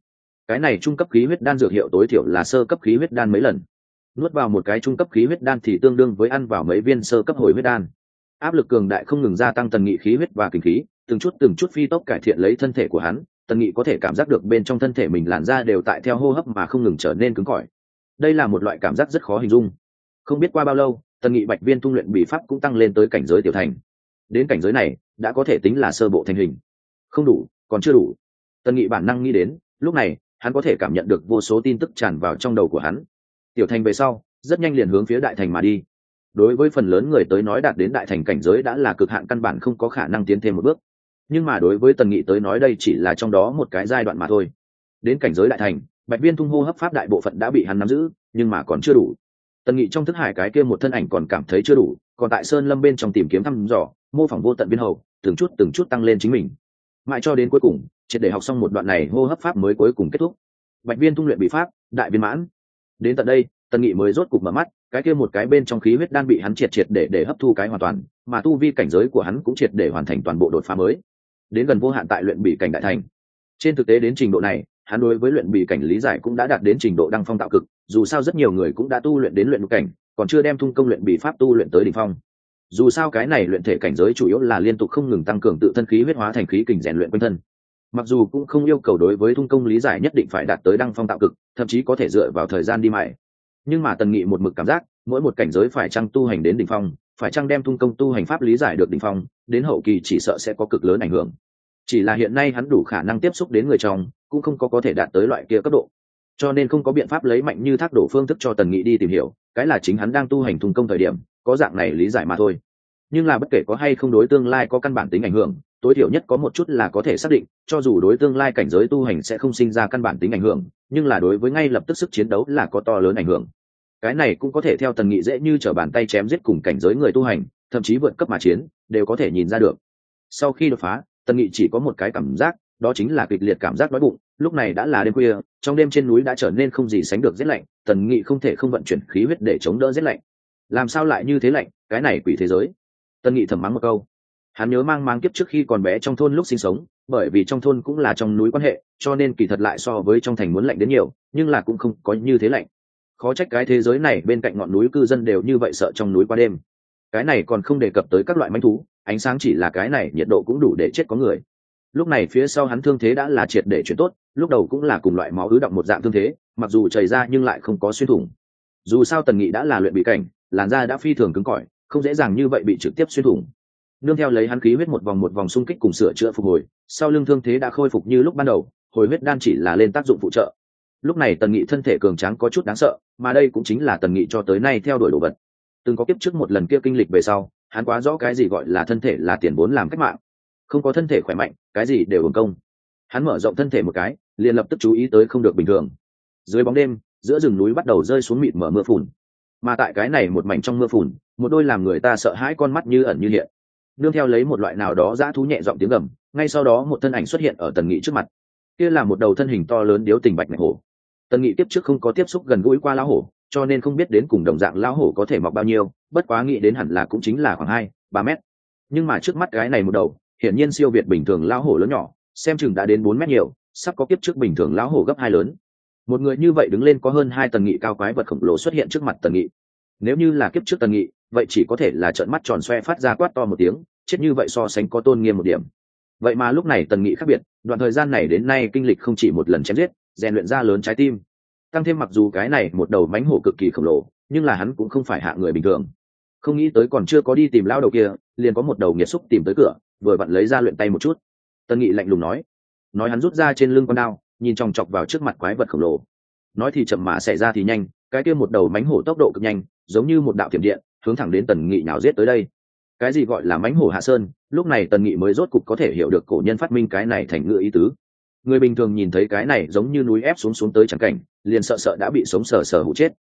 cái này trung cấp khí huyết đan dược hiệu tối thiểu là sơ cấp khí huyết đan mấy lần, nuốt vào một cái trung cấp khí huyết đan thì tương đương với ăn vào mấy viên sơ cấp hồi huyết đan. Áp lực cường đại không ngừng gia tăng Tần Nghị khí huyết và kinh khí, từng chút từng chút phi tốc cải thiện lấy thân thể của hắn. Tần Nghị có thể cảm giác được bên trong thân thể mình làn da đều tại theo hô hấp mà không ngừng trở nên cứng cỏi. Đây là một loại cảm giác rất khó hình dung. Không biết qua bao lâu, Tần Nghị bạch viên tung luyện bí pháp cũng tăng lên tới cảnh giới tiểu thành. Đến cảnh giới này, đã có thể tính là sơ bộ thành hình. Không đủ, còn chưa đủ. Tần Nghị bản năng nghĩ đến, lúc này, hắn có thể cảm nhận được vô số tin tức tràn vào trong đầu của hắn. Tiểu thành về sau, rất nhanh liền hướng phía đại thành mà đi. Đối với phần lớn người tới nói đạt đến đại thành cảnh giới đã là cực hạn căn bản không có khả năng tiến thêm một bước. Nhưng mà đối với Tần Nghị tới nói đây chỉ là trong đó một cái giai đoạn mà thôi. Đến cảnh giới đại thành, bạch viên tung hô hấp pháp đại bộ phận đã bị hắn nắm giữ, nhưng mà còn chưa đủ. Tần Nghị trong thức hải cái kia một thân ảnh còn cảm thấy chưa đủ, còn tại sơn lâm bên trong tìm kiếm thăm dò, mô phỏng vô tận viên hầu, từng chút từng chút tăng lên chính mình. Mãi cho đến cuối cùng, triệt để học xong một đoạn này hô hấp pháp mới cuối cùng kết thúc. Bạch viên tung luyện bí pháp, đại viên mãn. Đến tận đây, Tần Nghị mới rốt cục mở mắt, cái kia một cái bên trong khí huyết đan bị hắn triệt triệt để để hấp thu cái hoàn toàn, mà tu vi cảnh giới của hắn cũng triệt để hoàn thành toàn bộ đột phá mới, đến gần vô hạn tại luyện bỉ cảnh đại thành. Trên thực tế đến trình độ này, hắn đối với luyện bỉ cảnh lý giải cũng đã đạt đến trình độ đăng phong tạo cực, dù sao rất nhiều người cũng đã tu luyện đến luyện ngục cảnh, còn chưa đem thung công luyện bỉ pháp tu luyện tới đỉnh phong. Dù sao cái này luyện thể cảnh giới chủ yếu là liên tục không ngừng tăng cường tự thân khí huyết hóa thành khí kình rèn luyện quanh thân. Mặc dù cũng không yêu cầu đối với thung công lý giải nhất định phải đạt tới đăng phong tạo cực, thậm chí có thể dựa vào thời gian đi mãi. Nhưng mà Tần Nghị một mực cảm giác, mỗi một cảnh giới phải chăng tu hành đến đỉnh phong, phải chăng đem thung công tu hành pháp lý giải được đỉnh phong, đến hậu kỳ chỉ sợ sẽ có cực lớn ảnh hưởng. Chỉ là hiện nay hắn đủ khả năng tiếp xúc đến người trong, cũng không có có thể đạt tới loại kia cấp độ, cho nên không có biện pháp lấy mạnh như thác đổ phương thức cho Tần Nghị đi tìm hiểu, cái là chính hắn đang tu hành thung công thời điểm, có dạng này lý giải mà thôi. Nhưng là bất kể có hay không đối tương lai có căn bản tính ảnh hưởng, tối thiểu nhất có một chút là có thể xác định, cho dù đối tương lai cảnh giới tu hành sẽ không sinh ra căn bản tính ảnh hưởng, nhưng là đối với ngay lập tức sức chiến đấu là có to lớn ảnh hưởng. Cái này cũng có thể theo Tần Nghị dễ như trở bàn tay chém giết cùng cảnh giới người tu hành, thậm chí vượt cấp mà chiến, đều có thể nhìn ra được. Sau khi đột phá, Tần Nghị chỉ có một cái cảm giác, đó chính là kịch liệt cảm giác đói bụng. Lúc này đã là đêm khuya, trong đêm trên núi đã trở nên không gì sánh được rét lạnh, Tần Nghị không thể không vận chuyển khí huyết để chống đỡ rét lạnh. Làm sao lại như thế lạnh, cái này quỷ thế giới. Tần Nghị thầm mắng một câu. Hắn nhớ mang mang kiếp trước khi còn bé trong thôn lúc sinh sống, bởi vì trong thôn cũng là trong núi quan hệ, cho nên kỳ thật lại so với trong thành muốn lạnh đến nhiều, nhưng là cũng không có như thế lạnh. Khó trách cái thế giới này bên cạnh ngọn núi cư dân đều như vậy sợ trong núi qua đêm. Cái này còn không đề cập tới các loại manh thú, ánh sáng chỉ là cái này nhiệt độ cũng đủ để chết có người. Lúc này phía sau hắn thương thế đã là triệt để chuyển tốt, lúc đầu cũng là cùng loại máu ứ động một dạng thương thế, mặc dù chảy ra nhưng lại không có xuyên thủng. Dù sao Tần Nghị đã là luyện bị cảnh, làn da đã phi thường cứng cỏi, không dễ dàng như vậy bị trực tiếp xuyên thủng. Nương theo lấy hắn khí huyết một vòng một vòng xung kích cùng sửa chữa phục hồi, sau lưng thương thế đã khôi phục như lúc ban đầu, hồi huyết đan chỉ là lên tác dụng phụ trợ. Lúc này Tần Nghị thân thể cường tráng có chút đáng sợ, mà đây cũng chính là Tần Nghị cho tới nay theo đuổi đồ vật. Từng có kiếp trước một lần kia kinh lịch về sau, hắn quá rõ cái gì gọi là thân thể là tiền vốn làm cách mạng. Không có thân thể khỏe mạnh, cái gì đều uổng công. Hắn mở rộng thân thể một cái, liền lập tức chú ý tới không được bình thường. Dưới bóng đêm, giữa rừng núi bắt đầu rơi xuống mịt mờ mưa phùn. Mà tại cái này một mảnh trong mưa phùn, một đôi làm người ta sợ hãi con mắt như ẩn như hiện. Nương theo lấy một loại nào đó dã thú nhẹ giọng tiếng gầm, ngay sau đó một thân ảnh xuất hiện ở Tần Nghị trước mặt. Kia là một đầu thân hình to lớn điếu tình bạch ngạch hổ. Tần Nghị tiếp trước không có tiếp xúc gần gũi qua lão hổ, cho nên không biết đến cùng đồng dạng lão hổ có thể mọc bao nhiêu, bất quá nghĩ đến hẳn là cũng chính là khoảng hai ba mét. Nhưng mà trước mắt cái này một đầu, hiển nhiên siêu việt bình thường lão hổ lớn nhỏ, xem chừng đã đến bốn mét nhiều, sắp có kiếp trước bình thường lão hổ gấp hai lớn. Một người như vậy đứng lên có hơn hai Tần Nghị cao quái vật khổng lồ xuất hiện trước mặt Tần Nghị. Nếu như là kiếp trước Tần Nghị, vậy chỉ có thể là trợn mắt tròn xoe phát ra quát to một tiếng, chết như vậy so sánh có tôn nghiêm một điểm. Vậy mà lúc này Tần Nghị khác biệt, đoạn thời gian này đến nay kinh lịch không chỉ một lần chém giết, rèn luyện ra lớn trái tim. Tăng thêm mặc dù cái này một đầu mãnh hổ cực kỳ khổng lồ, nhưng là hắn cũng không phải hạ người bình thường. Không nghĩ tới còn chưa có đi tìm lão đầu kia, liền có một đầu nghiệt xúc tìm tới cửa, vừa vặn lấy ra luyện tay một chút. Tần Nghị lạnh lùng nói, nói hắn rút ra trên lưng con đao, nhìn chòng chọc vào trước mặt quái vật khổng lồ. Nói thì chậm mà xảy ra thì nhanh, cái kia một đầu mãnh hổ tốc độ cực nhanh, giống như một đạo thiểm điện, hướng thẳng đến Tần Nghị nhào giết tới đây. Cái gì gọi là mãnh hổ hạ sơn, lúc này Tần Nghị mới rốt cục có thể hiểu được cổ nhân phát minh cái này thành ngữ ý tứ. Người bình thường nhìn thấy cái này giống như núi ép xuống xuống tới chẳng cảnh, liền sợ sợ đã bị sống sờ sờ hụ chết.